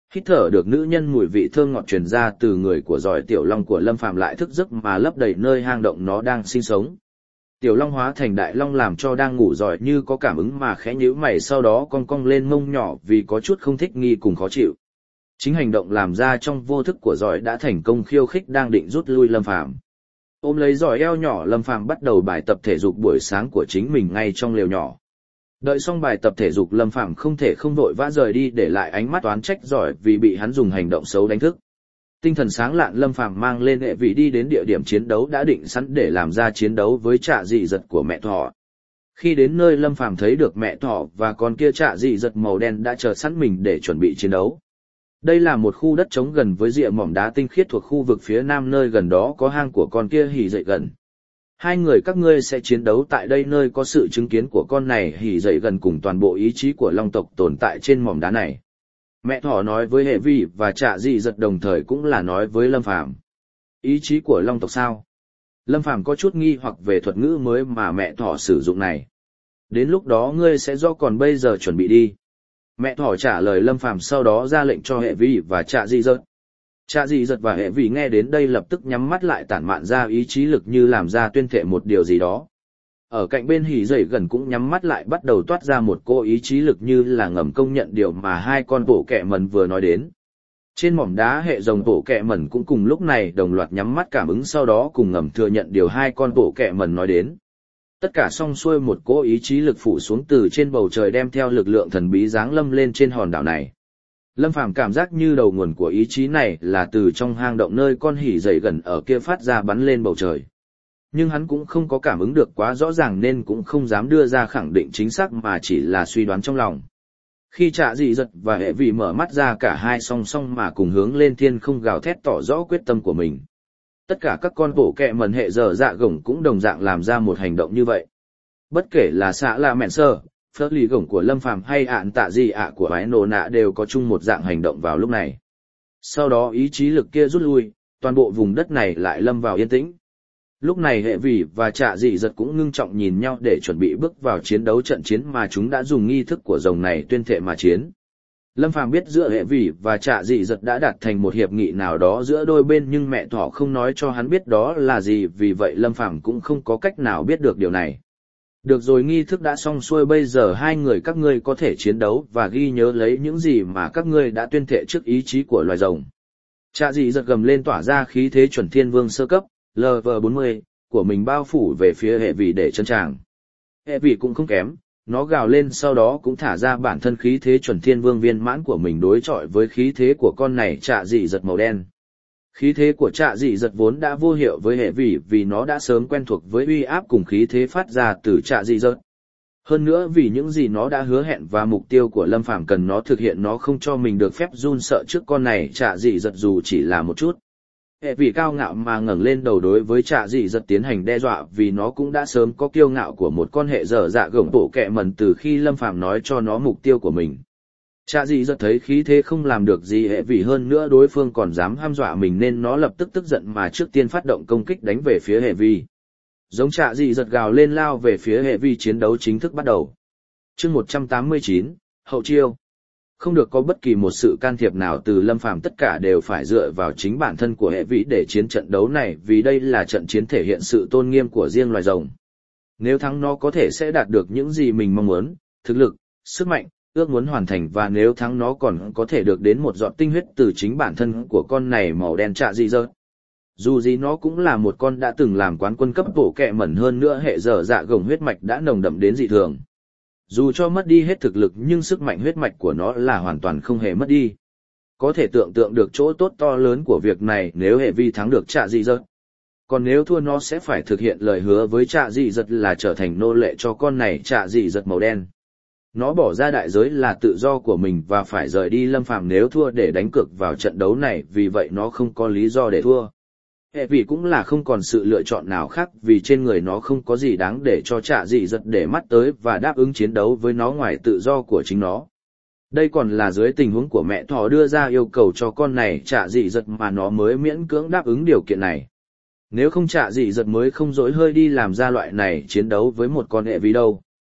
Hít thở được nữ nhân mùi vị thơm ngọt truyền ra từ người của giỏi tiểu long của Lâm Phàm lại thức giấc mà lấp đầy nơi hang động nó đang sinh sống. Tiểu long hóa thành đại long làm cho đang ngủ giỏi như có cảm ứng mà khẽ nhíu mày, sau đó cong cong lên mông nhỏ vì có chút không thích nghi cùng khó chịu. Chính hành động làm ra trong vô thức của giỏi đã thành công khiêu khích đang định rút lui Lâm Phàm. Ôm lấy giỏi eo nhỏ, Lâm Phàm bắt đầu bài tập thể dục buổi sáng của chính mình ngay trong lều nhỏ. Đợi xong bài tập thể dục, Lâm Phàm không thể không vội vã rời đi, để lại ánh mắt oán trách giỏi vì bị hắn dùng hành động xấu đánh thức. Tinh thần sáng lạn, Lâm Phàm mang lên hệ vị đi đến địa điểm chiến đấu đã định sẵn để làm ra chiến đấu với trạ dị giật của mẹ thỏ. Khi đến nơi, Lâm Phàm thấy được mẹ thỏ và con kia trạ dị giật màu đen đã chờ sẵn mình để chuẩn bị chiến đấu. Đây là một khu đất trống gần với rìa mỏm đá tinh khiết thuộc khu vực phía nam, nơi gần đó có hang của con kia hỉ dậy gần. Hai người các ngươi sẽ chiến đấu tại đây, nơi có sự chứng kiến của con này hỉ dậy gần cùng toàn bộ ý chí của long tộc tồn tại trên mỏm đá này. Mẹ thỏ nói với hệ vi và trạ dị giật, đồng thời cũng là nói với Lâm Phàm. Ý chí của long tộc sao? Lâm Phàm có chút nghi hoặc về thuật ngữ mới mà mẹ thỏ sử dụng này. Đến lúc đó ngươi sẽ rõ, còn bây giờ chuẩn bị đi. Mẹ thỏ trả lời Lâm Phàm, sau đó ra lệnh cho hệ vi và trạ dị giật. Trạ dị giật và hệ vi nghe đến đây lập tức nhắm mắt lại, tản mạn ra ý chí lực như làm ra tuyên thệ một điều gì đó. Ở cạnh bên hỉ dậy gần cũng nhắm mắt lại, bắt đầu toát ra một cô ý chí lực như là ngầm công nhận điều mà hai con bộ kẹ mần vừa nói đến. Trên mỏm đá, hệ rồng bộ kẹ mần cũng cùng lúc này đồng loạt nhắm mắt cảm ứng, sau đó cùng ngầm thừa nhận điều hai con bộ kẹ mần nói đến. Tất cả xong xuôi, một cỗ ý chí lực phủ xuống từ trên bầu trời, đem theo lực lượng thần bí giáng lâm lên trên hòn đảo này. Lâm Phàm cảm giác như đầu nguồn của ý chí này là từ trong hang động nơi con hỉ dậy gần ở kia phát ra, bắn lên bầu trời. Nhưng hắn cũng không có cảm ứng được quá rõ ràng nên cũng không dám đưa ra khẳng định chính xác, mà chỉ là suy đoán trong lòng. Khi trạ dị giật và hệ vị mở mắt ra, cả hai song song mà cùng hướng lên thiên không gào thét tỏ rõ quyết tâm của mình. Tất cả các con bộ kẹ mần hệ dở dạ gổng cũng đồng dạng làm ra một hành động như vậy. Bất kể là xạ là mẹn sơ, phớt lì gổng của Lâm Phàm hay ạn tạ dị ạ của ái nổ nạ đều có chung một dạng hành động vào lúc này. Sau đó ý chí lực kia rút lui, toàn bộ vùng đất này lại lâm vào yên tĩnh. Lúc này hệ vị và trạ dị giật cũng ngưng trọng nhìn nhau để chuẩn bị bước vào chiến đấu, trận chiến mà chúng đã dùng nghi thức của rồng này tuyên thệ mà chiến. Lâm Phàm biết giữa hệ vị và trạ dị giật đã đạt thành một hiệp nghị nào đó giữa đôi bên, nhưng mẹ thỏ không nói cho hắn biết đó là gì, vì vậy Lâm Phàm cũng không có cách nào biết được điều này. Được rồi, nghi thức đã xong xuôi, bây giờ hai người các ngươi có thể chiến đấu và ghi nhớ lấy những gì mà các ngươi đã tuyên thệ trước ý chí của loài rồng. Trạ dị giật gầm lên, tỏa ra khí thế chuẩn thiên vương sơ cấp LV40 của mình bao phủ về phía hệ vị để chân tràng. Hệ vị cũng không kém, nó gào lên, sau đó cũng thả ra bản thân khí thế chuẩn thiên vương viên mãn của mình đối chọi với khí thế của con này trạ dị giật màu đen. Khí thế của trạ dị giật vốn đã vô hiệu với hệ vị vì nó đã sớm quen thuộc với uy áp cùng khí thế phát ra từ trạ dị giật. Hơn nữa vì những gì nó đã hứa hẹn và mục tiêu của Lâm Phàm cần nó thực hiện, nó không cho mình được phép run sợ trước con này trạ dị giật dù chỉ là một chút. Hệ vị cao ngạo mà ngẩng lên đầu đối với trạ dị giật tiến hành đe dọa, vì nó cũng đã sớm có kiêu ngạo của một con hệ dở dạ gổng bộ kẹ mần từ khi Lâm Phàm nói cho nó mục tiêu của mình. Trạ dị giật thấy khí thế không làm được gì hệ vị, hơn nữa đối phương còn dám hăm dọa mình, nên nó lập tức tức giận mà trước tiên phát động công kích đánh về phía hệ vị. Giống trạ dị giật gào lên lao về phía hệ vị, chiến đấu chính thức bắt đầu. Chương 189, hậu chiêu. Không được có bất kỳ một sự can thiệp nào từ Lâm Phàm, tất cả đều phải dựa vào chính bản thân của hệ vĩ để chiến trận đấu này, vì đây là trận chiến thể hiện sự tôn nghiêm của riêng loài rồng. Nếu thắng nó có thể sẽ đạt được những gì mình mong muốn, thực lực, sức mạnh, ước muốn hoàn thành, và nếu thắng nó còn có thể được đến một giọt tinh huyết từ chính bản thân của con này màu đen trạ dị giật. Dù gì nó cũng là một con đã từng làm quán quân cấp bộ kẹ mẩn, hơn nữa hệ dở dạ gồng huyết mạch đã nồng đậm đến dị thường. Dù cho mất đi hết thực lực nhưng sức mạnh huyết mạch của nó là hoàn toàn không hề mất đi. Có thể tưởng tượng được chỗ tốt to lớn của việc này nếu hệ vi thắng được trạ dị giật. Còn nếu thua, nó sẽ phải thực hiện lời hứa với trạ dị giật là trở thành nô lệ cho con này trạ dị giật màu đen. Nó bỏ ra đại giới là tự do của mình và phải rời đi Lâm Phàm nếu thua để đánh cược vào trận đấu này, vì vậy nó không có lý do để thua. Hệ vì cũng là không còn sự lựa chọn nào khác, vì trên người nó không có gì đáng để cho trạ dị giật để mắt tới và đáp ứng chiến đấu với nó ngoài tự do của chính nó. Đây còn là dưới tình huống của mẹ thỏ đưa ra yêu cầu cho con này trạ dị giật mà nó mới miễn cưỡng đáp ứng điều kiện này. Nếu không trạ dị giật mới không dỗi hơi đi làm ra loại này chiến đấu với một con hệ vì đâu.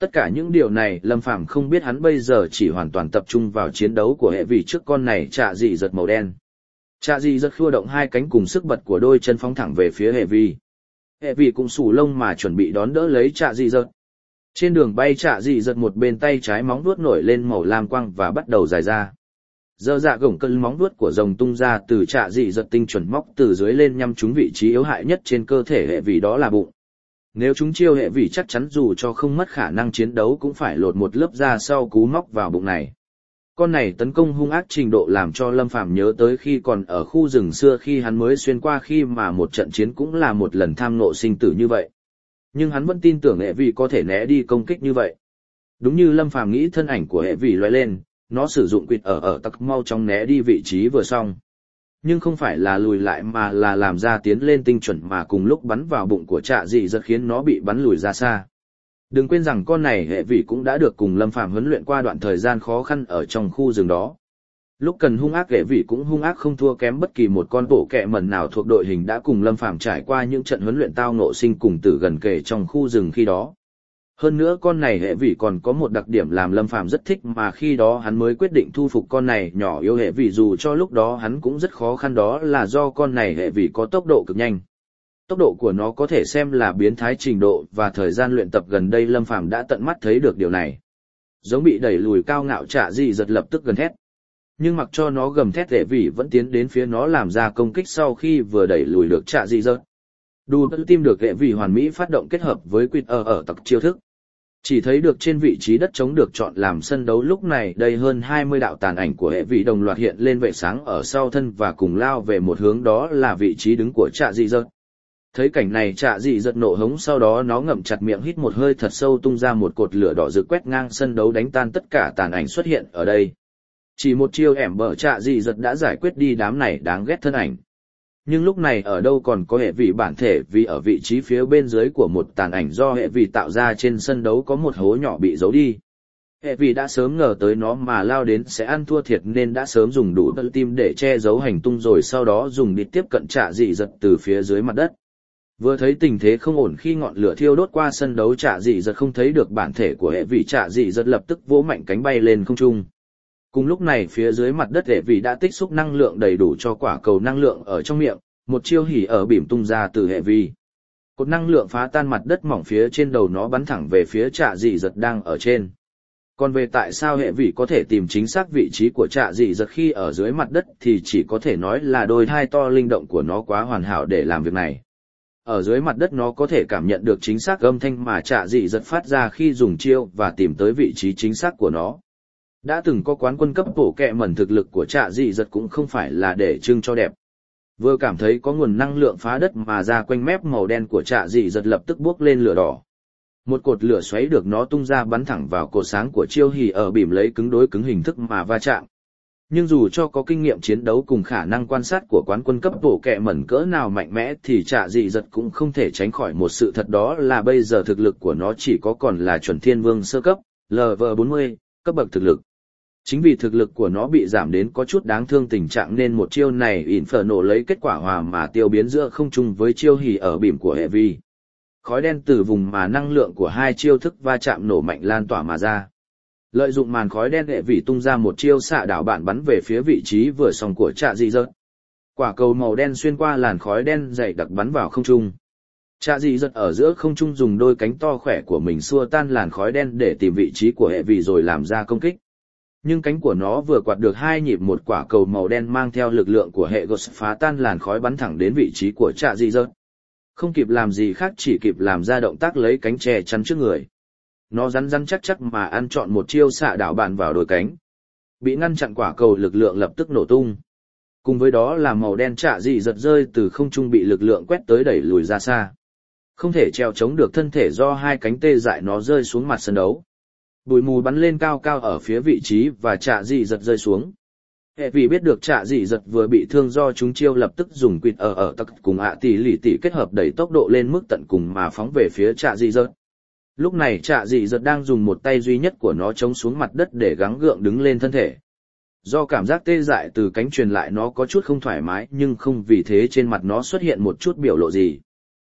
Tất cả những điều này Lâm Phàm không biết, hắn bây giờ chỉ hoàn toàn tập trung vào chiến đấu của hệ vị trước con này Trạ Dị Giật màu đen. Trạ Dị Giật khua động hai cánh cùng sức bật của đôi chân phóng thẳng về phía hệ vị. Hệ vị cũng xù lông mà chuẩn bị đón đỡ lấy Trạ Dị Giật. Trên đường bay Trạ Dị Giật một bên tay trái móng vuốt nổi lên màu lam quang và bắt đầu dài ra. Dơ dạ gổng cân móng vuốt của rồng tung ra từ Trạ Dị Giật tinh chuẩn móc từ dưới lên nhắm trúng vị trí yếu hại nhất trên cơ thể hệ vị, đó là bụng. Nếu chúng chiêu hệ vị chắc chắn dù cho không mất khả năng chiến đấu cũng phải lột một lớp da sau cú móc vào bụng này. Con này tấn công hung ác trình độ làm cho Lâm Phàm nhớ tới khi còn ở khu rừng xưa, khi hắn mới xuyên qua, khi mà một trận chiến cũng là một lần tham ngộ sinh tử như vậy. Nhưng hắn vẫn tin tưởng hệ vị có thể né đi công kích như vậy. Đúng như Lâm Phàm nghĩ, thân ảnh của hệ vị lóe lên, nó sử dụng quỵt ở tắc mau chóng né đi vị trí vừa xong. Nhưng không phải là lùi lại mà là làm ra tiến lên tinh chuẩn, mà cùng lúc bắn vào bụng của Trạ Dị Giật khiến nó bị bắn lùi ra xa. Đừng quên rằng con này hệ vị cũng đã được cùng Lâm Phàm huấn luyện qua đoạn thời gian khó khăn ở trong khu rừng đó. Lúc cần hung ác, hệ vị cũng hung ác không thua kém bất kỳ một con bộ kẹ mẩn nào thuộc đội hình đã cùng Lâm Phàm trải qua những trận huấn luyện tao ngộ sinh cùng tử gần kề trong khu rừng khi đó. Hơn nữa con này hệ vị còn có một đặc điểm làm Lâm Phàm rất thích, mà khi đó hắn mới quyết định thu phục con này nhỏ yếu hệ vị, dù cho lúc đó hắn cũng rất khó khăn, đó là do con này hệ vị có tốc độ cực nhanh. Tốc độ của nó có thể xem là biến thái trình độ, và thời gian luyện tập gần đây Lâm Phàm đã tận mắt thấy được điều này. Giống bị đẩy lùi cao ngạo Trạ Dị Giật lập tức gầm thét. Nhưng mặc cho nó gầm thét, hệ vị vẫn tiến đến phía nó làm ra công kích sau khi vừa đẩy lùi được Trạ Dị Giật. Đu tim được hệ vị hoàn mỹ phát động kết hợp với quỵt ở tặc chiêu thức. Chỉ thấy được trên vị trí đất trống được chọn làm sân đấu lúc này, đây hơn 20 đạo tàn ảnh của hệ vị đồng loạt hiện lên vệ sáng ở sau thân và cùng lao về một hướng, đó là vị trí đứng của Trạ Dị Giật. Thấy cảnh này, Trạ Dị Giật nộ hống, sau đó nó ngậm chặt miệng hít một hơi thật sâu, tung ra một cột lửa đỏ rực quét ngang sân đấu đánh tan tất cả tàn ảnh xuất hiện ở đây. Chỉ một chiêu ẻm bở, Trạ Dị Giật đã giải quyết đi đám này đáng ghét thân ảnh. Nhưng lúc này ở đâu còn có hệ vị bản thể, vì ở vị trí phía bên dưới của một tàn ảnh do hệ vị tạo ra trên sân đấu có một hố nhỏ bị giấu đi. Hệ vị đã sớm ngờ tới nó mà lao đến sẽ ăn thua thiệt nên đã sớm dùng đủ tim để che giấu hành tung, rồi sau đó dùng đít tiếp cận Trạ Dị Giật từ phía dưới mặt đất. Vừa thấy tình thế không ổn, khi ngọn lửa thiêu đốt qua sân đấu, Trạ Dị Giật không thấy được bản thể của hệ vị, Trạ Dị Giật lập tức vỗ mạnh cánh bay lên không trung. Cùng lúc này phía dưới mặt đất hệ vị đã tích xúc năng lượng đầy đủ cho quả cầu năng lượng ở trong miệng, một chiêu hỉ ở bìm tung ra từ hệ vị. Cột năng lượng phá tan mặt đất mỏng phía trên đầu nó, bắn thẳng về phía Trạ Dị Giật đang ở trên. Còn về tại sao hệ vị có thể tìm chính xác vị trí của Trạ Dị Giật khi ở dưới mặt đất thì chỉ có thể nói là đôi thai to linh động của nó quá hoàn hảo để làm việc này. Ở dưới mặt đất nó có thể cảm nhận được chính xác âm thanh mà Trạ Dị Giật phát ra khi dùng chiêu và tìm tới vị trí chính xác của nó. Đã từng có quán quân cấp bộ kẹ mẩn, thực lực của Trạ Dị Giật cũng không phải là để trưng cho đẹp. Vừa cảm thấy có nguồn năng lượng phá đất mà ra quanh mép màu đen của Trạ Dị Giật lập tức bốc lên lửa đỏ. Một cột lửa xoáy được nó tung ra bắn thẳng vào cột sáng của chiêu hỉ ở bìm, lấy cứng đối cứng hình thức mà va chạm. Nhưng dù cho có kinh nghiệm chiến đấu cùng khả năng quan sát của quán quân cấp bộ kẹ mẩn cỡ nào mạnh mẽ thì Trạ Dị Giật cũng không thể tránh khỏi một sự thật, đó là bây giờ thực lực của nó chỉ có còn là chuẩn thiên vương sơ cấp, LV40, cấp bậc thực lực. Chính vì thực lực của nó bị giảm đến có chút đáng thương tình trạng nên một chiêu này Inferno lấy kết quả hòa mà tiêu biến giữa không trung với chiêu hỉ ở bìm của hệ vi. Khói đen từ vùng mà năng lượng của hai chiêu thức va chạm nổ mạnh lan tỏa mà ra. Lợi dụng màn khói đen, hệ vi tung ra một chiêu xạ đảo bạn bắn về phía vị trí vừa xong của Trạ Dị Giật. Quả cầu màu đen xuyên qua làn khói đen dày đặc bắn vào không trung. Trạ Dị Giật ở giữa không trung dùng đôi cánh to khỏe của mình xua tan làn khói đen để tìm vị trí của hệ vi rồi làm ra công kích. Nhưng cánh của nó vừa quạt được hai nhịp, một quả cầu màu đen mang theo lực lượng của hệ Ghost phá tan làn khói bắn thẳng đến vị trí của Trạ Dị Giật. Không kịp làm gì khác, chỉ kịp làm ra động tác lấy cánh che chắn trước người. Nó rắn rắn chắc chắc mà ăn trọn một chiêu xạ đảo bạn vào đôi cánh. Bị ngăn chặn, quả cầu lực lượng lập tức nổ tung. Cùng với đó là màu đen Trạ Dị Giật rơi từ không trung bị lực lượng quét tới đẩy lùi ra xa. Không thể treo chống được thân thể do hai cánh tê dại, nó rơi xuống mặt sân đấu. Bụi mù bắn lên cao cao ở phía vị trí và Trạ Dị Giật rơi xuống. Hệ vì biết được Trạ Dị Giật vừa bị thương do chúng chiêu, lập tức dùng quỵt ở tắc cùng tỷ lì tỷ kết hợp đẩy tốc độ lên mức tận cùng mà phóng về phía Trạ Dị Giật. Lúc này Trạ Dị Giật đang dùng một tay duy nhất của nó chống xuống mặt đất để gắng gượng đứng lên thân thể. Do cảm giác tê dại từ cánh truyền lại, nó có chút không thoải mái, nhưng không vì thế trên mặt nó xuất hiện một chút biểu lộ gì.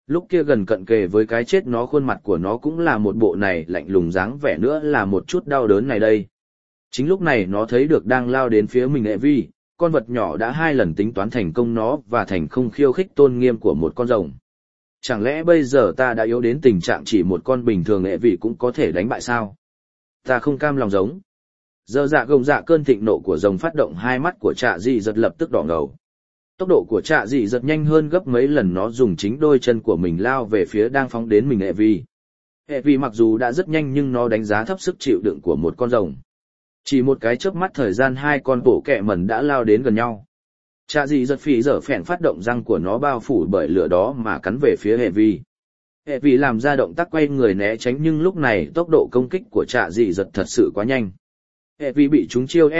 Lúc kia gần cận kề với cái chết nó khuôn mặt của nó cũng là một bộ này lạnh lùng dáng vẻ nữa là một chút đau đớn này đây. Chính lúc này nó thấy được đang lao đến phía mình Evi, con vật nhỏ đã 2 lần tính toán thành công nó và thành không khiêu khích tôn nghiêm của một con rồng. Chẳng lẽ bây giờ ta đã yếu đến tình trạng chỉ một con bình thường Evi cũng có thể đánh bại sao? Ta không cam lòng giống. Giờ dạ gồng dạ cơn thịnh nộ của rồng phát động, hai mắt của Trạ Dị Dật lập tức đỏ ngầu. Tốc độ của Trạ Dị Dật nhanh hơn gấp mấy lần, nó dùng chính đôi chân của mình lao về phía đang phóng đến mình Evi. Evi mặc dù đã rất nhanh nhưng nó đánh giá thấp sức chịu đựng của một con rồng. Chỉ một cái chớp mắt thời gian, hai con bộ kẹ mẩn đã lao đến gần nhau. Trạ Dị Dật phì dở phèn phát động răng của nó bao phủ bởi lửa đó mà cắn về phía Evi. Evi làm ra động tác quay người né tránh, nhưng lúc này tốc độ công kích của Trạ Dị Dật thật sự quá nhanh. Evi bị trúng chiêu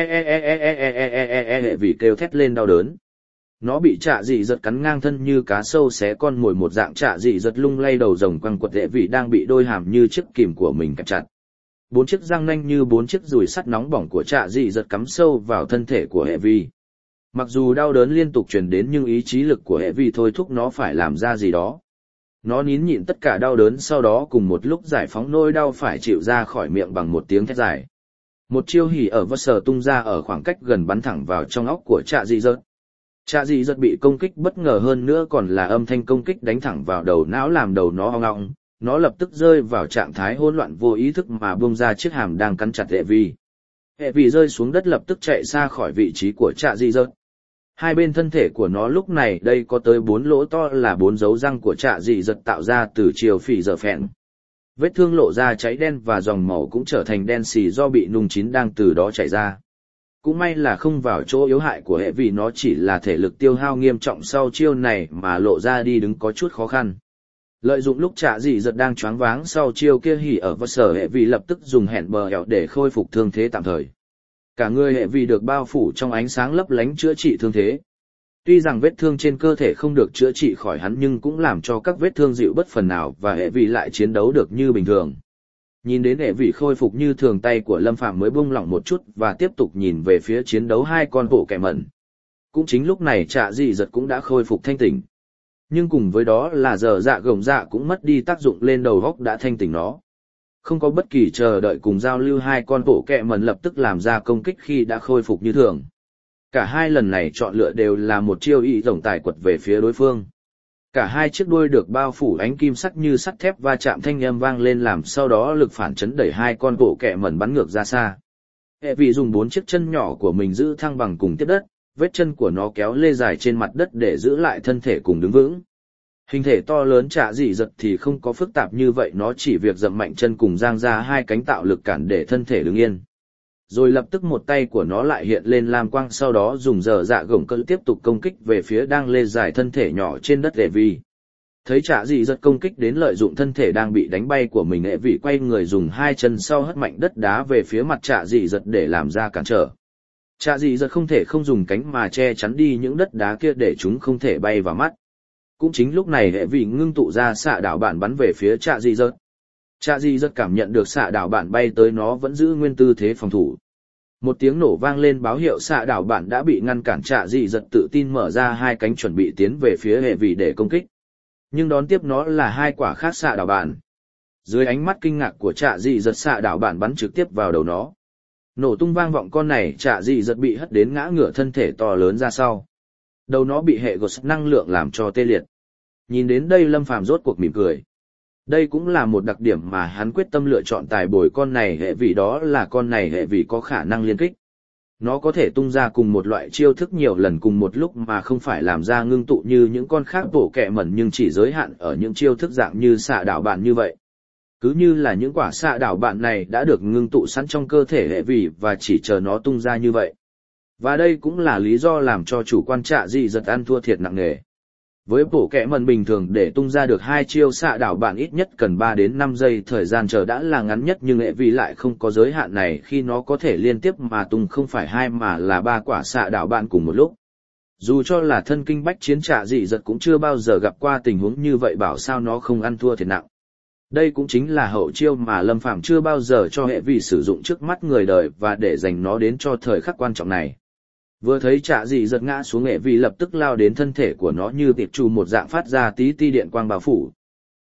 Evi kêu thét lên đau đớn. Nó bị Trạ Dị Dật cắn ngang thân như cá sâu xé con mồi một dạng. Trạ Dị Dật lung lay đầu rồng quăng quật Evi đang bị đôi hàm như chiếc kìm của mình kẹp chặt. 4 chiếc răng nanh như 4 chiếc dùi sắt nóng bỏng của Trạ Dị Dật cắm sâu vào thân thể của Evi. Mặc dù đau đớn liên tục truyền đến nhưng ý chí lực của Evi thôi thúc nó phải làm ra gì đó. Nó nín nhịn tất cả đau đớn, sau đó cùng một lúc giải phóng nỗi đau phải chịu ra khỏi miệng bằng một tiếng thét dài. Một chiêu hỉ ở vơ sờ tung ra ở khoảng cách gần, bắn thẳng vào trong óc của Trạ Dị Dật. Trạ Dị Dật bị công kích bất ngờ hơn nữa còn là âm thanh công kích đánh thẳng vào đầu não làm đầu nó ong ong. Nó lập tức rơi vào trạng thái hỗn loạn vô ý thức mà buông ra chiếc hàm đang cắn chặt Evi. Evi rơi xuống đất lập tức chạy xa khỏi vị trí của Trạ Dị Dật. Hai bên thân thể của nó lúc này đây có tới 4 lỗ to là 4 dấu răng của Trạ Dị Dật tạo ra từ chiều phì dở phèn. Vết thương lộ ra cháy đen và dòng màu cũng trở thành đen xì do bị nung chín đang từ đó chảy ra. Cũng may là không vào chỗ yếu hại của hệ, vì nó chỉ là thể lực tiêu hao nghiêm trọng sau chiêu này mà lộ ra đi đứng có chút khó khăn. Lợi dụng lúc Trạ Dị Dật đang choáng váng sau chiêu kia, hỉ ở vơ sở hệ vì lập tức dùng hẹn bờ ẻo để khôi phục thương thế tạm thời. Cả người hệ vì được bao phủ trong ánh sáng lấp lánh chữa trị thương thế. Tuy rằng vết thương trên cơ thể không được chữa trị khỏi hắn nhưng cũng làm cho các vết thương dịu bớt phần nào và hệ vì lại chiến đấu được như bình thường. Nhìn đến hệ vì khôi phục như thường, tay của Lâm Phàm mới buông lỏng một chút và tiếp tục nhìn về phía chiến đấu hai con bộ kẻ mẩn. Cũng chính lúc này Trạ Dị Dật cũng đã khôi phục thanh tỉnh. Nhưng cùng với đó là giờ dạ gồng dạ cũng mất đi tác dụng lên đầu góc đã thanh tỉnh nó. Không có bất kỳ chờ đợi cùng giao lưu, hai con bộ kẹ mẩn lập tức làm ra công kích khi đã khôi phục như thường. Cả hai lần này chọn lựa đều là một chiêu y tổng tài quật về phía đối phương. Cả hai chiếc đuôi được bao phủ ánh kim sắc như sắt thép va chạm, thanh âm vang lên làm sau đó lực phản chấn đẩy hai con bộ kẹ mẩn bắn ngược ra xa. Evi dùng 4 chiếc chân nhỏ của mình giữ thăng bằng cùng tiếp đất, vết chân của nó kéo lê dài trên mặt đất để giữ lại thân thể cùng đứng vững. Hình thể to lớn Trạ Dị Dật thì không có phức tạp như vậy, nó chỉ việc dậm mạnh chân cùng giang ra hai cánh tạo lực cản để thân thể đứng yên. Rồi lập tức một tay của nó lại hiện lên lam quang, sau đó dùng giờ dạ gồng cỡ tiếp tục công kích về phía đang lê dài thân thể nhỏ trên đất Evi. Thấy Trạ Dị Dật công kích đến, lợi dụng thân thể đang bị đánh bay của mình, Evi quay người dùng hai chân sau hất mạnh đất đá về phía mặt Trạ Dị Dật để làm ra cản trở. Trạ Dị Dật không thể không dùng cánh mà che chắn đi những đất đá kia để chúng không thể bay vào mắt. Cũng chính lúc này Evi ngưng tụ ra xạ đảo bản bắn về phía Trạ Dị Dật. Trạ Dị Dật cảm nhận được xạ đảo bản bay tới, nó vẫn giữ nguyên tư thế phòng thủ. Một tiếng nổ vang lên báo hiệu xạ đảo bản đã bị ngăn cản. Trạ Dị Dật tự tin mở ra hai cánh chuẩn bị tiến về phía Evi để công kích. Nhưng đón tiếp nó là hai quả khác xạ đảo bản. Dưới ánh mắt kinh ngạc của Trạ Dị Dật, xạ đảo bản bắn trực tiếp vào đầu nó. Nổ tung vang vọng, con này Trạ Dị Dật bị hất đến ngã ngửa, thân thể to lớn ra sau. Đầu nó bị hệ gột năng lượng làm cho tê liệt. Nhìn đến đây Lâm Phàm rốt cuộc mỉm cười. Đây cũng là một đặc điểm mà hắn quyết tâm lựa chọn tài bồi con này hệ, vì đó là con này hệ vì có khả năng liên kích. Nó có thể tung ra cùng một loại chiêu thức nhiều lần cùng một lúc mà không phải làm ra ngưng tụ như những con khác bổ kẹ mẩn, nhưng chỉ giới hạn ở những chiêu thức dạng như xạ đảo bản như vậy. Cứ như là những quả xạ đảo bản này đã được ngưng tụ sẵn trong cơ thể hệ vì và chỉ chờ nó tung ra như vậy. Và đây cũng là lý do làm cho chủ quan Trạ Dị Dật ăn thua thiệt nặng nề. Với bộ kẽ mần bình thường để tung ra được hai chiêu xạ đảo bản ít nhất cần 3 đến 5 giây, thời gian chờ đã là ngắn nhất, nhưng Evi lại không có giới hạn này khi nó có thể liên tiếp mà tung không phải 2 mà là 3 quả xạ đảo bản cùng một lúc. Dù cho là thân kinh bách chiến Trạ Dị Dật cũng chưa bao giờ gặp qua tình huống như vậy, bảo sao nó không ăn thua thiệt nặng. Đây cũng chính là hậu chiêu mà Lâm Phàm chưa bao giờ cho Evi sử dụng trước mắt người đời và để dành nó đến cho thời khắc quan trọng này. Vừa thấy Trạ Dị Dật ngã xuống, Evi lập tức lao đến thân thể của nó như tiệp trù một dạng, phát ra tí ti điện quang bao phủ,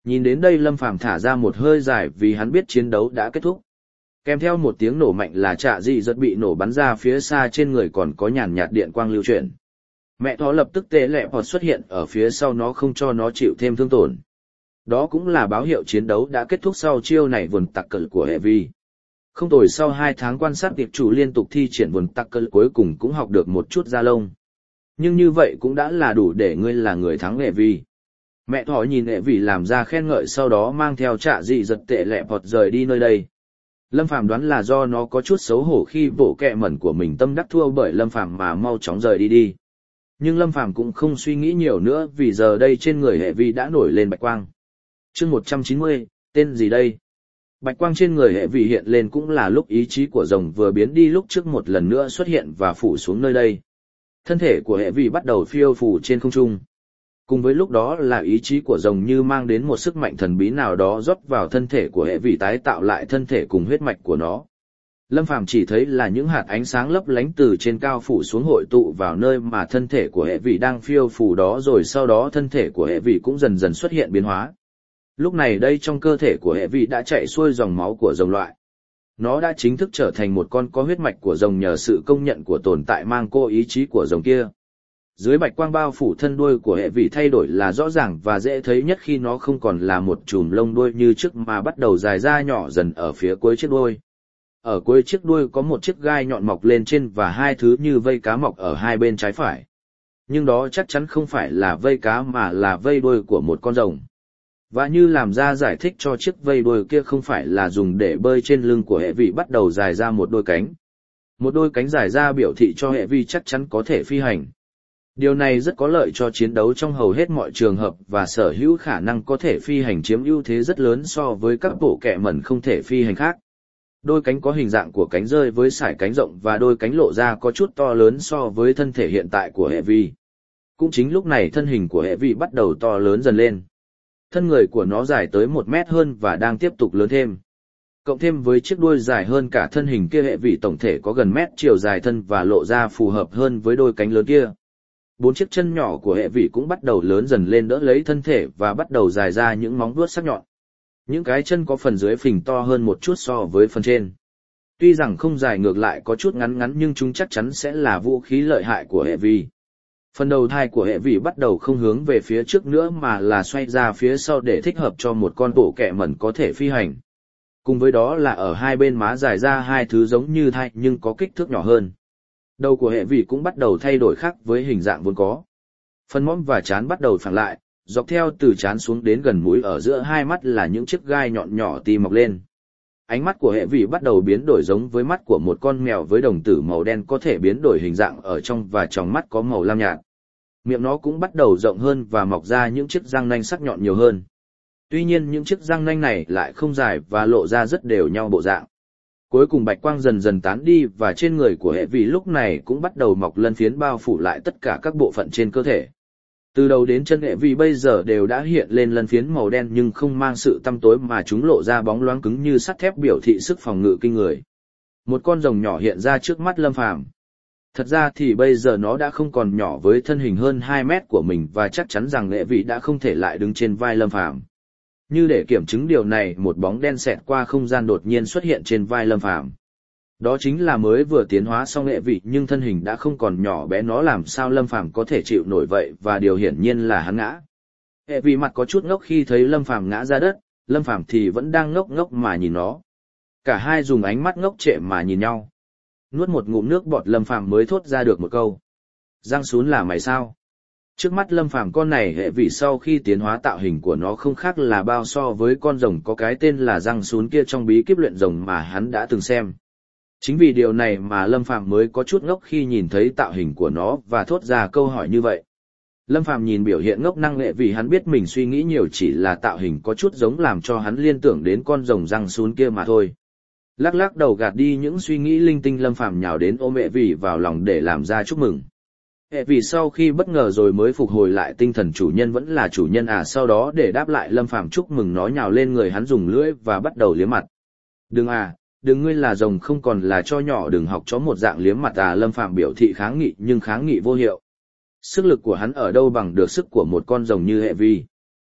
Nhìn đến đây Lâm Phàm thả ra một hơi dài vì hắn biết chiến đấu đã kết thúc. Kèm theo một tiếng nổ mạnh là Trạ Dị Dật bị nổ bắn ra phía xa, trên người còn có nhàn nhạt điện quang lưu chuyển. Mẹ thỏ lập tức tê lẹ vọt xuất hiện ở phía sau nó, không cho nó chịu thêm thương tổn. Đó cũng là báo hiệu chiến đấu đã kết thúc sau chiêu này vườn tặc cỡ của hệ vi. Không tồi, sau 2 tháng quan sát tiệp chủ liên tục thi triển vườn tặc cỡ, cuối cùng cũng học được một chút da lông. Nhưng như vậy cũng đã là đủ để ngươi là người thắng hệ vi. Mẹ thỏ nhìn hệ vi làm ra khen ngợi, sau đó mang theo Trạ Dị Dật tệ lẹ vọt rời đi nơi đây. Lâm Phàm đoán là do nó có chút xấu hổ khi bộ kẹ mẩn của mình tâm đắc thua bởi Lâm Phàm mà mau chóng rời đi. Nhưng Lâm Phàm cũng không suy nghĩ nhiều nữa, vì giờ đây trên người hệ vi đã nổi lên bạch quang. Chương 190, tên gì đây? Bạch quang trên người hệ vi hiện lên cũng là lúc ý chí của rồng vừa biến đi lúc trước một lần nữa xuất hiện và phủ xuống nơi đây. Thân thể của hệ vi bắt đầu phiêu phù trên không trung. Cùng với lúc đó là ý chí của rồng như mang đến một sức mạnh thần bí nào đó rót vào thân thể của hệ vi, tái tạo lại thân thể cùng huyết mạch của nó. Lâm Phàm chỉ thấy là những hạt ánh sáng lấp lánh từ trên cao phủ xuống hội tụ vào nơi mà thân thể của hệ vi đang phiêu phù đó, rồi sau đó thân thể của hệ vi cũng dần dần xuất hiện biến hóa. Lúc này đây trong cơ thể của hệ vi đã chạy xuôi dòng máu của rồng loại. Nó đã chính thức trở thành một con có huyết mạch của rồng nhờ sự công nhận của tồn tại mang cô ý chí của rồng kia. Dưới bạch quang bao phủ, thân đuôi của hệ vi thay đổi là rõ ràng và dễ thấy nhất khi nó không còn là một chùm lông đuôi như trước mà bắt đầu dài ra nhỏ dần ở phía cuối chiếc đuôi. Ở cuối chiếc đuôi có một chiếc gai nhọn mọc lên trên và 2 thứ như vây cá mọc ở hai bên trái phải. Nhưng đó chắc chắn không phải là vây cá mà là vây đuôi của một con rồng. Và như làm ra giải thích cho chiếc vây đuôi kia không phải là dùng để bơi, trên lưng của hệ vi bắt đầu dài ra một đôi cánh. Một đôi cánh dài ra biểu thị cho hệ vi chắc chắn có thể phi hành. Điều này rất có lợi cho chiến đấu trong hầu hết mọi trường hợp, và sở hữu khả năng có thể phi hành chiếm ưu thế rất lớn so với các bộ kẹ mẩn không thể phi hành khác. Đôi cánh có hình dạng của cánh rơi với sải cánh rộng và đôi cánh lộ ra có chút to lớn so với thân thể hiện tại của hệ vi. Cũng chính lúc này thân hình của hệ vi bắt đầu to lớn dần lên. Thân người của nó dài tới 1 mét hơn và đang tiếp tục lớn thêm. Cộng thêm với chiếc đuôi dài hơn cả thân hình kia, hệ vi tổng thể có gần mét chiều dài thân và lộ ra phù hợp hơn với đôi cánh lớn kia. 4 chiếc chân nhỏ của hệ vi cũng bắt đầu lớn dần lên đỡ lấy thân thể và bắt đầu dài ra những móng vuốt sắc nhọn. Những cái chân có phần dưới phình to hơn một chút so với phần trên. Tuy rằng không dài, ngược lại có chút ngắn ngắn, nhưng chúng chắc chắn sẽ là vũ khí lợi hại của hệ vi. Phần đầu thai của hệ vi bắt đầu không hướng về phía trước nữa mà là xoay ra phía sau để thích hợp cho một con bộ kẹ mẩn có thể phi hành. Cùng với đó là ở hai bên má dài ra 2 thứ giống như thai nhưng có kích thước nhỏ hơn. Đầu của hệ vi cũng bắt đầu thay đổi khác với hình dạng vốn có. Phần mõm và trán bắt đầu phẳng lại, dọc theo từ trán xuống đến gần mũi ở giữa 2 mắt là những chiếc gai nhọn nhỏ ti mọc lên. Ánh mắt của hệ vi bắt đầu biến đổi giống với mắt của một con mèo với đồng tử màu đen có thể biến đổi hình dạng ở trong, và tròng mắt có màu lam nhạt. Miệng nó cũng bắt đầu rộng hơn và mọc ra những chiếc răng nanh sắc nhọn nhiều hơn. Tuy nhiên những chiếc răng nanh này lại không dài và lộ ra rất đều nhau bộ dạng. Cuối cùng bạch quang dần dần tán đi và trên người của hệ vi lúc này cũng bắt đầu mọc lân phiến bao phủ lại tất cả các bộ phận trên cơ thể. Từ đầu đến chân hệ vi bây giờ đều đã hiện lên lân phiến màu đen nhưng không mang sự tăm tối, mà chúng lộ ra bóng loáng cứng như sắt thép, biểu thị sức phòng ngự kinh người. Một con rồng nhỏ hiện ra trước mắt Lâm Phàm. Thật ra thì bây giờ nó đã không còn nhỏ với thân hình hơn 2 mét của mình, và chắc chắn rằng hệ vi đã không thể lại đứng trên vai Lâm Phàm. Như để kiểm chứng điều này, một bóng đen xẹt qua không gian đột nhiên xuất hiện trên vai Lâm Phàm. Đó chính là mới vừa tiến hóa xong hệ vi, nhưng thân hình đã không còn nhỏ bé, nó làm sao Lâm Phàm có thể chịu nổi vậy, và điều hiển nhiên là hắn ngã. Hệ vi mặt có chút ngốc khi thấy Lâm Phàm ngã ra đất, Lâm Phàm thì vẫn đang ngốc ngốc mà nhìn nó. Cả hai dùng ánh mắt ngốc trệ mà nhìn nhau. Nuốt một ngụm nước bọt, Lâm Phàm mới thốt ra được một câu: "Giang Sún là mày sao?" Trước mắt Lâm Phàm, con này hệ vi sau khi tiến hóa tạo hình của nó không khác là bao so với con rồng có cái tên là Giang Sún kia trong bí kíp luyện rồng mà hắn đã từng xem. Chính vì điều này mà Lâm Phàm mới có chút ngốc khi nhìn thấy tạo hình của nó và thốt ra câu hỏi như vậy. Lâm Phàm nhìn biểu hiện ngốc năng hệ vì hắn biết mình suy nghĩ nhiều, chỉ là tạo hình có chút giống làm cho hắn liên tưởng đến con rồng Giang Sún kia mà thôi. Lắc lắc đầu gạt đi những suy nghĩ linh tinh, Lâm Phàm nhào đến ôm hệ vì vào lòng để làm ra chúc mừng. Hệ vì sau khi bất ngờ rồi mới phục hồi lại tinh thần, chủ nhân vẫn là chủ nhân à. Sau đó để đáp lại Lâm Phàm chúc mừng, nó nhào lên người hắn dùng lưỡi và bắt đầu liếm mặt. "Đừng à, đừng, ngươi là rồng không còn là cho nhỏ, đừng học chó một dạng liếm mặt à." Lâm Phàm biểu thị kháng nghị nhưng kháng nghị vô hiệu. Sức lực của hắn ở đâu bằng được sức của một con rồng như hệ vi.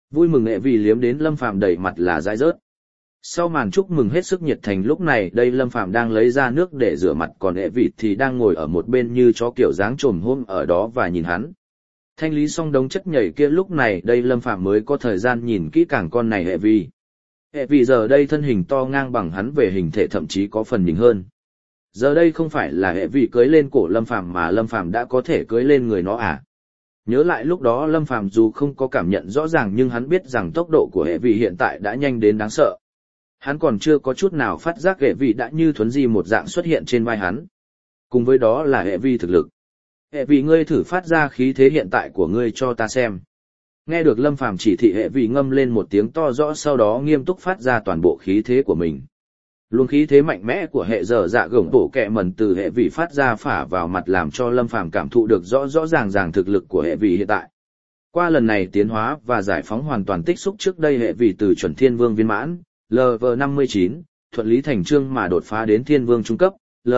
Vui mừng hệ vì liếm đến Lâm Phàm đầy mặt là dãi rớt. Sau màn chúc mừng hết sức nhiệt thành lúc này đây Lâm Phàm đang lấy ra nước để rửa mặt còn hệ vị thì đang ngồi ở một bên như chó kiểu dáng trồm hôm ở đó và nhìn hắn. Thanh lý xong đống chất nhảy kia lúc này đây Lâm Phàm mới có thời gian nhìn kỹ càng con này hệ vị. Hệ vị giờ đây thân hình to ngang bằng hắn về hình thể thậm chí có phần nhỉnh hơn. Giờ đây không phải là hệ vị cưới lên cổ Lâm Phàm mà Lâm Phàm đã có thể cưới lên người nó à. Nhớ lại lúc đó Lâm Phàm dù không có cảm nhận rõ ràng nhưng hắn biết rằng tốc độ của hệ vị hiện tại đã nhanh đến đáng sợ. Hắn còn chưa có chút nào phát giác hệ vị đã như thuấn di một dạng xuất hiện trên vai hắn. Cùng với đó là hệ vi thực lực. Hệ vị ngươi thử phát ra khí thế hiện tại của ngươi cho ta xem. Nghe được Lâm Phàm chỉ thị hệ vị ngâm lên một tiếng to rõ sau đó nghiêm túc phát ra toàn bộ khí thế của mình. Luồng khí thế mạnh mẽ của hệ dở dạ gồng bổ kẹ mẩn từ hệ vị phát ra phả vào mặt làm cho Lâm Phàm cảm thụ được rõ rõ ràng thực lực của hệ vị hiện tại. Qua lần này tiến hóa và giải phóng hoàn toàn tích xúc trước đây hệ vị từ chuẩn thiên vương viên mãn, LV59, thuận lý thành chương mà đột phá đến thiên vương trung cấp,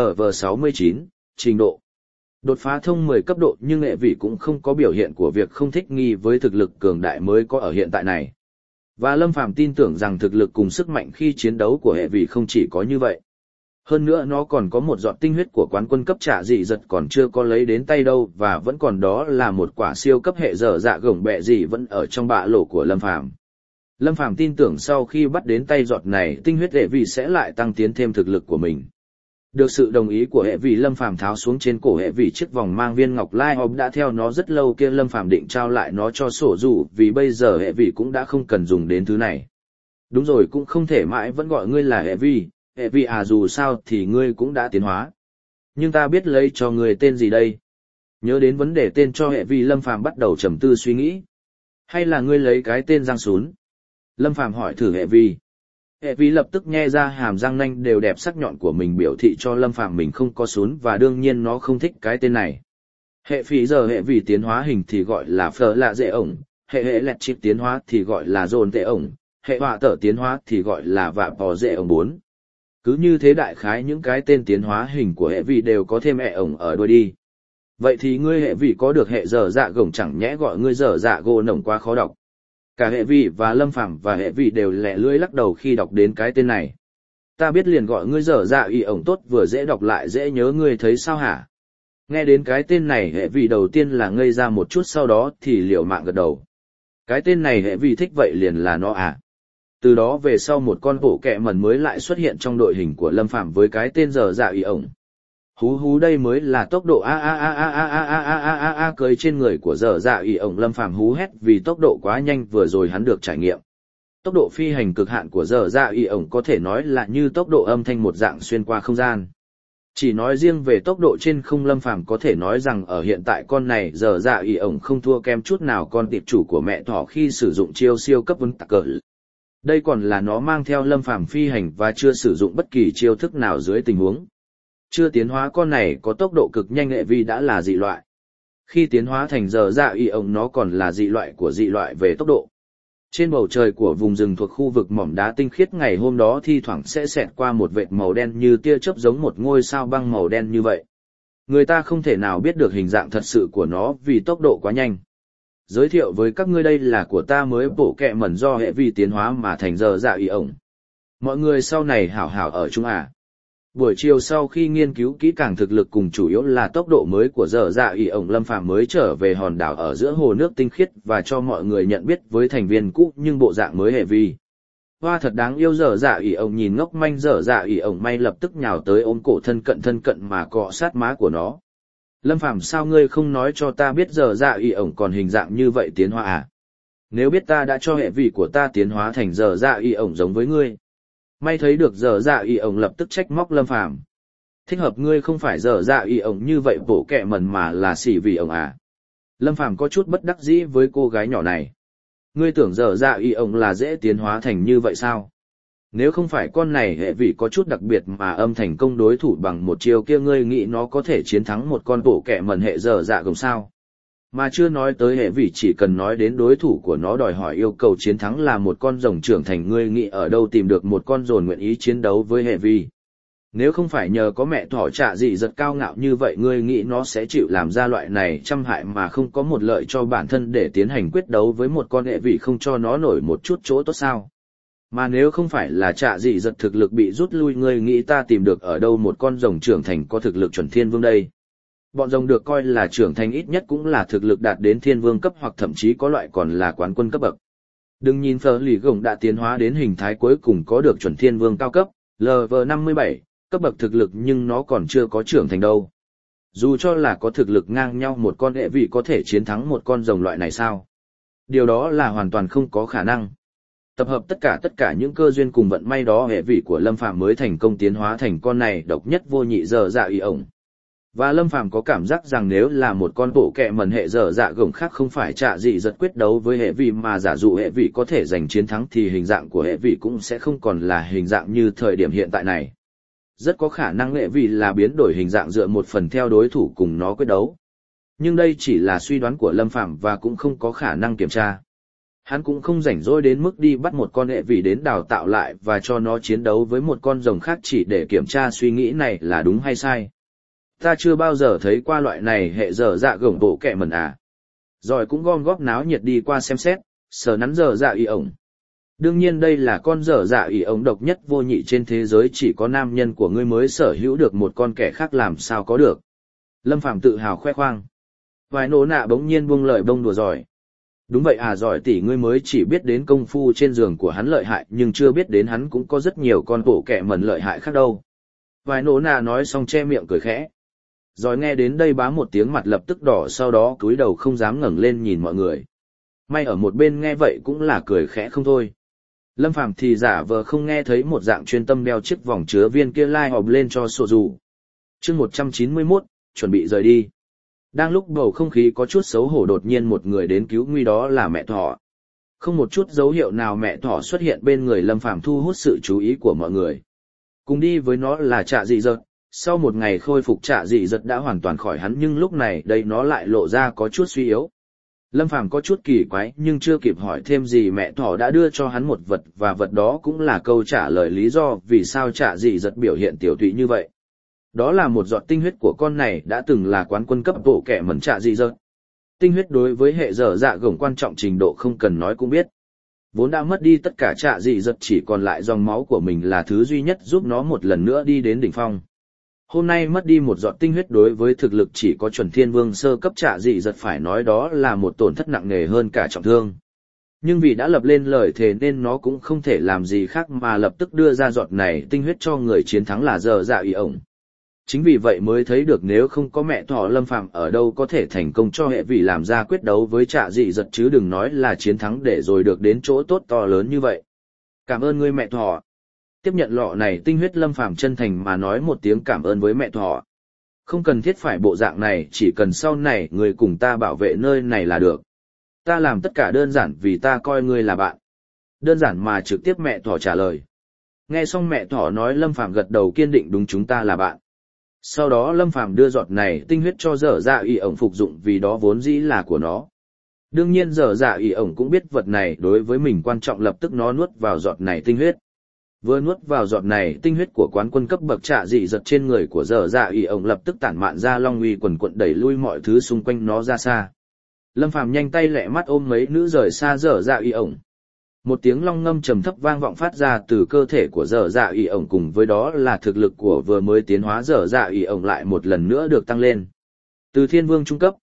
LV69, trình độ. Đột phá thông 10 cấp độ nhưng hệ vị cũng không có biểu hiện của việc không thích nghi với thực lực cường đại mới có ở hiện tại này. Và Lâm Phàm tin tưởng rằng thực lực cùng sức mạnh khi chiến đấu của hệ vị không chỉ có như vậy. Hơn nữa nó còn có một giọt tinh huyết của quán quân cấp trả dị giật còn chưa có lấy đến tay đâu và vẫn còn đó là một quả siêu cấp hệ dở dạ gồng bẹ dị vẫn ở trong bạ lỗ của Lâm Phàm. Lâm Phàm tin tưởng sau khi bắt đến tay giọt này tinh huyết hệ vị sẽ lại tăng tiến thêm thực lực của mình. Được sự đồng ý của hệ vị Lâm Phàm tháo xuống trên cổ hệ vị chiếc vòng mang viên ngọc lai hộp đã theo nó rất lâu kia Lâm Phàm định trao lại nó cho sổ dù vì bây giờ hệ vị cũng đã không cần dùng đến thứ này. Đúng rồi cũng không thể mãi vẫn gọi ngươi là hệ vị à dù sao thì ngươi cũng đã tiến hóa. Nhưng ta biết lấy cho ngươi tên gì đây? Nhớ đến vấn đề tên cho hệ vị Lâm Phàm bắt đầu trầm tư suy nghĩ. Hay là ngươi lấy cái tên Giang Sún? Lâm Phàm hỏi thử hệ vị. Hệ vị lập tức nhe ra hàm răng nanh đều đẹp sắc nhọn của mình biểu thị cho Lâm Phàm mình không có sún và đương nhiên nó không thích cái tên này. Hệ phí giờ hệ vị tiến hóa hình thì gọi là phở lạ dễ ổng, hệ lẹt chip tiến hóa thì gọi là dồn tệ ổng, hệ họa tở tiến hóa thì gọi là vạ bò dễ ổng 4. Cứ như thế đại khái những cái tên tiến hóa hình của hệ vị đều có thêm hệ ổng ở đuôi đi. Vậy thì ngươi hệ vị có được hệ dở dạ gồng chẳng nhẽ gọi ngươi dở dạ gỗ nồng quá khó đọc. Cả hệ vị và Lâm Phàm và hệ vị đều lẹ lưỡi lắc đầu khi đọc đến cái tên này. Ta biết liền gọi ngươi dở dạ y ổng tốt vừa dễ đọc lại dễ nhớ ngươi thấy sao hả? Nghe đến cái tên này hệ vị đầu tiên là ngây ra một chút sau đó thì liều mạng gật đầu. Cái tên này hệ vị thích vậy liền là nó à? Từ đó về sau một con bộ kẹ mẩn mới lại xuất hiện trong đội hình của Lâm Phàm với cái tên dở dạ y ổng. Hú hú đây mới là tốc độ a cười trên người của dở dạ y ổng Lâm Phàm hú hét vì tốc độ quá nhanh vừa rồi hắn được trải nghiệm. Tốc độ phi hành cực hạn của dở dạ y ổng có thể nói là như tốc độ âm thanh một dạng xuyên qua không gian. Chỉ nói riêng về tốc độ trên không Lâm Phàm có thể nói rằng ở hiện tại con này dở dạ y ổng không thua kém chút nào con tiệp chủ của mẹ thỏ khi sử dụng chiêu siêu cấp vấn tạc cỡ. Đây còn là nó mang theo Lâm Phàm phi hành và chưa sử dụng bất kỳ chiêu thức nào dưới tình huống. Chưa tiến hóa con này có tốc độ cực nhanh hệ vi đã là dị loại. Khi tiến hóa thành dở dạ y ổng nó còn là dị loại của dị loại về tốc độ. Trên bầu trời của vùng rừng thuộc khu vực mỏm đá tinh khiết ngày hôm đó thi thoảng sẽ xẹt qua một vệt màu đen như tia chớp giống một ngôi sao băng màu đen như vậy. Người ta không thể nào biết được hình dạng thật sự của nó vì tốc độ quá nhanh. Giới thiệu với các ngươi đây là của ta mới bổ kẹ mẩn do hệ vi tiến hóa mà thành dở dạ y ổng. Mọi người sau này hảo hảo ở chung à. Buổi chiều sau khi nghiên cứu kỹ càng thực lực cùng chủ yếu là tốc độ mới của dở dạ y ổng Lâm Phàm mới trở về hòn đảo ở giữa hồ nước tinh khiết và cho mọi người nhận biết với thành viên cũ nhưng bộ dạng mới hệ vi. Hoa thật đáng yêu dở dạ y ổng nhìn ngốc manh dở dạ y ổng may lập tức nhào tới ôm cổ thân cận mà cọ sát má của nó. Lâm Phàm sao ngươi không nói cho ta biết dở dạ y ổng còn hình dạng như vậy tiến hóa à? Nếu biết ta đã cho hệ vi của ta tiến hóa thành dở dạ y ổng giống với ngươi. May thấy được dở dạ y ổng lập tức trách móc Lâm Phàm. Thích hợp ngươi không phải dở dạ y ổng như vậy bổ kẹ mẩn mà là xỉ vì ổng à. Lâm Phàm có chút bất đắc dĩ với cô gái nhỏ này. Ngươi tưởng dở dạ y ổng là dễ tiến hóa thành như vậy sao? Nếu không phải con này hệ vị có chút đặc biệt mà âm thành công đối thủ bằng một chiêu kia ngươi nghĩ nó có thể chiến thắng một con bổ kẹ mẩn hệ dở dạ gồng sao? Mà chưa nói tới hệ vị chỉ cần nói đến đối thủ của nó đòi hỏi yêu cầu chiến thắng là một con rồng trưởng thành ngươi nghĩ ở đâu tìm được một con rồng nguyện ý chiến đấu với hệ vị. Nếu không phải nhờ có mẹ thỏ trạ dị giật cao ngạo như vậy ngươi nghĩ nó sẽ chịu làm ra loại này trăm hại mà không có một lợi cho bản thân để tiến hành quyết đấu với một con hệ vị không cho nó nổi một chút chỗ tốt sao. Mà nếu không phải là trạ dị giật thực lực bị rút lui ngươi nghĩ ta tìm được ở đâu một con rồng trưởng thành có thực lực chuẩn thiên vương đây. Bọn rồng được coi là trưởng thành ít nhất cũng là thực lực đạt đến thiên vương cấp hoặc thậm chí có loại còn là quán quân cấp bậc. Đừng nhìn Phở Lì Gồng đã tiến hóa đến hình thái cuối cùng có được chuẩn thiên vương cao cấp, LV57, cấp bậc thực lực nhưng nó còn chưa có trưởng thành đâu. Dù cho là có thực lực ngang nhau một con hệ vị có thể chiến thắng một con rồng loại này sao? Điều đó là hoàn toàn không có khả năng. Tập hợp tất cả những cơ duyên cùng vận may đó hệ vị của Lâm Phàm mới thành công tiến hóa thành con này độc nhất vô nhị dở dạ y ổng. Và Lâm Phàm có cảm giác rằng nếu là một con bộ kẹ mẩn hệ dở dạ gồng khác không phải trạ dị giật quyết đấu với hệ vị mà giả dụ hệ vị có thể giành chiến thắng thì hình dạng của hệ vị cũng sẽ không còn là hình dạng như thời điểm hiện tại này. Rất có khả năng hệ vị là biến đổi hình dạng dựa một phần theo đối thủ cùng nó quyết đấu. Nhưng đây chỉ là suy đoán của Lâm Phàm và cũng không có khả năng kiểm tra. Hắn cũng không rảnh rỗi đến mức đi bắt một con hệ vị đến đào tạo lại và cho nó chiến đấu với một con rồng khác chỉ để kiểm tra suy nghĩ này là đúng hay sai. Ta chưa bao giờ thấy qua loại này hệ dở dạ gồng bộ kẹ mẩn à. Rồi cũng gom góp náo nhiệt đi qua xem xét, sờ nắn dở dạ y ổng. Đương nhiên đây là con dở dạ y ổng độc nhất vô nhị trên thế giới chỉ có nam nhân của ngươi mới sở hữu được một con kẻ khác làm sao có được. Lâm Phàm tự hào khoe khoang. Vài nổ nạ bỗng nhiên buông lời bông đùa giỏi. Đúng vậy à giỏi tỷ ngươi mới chỉ biết đến công phu trên giường của hắn lợi hại nhưng chưa biết đến hắn cũng có rất nhiều con bộ kẹ mẩn lợi hại khác đâu. Vài nổ nạ nói xong che miệng cười khẽ. Rồi nghe đến đây bá một tiếng mặt lập tức đỏ sau đó cúi đầu không dám ngẩng lên nhìn mọi người. May ở một bên nghe vậy cũng là cười khẽ không thôi. Lâm Phàm thì giả vờ không nghe thấy một dạng chuyên tâm đeo chiếc vòng chứa viên kia lai hòm lên cho sổ dù. Chương 191, chuẩn bị rời đi. Đang lúc bầu không khí có chút xấu hổ đột nhiên một người đến cứu nguy đó là mẹ thỏ. Không một chút dấu hiệu nào mẹ thỏ xuất hiện bên người Lâm Phàm thu hút sự chú ý của mọi người. Cùng đi với nó là Trạ Dị Giật. Sau một ngày khôi phục Trạ Dị Giật đã hoàn toàn khỏi hắn nhưng lúc này đây nó lại lộ ra có chút suy yếu. Lâm Phàm có chút kỳ quái nhưng chưa kịp hỏi thêm gì mẹ thỏ đã đưa cho hắn một vật và vật đó cũng là câu trả lời lý do vì sao Trạ Dị Giật biểu hiện tiểu tụy như vậy. Đó là một giọt tinh huyết của con này đã từng là quán quân cấp bộ kẻ mẩn Trạ Dị Giật. Tinh huyết đối với hệ dở dạ gồng quan trọng trình độ không cần nói cũng biết. Vốn đã mất đi tất cả Trạ Dị Giật chỉ còn lại dòng máu của mình là thứ duy nhất giúp nó một lần nữa đi đến đỉnh phong. Hôm nay mất đi một giọt tinh huyết đối với thực lực chỉ có chuẩn thiên vương sơ cấp Trạ Dị Giật phải nói đó là một tổn thất nặng nề hơn cả trọng thương. Nhưng vì đã lập lên lời thề nên nó cũng không thể làm gì khác mà lập tức đưa ra giọt này tinh huyết cho người chiến thắng là dở dạ y ổng. Chính vì vậy mới thấy được nếu không có mẹ thỏ Lâm Phàm ở đâu có thể thành công cho hệ vị làm ra quyết đấu với Trạ Dị Giật chứ đừng nói là chiến thắng để rồi được đến chỗ tốt to lớn như vậy. Cảm ơn ngươi mẹ thỏ. Tiếp nhận lọ này tinh huyết Lâm Phàm chân thành mà nói một tiếng cảm ơn với mẹ thỏ. Không cần thiết phải bộ dạng này chỉ cần sau này người cùng ta bảo vệ nơi này là được. Ta làm tất cả đơn giản vì ta coi ngươi là bạn. Đơn giản mà trực tiếp mẹ thỏ trả lời. Nghe xong mẹ thỏ nói Lâm Phàm gật đầu kiên định đúng chúng ta là bạn. Sau đó Lâm Phàm đưa giọt này tinh huyết cho dở dạ y ổng phục dụng vì đó vốn dĩ là của nó. Đương nhiên dở dạ y ổng cũng biết vật này đối với mình quan trọng lập tức nó nuốt vào giọt này tinh huyết. Vừa nuốt vào giọt này tinh huyết của quán quân cấp bậc Trạ Dị Giật trên người của dở dạ y ổng lập tức tản mạn ra long uy quần quận đẩy lui mọi thứ xung quanh nó ra xa. Lâm Phàm nhanh tay lẹ mắt ôm mấy nữ rời xa dở dạ y ổng. Một tiếng long ngâm trầm thấp vang vọng phát ra từ cơ thể của dở dạ y ổng cùng với đó là thực lực của vừa mới tiến hóa dở dạ y ổng lại một lần nữa được tăng lên. Từ thiên vương trung cấp,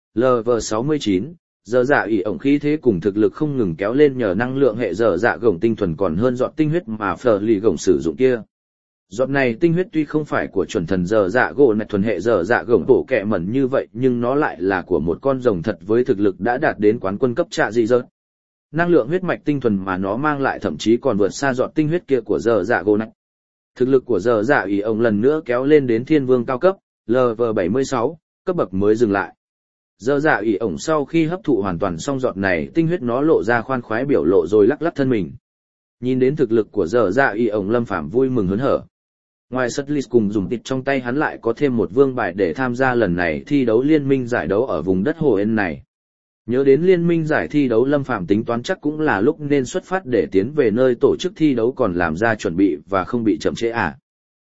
LV69, dở dạ y ổng khí thế cùng thực lực không ngừng kéo lên nhờ năng lượng hệ dở dạ gồng tinh thuần còn hơn giọt tinh huyết mà Phở Lì Gồng sử dụng kia. Giọt này tinh huyết tuy không phải của chuẩn thần dở dạ gỗ này thuần hệ dở dạ gồng bổ kẹ mẩn như vậy nhưng nó lại là của một con rồng thật với thực lực đã đạt đến quán quân cấp Trạ Dị Giật. Năng lượng huyết mạch tinh thuần mà nó mang lại thậm chí còn vượt xa giọt tinh huyết kia của dở dạ gỗ này. Thực lực của dở dạ y ổng lần nữa kéo lên đến thiên vương cao cấp, LV76, cấp bậc mới dừng lại. Dở dạ y ổng sau khi hấp thụ hoàn toàn xong giọt này tinh huyết nó lộ ra khoan khoái biểu lộ rồi lắc lắc thân mình. Nhìn đến thực lực của dở dạ y ổng Lâm Phàm vui mừng hớn hở. Ngoài sất list cùng dùng tịt trong tay hắn lại có thêm một vương bài để tham gia lần này thi đấu liên minh giải đấu ở vùng đất Hồ Ên này. Nhớ đến liên minh giải thi đấu Lâm Phàm tính toán chắc cũng là lúc nên xuất phát để tiến về nơi tổ chức thi đấu còn làm ra chuẩn bị và không bị chậm trễ à.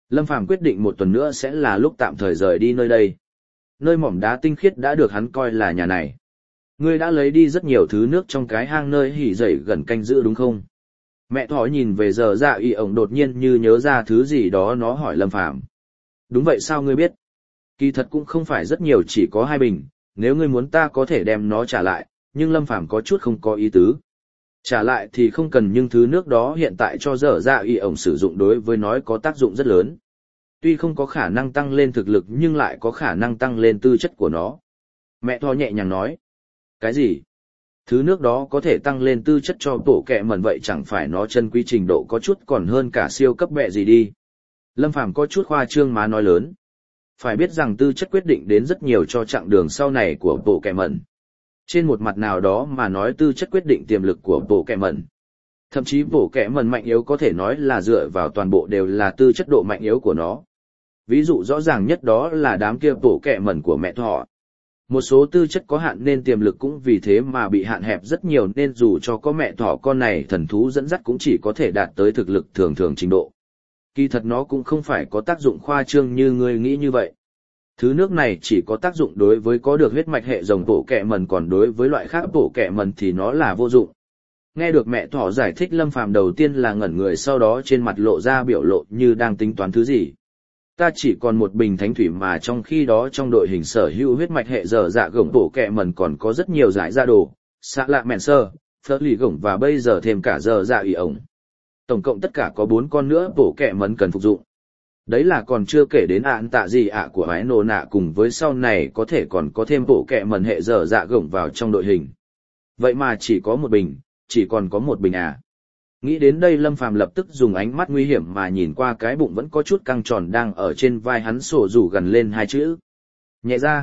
Lâm Phàm quyết định một tuần nữa sẽ là lúc tạm thời rời đi nơi đây. Nơi mỏm đá tinh khiết đã được hắn coi là nhà này. Ngươi đã lấy đi rất nhiều thứ nước trong cái hang nơi hỉ dậy gần canh giữ đúng không? Mẹ thỏ nhìn về giờ dạ y ổng đột nhiên như nhớ ra thứ gì đó, nó hỏi Lâm Phàm. Đúng vậy, sao ngươi biết? Kỳ thật cũng không phải rất nhiều, chỉ có 2 bình, nếu ngươi muốn ta có thể đem nó trả lại, nhưng Lâm Phàm có chút không có ý tứ. Trả lại thì không cần, nhưng thứ nước đó hiện tại cho giờ dạ y ổng sử dụng đối với nó có tác dụng rất lớn. Tuy không có khả năng tăng lên thực lực nhưng lại có khả năng tăng lên tư chất của nó. Mẹ thỏ nhẹ nhàng nói. Cái gì? Thứ nước đó có thể tăng lên tư chất cho bộ kẹ mẩn, vậy chẳng phải nó chân quý trình độ có chút còn hơn cả siêu cấp bẹ gì đi. Lâm Phàm có chút khoa trương má nói lớn. Phải biết rằng tư chất quyết định đến rất nhiều cho chặng đường sau này của bộ kẹ mẩn. Trên một mặt nào đó mà nói tư chất quyết định tiềm lực của bộ kẹ mẩn. Thậm chí bộ kẹ mẩn mạnh yếu có thể nói là dựa vào toàn bộ đều là tư chất độ mạnh yếu của nó. Ví dụ rõ ràng nhất đó là đám kia bộ kẹ mẩn của mẹ thỏ. Một số tư chất có hạn nên tiềm lực cũng vì thế mà bị hạn hẹp rất nhiều, nên dù cho có mẹ thỏ con này thần thú dẫn dắt cũng chỉ có thể đạt tới thực lực thường thường trình độ. Kỳ thật nó cũng không phải có tác dụng khoa trương như ngươi nghĩ như vậy. Thứ nước này chỉ có tác dụng đối với có được huyết mạch hệ rồng bộ kẹ mẩn, còn đối với loại khác bộ kẹ mẩn thì nó là vô dụng. Nghe được mẹ thỏ giải thích, Lâm Phàm đầu tiên là ngẩn người, sau đó trên mặt lộ ra biểu lộ như đang tính toán thứ gì. Ta chỉ còn 1 bình thánh thủy mà trong khi đó trong đội hình sở hữu huyết mạch hệ giờ dạ gồng bộ kẹ mẩn còn có rất nhiều giải ra đồ, xạ lạ mẹn sơ, phớt lì gồng và bây giờ thêm cả giờ dạ y ổng. Tổng cộng tất cả có 4 con nữa bộ kẹ mẩn cần phục dụng. Đấy là còn chưa kể đến ạn tạ gì ạ của ái nô nạ, cùng với sau này có thể còn có thêm bộ kẹ mẩn hệ giờ dạ gồng vào trong đội hình. Vậy mà chỉ có 1 bình, chỉ còn có 1 bình à. Nghĩ đến đây Lâm Phàm lập tức dùng ánh mắt nguy hiểm mà nhìn qua cái bụng vẫn có chút căng tròn đang ở trên vai hắn, sổ rủ gần lên 2 chữ. Nhẹ ra.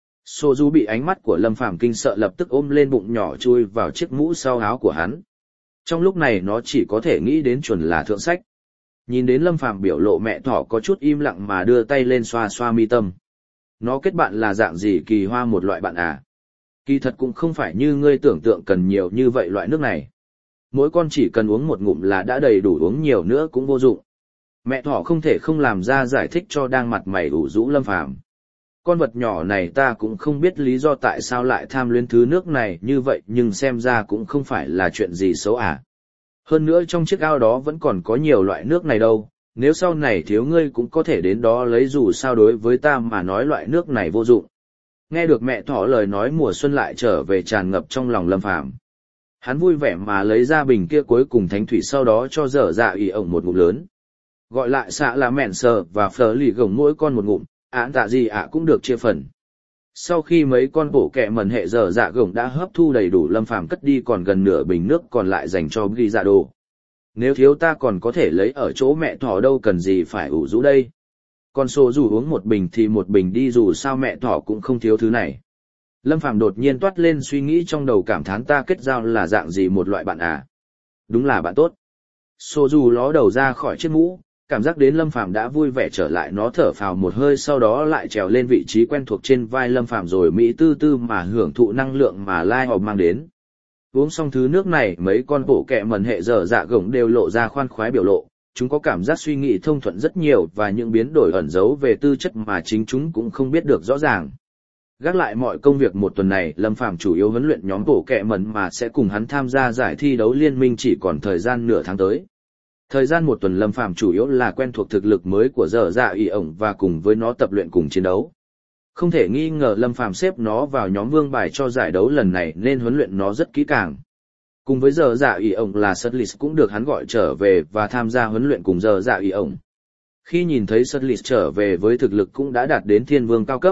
Sổ rủ bị ánh mắt của Lâm Phàm kinh sợ, lập tức ôm lên bụng nhỏ chui vào chiếc mũ sau áo của hắn. Trong lúc này nó chỉ có thể nghĩ đến chuẩn là thượng sách. Nhìn đến Lâm Phàm biểu lộ, mẹ thỏ có chút im lặng mà đưa tay lên xoa xoa mi tâm. Nó kết bạn là dạng gì kỳ hoa một loại bạn à? Kỳ thật cũng không phải như ngươi tưởng tượng cần nhiều như vậy loại nước này. Mỗi con chỉ cần uống 1 ngụm là đã đầy đủ, uống nhiều nữa cũng vô dụng. Mẹ thỏ không thể không làm ra giải thích cho đang mặt mày ủ rũ Lâm Phàm. Con vật nhỏ này ta cũng không biết lý do tại sao lại tham luyến thứ nước này như vậy, nhưng xem ra cũng không phải là chuyện gì xấu à. Hơn nữa trong chiếc ao đó vẫn còn có nhiều loại nước này đâu, nếu sau này thiếu ngươi cũng có thể đến đó lấy, dù sao đối với ta mà nói loại nước này vô dụng. Nghe được mẹ thỏ lời nói, mùa xuân lại trở về tràn ngập trong lòng Lâm Phàm. Hắn vui vẻ mà lấy ra bình kia cuối cùng thánh thủy, sau đó cho dở dạ y ổng 1 ngụm lớn. Gọi lại xạ là mẹn sờ và phở lì gồng mỗi con 1 ngụm, ạn tạ gì ạ cũng được chia phần. Sau khi mấy con bộ kẹ mẩn hệ dở dạ gồng đã hấp thu đầy đủ, Lâm Phàm cất đi còn gần nửa bình nước còn lại dành cho ghi dạ đồ. Nếu thiếu ta còn có thể lấy ở chỗ mẹ thỏ, đâu cần gì phải ủ rũ đây. Con số dù uống 1 bình thì 1 bình đi, dù sao mẹ thỏ cũng không thiếu thứ này. Lâm Phàm đột nhiên toát lên suy nghĩ trong đầu, cảm thán ta kết giao là dạng gì một loại bạn à? Đúng là bạn tốt. Sô dù ló đầu ra khỏi chiếc mũ, cảm giác đến Lâm Phàm đã vui vẻ trở lại, nó thở phào một hơi, sau đó lại trèo lên vị trí quen thuộc trên vai Lâm Phàm rồi mỹ tư tư mà hưởng thụ năng lượng mà Lai Hòm mang đến. Uống xong thứ nước này, mấy con bộ kẹ mẩn hệ dở dạ gồng đều lộ ra khoan khoái biểu lộ, chúng có cảm giác suy nghĩ thông thuận rất nhiều và những biến đổi ẩn giấu về tư chất mà chính chúng cũng không biết được rõ ràng. Gác lại mọi công việc 1 tuần này, Lâm Phàm chủ yếu huấn luyện nhóm bộ kẹ mẩn mà sẽ cùng hắn tham gia giải thi đấu liên minh chỉ còn thời gian nửa tháng tới. Thời gian 1 tuần Lâm Phàm chủ yếu là quen thuộc thực lực mới của dở dạ y ổng và cùng với nó tập luyện cùng chiến đấu. Không thể nghi ngờ Lâm Phàm xếp nó vào nhóm vương bài cho giải đấu lần này nên huấn luyện nó rất kỹ càng. Cùng với dở dạ y ổng là Sutlis cũng được hắn gọi trở về và tham gia huấn luyện cùng dở dạ y ổng. Khi nhìn thấy Sutlis trở về với thực lực cũng đã đạt đến thiên vương cao cấp,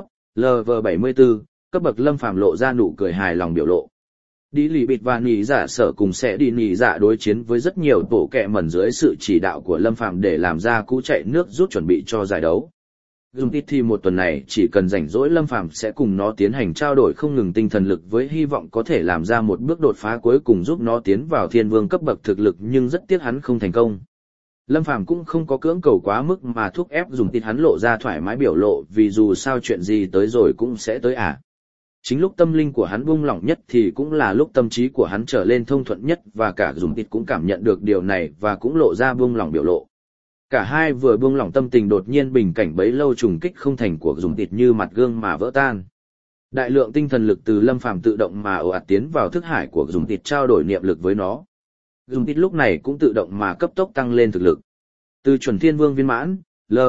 LV74, cấp bậc, Lâm Phàm lộ ra nụ cười hài lòng biểu lộ. Đi lì bịt và nỉ dạ sở cùng sẽ đi nỉ dạ đối chiến với rất nhiều tổ kẹ mẩn dưới sự chỉ đạo của Lâm Phàm để làm ra cú chạy nước rút chuẩn bị cho giải đấu. Dùng ít thì 1 tuần này chỉ cần rảnh rỗi Lâm Phàm sẽ cùng nó tiến hành trao đổi không ngừng tinh thần lực với hy vọng có thể làm ra một bước đột phá cuối cùng giúp nó tiến vào thiên vương cấp bậc thực lực, nhưng rất tiếc hắn không thành công. Lâm Phàm cũng không có cưỡng cầu quá mức mà thúc ép Dùng ít, hắn lộ ra thoải mái biểu lộ vì dù sao chuyện gì tới rồi cũng sẽ tới à. Chính lúc tâm linh của hắn buông lỏng nhất thì cũng là lúc tâm trí của hắn trở lên thông thuận nhất và cả Dùng ít cũng cảm nhận được điều này và cũng lộ ra buông lỏng biểu lộ. Cả hai vừa buông lỏng tâm tình đột nhiên bình cảnh bấy lâu trùng kích không thành của dùng thịt như mặt gương mà vỡ tan. Đại lượng tinh thần lực từ Lâm Phàm tự động mà ồ ạt tiến vào thức hải của dùng thịt trao đổi niệm lực với nó. Dùng thịt lúc này cũng tự động mà cấp tốc tăng lên thực lực. Từ chuẩn thiên vương viên mãn,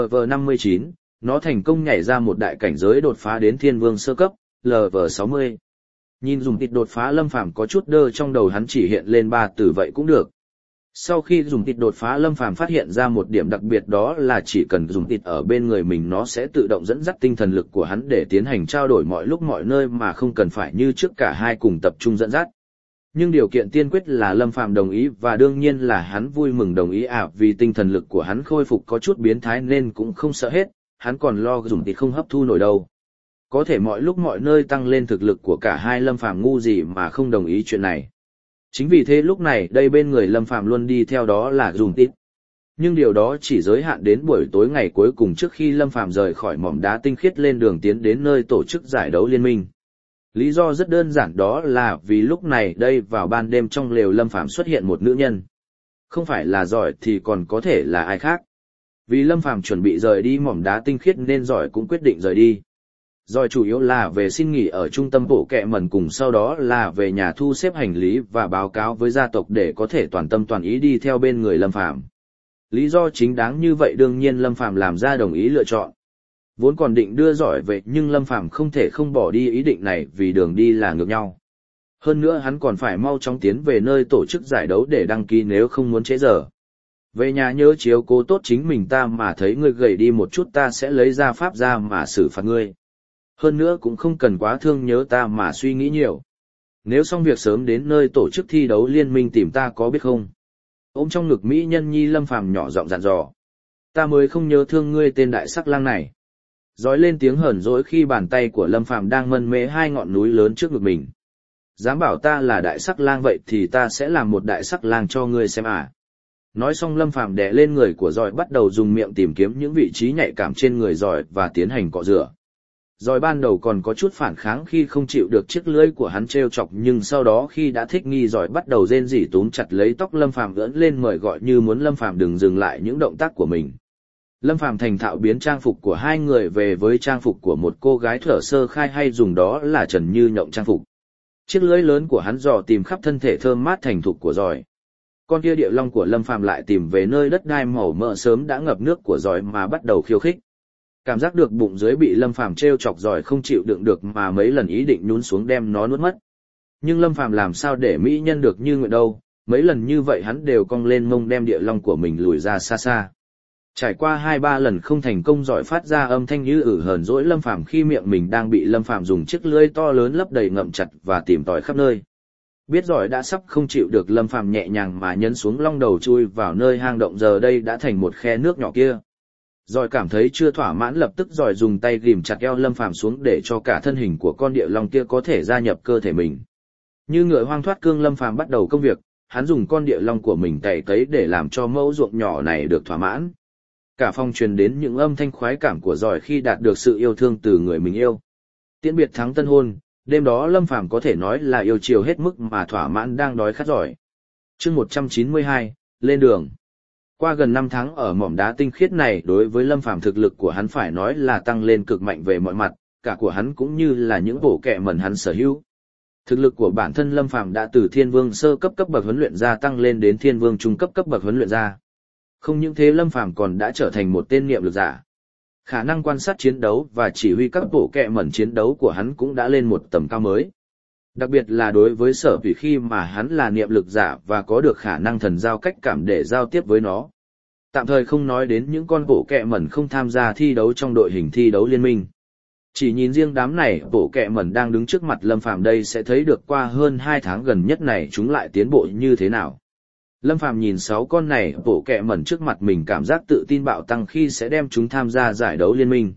LV59, nó thành công nhảy ra một đại cảnh giới đột phá đến thiên vương sơ cấp, LV60. Nhìn dùng thịt đột phá Lâm Phàm có chút đơ trong đầu hắn chỉ hiện lên 3 từ vậy cũng được. Sau khi dùng thịt đột phá Lâm Phàm phát hiện ra một điểm đặc biệt đó là chỉ cần dùng thịt ở bên người mình nó sẽ tự động dẫn dắt tinh thần lực của hắn để tiến hành trao đổi mọi lúc mọi nơi mà không cần phải như trước cả hai cùng tập trung dẫn dắt. Nhưng điều kiện tiên quyết là Lâm Phàm đồng ý và đương nhiên là hắn vui mừng đồng ý vì tinh thần lực của hắn khôi phục có chút biến thái nên cũng không sợ hết, hắn còn lo dùng thịt không hấp thu nổi đâu. Có thể mọi lúc mọi nơi tăng lên thực lực của cả hai Lâm Phàm ngu gì mà không đồng ý chuyện này. Chính vì thế lúc này đây bên người Lâm Phàm luôn đi theo đó là dùng tít. Nhưng điều đó chỉ giới hạn đến buổi tối ngày cuối cùng trước khi Lâm Phàm rời khỏi mỏm đá tinh khiết lên đường tiến đến nơi tổ chức giải đấu liên minh. Lý do rất đơn giản đó là vì lúc này đây vào ban đêm trong lều Lâm Phàm xuất hiện một nữ nhân. Không phải là giỏi thì còn có thể là ai khác. Vì Lâm Phàm chuẩn bị rời đi mỏm đá tinh khiết nên giỏi cũng quyết định rời đi. Rồi chủ yếu là về xin nghỉ ở trung tâm bộ kẹ mẩn cùng sau đó là về nhà thu xếp hành lý và báo cáo với gia tộc để có thể toàn tâm toàn ý đi theo bên người Lâm Phàm. Lý do chính đáng như vậy đương nhiên Lâm Phàm làm ra đồng ý lựa chọn. Vốn còn định đưa giỏi về nhưng Lâm Phàm không thể không bỏ đi ý định này vì đường đi là ngược nhau. Hơn nữa hắn còn phải mau chóng tiến về nơi tổ chức giải đấu để đăng ký nếu không muốn trễ giờ. Về nhà nhớ chiếu cố tốt chính mình ta mà thấy ngươi gầy đi một chút ta sẽ lấy ra pháp ra mà xử phạt ngươi. Hơn nữa cũng không cần quá thương nhớ ta mà suy nghĩ nhiều. Nếu xong việc sớm đến nơi tổ chức thi đấu liên minh tìm ta có biết không? Ôm trong ngực mỹ nhân nhi Lâm Phàm nhỏ giọng dặn dò. Ta mới không nhớ thương ngươi tên đại sắc lang này. Rói lên tiếng hờn dỗi khi bàn tay của Lâm Phàm đang mân mê hai ngọn núi lớn trước ngực mình. Dám bảo ta là đại sắc lang vậy thì ta sẽ làm một đại sắc lang cho ngươi xem à. Nói xong Lâm Phàm đè lên người của giỏi bắt đầu dùng miệng tìm kiếm những vị trí nhạy cảm trên người giỏi và tiến hành cọ rửa. Rồi ban đầu còn có chút phản kháng khi không chịu được chiếc lưỡi của hắn trêu chọc nhưng sau đó khi đã thích nghi rồi bắt đầu rên rỉ túm chặt lấy tóc Lâm Phàm ưỡn lên mời gọi như muốn Lâm Phàm đừng dừng lại những động tác của mình. Lâm Phàm thành thạo biến trang phục của hai người về với trang phục của một cô gái thở sơ khai hay dùng đó là Trần Như Nhộng trang phục. Chiếc lưỡi lớn của hắn dò tìm khắp thân thể thơm mát thành thục của giỏi. Con kia địa long của Lâm Phàm lại tìm về nơi đất đai màu mỡ sớm đã ngập nước của giỏi mà bắt đầu khiêu khích. Cảm giác được bụng dưới bị Lâm Phàm trêu chọc giỏi không chịu đựng được mà mấy lần ý định nhún xuống đem nó nuốt mất. Nhưng Lâm Phàm làm sao để mỹ nhân được như nguyện đâu, mấy lần như vậy hắn đều cong lên mông đem địa long của mình lùi ra xa xa. Trải qua 2-3 lần không thành công giỏi phát ra âm thanh như hờn dỗi Lâm Phàm khi miệng mình đang bị Lâm Phàm dùng chiếc lưỡi to lớn lấp đầy ngậm chặt và tìm tòi khắp nơi. Biết giỏi đã sắp không chịu được Lâm Phàm nhẹ nhàng mà nhấn xuống long đầu chui vào nơi hang động giờ đây đã thành một khe nước nhỏ kia. Rồi cảm thấy chưa thỏa mãn lập tức rồi dùng tay ghìm chặt eo Lâm Phàm xuống để cho cả thân hình của con địa long kia có thể gia nhập cơ thể mình. Như ngựa hoang thoát cương Lâm Phàm bắt đầu công việc, hắn dùng con địa long của mình cày cấy để làm cho mẫu ruộng nhỏ này được thỏa mãn. Cả phòng truyền đến những âm thanh khoái cảm của giỏi khi đạt được sự yêu thương từ người mình yêu. Tiễn biệt tháng tân hôn, đêm đó Lâm Phàm có thể nói là yêu chiều hết mức mà thỏa mãn đang đói khát giỏi. Chương 192, lên đường. Qua gần 5 tháng ở mỏm đá tinh khiết này đối với Lâm Phàm thực lực của hắn phải nói là tăng lên cực mạnh về mọi mặt, cả của hắn cũng như là những bộ kẹ mẩn hắn sở hữu. Thực lực của bản thân Lâm Phàm đã từ Thiên Vương sơ cấp cấp bậc huấn luyện ra tăng lên đến Thiên Vương trung cấp cấp bậc huấn luyện ra. Không những thế Lâm Phàm còn đã trở thành một tên niệm lực giả. Khả năng quan sát chiến đấu và chỉ huy các bộ kẹ mẩn chiến đấu của hắn cũng đã lên một tầm cao mới. Đặc biệt là đối với Sở Phỉ khi mà hắn là niệm lực giả và có được khả năng thần giao cách cảm để giao tiếp với nó. Tạm thời không nói đến những con bộ kẹ mẩn không tham gia thi đấu trong đội hình thi đấu liên minh. Chỉ nhìn riêng đám này bộ kẹ mẩn đang đứng trước mặt Lâm Phàm đây sẽ thấy được qua hơn 2 tháng gần nhất này chúng lại tiến bộ như thế nào. Lâm Phàm nhìn 6 con này bộ kẹ mẩn trước mặt mình cảm giác tự tin bạo tăng khi sẽ đem chúng tham gia giải đấu liên minh.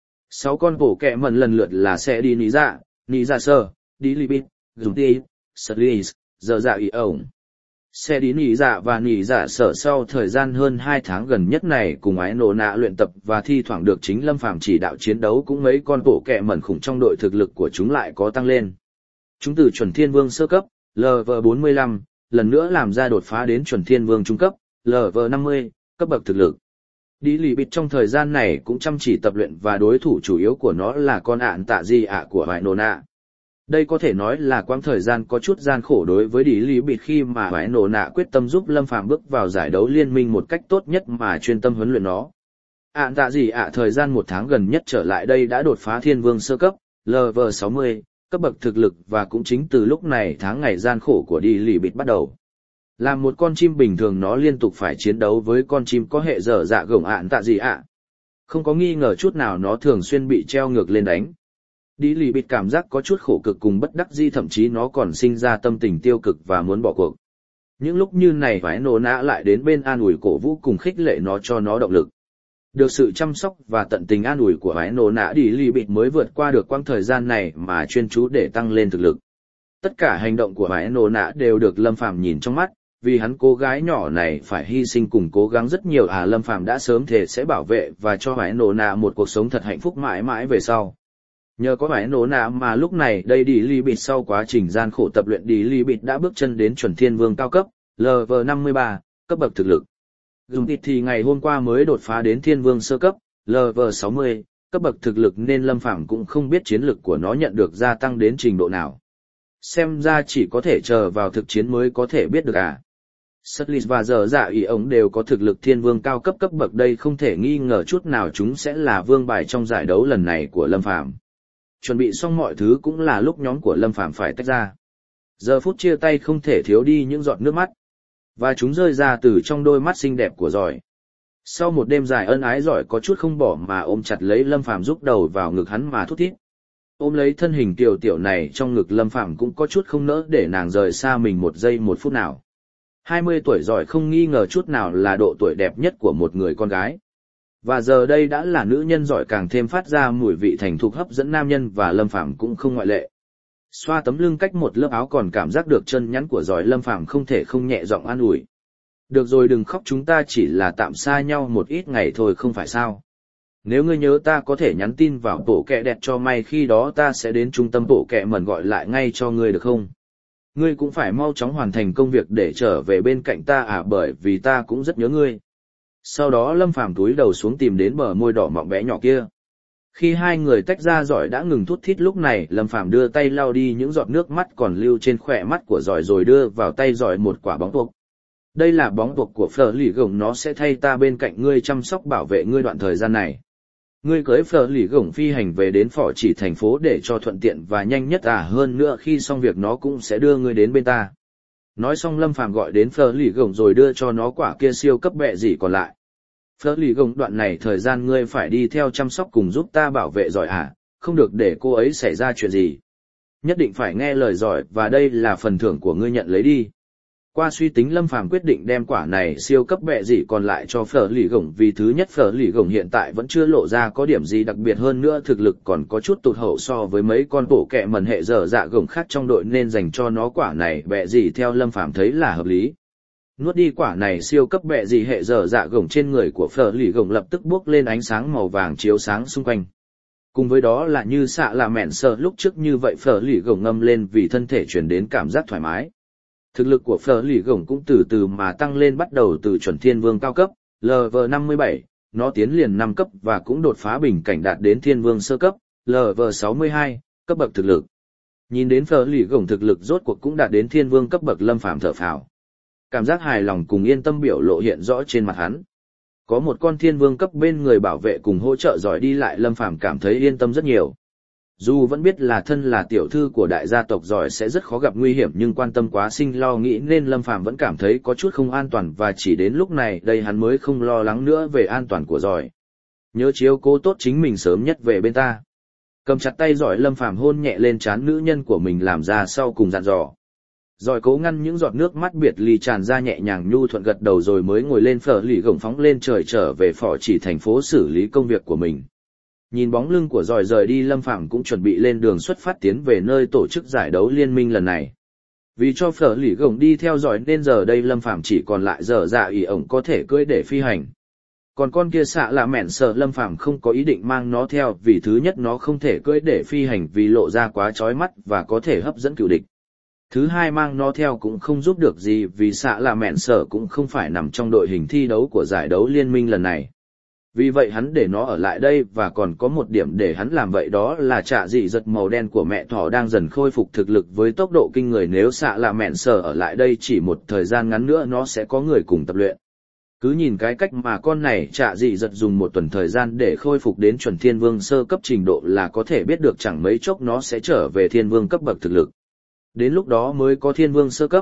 6 con bộ kẹ mẩn lần lượt là sẽ đi Nị Dạ Sơ, đi Libit, Dùng Ti, Slis, Giờ Dạ Ý ổng. Sẽ đi Nị Dạ và Nị Dạ Sở sau thời gian hơn 2 tháng gần nhất này cùng ái nổ nạ luyện tập và thi thoảng được chính Lâm Phàm chỉ đạo chiến đấu cũng mấy con bộ kẹ mẩn khủng trong đội thực lực của chúng lại có tăng lên. Chúng từ chuẩn Thiên Vương sơ cấp, LV45, lần nữa làm ra đột phá đến chuẩn Thiên Vương trung cấp, LV50, cấp bậc thực lực. Đi lì bịt trong thời gian này cũng chăm chỉ tập luyện và đối thủ chủ yếu của nó là con ạn tạ gì ạ của Vải Nổ Nạ. Đây có thể nói là quãng thời gian có chút gian khổ đối với Đi lì bịt khi mà Vải Nổ Nạ quyết tâm giúp Lâm Phàm bước vào giải đấu liên minh một cách tốt nhất mà chuyên tâm huấn luyện nó. Ạn tạ gì ạ thời gian 1 tháng gần nhất trở lại đây đã đột phá thiên vương sơ cấp, LV60, cấp bậc thực lực và cũng chính từ lúc này tháng ngày gian khổ của Đi lì bịt bắt đầu. Là một con chim bình thường nó liên tục phải chiến đấu với con chim có hệ dở dạ gồng ạn tạ gì ạ. Không có nghi ngờ chút nào nó thường xuyên bị treo ngược lên đánh. Đi lì bịt cảm giác có chút khổ cực cùng bất đắc dĩ, thậm chí nó còn sinh ra tâm tình tiêu cực và muốn bỏ cuộc. Những lúc như này Vải Nổ Nạ lại đến bên an ủi cổ vũ cùng khích lệ nó cho nó động lực. Được sự chăm sóc và tận tình an ủi của Vải Nổ Nạ, Đi lì bịt mới vượt qua được quãng thời gian này mà chuyên chú để tăng lên thực lực. Tất cả hành động của Vải Nổ Nạ đều được Lâm Phàm nhìn trong mắt, vì hắn cô gái nhỏ này phải hy sinh cùng cố gắng rất nhiều. Lâm Phàm đã sớm thề sẽ bảo vệ và cho Vải Nổ Nạ một cuộc sống thật hạnh phúc mãi mãi về sau. Nhờ có Vải Nổ Nạ mà lúc này đây Đi lì bịt sau quá trình gian khổ tập luyện, Đi lì bịt đã bước chân đến chuẩn thiên vương cao cấp, LV53, cấp bậc thực lực. Dùng ít thì ngày hôm qua mới đột phá đến thiên vương sơ cấp, LV60, cấp bậc thực lực nên Lâm Phàm cũng không biết chiến lực của nó nhận được gia tăng đến trình độ nào. Xem ra chỉ có thể chờ vào thực chiến mới có thể biết được à. Sutlis và Dở Dạ Ý ống đều có thực lực thiên vương cao cấp cấp bậc, đây không thể nghi ngờ chút nào chúng sẽ là vương bài trong giải đấu lần này của Lâm Phàm. Chuẩn bị xong mọi thứ cũng là lúc nhóm của Lâm Phàm phải tách ra. Giờ phút chia tay không thể thiếu đi những giọt nước mắt. Và chúng rơi ra từ trong đôi mắt xinh đẹp của Giỏi. Sau một đêm dài ân ái, Giỏi có chút không bỏ mà ôm chặt lấy Lâm Phàm, rúc đầu vào ngực hắn mà thút thít. Ôm lấy thân hình kiều tiểu này trong ngực Lâm Phàm cũng có chút không nỡ để nàng rời xa mình 1 giây 1 phút nào. 20 tuổi Giỏi không nghi ngờ chút nào là độ tuổi đẹp nhất của một người con gái. Và giờ đây đã là nữ nhân Giỏi càng thêm phát ra mùi vị thành thục hấp dẫn nam nhân, và Lâm Phàm cũng không ngoại lệ. Xoa tấm lưng cách một lớp áo còn cảm giác được chân nhắn của Giỏi, Lâm Phàm không thể không nhẹ giọng an ủi. Được rồi, đừng khóc, chúng ta chỉ là tạm xa nhau một ít ngày thôi không phải sao. Nếu ngươi nhớ ta có thể nhắn tin vào bộ kẹ đẹp cho may, khi đó ta sẽ đến trung tâm bộ kẹ mẩn gọi lại ngay cho ngươi được không? Ngươi cũng phải mau chóng hoàn thành công việc để trở về bên cạnh ta bởi vì ta cũng rất nhớ ngươi. Sau đó Lâm Phàm túi đầu xuống tìm đến bờ môi đỏ mọng bé nhỏ kia. Khi hai người tách ra, Giỏi đã ngừng thút thít. Lúc này Lâm Phàm đưa tay lau đi những giọt nước mắt còn lưu trên khóe mắt của Giỏi, rồi đưa vào tay Giỏi một quả bóng tuộc. Đây là bóng tuộc của Fleur Lì Gồng, nó sẽ thay ta bên cạnh ngươi chăm sóc bảo vệ ngươi đoạn thời gian này. Ngươi cưới Fleur Lì Gồng phi hành về đến Phò Chỉ thành phố để cho thuận tiện và nhanh nhất, hơn nữa khi xong việc nó cũng sẽ đưa ngươi đến bên ta. Nói xong Lâm Phàm gọi đến Fleur Lì Gồng rồi đưa cho nó quả kia siêu cấp bẹ gì còn lại. Fleur Lì Gồng, đoạn này thời gian ngươi phải đi theo chăm sóc cùng giúp ta bảo vệ Giỏi không được để cô ấy xảy ra chuyện gì. Nhất định phải nghe lời Giỏi, và đây là phần thưởng của ngươi, nhận lấy đi. Qua suy tính Lâm Phàm quyết định đem quả này siêu cấp bẹ gì còn lại cho Fleur Lì Gồng, vì thứ nhất Fleur Lì Gồng hiện tại vẫn chưa lộ ra có điểm gì đặc biệt, hơn nữa thực lực còn có chút tụt hậu so với mấy con bộ kẹ mẩn hệ dở dạ gồng khác trong đội, nên dành cho nó quả này bẹ gì theo Lâm Phàm thấy là hợp lý. Nuốt đi quả này siêu cấp bẹ gì hệ dở dạ gồng, trên người của Fleur Lì Gồng lập tức bốc lên ánh sáng màu vàng chiếu sáng xung quanh. Cùng với đó là như xạ là mẹn sợ lúc trước như vậy, Fleur Lì Gồng ngâm lên vì thân thể truyền đến cảm giác thoải mái. Thực lực của Fleur Lì Gồng cũng từ từ mà tăng lên, bắt đầu từ chuẩn thiên vương cao cấp, LV57, nó tiến liền 5 cấp và cũng đột phá bình cảnh đạt đến thiên vương sơ cấp, LV62, cấp bậc thực lực. Nhìn đến Fleur Lì Gồng thực lực rốt cuộc cũng đạt đến thiên vương cấp bậc, Lâm Phàm thở phào. Cảm giác hài lòng cùng yên tâm biểu lộ hiện rõ trên mặt hắn. Có một con thiên vương cấp bên người bảo vệ cùng hỗ trợ Giỏi đi lại, Lâm Phàm cảm thấy yên tâm rất nhiều. Dù vẫn biết là thân là tiểu thư của đại gia tộc Giỏi sẽ rất khó gặp nguy hiểm, nhưng quan tâm quá sinh lo nghĩ nên Lâm Phàm vẫn cảm thấy có chút không an toàn, và chỉ đến lúc này đây hắn mới không lo lắng nữa về an toàn của Giỏi. Nhớ chiếu cố tốt chính mình, sớm nhất về bên ta. Cầm chặt tay Giỏi, Lâm Phàm hôn nhẹ lên trán nữ nhân của mình làm ra sau cùng dặn dò. Giỏi cố ngăn những giọt nước mắt biệt ly tràn ra, nhẹ nhàng nhu thuận gật đầu rồi mới ngồi lên Fleur Lì Gồng phóng lên trời trở về Phò Chỉ thành phố xử lý công việc của mình. Nhìn bóng lưng của Giỏi rời đi, Lâm Phàm cũng chuẩn bị lên đường xuất phát tiến về nơi tổ chức giải đấu liên minh lần này. Vì cho Fleur Lì Gồng đi theo Giỏi nên giờ đây Lâm Phàm chỉ còn lại Dở Dạ Ý ổng có thể cưỡi để phi hành. Còn con kia xạ là mẹn sợ, Lâm Phàm không có ý định mang nó theo, vì thứ nhất nó không thể cưỡi để phi hành vì lộ ra quá chói mắt và có thể hấp dẫn cựu địch. Thứ hai, mang nó theo cũng không giúp được gì vì xạ là mẹn sợ cũng không phải nằm trong đội hình thi đấu của giải đấu liên minh lần này. Vì vậy hắn để nó ở lại đây và còn có một điểm để hắn làm vậy đó là trả dị giật màu đen của mẹ thỏ đang dần khôi phục thực lực với tốc độ kinh người nếu xạ là mẹn sở ở lại đây chỉ một thời gian ngắn nữa nó sẽ có người cùng tập luyện. Cứ nhìn cái cách mà con này trả dị giật dùng một tuần thời gian để khôi phục đến chuẩn thiên vương sơ cấp trình độ là có thể biết được chẳng mấy chốc nó sẽ trở về thiên vương cấp bậc thực lực. Đến lúc đó mới có thiên vương sơ cấp,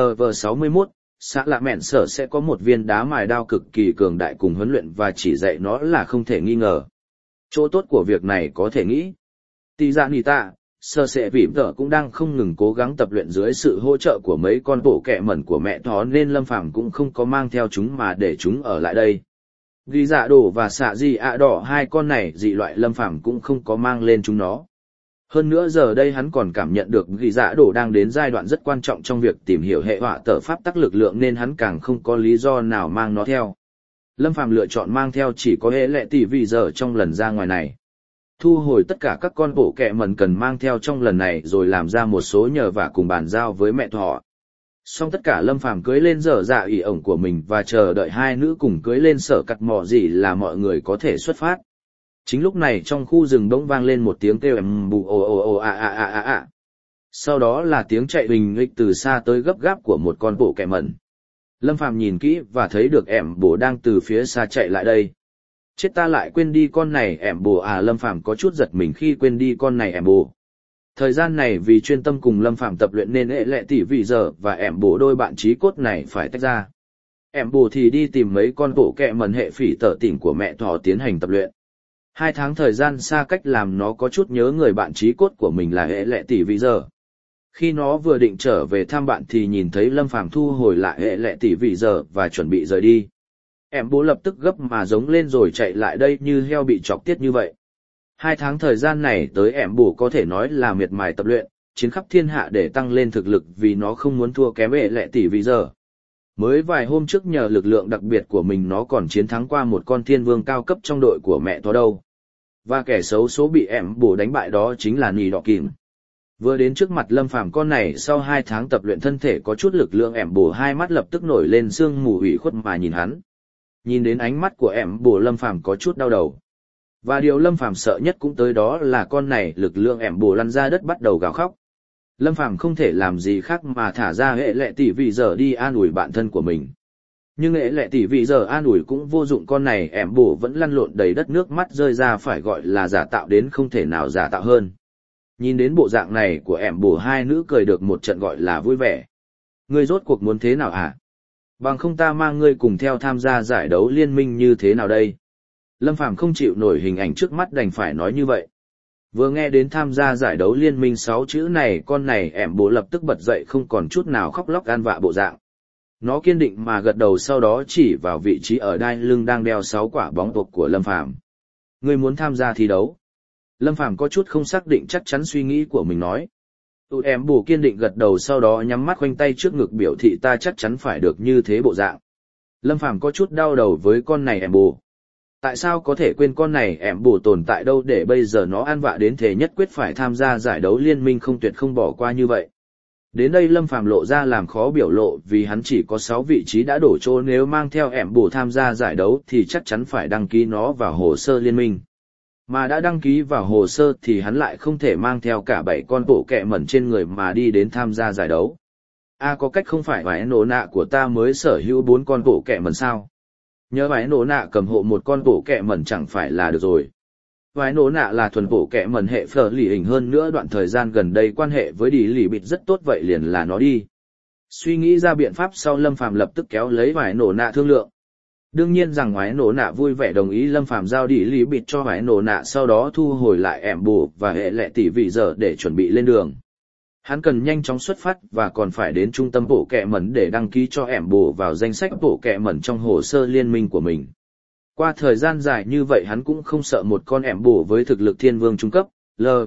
LV61, xã lạ mẹn sở sẽ có một viên đá mài đao cực kỳ cường đại cùng huấn luyện và chỉ dạy nó là không thể nghi ngờ. Chỗ tốt của việc này có thể nghĩ. Tỷ dạ nì tạ, sơ sệ vỉm tở cũng đang không ngừng cố gắng tập luyện dưới sự hỗ trợ của mấy con bộ kẹ mẩn của mẹ thỏ nên Lâm Phàm cũng không có mang theo chúng mà để chúng ở lại đây. Ghi dạ đổ và xạ di ạ đỏ hai con này dị loại Lâm Phàm cũng không có mang lên chúng nó. Hơn nữa giờ đây hắn còn cảm nhận được ghi dạ đổ đang đến giai đoạn rất quan trọng trong việc tìm hiểu hệ họa tở pháp tắc lực lượng nên hắn càng không có lý do nào mang nó theo. Lâm Phàm lựa chọn mang theo chỉ có hệ lệ tỷ vì giờ trong lần ra ngoài này. Thu hồi tất cả các con bộ kẹ mẩn cần mang theo trong lần này rồi làm ra một số nhờ vả cùng bàn giao với mẹ thỏ. Xong tất cả Lâm Phàm cưới lên dở dạ ỉ ổng của mình và chờ đợi hai nữ cùng cưới lên sở cặt mỏ gì là mọi người có thể xuất phát. Chính lúc này trong khu rừng bỗng vang lên một tiếng kêu ầm bù ồ ồ ồ a a a a a. Sau đó là tiếng chạy huỳnh nghịch từ xa tới gấp gáp của một con bộ kẹ mẩn. Lâm Phàm nhìn kỹ và thấy được ẻm bồ đang từ phía xa chạy lại đây. Chết ta lại quên đi con này ẻm bồ à. Lâm Phàm có chút giật mình khi quên đi con này ẻm bồ. Thời gian này vì chuyên tâm cùng Lâm Phàm tập luyện nên hệ lệ tỷ vì giờ và ẻm bồ đôi bạn chí cốt này phải tách ra. Ẻm bồ thì đi tìm mấy con bộ kẹ mẩn hệ phỉ tở tỉnh của mẹ thỏ tiến hành tập luyện. 2 tháng thời gian xa cách làm nó có chút nhớ người bạn chí cốt của mình là hệ lệ tỷ vì giờ. Khi nó vừa định trở về thăm bạn thì nhìn thấy Lâm Phàm thu hồi lại hệ lệ tỷ vì giờ và chuẩn bị rời đi. Em bố lập tức gấp mà giống lên rồi chạy lại đây như heo bị chọc tiết như vậy. 2 tháng thời gian này tới em bố có thể nói là miệt mài tập luyện, chiến khắp thiên hạ để tăng lên thực lực vì nó không muốn thua kém hệ lệ tỷ vì giờ. Mới vài hôm trước nhờ lực lượng đặc biệt của mình nó còn chiến thắng qua một con thiên vương cao cấp trong đội của mẹ thỏ đâu. Và kẻ xấu số bị em bố đánh bại đó chính là Nì Đỏ Kìm. Vừa đến trước mặt Lâm Phàm con này sau 2 tháng tập luyện thân thể có chút lực lượng ẻm bổ hai mắt lập tức nổi lên sương mù ủy khuất mà nhìn hắn. Nhìn đến ánh mắt của ẻm bổ Lâm Phàm có chút đau đầu. Và điều Lâm Phàm sợ nhất cũng tới đó là con này lực lượng ẻm bổ lăn ra đất bắt đầu gào khóc. Lâm Phàm không thể làm gì khác mà thả ra hệ lệ tỷ vị giờ đi an ủi bạn thân của mình. Nhưng hệ lệ tỷ vị giờ an ủi cũng vô dụng con này ẻm bổ vẫn lăn lộn đầy đất nước mắt rơi ra phải gọi là giả tạo đến không thể nào giả tạo hơn. Nhìn đến bộ dạng này của ẻm bổ hai nữ cười được một trận gọi là vui vẻ. Ngươi rốt cuộc muốn thế nào hả? Bằng không ta mang ngươi cùng theo tham gia giải đấu liên minh như thế nào đây? Lâm Phàm không chịu nổi hình ảnh trước mắt đành phải nói như vậy. Vừa nghe đến tham gia giải đấu liên minh 6 chữ này con này ẻm bổ lập tức bật dậy không còn chút nào khóc lóc gan vạ bộ dạng. Nó kiên định mà gật đầu sau đó chỉ vào vị trí ở đai lưng đang đeo 6 quả bóng tuộc của Lâm Phàm. Ngươi muốn tham gia thi đấu? Lâm Phàm có chút không xác định chắc chắn suy nghĩ của mình nói. Em bù kiên định gật đầu sau đó nhắm mắt khoanh tay trước ngực biểu thị ta chắc chắn phải được như thế bộ dạng. Lâm Phàm có chút đau đầu với con này em bù. Tại sao có thể quên con này em bù tồn tại đâu để bây giờ nó an vạ đến thế nhất quyết phải tham gia giải đấu liên minh không tuyệt không bỏ qua như vậy. Đến đây Lâm Phàm lộ ra làm khó biểu lộ vì hắn chỉ có 6 vị trí đã đổ chỗ nếu mang theo em bù tham gia giải đấu thì chắc chắn phải đăng ký nó vào hồ sơ liên minh. Mà đã đăng ký vào hồ sơ thì hắn lại không thể mang theo cả 7 con bộ kẹ mẩn trên người mà đi đến tham gia giải đấu. Có cách không phải vải nổ nạ của ta mới sở hữu 4 con bộ kẹ mẩn sao? Nhớ vải nổ nạ cầm hộ một con bộ kẹ mẩn chẳng phải là được rồi. Vải nổ nạ là thuần bộ kẹ mẩn hệ phở lì hình hơn nữa đoạn thời gian gần đây quan hệ với đi lì bịt rất tốt vậy liền là nó đi. Suy nghĩ ra biện pháp sau Lâm Phàm lập tức kéo lấy vải nổ nạ thương lượng. Đương nhiên rằng vải nổ nạ vui vẻ đồng ý Lâm Phàm giao đi lì bịt cho vải nổ nạ sau đó thu hồi lại ẻm bù và hệ lệ tỷ vị giờ để chuẩn bị lên đường. Hắn cần nhanh chóng xuất phát và còn phải đến trung tâm bộ kẹ mẩn để đăng ký cho ẻm bù vào danh sách bộ kẹ mẩn trong hồ sơ liên minh của mình. Qua thời gian dài như vậy hắn cũng không sợ một con ẻm bù với thực lực thiên vương trung cấp,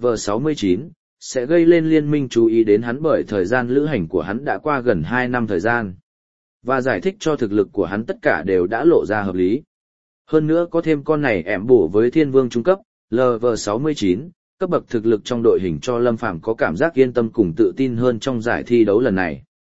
LV69, sẽ gây lên liên minh chú ý đến hắn bởi thời gian lữ hành của hắn đã qua gần 2 năm thời gian. Và giải thích cho thực lực của hắn tất cả đều đã lộ ra hợp lý. Hơn nữa có thêm con này ẻm bổ với thiên vương trung cấp, LV69, cấp bậc thực lực trong đội hình cho Lâm Phàm có cảm giác yên tâm cùng tự tin hơn trong giải thi đấu lần này.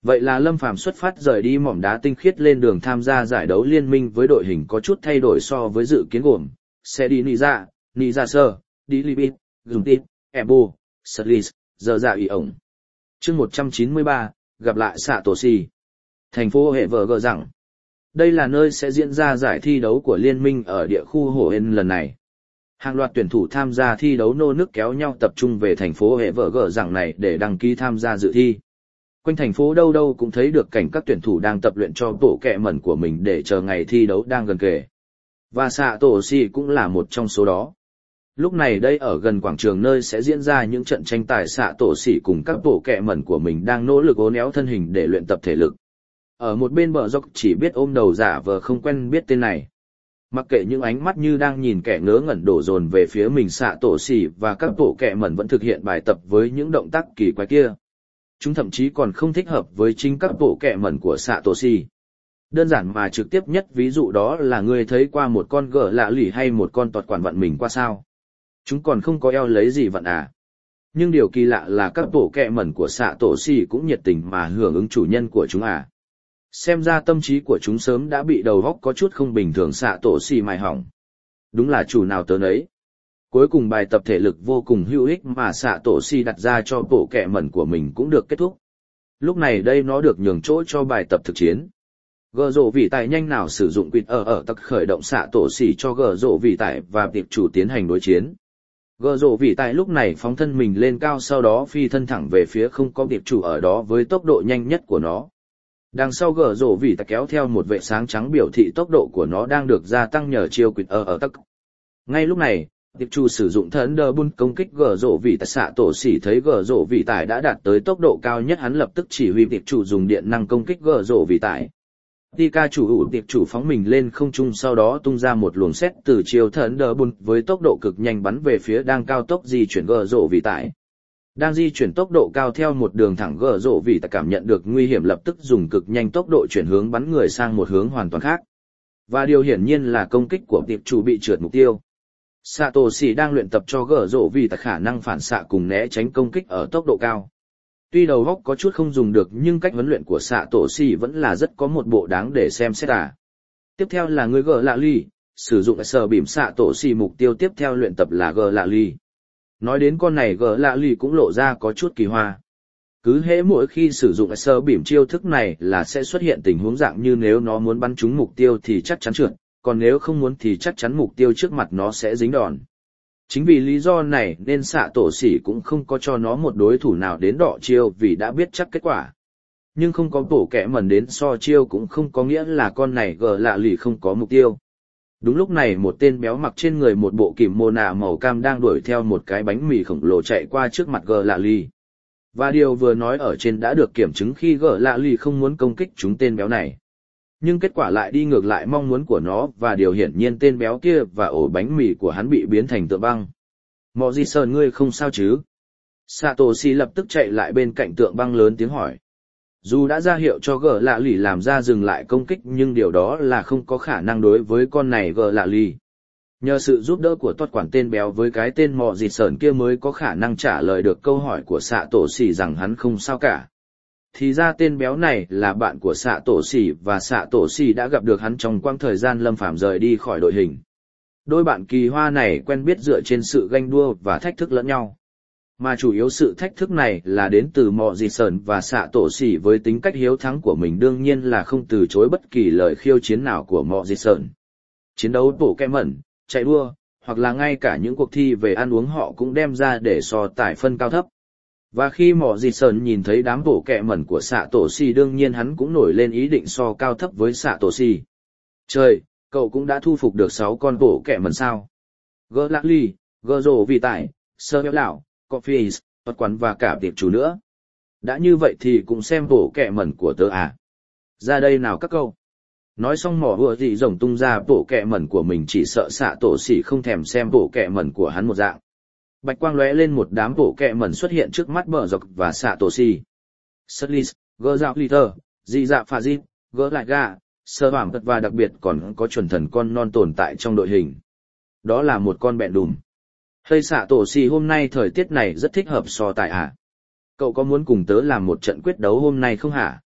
Vậy là Lâm Phàm xuất phát rời đi mỏm đá tinh khiết lên đường tham gia giải đấu liên minh với đội hình có chút thay đổi so với dự kiến gồm, sẽ đi Nị Dạ Sơ, đi Libit, Dùng Tít, Ebo, Sutlis, giờ dạ ủy ổng. Chương 193, gặp lại Sạ Tổ Xì. Thành phố hệ vợ gờ rằng, đây là nơi sẽ diễn ra giải thi đấu của liên minh ở địa khu Hồ Hên lần này. Hàng loạt tuyển thủ tham gia thi đấu nô nức kéo nhau tập trung về thành phố hệ vợ gờ rằng này để đăng ký tham gia dự thi. Quanh thành phố đâu đâu cũng thấy được cảnh các tuyển thủ đang tập luyện cho bộ kẹ mẩn của mình để chờ ngày thi đấu đang gần kề. Và Sạ Tổ Xì cũng là một trong số đó. Lúc này đây ở gần quảng trường nơi sẽ diễn ra những trận tranh tài, Sạ Tổ Xì cùng các bộ kẹ mẩn của mình đang nỗ lực uốn éo thân hình để luyện tập thể lực. Ở một bên bờ dốc chỉ biết ôm đầu giả vờ không quen biết tên này. Mặc kệ những ánh mắt như đang nhìn kẻ ngớ ngẩn đổ dồn về phía mình, Sạ Tổ Xì và các bộ kẹ mẩn vẫn thực hiện bài tập với những động tác kỳ quái kia. Chúng thậm chí còn không thích hợp với chính các bộ kẹ mẩn của Sạ Tổ Xì. Đơn giản mà trực tiếp nhất ví dụ đó là ngươi thấy qua một con gở lạ lỉ hay một con tọt quản vặn mình qua sao. Chúng còn không có eo lấy gì vặn à. Nhưng điều kỳ lạ là các bộ kẹ mẩn của Sạ Tổ Xì cũng nhiệt tình mà hưởng ứng chủ nhân của chúng à. Xem ra tâm trí của chúng sớm đã bị đầu óc có chút không bình thường. Sạ Tổ Xì mài hỏng. Đúng là chủ nào tớ nấy. Cuối cùng bài tập thể lực vô cùng hữu ích mà Sạ Tổ Xì đặt ra cho bộ kẹ mẩn của mình cũng được kết thúc. Lúc này đây nó được nhường chỗ cho bài tập thực chiến. Gờ rộ vị tài nhanh nào sử dụng quỵt ở tắc khởi động Sạ Tổ Xì cho gờ rộ vị tài và tiệp chủ tiến hành đối chiến. Gờ rộ vị tài lúc này phóng thân mình lên cao, sau đó phi thân thẳng về phía không có tiệp chủ ở đó với tốc độ nhanh nhất của nó. Đằng sau gờ rộ vị tài kéo theo một vệ sáng trắng biểu thị tốc độ của nó đang được gia tăng nhờ chiêu quỵt ở tắc. Ngay lúc này, tiệp chủ sử dụng Thunderbolt công kích gờ rộ vị tài. Sạ Tổ Xì thấy gờ rộ vị tài đã đạt tới tốc độ cao nhất, hắn lập tức chỉ huy tiệp chủ dùng điện năng công kích gờ rộ vị tài. Tiệp chủ phóng mình lên không trung, sau đó tung ra một luồng sét từ chiêu Thunderbolt với tốc độ cực nhanh bắn về phía đang cao tốc di chuyển gờ rộ vị tài. Đang di chuyển tốc độ cao theo một đường thẳng, gờ rộ vị tài cảm nhận được nguy hiểm, lập tức dùng cực nhanh tốc độ chuyển hướng bắn người sang một hướng hoàn toàn khác. Và điều hiển nhiên là công kích của tiệp chủ bị trượt mục tiêu. Sạ Tổ Xì đang luyện tập cho gờ rộ vị tài khả năng phản xạ cùng né tránh công kích ở tốc độ cao. Tuy đầu óc có chút không dùng được nhưng cách huấn luyện của Sạ Tổ Xì vẫn là rất có một bộ đáng để xem xét à. Tiếp theo là người gờ lạ ly, sử dụng sờ bìm. Sạ Tổ Xì mục tiêu tiếp theo luyện tập là gờ lạ ly. Nói đến con này, gờ lạ ly cũng lộ ra có chút kỳ hoa. Cứ hễ mỗi khi sử dụng sờ bìm chiêu thức này là sẽ xuất hiện tình huống dạng như nếu nó muốn bắn trúng mục tiêu thì chắc chắn trượt, còn nếu không muốn thì chắc chắn mục tiêu trước mặt nó sẽ dính đòn. Chính vì lý do này nên Sạ Tổ Xì cũng không có cho nó một đối thủ nào đến đọ chiêu vì đã biết chắc kết quả. Nhưng không có bộ kẹ mẩn đến so chiêu cũng không có nghĩa là con này gờ lạ lì không có mục tiêu. Đúng lúc này một tên béo mặc trên người một bộ kìm mô nạ màu cam đang đuổi theo một cái bánh mì khổng lồ chạy qua trước mặt gờ lạ lì. Và điều vừa nói ở trên đã được kiểm chứng khi gờ lạ lì không muốn công kích chúng tên béo này. Nhưng kết quả lại đi ngược lại mong muốn của nó, và điều hiển nhiên tên béo kia và ổ bánh mì của hắn bị biến thành tượng băng. Mọ gì sờn, ngươi không sao chứ? Sạ Tổ Xì lập tức chạy lại bên cạnh tượng băng lớn tiếng hỏi. Dù đã ra hiệu cho gờ lạ lì làm ra dừng lại công kích nhưng điều đó là không có khả năng đối với con này gờ lạ lì. Nhờ sự giúp đỡ của toát quản tên béo với cái tên mọ gì sờn kia mới có khả năng trả lời được câu hỏi của Sạ Tổ Xì rằng hắn không sao cả. Thì ra tên béo này là bạn của Sạ Tổ Xì và Sạ Tổ Xì đã gặp được hắn trong quãng thời gian Lâm Phàm rời đi khỏi đội hình. Đôi bạn kỳ hoa này quen biết dựa trên sự ganh đua và thách thức lẫn nhau. Mà chủ yếu sự thách thức này là đến từ Mọ Dì Sờn và Sạ Tổ Xì với tính cách hiếu thắng của mình đương nhiên là không từ chối bất kỳ lời khiêu chiến nào của Mọ Dì Sờn. Chiến đấu bổ kẹ mẩn, chạy đua, hoặc là ngay cả những cuộc thi về ăn uống họ cũng đem ra để so tài phân cao thấp. Và khi Mọ Dì Sờn nhìn thấy đám bổ kẹ mẩn của Sạ Tổ Xì đương nhiên hắn cũng nổi lên ý định so cao thấp với Sạ Tổ Xì. Trời, cậu cũng đã thu phục được 6 con bổ kẹ mẩn sao? Gơ lạc ly, gơ rồ vì tải, sơ béo lão, coffee, thuật quán và cả tiệp chủ nữa. Đã như vậy thì cũng xem bổ kẹ mẩn của tớ à? Ra đây nào các câu. Nói xong mỏ vừa dị rồng tung ra bổ kẹ mẩn của mình, chỉ sợ Sạ Tổ Xì không thèm xem bổ kẹ mẩn của hắn một dạng. Bạch quang lóe lên, một đám bổ kẹ mẩn xuất hiện trước mắt bờ dọc và Sạ Tổ Xì. Sutlis, gơ dạo liter, dị dạ phà dịp, gỡ lại gà, sơ bảm tật và đặc biệt còn có chuẩn thần con non tồn tại trong đội hình. Đó là một con bẹn đùm. Hay Sạ Tổ Xì, hôm nay thời tiết này rất thích hợp so tài à? Cậu có muốn cùng tớ làm một trận quyết đấu hôm nay không hả?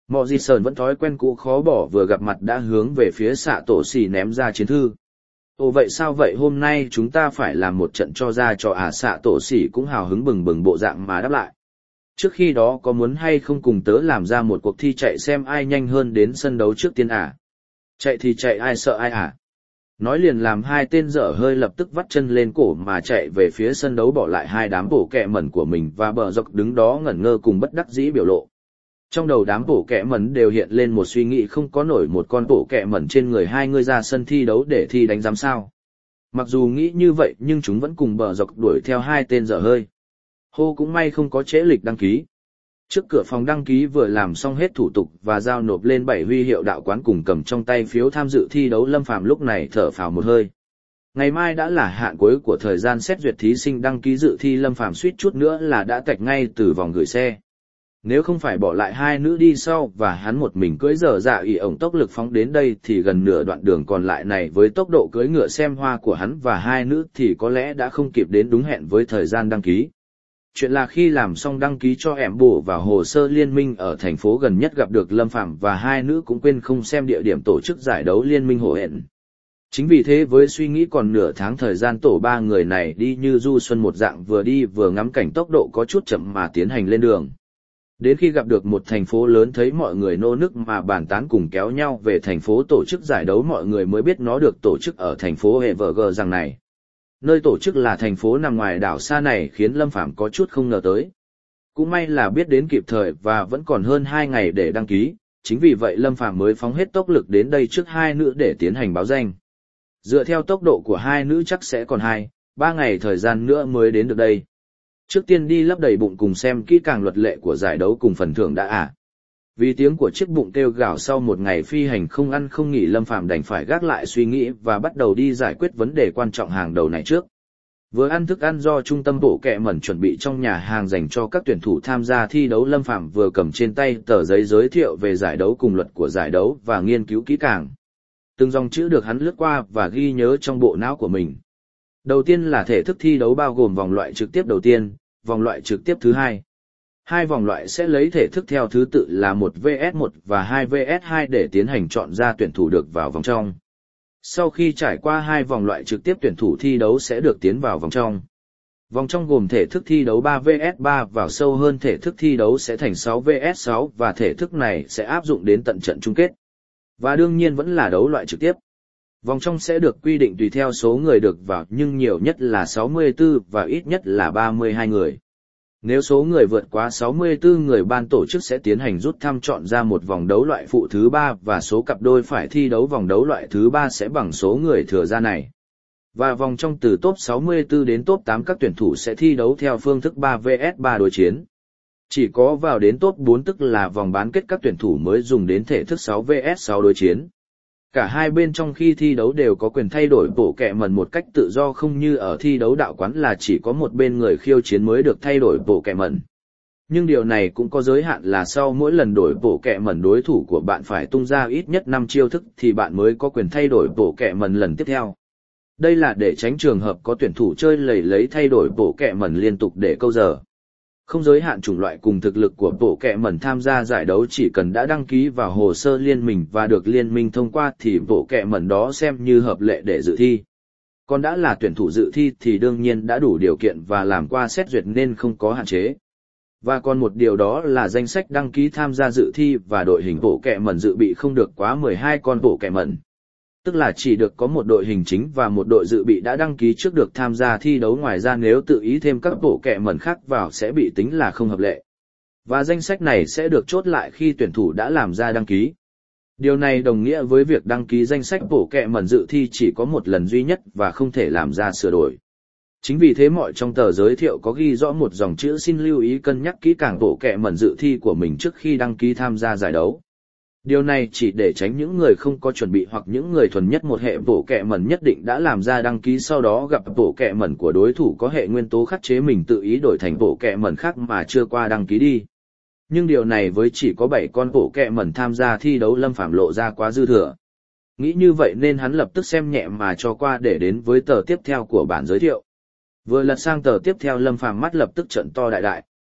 Mọ Di Sơn vẫn thói quen cũ khó bỏ vừa gặp mặt đã hướng về phía xạ tổ xỉ ném ra chiến thư. Ồ vậy sao vậy, hôm nay chúng ta phải làm một trận cho ra cho xạ tổ xỉ cũng hào hứng bừng bừng bộ dạng mà đáp lại. Trước khi đó có muốn hay không cùng tớ làm ra một cuộc thi chạy xem ai nhanh hơn đến sân đấu trước tiên à? Chạy thì chạy ai sợ ai à? Nói liền làm hai tên dở hơi lập tức vắt chân lên cổ mà chạy về phía sân đấu, bỏ lại hai đám bổ kẹ mẩn của mình và bờ dọc đứng đó ngẩn ngơ cùng bất đắc dĩ biểu lộ. Trong đầu đám bổ kẹ mẩn đều hiện lên một suy nghĩ, không có nổi một con bổ kẹ mẩn trên người hai người ra sân thi đấu để thi đánh giám sao. Mặc dù nghĩ như vậy nhưng chúng vẫn cùng bờ dọc đuổi theo hai tên dở hơi. Hô cũng may không có trễ lịch đăng ký. Trước cửa phòng đăng ký vừa làm xong hết thủ tục và giao nộp lên 7 huy hiệu đạo quán cùng cầm trong tay phiếu tham dự thi đấu, Lâm Phàm lúc này thở phào một hơi. Ngày mai đã là hạn cuối của thời gian xét duyệt thí sinh đăng ký dự thi, Lâm Phàm suýt chút nữa là đã tạch ngay từ vòng gửi xe. Nếu không phải bỏ lại hai nữ đi sau và hắn một mình cưỡi dở dạ ỉ ổng tốc lực phóng đến đây thì gần nửa đoạn đường còn lại này với tốc độ cưỡi ngựa xem hoa của hắn và hai nữ thì có lẽ đã không kịp đến đúng hẹn với thời gian đăng ký. Chuyện là khi làm xong đăng ký cho em bổ vào hồ sơ liên minh ở thành phố gần nhất gặp được Lâm Phàm và hai nữ cũng quên không xem địa điểm tổ chức giải đấu liên minh hồ hẹn. Chính vì thế với suy nghĩ còn nửa tháng thời gian, tổ ba người này đi như du xuân một dạng, vừa đi vừa ngắm cảnh, tốc độ có chút chậm mà tiến hành lên đường. Đến khi gặp được một thành phố lớn, thấy mọi người nô nức mà bàn tán cùng kéo nhau về thành phố tổ chức giải đấu, mọi người mới biết nó được tổ chức ở thành phố Everger rằng này. Nơi tổ chức là thành phố nằm ngoài đảo xa này khiến Lâm Phàm có chút không ngờ tới. Cũng may là biết đến kịp thời và vẫn còn hơn 2 ngày để đăng ký, chính vì vậy Lâm Phàm mới phóng hết tốc lực đến đây trước hai nữ để tiến hành báo danh. Dựa theo tốc độ của hai nữ chắc sẽ còn 2-3 ngày thời gian nữa mới đến được đây. Trước tiên đi lấp đầy bụng cùng xem kỹ càng luật lệ của giải đấu cùng phần thưởng đã. Vì tiếng của chiếc bụng kêu gào, sau một ngày phi hành không ăn không nghỉ, Lâm Phàm đành phải gác lại suy nghĩ và bắt đầu đi giải quyết vấn đề quan trọng hàng đầu này trước. Vừa ăn thức ăn do trung tâm bộ kẹ mẩn chuẩn bị trong nhà hàng dành cho các tuyển thủ tham gia thi đấu, Lâm Phàm vừa cầm trên tay tờ giấy giới thiệu về giải đấu cùng luật của giải đấu và nghiên cứu kỹ càng. Từng dòng chữ được hắn lướt qua và ghi nhớ trong bộ não của mình. Đầu tiên là thể thức thi đấu bao gồm vòng loại trực tiếp đầu tiên, vòng loại trực tiếp thứ hai. Hai vòng loại sẽ lấy thể thức theo thứ tự là 1vs1 và 2vs2 để tiến hành chọn ra tuyển thủ được vào vòng trong. Sau khi trải qua hai vòng loại trực tiếp, tuyển thủ thi đấu sẽ được tiến vào vòng trong. Vòng trong gồm thể thức thi đấu 3vs3, vào sâu hơn thể thức thi đấu sẽ thành 6vs6 và thể thức này sẽ áp dụng đến tận trận chung kết. Và đương nhiên vẫn là đấu loại trực tiếp. Vòng trong sẽ được quy định tùy theo số người được vào, nhưng nhiều nhất là 64 và ít nhất là 32 người. Nếu số người vượt quá 64 người, ban tổ chức sẽ tiến hành rút thăm chọn ra một vòng đấu loại phụ thứ 3 và số cặp đôi phải thi đấu vòng đấu loại thứ 3 sẽ bằng số người thừa ra này. Và vòng trong từ top 64 đến top 8 các tuyển thủ sẽ thi đấu theo phương thức 3vs3 đối chiến. Chỉ có vào đến top 4 tức là vòng bán kết các tuyển thủ mới dùng đến thể thức 6vs6 đối chiến. Cả hai bên trong khi thi đấu đều có quyền thay đổi bộ kẹ mẩn một cách tự do, không như ở thi đấu đạo quán là chỉ có một bên người khiêu chiến mới được thay đổi bộ kẹ mẩn. Nhưng điều này cũng có giới hạn là sau mỗi lần đổi bộ kẹ mẩn, đối thủ của bạn phải tung ra ít nhất 5 chiêu thức thì bạn mới có quyền thay đổi bộ kẹ mẩn lần tiếp theo. Đây là để tránh trường hợp có tuyển thủ chơi lầy lấy thay đổi bộ kẹ mẩn liên tục để câu giờ. Không giới hạn chủng loại cùng thực lực của bộ kẹ mẩn tham gia giải đấu, chỉ cần đã đăng ký vào hồ sơ liên minh và được liên minh thông qua thì bộ kẹ mẩn đó xem như hợp lệ để dự thi. Còn đã là tuyển thủ dự thi thì đương nhiên đã đủ điều kiện và làm qua xét duyệt nên không có hạn chế. Và còn một điều đó là danh sách đăng ký tham gia dự thi và đội hình bộ kẹ mẩn dự bị không được quá 12 con bộ kẹ mẩn. Tức là chỉ được có một đội hình chính và một đội dự bị đã đăng ký trước được tham gia thi đấu, ngoài ra nếu tự ý thêm các bộ kẹ mẩn khác vào sẽ bị tính là không hợp lệ. Và danh sách này sẽ được chốt lại khi tuyển thủ đã làm ra đăng ký. Điều này đồng nghĩa với việc đăng ký danh sách bộ kẹ mẩn dự thi chỉ có một lần duy nhất và không thể làm ra sửa đổi. Chính vì thế mọi trong tờ giới thiệu có ghi rõ một dòng chữ xin lưu ý cân nhắc kỹ càng bộ kẹ mẩn dự thi của mình trước khi đăng ký tham gia giải đấu. Điều này chỉ để tránh những người không có chuẩn bị hoặc những người thuần nhất một hệ bộ kẹ mẩn nhất định đã làm ra đăng ký, sau đó gặp bộ kẹ mẩn của đối thủ có hệ nguyên tố khắc chế, mình tự ý đổi thành bộ kẹ mẩn khác mà chưa qua đăng ký đi. Nhưng điều này với chỉ có 7 con bộ kẹ mẩn tham gia thi đấu, Lâm Phàm lộ ra quá dư thừa. Nghĩ như vậy nên hắn lập tức xem nhẹ mà cho qua để đến với tờ tiếp theo của bản giới thiệu. Vừa lật sang tờ tiếp theo, Lâm Phàm mắt lập tức trợn to đại đại,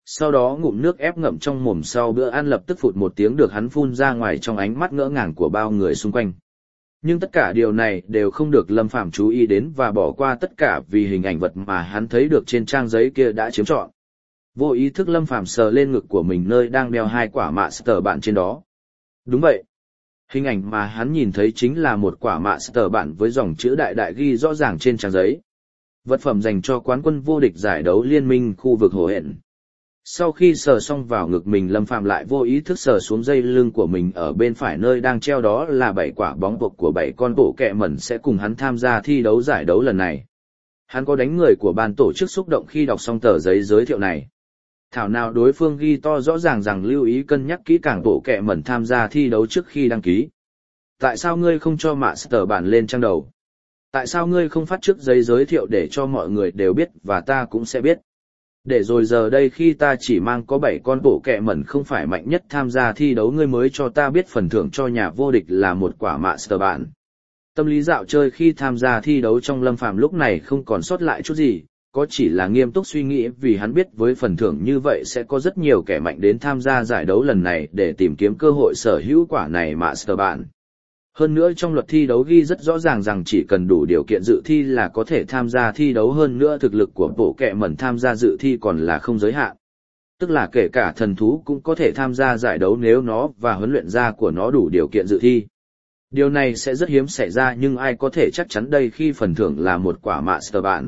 Sau đó ngụm nước ép ngậm trong mồm sau bữa ăn lập tức phụt một tiếng được hắn phun ra ngoài trong ánh mắt ngỡ ngàng của bao người xung quanh. Nhưng tất cả điều này đều không được Lâm Phàm chú ý đến và bỏ qua tất cả vì hình ảnh vật mà hắn thấy được trên trang giấy kia đã chiếm trọn. Vô ý thức Lâm Phàm sờ lên ngực của mình nơi đang đeo hai quả Master bản trên đó. Đúng vậy. Hình ảnh mà hắn nhìn thấy chính là một quả Master bản với dòng chữ đại đại ghi rõ ràng trên trang giấy. Vật phẩm dành cho quán quân vô địch giải đấu liên minh khu vực Hồ Hẹn. Sau khi sờ xong vào ngực mình, Lâm Phàm lại vô ý thức sờ xuống dây lưng của mình ở bên phải nơi đang treo đó là 7 quả bóng buộc của 7 con bộ kẹ mẩn sẽ cùng hắn tham gia thi đấu giải đấu lần này. Hắn có đánh người của ban tổ chức xúc động khi đọc xong tờ giấy giới thiệu này. Thảo nào đối phương ghi to rõ ràng rằng lưu ý cân nhắc kỹ càng bộ kẹ mẩn tham gia thi đấu trước khi đăng ký. Tại sao ngươi không cho Master bản lên trang đầu? Tại sao ngươi không phát trước giấy giới thiệu để cho mọi người đều biết và ta cũng sẽ biết? Để rồi giờ đây khi ta chỉ mang có 7 con bộ kẹ mẩn không phải mạnh nhất tham gia thi đấu ngươi mới cho ta biết phần thưởng cho nhà vô địch là một quả Master bản. Tâm lý dạo chơi khi tham gia thi đấu trong Lâm Phàm lúc này không còn sót lại chút gì, có chỉ là nghiêm túc suy nghĩ vì hắn biết với phần thưởng như vậy sẽ có rất nhiều kẻ mạnh đến tham gia giải đấu lần này để tìm kiếm cơ hội sở hữu quả này Master bản. Hơn nữa trong luật thi đấu ghi rất rõ ràng rằng chỉ cần đủ điều kiện dự thi là có thể tham gia thi đấu, hơn nữa thực lực của bộ kẹ mẩn tham gia dự thi còn là không giới hạn. Tức là kể cả thần thú cũng có thể tham gia giải đấu nếu nó và huấn luyện gia của nó đủ điều kiện dự thi. Điều này sẽ rất hiếm xảy ra nhưng ai có thể chắc chắn đây khi phần thưởng là một quả Master bản.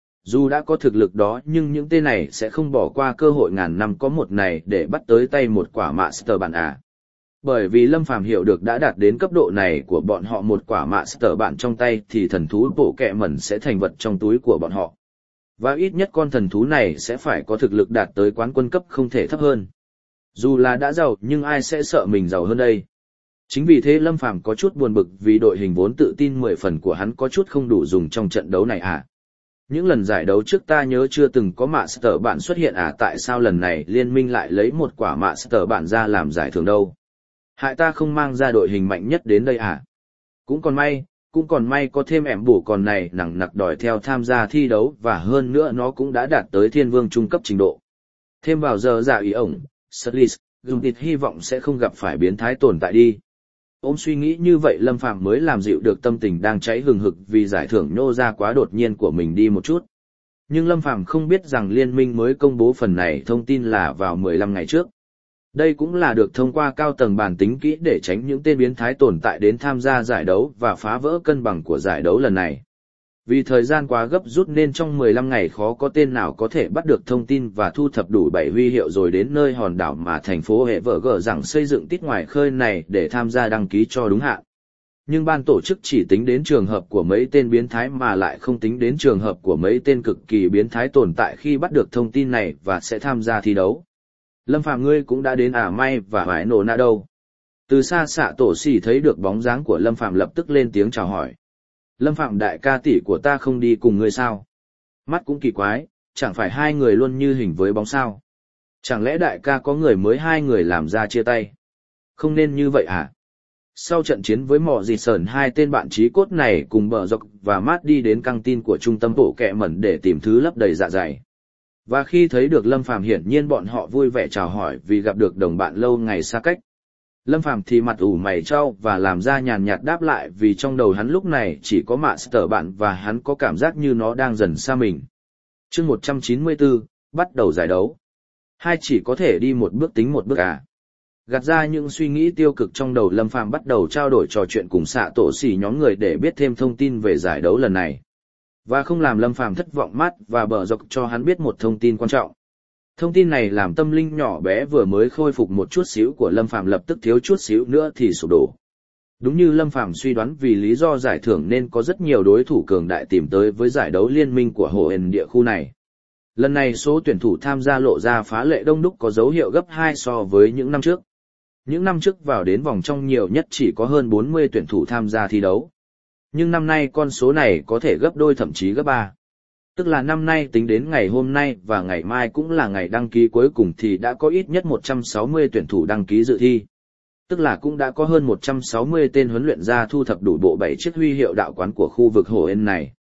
Dù đã có thực lực đó nhưng những tên này sẽ không bỏ qua cơ hội ngàn năm có một này để bắt tới tay một quả Master bản à. Bởi vì Lâm Phàm hiểu được đã đạt đến cấp độ này của bọn họ một quả Master bản trong tay thì thần thú bộ kẹ mẩn sẽ thành vật trong túi của bọn họ. Và ít nhất con thần thú này sẽ phải có thực lực đạt tới quán quân cấp không thể thấp hơn. Dù là đã giàu nhưng ai sẽ sợ mình giàu hơn đây. Chính vì thế Lâm Phàm có chút buồn bực vì đội hình vốn tự tin 10 phần của hắn có chút không đủ dùng trong trận đấu này à. Những lần giải đấu trước ta nhớ chưa từng có Master bản xuất hiện à, tại sao lần này liên minh lại lấy một quả Master bản ra làm giải thưởng đâu. Hại ta không mang ra đội hình mạnh nhất đến đây à? Cũng còn may có thêm ẻm bổ còn này nặng nặc đòi theo tham gia thi đấu và hơn nữa nó cũng đã đạt tới thiên vương trung cấp trình độ. Thêm vào giờ giả ý ổng, Sutlis, dùng thịt hy vọng sẽ không gặp phải biến thái tồn tại đi. Ôm suy nghĩ như vậy Lâm Phàm mới làm dịu được tâm tình đang cháy hừng hực vì giải thưởng nhô ra quá đột nhiên của mình đi một chút. Nhưng Lâm Phàm không biết rằng liên minh mới công bố phần này thông tin là vào 15 ngày trước. Đây cũng là được thông qua cao tầng bàn tính kỹ để tránh những tên biến thái tồn tại đến tham gia giải đấu và phá vỡ cân bằng của giải đấu lần này. Vì thời gian quá gấp rút nên trong 15 ngày khó có tên nào có thể bắt được thông tin và thu thập đủ 7 huy hiệu rồi đến nơi hòn đảo mà thành phố hệ vợ gờ rằng xây dựng tít ngoài khơi này để tham gia đăng ký cho đúng hạn. Nhưng ban tổ chức chỉ tính đến trường hợp của mấy tên biến thái mà lại không tính đến trường hợp của mấy tên cực kỳ biến thái tồn tại khi bắt được thông tin này và sẽ tham gia thi đấu. Lâm Phàm ngươi cũng đã đến à, may và phải nổ nạ đâu. Từ xa xạ tổ xỉ thấy được bóng dáng của Lâm Phàm lập tức lên tiếng chào hỏi. Lâm Phạm đại ca tỷ của ta không đi cùng ngươi sao? Mắt cũng kỳ quái, chẳng phải hai người luôn như hình với bóng sao? Chẳng lẽ đại ca có người mới hai người làm ra chia tay? Không nên như vậy à? Sau trận chiến với mỏ dì sởn hai tên bạn chí cốt này cùng bờ dọc và mát đi đến căng tin của trung tâm bộ kẹ mẩn để tìm thứ lấp đầy dạ dày. Và khi thấy được Lâm Phàm hiển nhiên bọn họ vui vẻ chào hỏi vì gặp được đồng bạn lâu ngày xa cách. Lâm Phàm thì mặt ủ mày trao và làm ra nhàn nhạt đáp lại vì trong đầu hắn lúc này chỉ có Master bạn và hắn có cảm giác như nó đang dần xa mình. Chương 194, bắt đầu giải đấu. Hai chỉ có thể đi một bước tính một bước à. Gạt ra những suy nghĩ tiêu cực trong đầu Lâm Phàm bắt đầu trao đổi trò chuyện cùng xạ tổ xỉ nhóm người để biết thêm thông tin về giải đấu lần này. Và không làm Lâm Phàm thất vọng mắt và bờ dọc cho hắn biết một thông tin quan trọng. Thông tin này làm tâm linh nhỏ bé vừa mới khôi phục một chút xíu của Lâm Phàm lập tức thiếu chút xíu nữa thì sụp đổ. Đúng như Lâm Phàm suy đoán vì lý do giải thưởng nên có rất nhiều đối thủ cường đại tìm tới với giải đấu liên minh của Hồ Hền địa khu này. Lần này số tuyển thủ tham gia lộ ra phá lệ đông đúc có dấu hiệu gấp 2 so với những năm trước. Những năm trước vào đến vòng trong nhiều nhất chỉ có hơn 40 tuyển thủ tham gia thi đấu. Nhưng năm nay con số này có thể gấp đôi thậm chí gấp 3. Tức là năm nay tính đến ngày hôm nay và ngày mai cũng là ngày đăng ký cuối cùng thì đã có ít nhất 160 tuyển thủ đăng ký dự thi. Tức là cũng đã có hơn 160 tên huấn luyện gia thu thập đủ bộ 7 chiếc huy hiệu đạo quán của khu vực Hồ Ên này.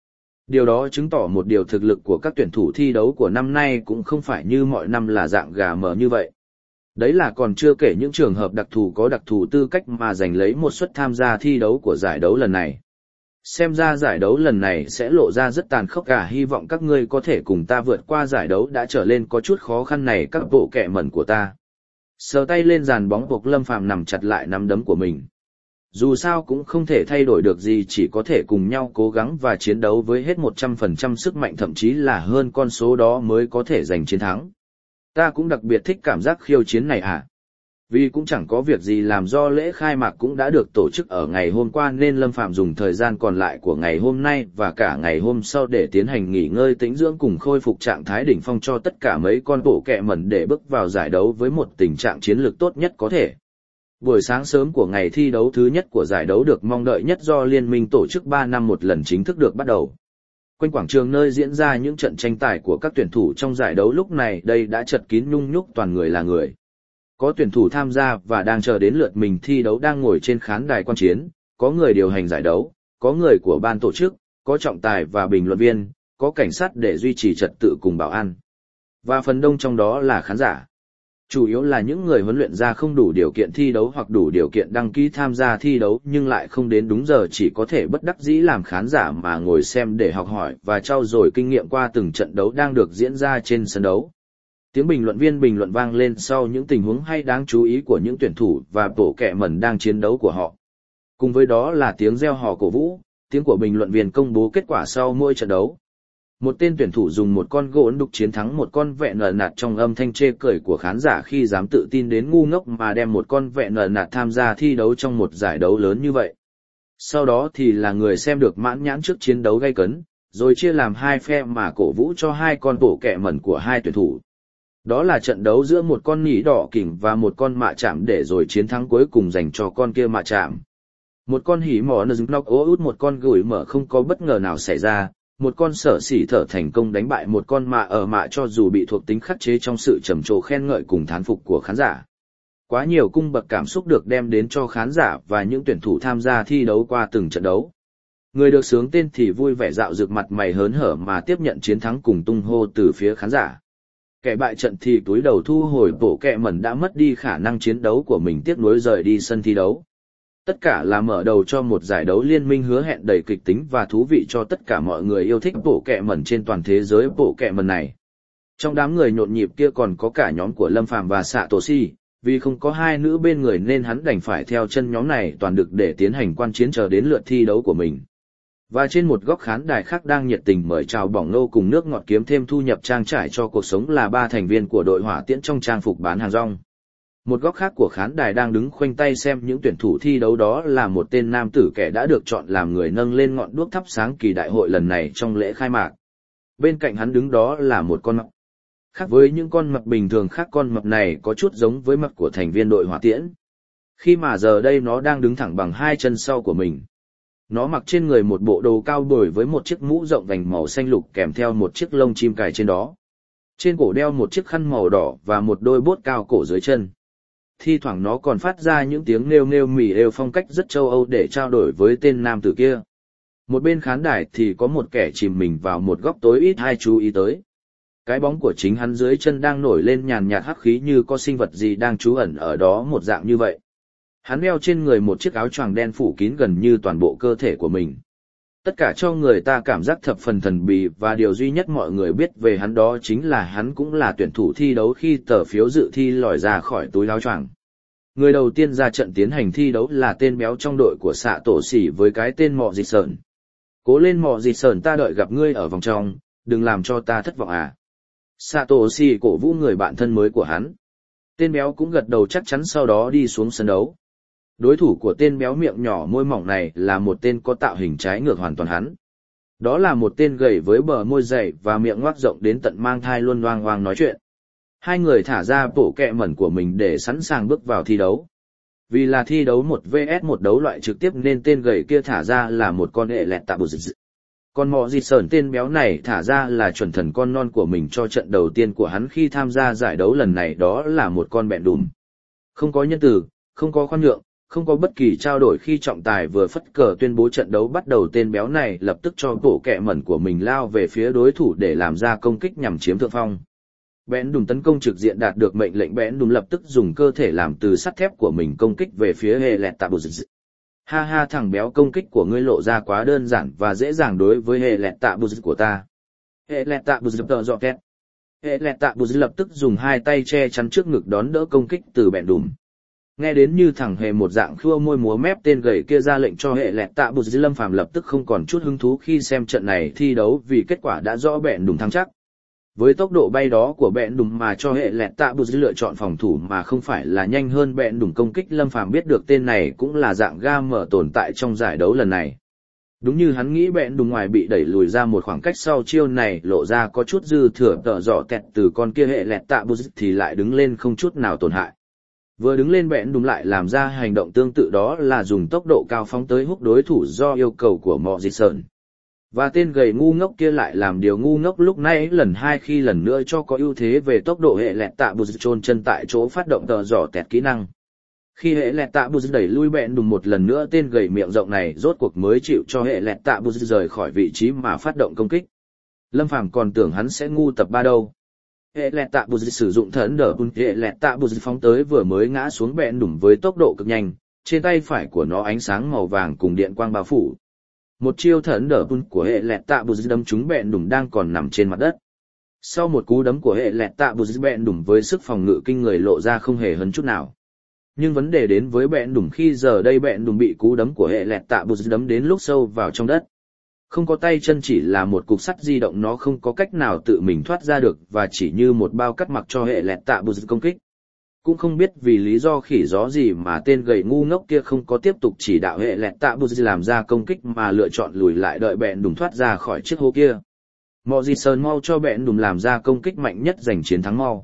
Điều đó chứng tỏ một điều thực lực của các tuyển thủ thi đấu của năm nay cũng không phải như mọi năm là dạng gà mờ như vậy. Đấy là còn chưa kể những trường hợp đặc thù có đặc thù tư cách mà giành lấy một suất tham gia thi đấu của giải đấu lần này. Xem ra giải đấu lần này sẽ lộ ra rất tàn khốc cả, hy vọng các ngươi có thể cùng ta vượt qua giải đấu đã trở lên có chút khó khăn này các bộ kẹ mẩn của ta. Sờ tay lên dàn bóng buộc Lâm Phàm nằm chặt lại nắm đấm của mình. Dù sao cũng không thể thay đổi được gì, chỉ có thể cùng nhau cố gắng và chiến đấu với hết 100% sức mạnh, thậm chí là hơn con số đó mới có thể giành chiến thắng. Ta cũng đặc biệt thích cảm giác khiêu chiến này à. Vì cũng chẳng có việc gì làm, do lễ khai mạc cũng đã được tổ chức ở ngày hôm qua nên Lâm Phàm dùng thời gian còn lại của ngày hôm nay và cả ngày hôm sau để tiến hành nghỉ ngơi tĩnh dưỡng cùng khôi phục trạng thái đỉnh phong cho tất cả mấy con bộ kẹ mẩn để bước vào giải đấu với một tình trạng chiến lược tốt nhất có thể. Buổi sáng sớm của ngày thi đấu thứ nhất của giải đấu được mong đợi nhất do liên minh tổ chức 3 năm một lần chính thức được bắt đầu. Quanh quảng trường nơi diễn ra những trận tranh tài của các tuyển thủ trong giải đấu lúc này đây đã chật kín nhung nhúc, toàn người là người. Có tuyển thủ tham gia và đang chờ đến lượt mình thi đấu đang ngồi trên khán đài quan chiến, có người điều hành giải đấu, có người của ban tổ chức, có trọng tài và bình luận viên, có cảnh sát để duy trì trật tự cùng bảo an. Và phần đông trong đó là khán giả. Chủ yếu là những người huấn luyện ra không đủ điều kiện thi đấu hoặc đủ điều kiện đăng ký tham gia thi đấu nhưng lại không đến đúng giờ, chỉ có thể bất đắc dĩ làm khán giả mà ngồi xem để học hỏi và trau dồi kinh nghiệm qua từng trận đấu đang được diễn ra trên sân đấu. Tiếng bình luận viên bình luận vang lên sau những tình huống hay đáng chú ý của những tuyển thủ và bộ kẹ mẩn đang chiến đấu của họ. Cùng với đó là tiếng reo hò cổ vũ, tiếng của bình luận viên công bố kết quả sau mỗi trận đấu. Một tên tuyển thủ dùng một con gỗ đục chiến thắng một con vẹn nở nạt trong âm thanh chê cười của khán giả khi dám tự tin đến ngu ngốc mà đem một con vẹn nở nạt tham gia thi đấu trong một giải đấu lớn như vậy. Sau đó thì là người xem được mãn nhãn trước chiến đấu gay cấn, rồi chia làm hai phe mà cổ vũ cho hai con bộ kẹ mẩn của hai tuyển thủ. Đó là trận đấu giữa một con nỉ đỏ kỉnh và một con mạ chạm để rồi chiến thắng cuối cùng dành cho con kia mạ chạm. Một con hỉ mỏ nơ knock út một con gửi mở không có bất ngờ nào xảy ra, một con sở xỉ thở thành công đánh bại một con mạ ở mạ cho dù bị thuộc tính khắc chế trong sự trầm trồ khen ngợi cùng thán phục của khán giả. Quá nhiều cung bậc cảm xúc được đem đến cho khán giả và những tuyển thủ tham gia thi đấu qua từng trận đấu. Người được xướng tên thì vui vẻ dạo rực mặt mày hớn hở mà tiếp nhận chiến thắng cùng tung hô từ phía khán giả. Kẻ bại trận thì túi đầu thu hồi bộ kẹ mẩn đã mất đi khả năng chiến đấu của mình, tiếc nuối rời đi sân thi đấu. Tất cả là mở đầu cho một giải đấu liên minh hứa hẹn đầy kịch tính và thú vị cho tất cả mọi người yêu thích bộ kẹ mẩn trên toàn thế giới bộ kẹ mẩn này. Trong đám người nhộn nhịp kia còn có cả nhóm của Lâm Phàm và Satoshi, vì không có hai nữ bên người nên hắn đành phải theo chân nhóm này toàn lực để tiến hành quan chiến chờ đến lượt thi đấu của mình. Và trên một góc khán đài khác đang nhiệt tình mời chào bỏng nô cùng nước ngọt kiếm thêm thu nhập trang trải cho cuộc sống là 3 thành viên của đội hỏa tiễn trong trang phục bán hàng rong. Một góc khác của khán đài đang đứng khoanh tay xem những tuyển thủ thi đấu, đó là một tên nam tử kẻ đã được chọn làm người nâng lên ngọn đuốc thắp sáng kỳ đại hội lần này trong lễ khai mạc. Bên cạnh hắn đứng đó là một con mập. Khác với những con mập bình thường khác, con mập này có chút giống với mập của thành viên đội hỏa tiễn. Khi mà giờ đây nó đang đứng thẳng bằng hai chân sau của mình. Nó mặc trên người một bộ đồ cao bồi với một chiếc mũ rộng vành màu xanh lục kèm theo một chiếc lông chim cài trên đó. Trên cổ đeo một chiếc khăn màu đỏ và một đôi bốt cao cổ dưới chân. Thi thoảng nó còn phát ra những tiếng nêu nêu mỉ êu phong cách rất châu Âu để trao đổi với tên nam tử kia. Một bên khán đài thì có một kẻ chìm mình vào một góc tối ít ai chú ý tới. Cái bóng của chính hắn dưới chân đang nổi lên nhàn nhạt hắc khí như có sinh vật gì đang trú ẩn ở đó, một dạng như vậy. Hắn đeo trên người một chiếc áo choàng đen phủ kín gần như toàn bộ cơ thể của mình. Tất cả cho người ta cảm giác thập phần thần bí, và điều duy nhất mọi người biết về hắn đó chính là hắn cũng là tuyển thủ thi đấu khi tờ phiếu dự thi lòi ra khỏi túi áo choàng. Người đầu tiên ra trận tiến hành thi đấu là tên béo trong đội của xạ tổ xỉ với cái tên Mọ Dịch Sởn. Cố lên Mọ Dịch Sởn, ta đợi gặp ngươi ở vòng trong, đừng làm cho ta thất vọng à. Xạ tổ xỉ cổ vũ người bạn thân mới của hắn. Tên béo cũng gật đầu chắc chắn, sau đó đi xuống sân đấu. Đối thủ của tên béo miệng nhỏ môi mỏng này là một tên có tạo hình trái ngược hoàn toàn hắn. Đó là một tên gầy với bờ môi dày và miệng ngoác rộng đến tận mang thai luôn oang oang nói chuyện. Hai người thả ra bộ kẹ mẩn của mình để sẵn sàng bước vào thi đấu. Vì là thi đấu 1 vs 1 đấu loại trực tiếp nên tên gầy kia thả ra là một con ệ lẹt tạ bù dịch. Còn Mọ Dịch Sởn tên béo này thả ra là chuẩn thần con non của mình cho trận đầu tiên của hắn khi tham gia giải đấu lần này, đó là một con bẹn đùm. Không có nhân từ, không có khoan nhượng, không có bất kỳ trao đổi khi trọng tài vừa phất cờ tuyên bố trận đấu bắt đầu, tên béo này lập tức cho bộ kẹ mẩn của mình lao về phía đối thủ để làm ra công kích nhằm chiếm thượng phong. Bẽn đùm tấn công trực diện đạt được mệnh lệnh, Bẽn đùm lập tức dùng cơ thể làm từ sắt thép của mình công kích về phía hệ lẹt tạ bù dị. Ha ha, thằng béo, công kích của ngươi lộ ra quá đơn giản và dễ dàng đối với hệ lẹt tạ bù dị của ta. Hệ lẹt tạ bù dị tợ dọ kẹt. Hệ lẹt tạ bù dị lập tức dùng hai tay che chắn trước ngực đón đỡ công kích từ Bẽn đùm. Nghe đến như thằng hề một dạng khua môi múa mép, tên gầy kia ra lệnh cho hệ lẹt tạ bù dị. Lâm Phàm lập tức không còn chút hứng thú khi xem trận này thi đấu vì kết quả đã rõ Bẽn đùm thắng chắc. Với tốc độ bay đó của Bẽn đùm mà cho hệ lẹt tạ bù dị lựa chọn phòng thủ mà không phải là nhanh hơn Bẽn đùm công kích, Lâm Phàm biết được tên này cũng là dạng ga mở tồn tại trong giải đấu lần này. Đúng như hắn nghĩ, Bẽn đùm ngoài bị đẩy lùi ra một khoảng cách sau chiêu này lộ ra có chút dư thừa tợ dọ kẹt từ con kia, hệ lẹt tạ bù dị thì lại đứng lên không chút nào tổn hại. Vừa đứng lên, Bẽn đùm lại làm ra hành động tương tự, đó là dùng tốc độ cao phóng tới húc đối thủ do yêu cầu của Mọ Dị Sởn. Và tên gầy ngu ngốc kia lại làm điều ngu ngốc lúc nãy lần hai khi lần nữa cho có ưu thế về tốc độ, hệ lẹt tạ bù dị chôn chân tại chỗ phát động tợ dọ kẹt kỹ năng. Khi hệ lẹt tạ bù dị đẩy lui Bẽn đùm một lần nữa, tên gầy miệng rộng này rốt cuộc mới chịu cho hệ lẹt tạ bù dị rời khỏi vị trí mà phát động công kích. Lâm Phàm còn tưởng hắn sẽ ngu tập 3 đâu. Hệ lẹt tạ bù dị sử dụng thần đỡ bùn, hệ lẹt tạ bù dị phóng tới vừa mới ngã xuống Bẽn đùm với tốc độ cực nhanh, trên tay phải của nó ánh sáng màu vàng cùng điện quang bao phủ. Một chiêu thần đỡ bùn của hệ lẹt tạ bù dị đâm trúng Bẽn đùm đang còn nằm trên mặt đất. Sau một cú đấm của hệ lẹt tạ bù dị, Bẽn đùm với sức phòng ngự kinh người lộ ra không hề hấn chút nào. Nhưng vấn đề đến với Bẽn đùm khi giờ đây, Bẽn đùm bị cú đấm của hệ lẹt tạ bù dị đấm đến lúc sâu vào trong đất. Không có tay chân, chỉ là một cục sắt di động, nó không có cách nào tự mình thoát ra được và chỉ như một bao cắt mặc cho hệ lẹt tạ bù dị công kích. Cũng không biết vì lý do khỉ gió gì mà tên gầy ngu ngốc kia không có tiếp tục chỉ đạo hệ lẹt tạ bù dị làm ra công kích mà lựa chọn lùi lại đợi Bẽn đùm thoát ra khỏi chiếc hố kia. Mọ Dị Sởn mau cho Bẽn đùm làm ra công kích mạnh nhất giành chiến thắng mau.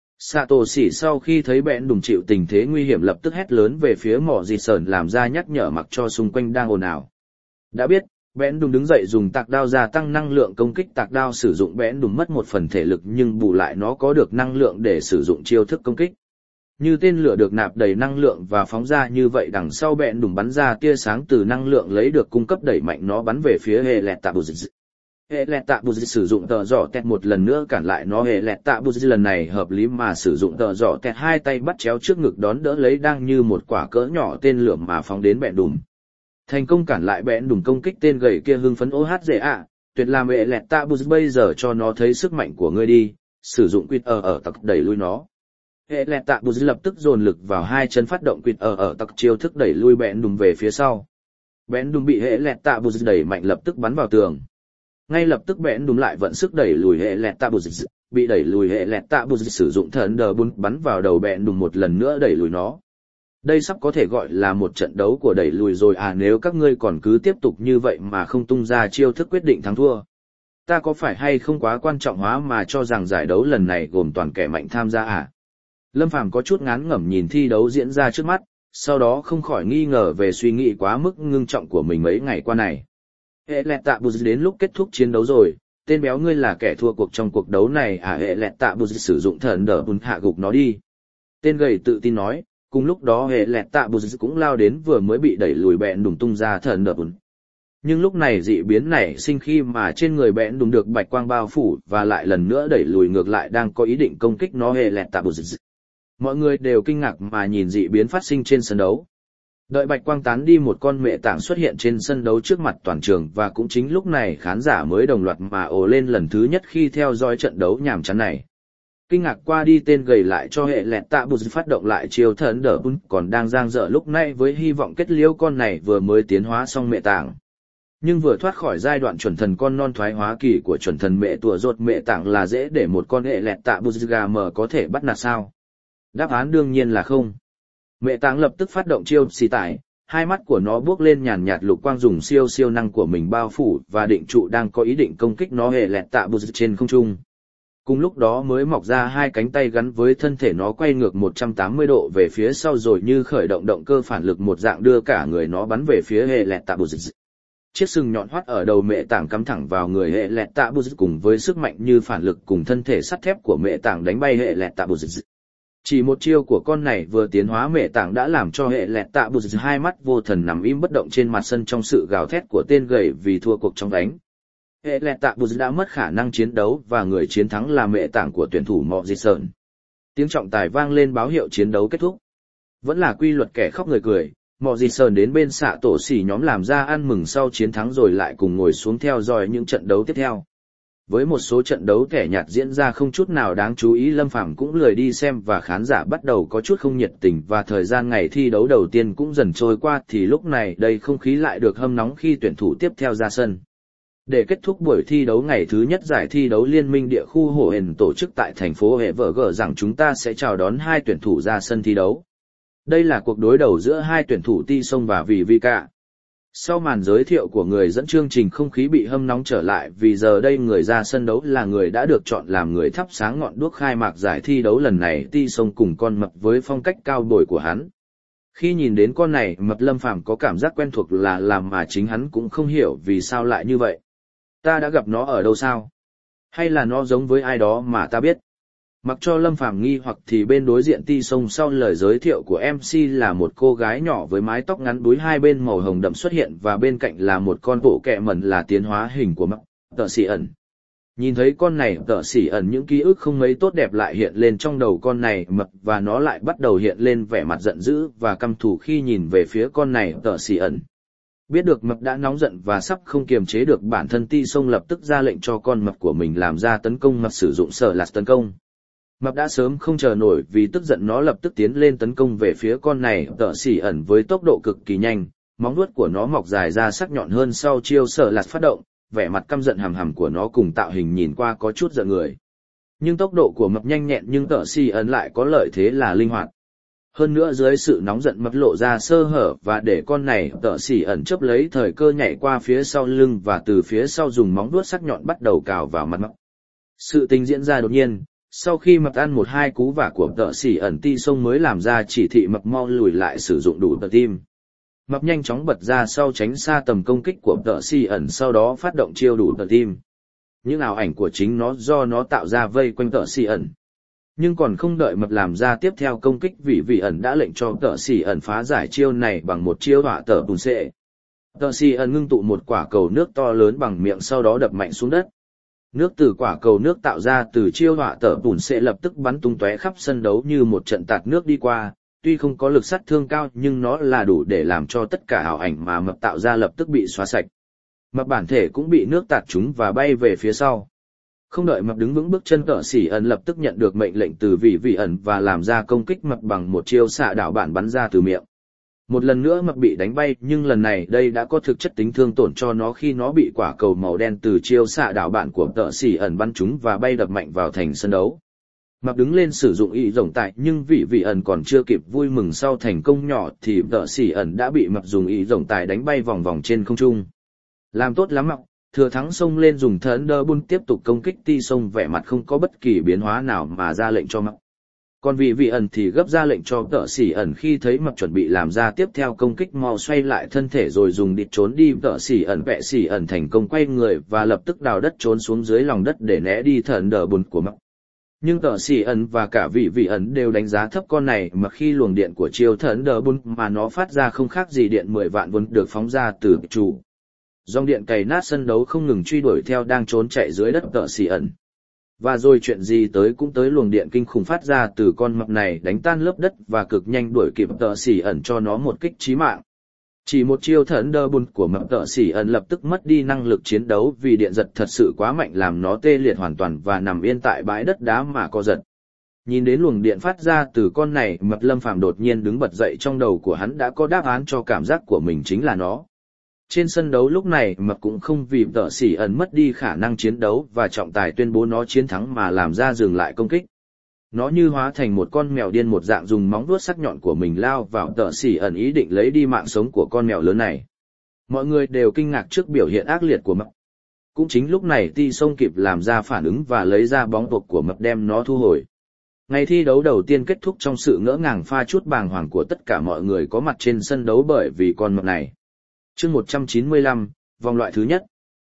Satoshi sau khi thấy Bẽn đùm chịu tình thế nguy hiểm lập tức hét lớn về phía Mọ Dị Sởn làm ra nhắc nhở mặc cho xung quanh đang ồn ào. Đã biết, Bẽn đùm đứng dậy dùng tạc đao gia tăng năng lượng công kích. Tạc đao sử dụng Bẽn đùm mất một phần thể lực nhưng bù lại nó có được năng lượng để sử dụng chiêu thức công kích. Như tên lửa được nạp đầy năng lượng và phóng ra như vậy, đằng sau Bẽn đùm bắn ra tia sáng từ năng lượng lấy được cung cấp đẩy mạnh nó bắn về phía hệ lẹt tạ bù dị. Hệ lẹt tạ bù dị sử dụng tợ dọ kẹt một lần nữa cản lại nó. Hệ lẹt tạ bù dị lần này hợp lý mà sử dụng tợ dọ kẹt, hai tay bắt chéo trước ngực đón đỡ lấy đang như một quả cỡ nhỏ tên lửa mà phóng đến Bẽn đùm. Thành công cản lại Bẽn đùm công kích. Tên gầy kia hưng phấn OHZA, tuyệt làm hệ lẹt tạ bù dị, bây giờ cho nó thấy sức mạnh của ngươi đi, sử dụng quýt ở tặc đẩy lui nó. Hệ lẹt tạ bù dị lập tức dồn lực vào hai chân phát động quýt ở tặc chiêu thức đẩy lui Bẽn đùm về phía sau. Bẽn đùm bị hệ lẹt tạ bù dị đẩy mạnh lập tức bắn vào tường. Ngay lập tức Bẽn đùm lại vận sức đẩy lùi hệ lẹt tạ bù dị, bị đẩy lùi hệ lẹt tạ bù dị sử dụng thần đờ bùn bắn vào đầu Bẽn đùm một lần nữa đẩy lùi nó. Đây sắp có thể gọi là một trận đấu của đẩy lùi rồi à, nếu các ngươi còn cứ tiếp tục như vậy mà không tung ra chiêu thức quyết định thắng thua. Ta có phải hay không quá quan trọng hóa mà cho rằng giải đấu lần này gồm toàn kẻ mạnh tham gia à? Lâm Phàm có chút ngán ngẩm nhìn thi đấu diễn ra trước mắt, sau đó không khỏi nghi ngờ về suy nghĩ quá mức ngưng trọng của mình mấy ngày qua này. Hệ lẹt tạ bù dị đến lúc kết thúc chiến đấu rồi, tên béo ngươi là kẻ thua cuộc trong cuộc đấu này à? Hệ lẹt tạ bù dị sử dụng thần đỡ bùn hạ gục nó đi. Tên gầy tự tin nói. Cùng lúc đó hệ lẹt tạ bù dị cũng lao đến vừa mới bị đẩy lùi Bẽn đùm tung ra thần đỡ bùn. Nhưng lúc này dị biến nảy sinh khi mà trên người Bẽn đùm được bạch quang bao phủ và lại lần nữa đẩy lùi ngược lại đang có ý định công kích nó. Hệ lẹt tạ bù dị. Mọi người đều kinh ngạc mà nhìn dị biến phát sinh trên sân đấu. Đợi bạch quang tán đi, một con mẹ tảng xuất hiện trên sân đấu trước mặt toàn trường và cũng chính lúc này khán giả mới đồng loạt mà ồ lên lần thứ nhất khi theo dõi trận đấu nhàm chán này. Kinh ngạc qua đi, tên gầy lại cho hệ lẹt tạ bù dị phát động lại chiêu thần đỡ bùn còn đang dang dở lúc này với hy vọng kết liễu con này vừa mới tiến hóa xong mẹ tảng. Nhưng vừa thoát khỏi giai đoạn chuẩn thần con non thoái hóa kỳ của chuẩn thần mẹ tùa rột mẹ tảng là dễ để một con hệ lẹt tạ bù dị gà mờ có thể bắt nạt sao? Đáp án đương nhiên là không. Mẹ tảng lập tức phát động chiêu xì tải, hai mắt của nó buốc lên nhàn nhạt lục quang dùng siêu năng của mình bao phủ và định trụ đang có ý định công kích nó hệ lẹt tạ bù dị trên không trung. Cùng lúc đó mới mọc ra hai cánh tay gắn với thân thể nó quay ngược 180 độ về phía sau rồi như khởi động động cơ phản lực một dạng đưa cả người nó bắn về phía hệ lẹt tạ bù dị. Chiếc sừng nhọn hoắt ở đầu mẹ tảng cắm thẳng vào người hệ lẹt tạ bù dị cùng với sức mạnh như phản lực cùng thân thể sắt thép của mẹ tảng đánh bay hệ lẹt tạ bù dị. Chỉ một chiêu của con này vừa tiến hóa mệ tảng đã làm cho hệ lẹt tạ bụt hai mắt vô thần nằm im bất động trên mặt sân trong sự gào thét của tên gầy vì thua cuộc trong đánh. Hệ lẹt tạ bụt đã mất khả năng chiến đấu và người chiến thắng là mệ tảng của tuyển thủ Mọ Dị Sơn. Tiếng trọng tài vang lên báo hiệu chiến đấu kết thúc. Vẫn là quy luật kẻ khóc người cười, Mọ Dị Sơn đến bên xạ tổ xỉ nhóm làm ra ăn mừng sau chiến thắng rồi lại cùng ngồi xuống theo dõi những trận đấu tiếp theo. Với một số trận đấu kẻ nhạt diễn ra không chút nào đáng chú ý, Lâm Phàm cũng lười đi xem và khán giả bắt đầu có chút không nhiệt tình và thời gian ngày thi đấu đầu tiên cũng dần trôi qua thì lúc này đây không khí lại được hâm nóng khi tuyển thủ tiếp theo ra sân. Để kết thúc buổi thi đấu ngày thứ nhất giải thi đấu Liên minh địa khu Hồ Hền tổ chức tại thành phố Hệ Vở Gờ rằng chúng ta sẽ chào đón hai tuyển thủ ra sân thi đấu. Đây là cuộc đối đầu giữa hai tuyển thủ Ti Sông và Vì Vi Cả. Sau màn giới thiệu của người dẫn chương trình, không khí bị hâm nóng trở lại vì giờ đây người ra sân đấu là người đã được chọn làm người thắp sáng ngọn đuốc khai mạc giải thi đấu lần này. Ti Sông cùng con mập với phong cách cao bồi của hắn. Khi nhìn đến con này, mập Lâm Phàm có cảm giác quen thuộc là làm mà chính hắn cũng không hiểu vì sao lại như vậy. Ta đã gặp nó ở đâu sao? Hay là nó giống với ai đó mà ta biết? Mặc cho Lâm Phàm nghi hoặc thì bên đối diện Ti Sông sau lời giới thiệu của MC là một cô gái nhỏ với mái tóc ngắn búi hai bên màu hồng đậm xuất hiện và bên cạnh là một con bộ kẹ mẩn là tiến hóa hình của mập, Tợ Xỉ Ẩn. Nhìn thấy con này Tợ Xỉ Ẩn, những ký ức không mấy tốt đẹp lại hiện lên trong đầu con này mập và nó lại bắt đầu hiện lên vẻ mặt giận dữ và căm thù khi nhìn về phía con này Tợ Xỉ Ẩn. Biết được mập đã nóng giận và sắp không kiềm chế được bản thân, Ti Sông lập tức ra lệnh cho con mập của mình làm ra tấn công. Mập sử dụng sở lạt tấn công. Mập đã sớm không chờ nổi vì tức giận, nó lập tức tiến lên tấn công về phía con này Tợ Xỉ Ẩn với tốc độ cực kỳ nhanh, móng vuốt của nó mọc dài ra sắc nhọn hơn sau chiêu sở lạt phát động, vẻ mặt căm giận hằm hằm của nó cùng tạo hình nhìn qua có chút giận người. Nhưng tốc độ của mập nhanh nhẹn nhưng Tợ Xỉ Ẩn lại có lợi thế là linh hoạt. Hơn nữa dưới sự nóng giận mập lộ ra sơ hở và để con này Tợ Xỉ Ẩn chớp lấy thời cơ nhảy qua phía sau lưng và từ phía sau dùng móng vuốt sắc nhọn bắt đầu cào vào mặt mập. Sự tình diễn ra đột nhiên. Sau khi mập ăn một hai cú vả của Tợ Xỉ Ẩn, Ti Sông mới làm ra chỉ thị mập mau lùi lại sử dụng đủ tờ tim. Mập nhanh chóng bật ra sau tránh xa tầm công kích của Tợ Xỉ Ẩn, sau đó phát động chiêu đủ tờ tim. Những ảo ảnh của chính nó do nó tạo ra vây quanh Tợ Xỉ Ẩn. Nhưng còn không đợi mập làm ra tiếp theo công kích, Vị Ẩn đã lệnh cho Tợ Xỉ Ẩn phá giải chiêu này bằng một chiêu hỏa tở bùn xệ. Tợ Xỉ Ẩn ngưng tụ một quả cầu nước to lớn bằng miệng sau đó đập mạnh xuống đất. Nước từ quả cầu nước tạo ra từ chiêu họa tở bùn sẽ lập tức bắn tung tóe khắp sân đấu như một trận tạt nước đi qua, tuy không có lực sát thương cao nhưng nó là đủ để làm cho tất cả ảo ảnh mà mập tạo ra lập tức bị xóa sạch. Mập bản thể cũng bị nước tạt trúng và bay về phía sau. Không đợi mập đứng vững bước chân, Tợ Xỉ Ẩn lập tức nhận được mệnh lệnh từ Vị Ẩn và làm ra công kích mập bằng một chiêu xạ đảo bản bắn ra từ miệng. Một lần nữa mập bị đánh bay, nhưng lần này đây đã có thực chất tính thương tổn cho nó khi nó bị quả cầu màu đen từ chiêu xạ đảo bản của Tợ Xỉ Ẩn bắn trúng và bay đập mạnh vào thành sân đấu. Mập đứng lên sử dụng ý rồng tại, nhưng Vị Ẩn còn chưa kịp vui mừng sau thành công nhỏ thì Tợ Xỉ Ẩn đã bị mập dùng ý rồng tài đánh bay vòng vòng trên không trung. Làm tốt lắm mập, thừa thắng xông lên dùng Thunderbolt tiếp tục công kích. Ti Sông vẻ mặt không có bất kỳ biến hóa nào mà ra lệnh cho mập. Còn Vị Ẩn thì gấp ra lệnh cho Tợ Xỉ Ẩn khi thấy mập chuẩn bị làm ra tiếp theo công kích, mau xoay lại thân thể rồi dùng đít trốn đi. Tợ Xỉ Ẩn Vệ Xỉ Ẩn thành công quay người và lập tức đào đất trốn xuống dưới lòng đất để né đi Thunderbolt của mập. Nhưng Tợ Xỉ Ẩn và cả Vị Ẩn đều đánh giá thấp con này mà khi luồng điện của chiêu Thunderbolt mà nó phát ra không khác gì điện 10 vạn vốn được phóng ra từ chủ. Dòng điện cày nát sân đấu không ngừng truy đuổi theo đang trốn chạy dưới đất Tợ Xỉ Ẩn. Và rồi chuyện gì tới cũng tới, luồng điện kinh khủng phát ra từ con mập này đánh tan lớp đất và cực nhanh đuổi kịp Tợ Xỉ Ẩn cho nó một kích chí mạng. Chỉ một chiêu Thunderbolt của mập, Tợ Xỉ Ẩn lập tức mất đi năng lực chiến đấu vì điện giật thật sự quá mạnh làm nó tê liệt hoàn toàn và nằm yên tại bãi đất đá mà co giật. Nhìn đến luồng điện phát ra từ con này mập, Lâm Phàm đột nhiên đứng bật dậy, trong đầu của hắn đã có đáp án cho cảm giác của mình chính là nó. Trên sân đấu lúc này mập cũng không vì Tợ Xỉ Ẩn mất đi khả năng chiến đấu và trọng tài tuyên bố nó chiến thắng mà làm ra dừng lại công kích. Nó như hóa thành một con mèo điên một dạng, dùng móng vuốt sắc nhọn của mình lao vào Tợ Xỉ Ẩn ý định lấy đi mạng sống của con mèo lớn này. Mọi người đều kinh ngạc trước biểu hiện ác liệt của mập. Cũng chính lúc này Ti Sông kịp làm ra phản ứng và lấy ra bóng tuộc của mập đem nó thu hồi. Ngày thi đấu đầu tiên kết thúc trong sự ngỡ ngàng pha chút bàng hoàng của tất cả mọi người có mặt trên sân đấu bởi vì con mập này. Chương 195, vòng loại thứ nhất.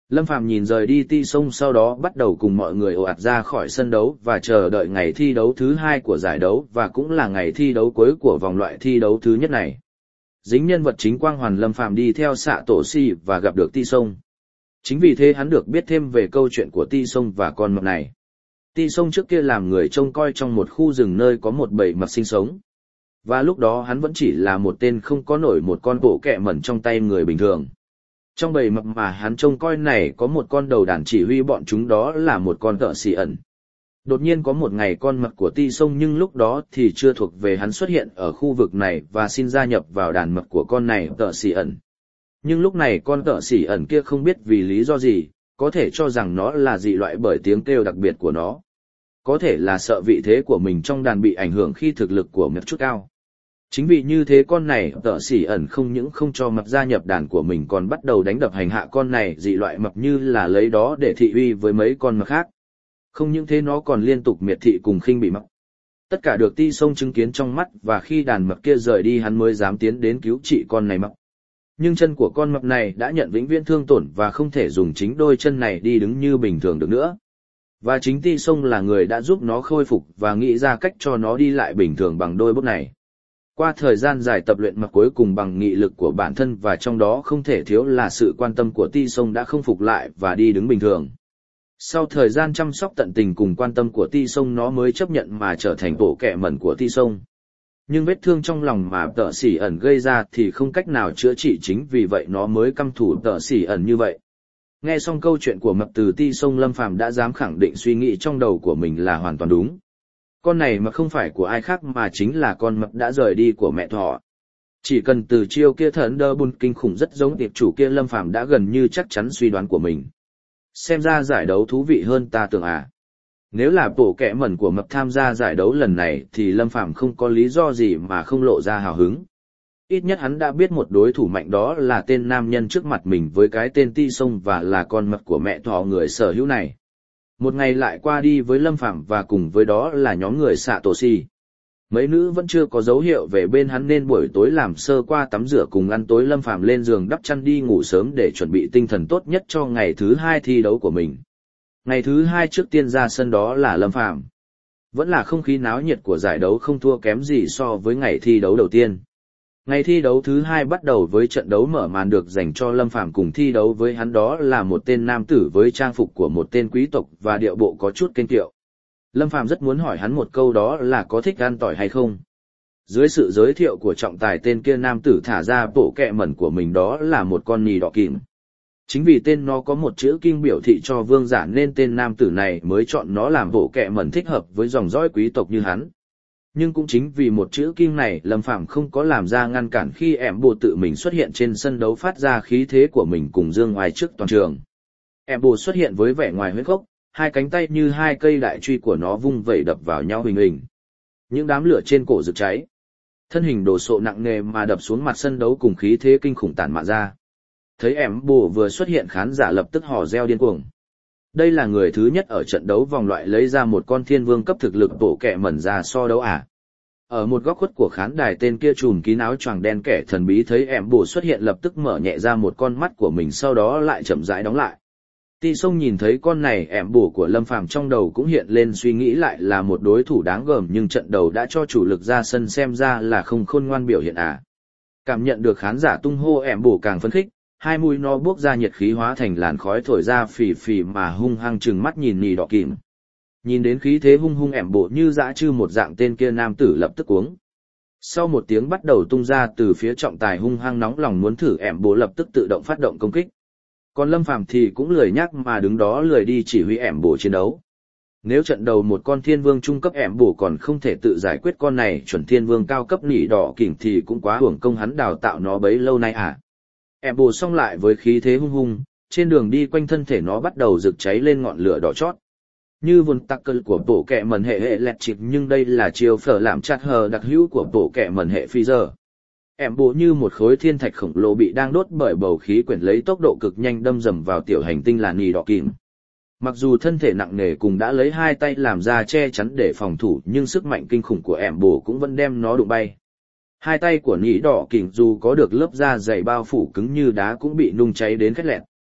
Lâm Phàm nhìn rời đi Ti Sông, sau đó bắt đầu cùng mọi người ồ ạt ra khỏi sân đấu và chờ đợi ngày thi đấu thứ 2 của giải đấu và cũng là ngày thi đấu cuối của vòng loại thi đấu thứ nhất này. Dính nhân vật chính quang hoàn, Lâm Phàm đi theo Sạ Tổ Xì và gặp được Ti Sông. Chính vì thế hắn được biết thêm về câu chuyện của Ti Sông và con mập này. Ti Sông trước kia làm người trông coi trong một khu rừng nơi có một bầy mập sinh sống. Và lúc đó hắn vẫn chỉ là một tên không có nổi một con bộ kẹ mẩn trong tay người bình thường. Trong bầy mập mà hắn trông coi này có một con đầu đàn chỉ huy bọn chúng, đó là một con tợ xỉ ẩn. Đột nhiên có một ngày con mập của Ti Sông, nhưng lúc đó thì chưa thuộc về hắn, xuất hiện ở khu vực này và xin gia nhập vào đàn mập của con này tợ xỉ ẩn. Nhưng lúc này con tợ xỉ ẩn kia không biết vì lý do gì, có thể cho rằng nó là dị loại bởi tiếng kêu đặc biệt của nó. Có thể là sợ vị thế của mình trong đàn bị ảnh hưởng khi thực lực của mập chút cao. Chính vì như thế con này tợ xỉ ẩn không những không cho mập gia nhập đàn của mình, còn bắt đầu đánh đập hành hạ con này dị loại mập, như là lấy đó để thị uy với mấy con mập khác. Không những thế nó còn liên tục miệt thị cùng khinh bị mập. Tất cả được Ti Sông chứng kiến trong mắt, và khi đàn mập kia rời đi hắn mới dám tiến đến cứu trị con này mập. Nhưng chân của con mập này đã nhận vĩnh viễn thương tổn và không thể dùng chính đôi chân này đi đứng như bình thường được nữa. Và chính Ti Sông là người đã giúp nó khôi phục và nghĩ ra cách cho nó đi lại bình thường bằng đôi bước này. Qua thời gian dài tập luyện, mà cuối cùng bằng nghị lực của bản thân và trong đó không thể thiếu là sự quan tâm của Ti Sông, đã khôi phục lại và đi đứng bình thường. Sau thời gian chăm sóc tận tình cùng quan tâm của Ti Sông, nó mới chấp nhận mà trở thành bộ kẹ mẩn của Ti Sông. Nhưng vết thương trong lòng mà tợ xỉ ẩn gây ra thì không cách nào chữa trị, chính vì vậy nó mới căm thù tợ xỉ ẩn như vậy. Nghe xong câu chuyện của mập từ Ti Sông, Lâm Phàm đã dám khẳng định suy nghĩ trong đầu của mình là hoàn toàn đúng. Con này mà không phải của ai khác mà chính là con mập đã rời đi của mẹ thỏ. Chỉ cần từ chiêu kia Thunderbolt kinh khủng rất giống tiệp chủ kia, Lâm Phàm đã gần như chắc chắn suy đoán của mình. Xem ra giải đấu thú vị hơn ta tưởng à. Nếu là bộ kẹ mẩn của mập tham gia giải đấu lần này thì Lâm Phàm không có lý do gì mà không lộ ra hào hứng. Ít nhất hắn đã biết một đối thủ mạnh, đó là tên nam nhân trước mặt mình với cái tên Ti Sông và là con mập của mẹ thỏ người sở hữu này. Một ngày lại qua đi với Lâm Phàm và cùng với đó là nhóm người Sạ Tổ Xì. Mấy nữ vẫn chưa có dấu hiệu về bên hắn nên buổi tối làm sơ qua tắm rửa cùng ăn tối, Lâm Phàm lên giường đắp chăn đi ngủ sớm để chuẩn bị tinh thần tốt nhất cho ngày thứ 2 thi đấu của mình. Ngày thứ 2 trước tiên ra sân đó là Lâm Phàm. Vẫn là không khí náo nhiệt của giải đấu, không thua kém gì so với ngày thi đấu đầu tiên. Ngày thi đấu thứ 2 bắt đầu với trận đấu mở màn được dành cho Lâm Phàm, cùng thi đấu với hắn đó là một tên nam tử với trang phục của một tên quý tộc và điệu bộ có chút kênh kiệu. Lâm Phàm rất muốn hỏi hắn một câu, đó là có thích ăn tỏi hay không. Dưới sự giới thiệu của trọng tài, tên kia nam tử thả ra bộ kẹ mẩn của mình, đó là một con nì đỏ kìm. Chính vì tên nó có một chữ kinh biểu thị cho vương giả nên tên nam tử này mới chọn nó làm bộ kẹ mẩn thích hợp với dòng dõi quý tộc như hắn. Nhưng cũng chính vì một chữ kim này, Lâm Phàm không có làm ra ngăn cản khi ẻm bồ tự mình xuất hiện trên sân đấu, phát ra khí thế của mình cùng dương ngoài trước toàn trường. Ẻm bồ xuất hiện với vẻ ngoài huyết gốc, hai cánh tay như hai cây đại truy của nó vung vẩy đập vào nhau hình hình. Những đám lửa trên cổ rực cháy. Thân hình đồ sộ nặng nề mà đập xuống mặt sân đấu cùng khí thế kinh khủng tản mạn ra. Thấy ẻm bồ vừa xuất hiện, khán giả lập tức hò reo điên cuồng. Đây là người thứ nhất ở trận đấu vòng loại lấy ra một con thiên vương cấp thực lực bộ kẹ mẩn ra so đấu à. Ở một góc khuất của khán đài, tên kia trùm kín áo choàng đen kẻ thần bí thấy ẻm bồ xuất hiện lập tức mở nhẹ ra một con mắt của mình, sau đó lại chậm rãi đóng lại. Ti Sông nhìn thấy con này ẻm bồ của Lâm Phàm, trong đầu cũng hiện lên suy nghĩ lại là một đối thủ đáng gờm, nhưng trận đầu đã cho chủ lực ra sân, xem ra là không khôn ngoan biểu hiện à. Cảm nhận được khán giả tung hô, ẻm bồ càng phấn khích, hai mũi nó buốc ra nhiệt khí hóa thành làn khói thổi ra phì phì mà hung hăng trừng mắt nhìn nì đỏ kìm. Nhìn đến khí thế hung hung ẻm bộ như dã chư một dạng, tên kia nam tử lập tức cuống. Sau một tiếng bắt đầu tung ra từ phía trọng tài hung hăng nóng lòng muốn thử, ẻm bộ lập tức tự động phát động công kích. Còn Lâm Phàm thì cũng lười nhắc mà đứng đó lười đi chỉ huy ẻm bộ chiến đấu. Nếu trận đầu một con thiên vương trung cấp ẻm bộ còn không thể tự giải quyết con này chuẩn thiên vương cao cấp nỉ đỏ kìm thì cũng quá hưởng công hắn đào tạo nó bấy lâu nay à. Ẻm bộ xong lại với khí thế hung hung, trên đường đi quanh thân thể nó bắt đầu rực cháy lên ngọn lửa đỏ chót. Như vườn tắc cơn của bộ kẹ mẩn hệ lẹt chịp, nhưng đây là chiêu phở làm chặt hờ đặc hữu của bộ kẹ mẩn hệ phi giờ. Ẻm bộ như một khối thiên thạch khổng lồ bị đang đốt bởi bầu khí quyển, lấy tốc độ cực nhanh đâm dầm vào tiểu hành tinh là nì đỏ kìm. Mặc dù thân thể nặng nề cùng đã lấy hai tay làm ra che chắn để phòng thủ, nhưng sức mạnh kinh khủng của ẻm bộ cũng vẫn đem nó đụng bay. Hai tay của nỉ đỏ kìm dù có được lớp da dày bao phủ cứng như đá cũng bị nung cháy đến khét lẹt.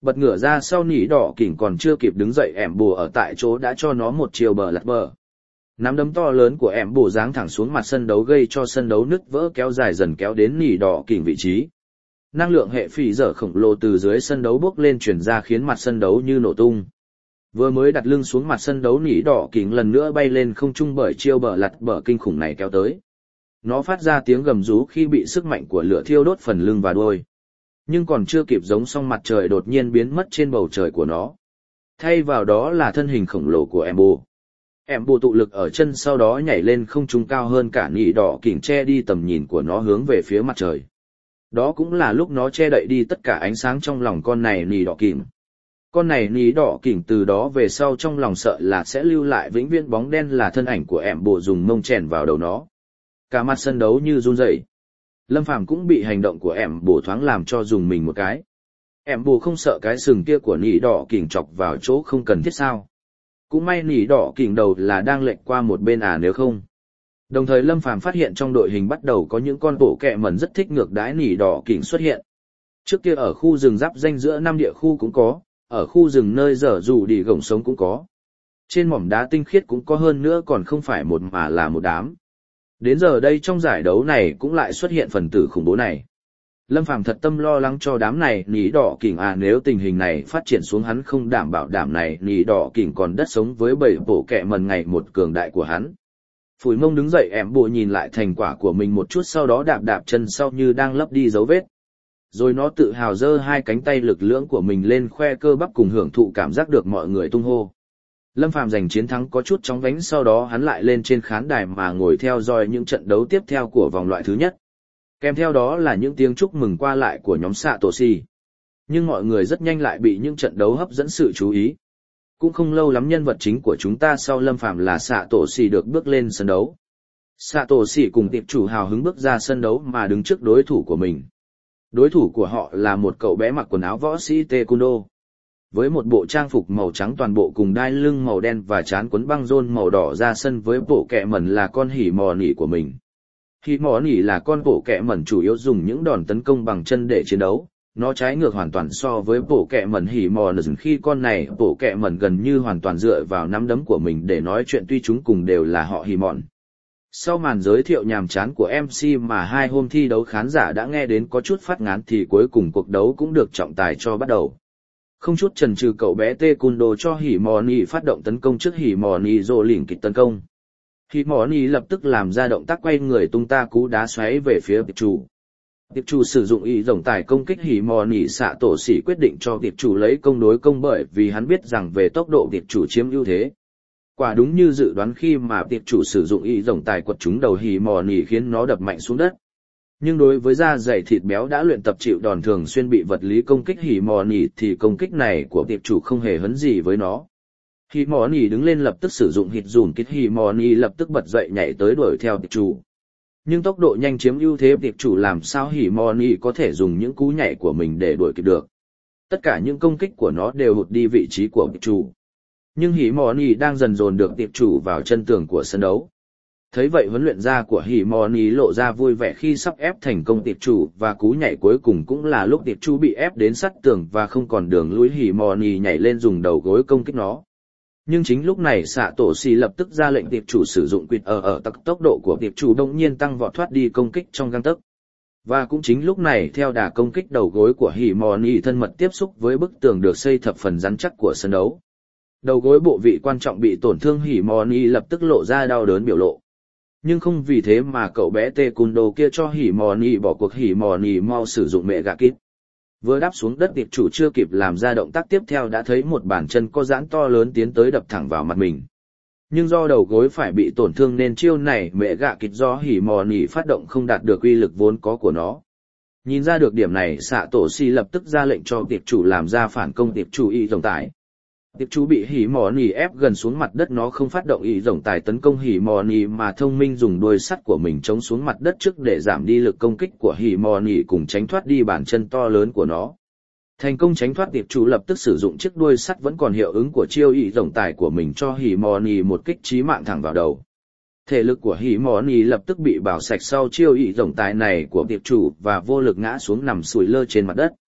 Bật ngửa ra sau nỉ đỏ kỉnh còn chưa kịp đứng dậy ẻm bù ở tại chỗ đã cho nó một chiều bờ lật bờ. Nắm đấm to lớn của ẻm bù giáng thẳng xuống mặt sân đấu gây cho sân đấu nứt vỡ kéo dài dần kéo đến nỉ đỏ kỉnh vị trí. Năng lượng hệ phỉ dở khổng lồ từ dưới sân đấu bốc lên truyền ra khiến mặt sân đấu như nổ tung. Vừa mới đặt lưng xuống mặt sân đấu nỉ đỏ kỉnh lần nữa bay lên không trung bởi chiêu bờ lật bờ kinh khủng này kéo tới. Nó phát ra tiếng gầm rú khi bị sức mạnh của lửa thiêu đốt phần lưng và đuôi. Nhưng còn chưa kịp giống xong mặt trời đột nhiên biến mất trên bầu trời của nó. Thay vào đó là thân hình khổng lồ của Embo. Embo tụ lực ở chân sau đó nhảy lên không trung cao hơn cả nỉ đỏ kỉnh che đi tầm nhìn của nó hướng về phía mặt trời. Đó cũng là lúc nó che đậy đi tất cả ánh sáng trong lòng con này nỉ đỏ kỉnh. Con này nỉ đỏ kỉnh từ đó về sau trong lòng sợ là sẽ lưu lại vĩnh viễn bóng đen là thân ảnh của Embo dùng mông chèn vào đầu nó. Cả mặt sân đấu như run rẩy. Lâm Phàm cũng bị hành động của Embo thoáng làm cho dùng mình một cái. Embo không sợ cái sừng kia của nỉ đỏ kỉnh chọc vào chỗ không cần thiết sao? Cũng may nỉ đỏ kỉnh đầu là đang lệch qua một bên nếu không. Đồng thời Lâm Phàm phát hiện trong đội hình bắt đầu có những con bộ kẹ mẩn rất thích ngược đãi nỉ đỏ kỉnh xuất hiện. Trước kia ở khu rừng giáp danh giữa 5 địa khu cũng có, ở khu rừng nơi dở dù đi gồng sống cũng có. Trên mỏm đá tinh khiết cũng có hơn nữa còn không phải một mà là một đám. Đến giờ đây trong giải đấu này cũng lại xuất hiện phần tử khủng bố này. Lâm Phàm thật tâm lo lắng cho đám này nỉ đỏ kỉnh nếu tình hình này phát triển xuống hắn không đảm bảo đảm này nỉ đỏ kỉnh còn đất sống với bầy bộ kẹ mần ngày một cường đại của hắn. Phủi mông đứng dậy bộ nhìn lại thành quả của mình một chút sau đó đạp đạp chân sau như đang lấp đi dấu vết. Rồi nó tự hào giơ hai cánh tay lực lưỡng của mình lên khoe cơ bắp cùng hưởng thụ cảm giác được mọi người tung hô. Lâm Phàm giành chiến thắng có chút chóng vánh sau đó hắn lại lên trên khán đài mà ngồi theo dõi những trận đấu tiếp theo của vòng loại thứ nhất. Kèm theo đó là những tiếng chúc mừng qua lại của nhóm Satoshi. Nhưng mọi người rất nhanh lại bị những trận đấu hấp dẫn sự chú ý. Cũng không lâu lắm nhân vật chính của chúng ta sau Lâm Phàm là Satoshi được bước lên sân đấu. Satoshi cùng tiệp chủ hào hứng bước ra sân đấu mà đứng trước đối thủ của mình. Đối thủ của họ là một cậu bé mặc quần áo võ sĩ taekwondo. Với một bộ trang phục màu trắng toàn bộ cùng đai lưng màu đen và trán quấn băng rôn màu đỏ ra sân với bộ kẹ mẩn là con hỉ mò nỉ của mình. Hỉ mò nỉ là con bộ kẹ mẩn chủ yếu dùng những đòn tấn công bằng chân để chiến đấu. Nó trái ngược hoàn toàn so với bộ kẹ mẩn hỉ mò nỉ khi con này bộ kẹ mẩn gần như hoàn toàn dựa vào nắm đấm của mình để nói chuyện tuy chúng cùng đều là họ hỉ mòn. Sau màn giới thiệu nhàm chán của MC mà hai hôm thi đấu khán giả đã nghe đến có chút phát ngán thì cuối cùng cuộc đấu cũng được trọng tài cho bắt đầu. Không chút chần chừ cậu bé Taekwondo cho Hỉ Mò Nỉ phát động tấn công trước Hỉ Mò Nỉ rồi lỉnh kịch tấn công. Hỉ Mò Nỉ lập tức làm ra động tác quay người tung ta cú đá xoáy về phía tiệp chủ. Tiệp chủ sử dụng ý rồng tài công kích Hỉ Mò Nỉ xạ tổ sĩ quyết định cho tiệp chủ lấy công đối công bởi vì hắn biết rằng về tốc độ tiệp chủ chiếm ưu thế. Quả đúng như dự đoán khi mà tiệp chủ sử dụng ý rồng tài quật trúng đầu Hỉ Mò Nỉ khiến nó đập mạnh xuống đất. Nhưng đối với da dày thịt béo đã luyện tập chịu đòn thường xuyên bị vật lý công kích Hỉ Mò Nỉ thì công kích này của tiệp chủ không hề hấn gì với nó. Hỉ Mò Nỉ đứng lên lập tức sử dụng hít dùn kích Hỉ Mò Nỉ lập tức bật dậy nhảy tới đuổi theo tiệp chủ. Nhưng tốc độ nhanh chiếm ưu thế tiệp chủ làm sao Hỉ Mò Nỉ có thể dùng những cú nhảy của mình để đuổi kịp được. Tất cả những công kích của nó đều hụt đi vị trí của tiệp chủ. Nhưng Hỉ Mò Nỉ đang dần dồn được tiệp chủ vào chân tường của sân đấu. Thấy vậy huấn luyện gia của Hỉ Mò Nỉ lộ ra vui vẻ khi sắp ép thành công tiệp chủ và cú nhảy cuối cùng cũng là lúc tiệp chủ bị ép đến sát tường và không còn đường lui Hỉ Mò Nỉ nhảy lên dùng đầu gối công kích nó. Nhưng chính lúc này Satoshi lập tức ra lệnh tiệp chủ sử dụng quỵt ở tốc độ của tiệp chủ bỗng nhiên tăng vọt thoát đi công kích trong gang tấc. Và cũng chính lúc này theo đà công kích đầu gối của Hỉ Mò Nỉ thân mật tiếp xúc với bức tường được xây thập phần rắn chắc của sân đấu. Đầu gối bộ vị quan trọng bị tổn thương Hỉ Mò Nỉ lập tức lộ ra đau đớn biểu lộ. Nhưng không vì thế mà cậu bé Taekwondo kia cho Hỉ Mò Nỉ bỏ cuộc Hỉ Mò Nỉ mau sử dụng mẹ gạ kít. Vừa đáp xuống đất tiệp chủ chưa kịp làm ra động tác tiếp theo đã thấy một bàn chân có giãn to lớn tiến tới đập thẳng vào mặt mình. Nhưng do đầu gối phải bị tổn thương nên chiêu này mẹ gạ kít do Hỉ Mò Nỉ phát động không đạt được uy lực vốn có của nó. Nhìn ra được điểm này Satoshi lập tức ra lệnh cho tiệp chủ làm ra phản công tiệp chủ y rồng tài. Tiệp chủ bị Hỉ Mò Nỉ ép gần xuống mặt đất nó không phát động ý rồng tài tấn công Hỉ Mò Nỉ mà thông minh dùng đuôi sắt của mình chống xuống mặt đất trước để giảm đi lực công kích của Hỉ Mò Nỉ cùng tránh thoát đi bàn chân to lớn của nó. Thành công tránh thoát tiệp chủ lập tức sử dụng chiếc đuôi sắt vẫn còn hiệu ứng của chiêu ý rồng tài của mình cho Hỉ Mò Nỉ một kích chí mạng thẳng vào đầu. Thể lực của Hỉ Mò Nỉ lập tức bị bảo sạch sau chiêu ý rồng tài này của tiệp chủ và vô lực ngã xuống nằm sủi lơ trên mặt đất.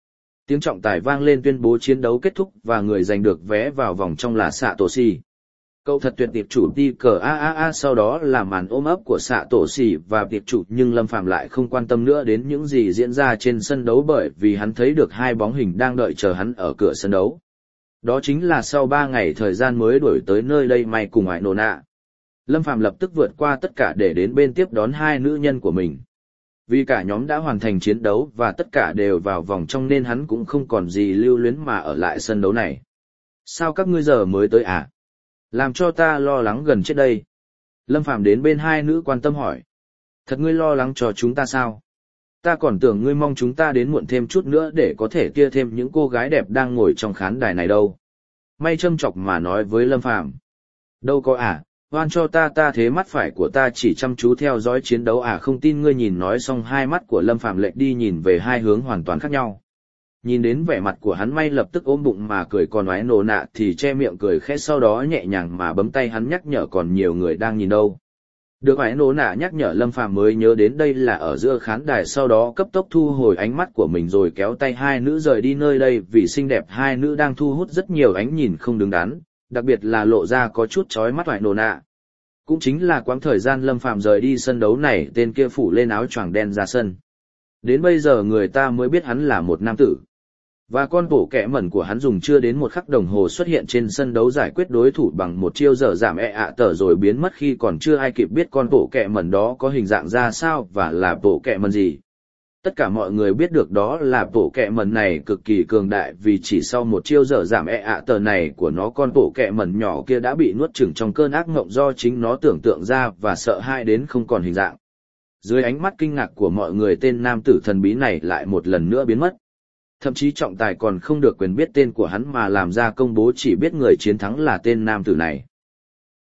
Tiếng trọng tài vang lên tuyên bố chiến đấu kết thúc và người giành được vé vào vòng trong là Satoshi. Cậu thật tuyệt tiệp chủ đi cờ a, sau đó là màn ôm ấp của Satoshi và tiệp chủ, nhưng Lâm Phàm lại không quan tâm nữa đến những gì diễn ra trên sân đấu bởi vì hắn thấy được hai bóng hình đang đợi chờ hắn ở cửa sân đấu. Đó chính là sau 3 ngày thời gian mới đuổi tới nơi đây May cùng Ải Nô Nạ. Lâm Phàm lập tức vượt qua tất cả để đến bên tiếp đón hai nữ nhân của mình. Vì cả nhóm đã hoàn thành chiến đấu và tất cả đều vào vòng trong nên hắn cũng không còn gì lưu luyến mà ở lại sân đấu này. Sao các ngươi giờ mới tới à? Làm cho ta lo lắng gần chết đây. Lâm Phàm đến bên hai nữ quan tâm hỏi. Thật ngươi lo lắng cho chúng ta sao? Ta còn tưởng ngươi mong chúng ta đến muộn thêm chút nữa để có thể kia thêm những cô gái đẹp đang ngồi trong khán đài này đâu. May châm chọc mà nói với Lâm Phàm. Đâu có à, oan cho ta thế mắt phải của ta chỉ chăm chú theo dõi chiến đấu à, không tin ngươi nhìn. Nói xong hai mắt của Lâm Phàm lệch đi nhìn về hai hướng hoàn toàn khác nhau. Nhìn đến vẻ mặt của hắn May lập tức ôm bụng mà cười, còn Ái Nô Nạ thì che miệng cười khẽ, sau đó nhẹ nhàng mà bấm tay hắn nhắc nhở còn nhiều người đang nhìn đâu. Được Ái Nô Nạ nhắc nhở Lâm Phàm mới nhớ đến đây là ở giữa khán đài, sau đó cấp tốc thu hồi ánh mắt của mình rồi kéo tay hai nữ rời đi nơi đây vì xinh đẹp hai nữ đang thu hút rất nhiều ánh nhìn không đứng đắn, đặc biệt là lộ ra có chút chói mắt Ái Nô Nạ. Cũng chính là quãng thời gian Lâm Phàm rời đi sân đấu này, tên kia phủ lên áo choàng đen ra sân. Đến bây giờ người ta mới biết hắn là một nam tử. Và con bổ kẹ mẩn của hắn dùng chưa đến 1 khắc đồng hồ xuất hiện trên sân đấu giải quyết đối thủ bằng một chiêu dở giảm tờ rồi biến mất khi còn chưa ai kịp biết con bổ kẹ mẩn đó có hình dạng ra sao và là bổ kẹ mẩn gì. Tất cả mọi người biết được đó là bổ kẹ mẩn này cực kỳ cường đại vì chỉ sau một chiêu dở giảm tờ này của nó, con bổ kẹ mẩn nhỏ kia đã bị nuốt chửng trong cơn ác mộng do chính nó tưởng tượng ra và sợ hãi đến không còn hình dạng. Dưới ánh mắt kinh ngạc của mọi người, tên nam tử thần bí này lại một lần nữa biến mất. Thậm chí trọng tài còn không được quyền biết tên của hắn mà làm ra công bố chỉ biết người chiến thắng là tên nam tử này.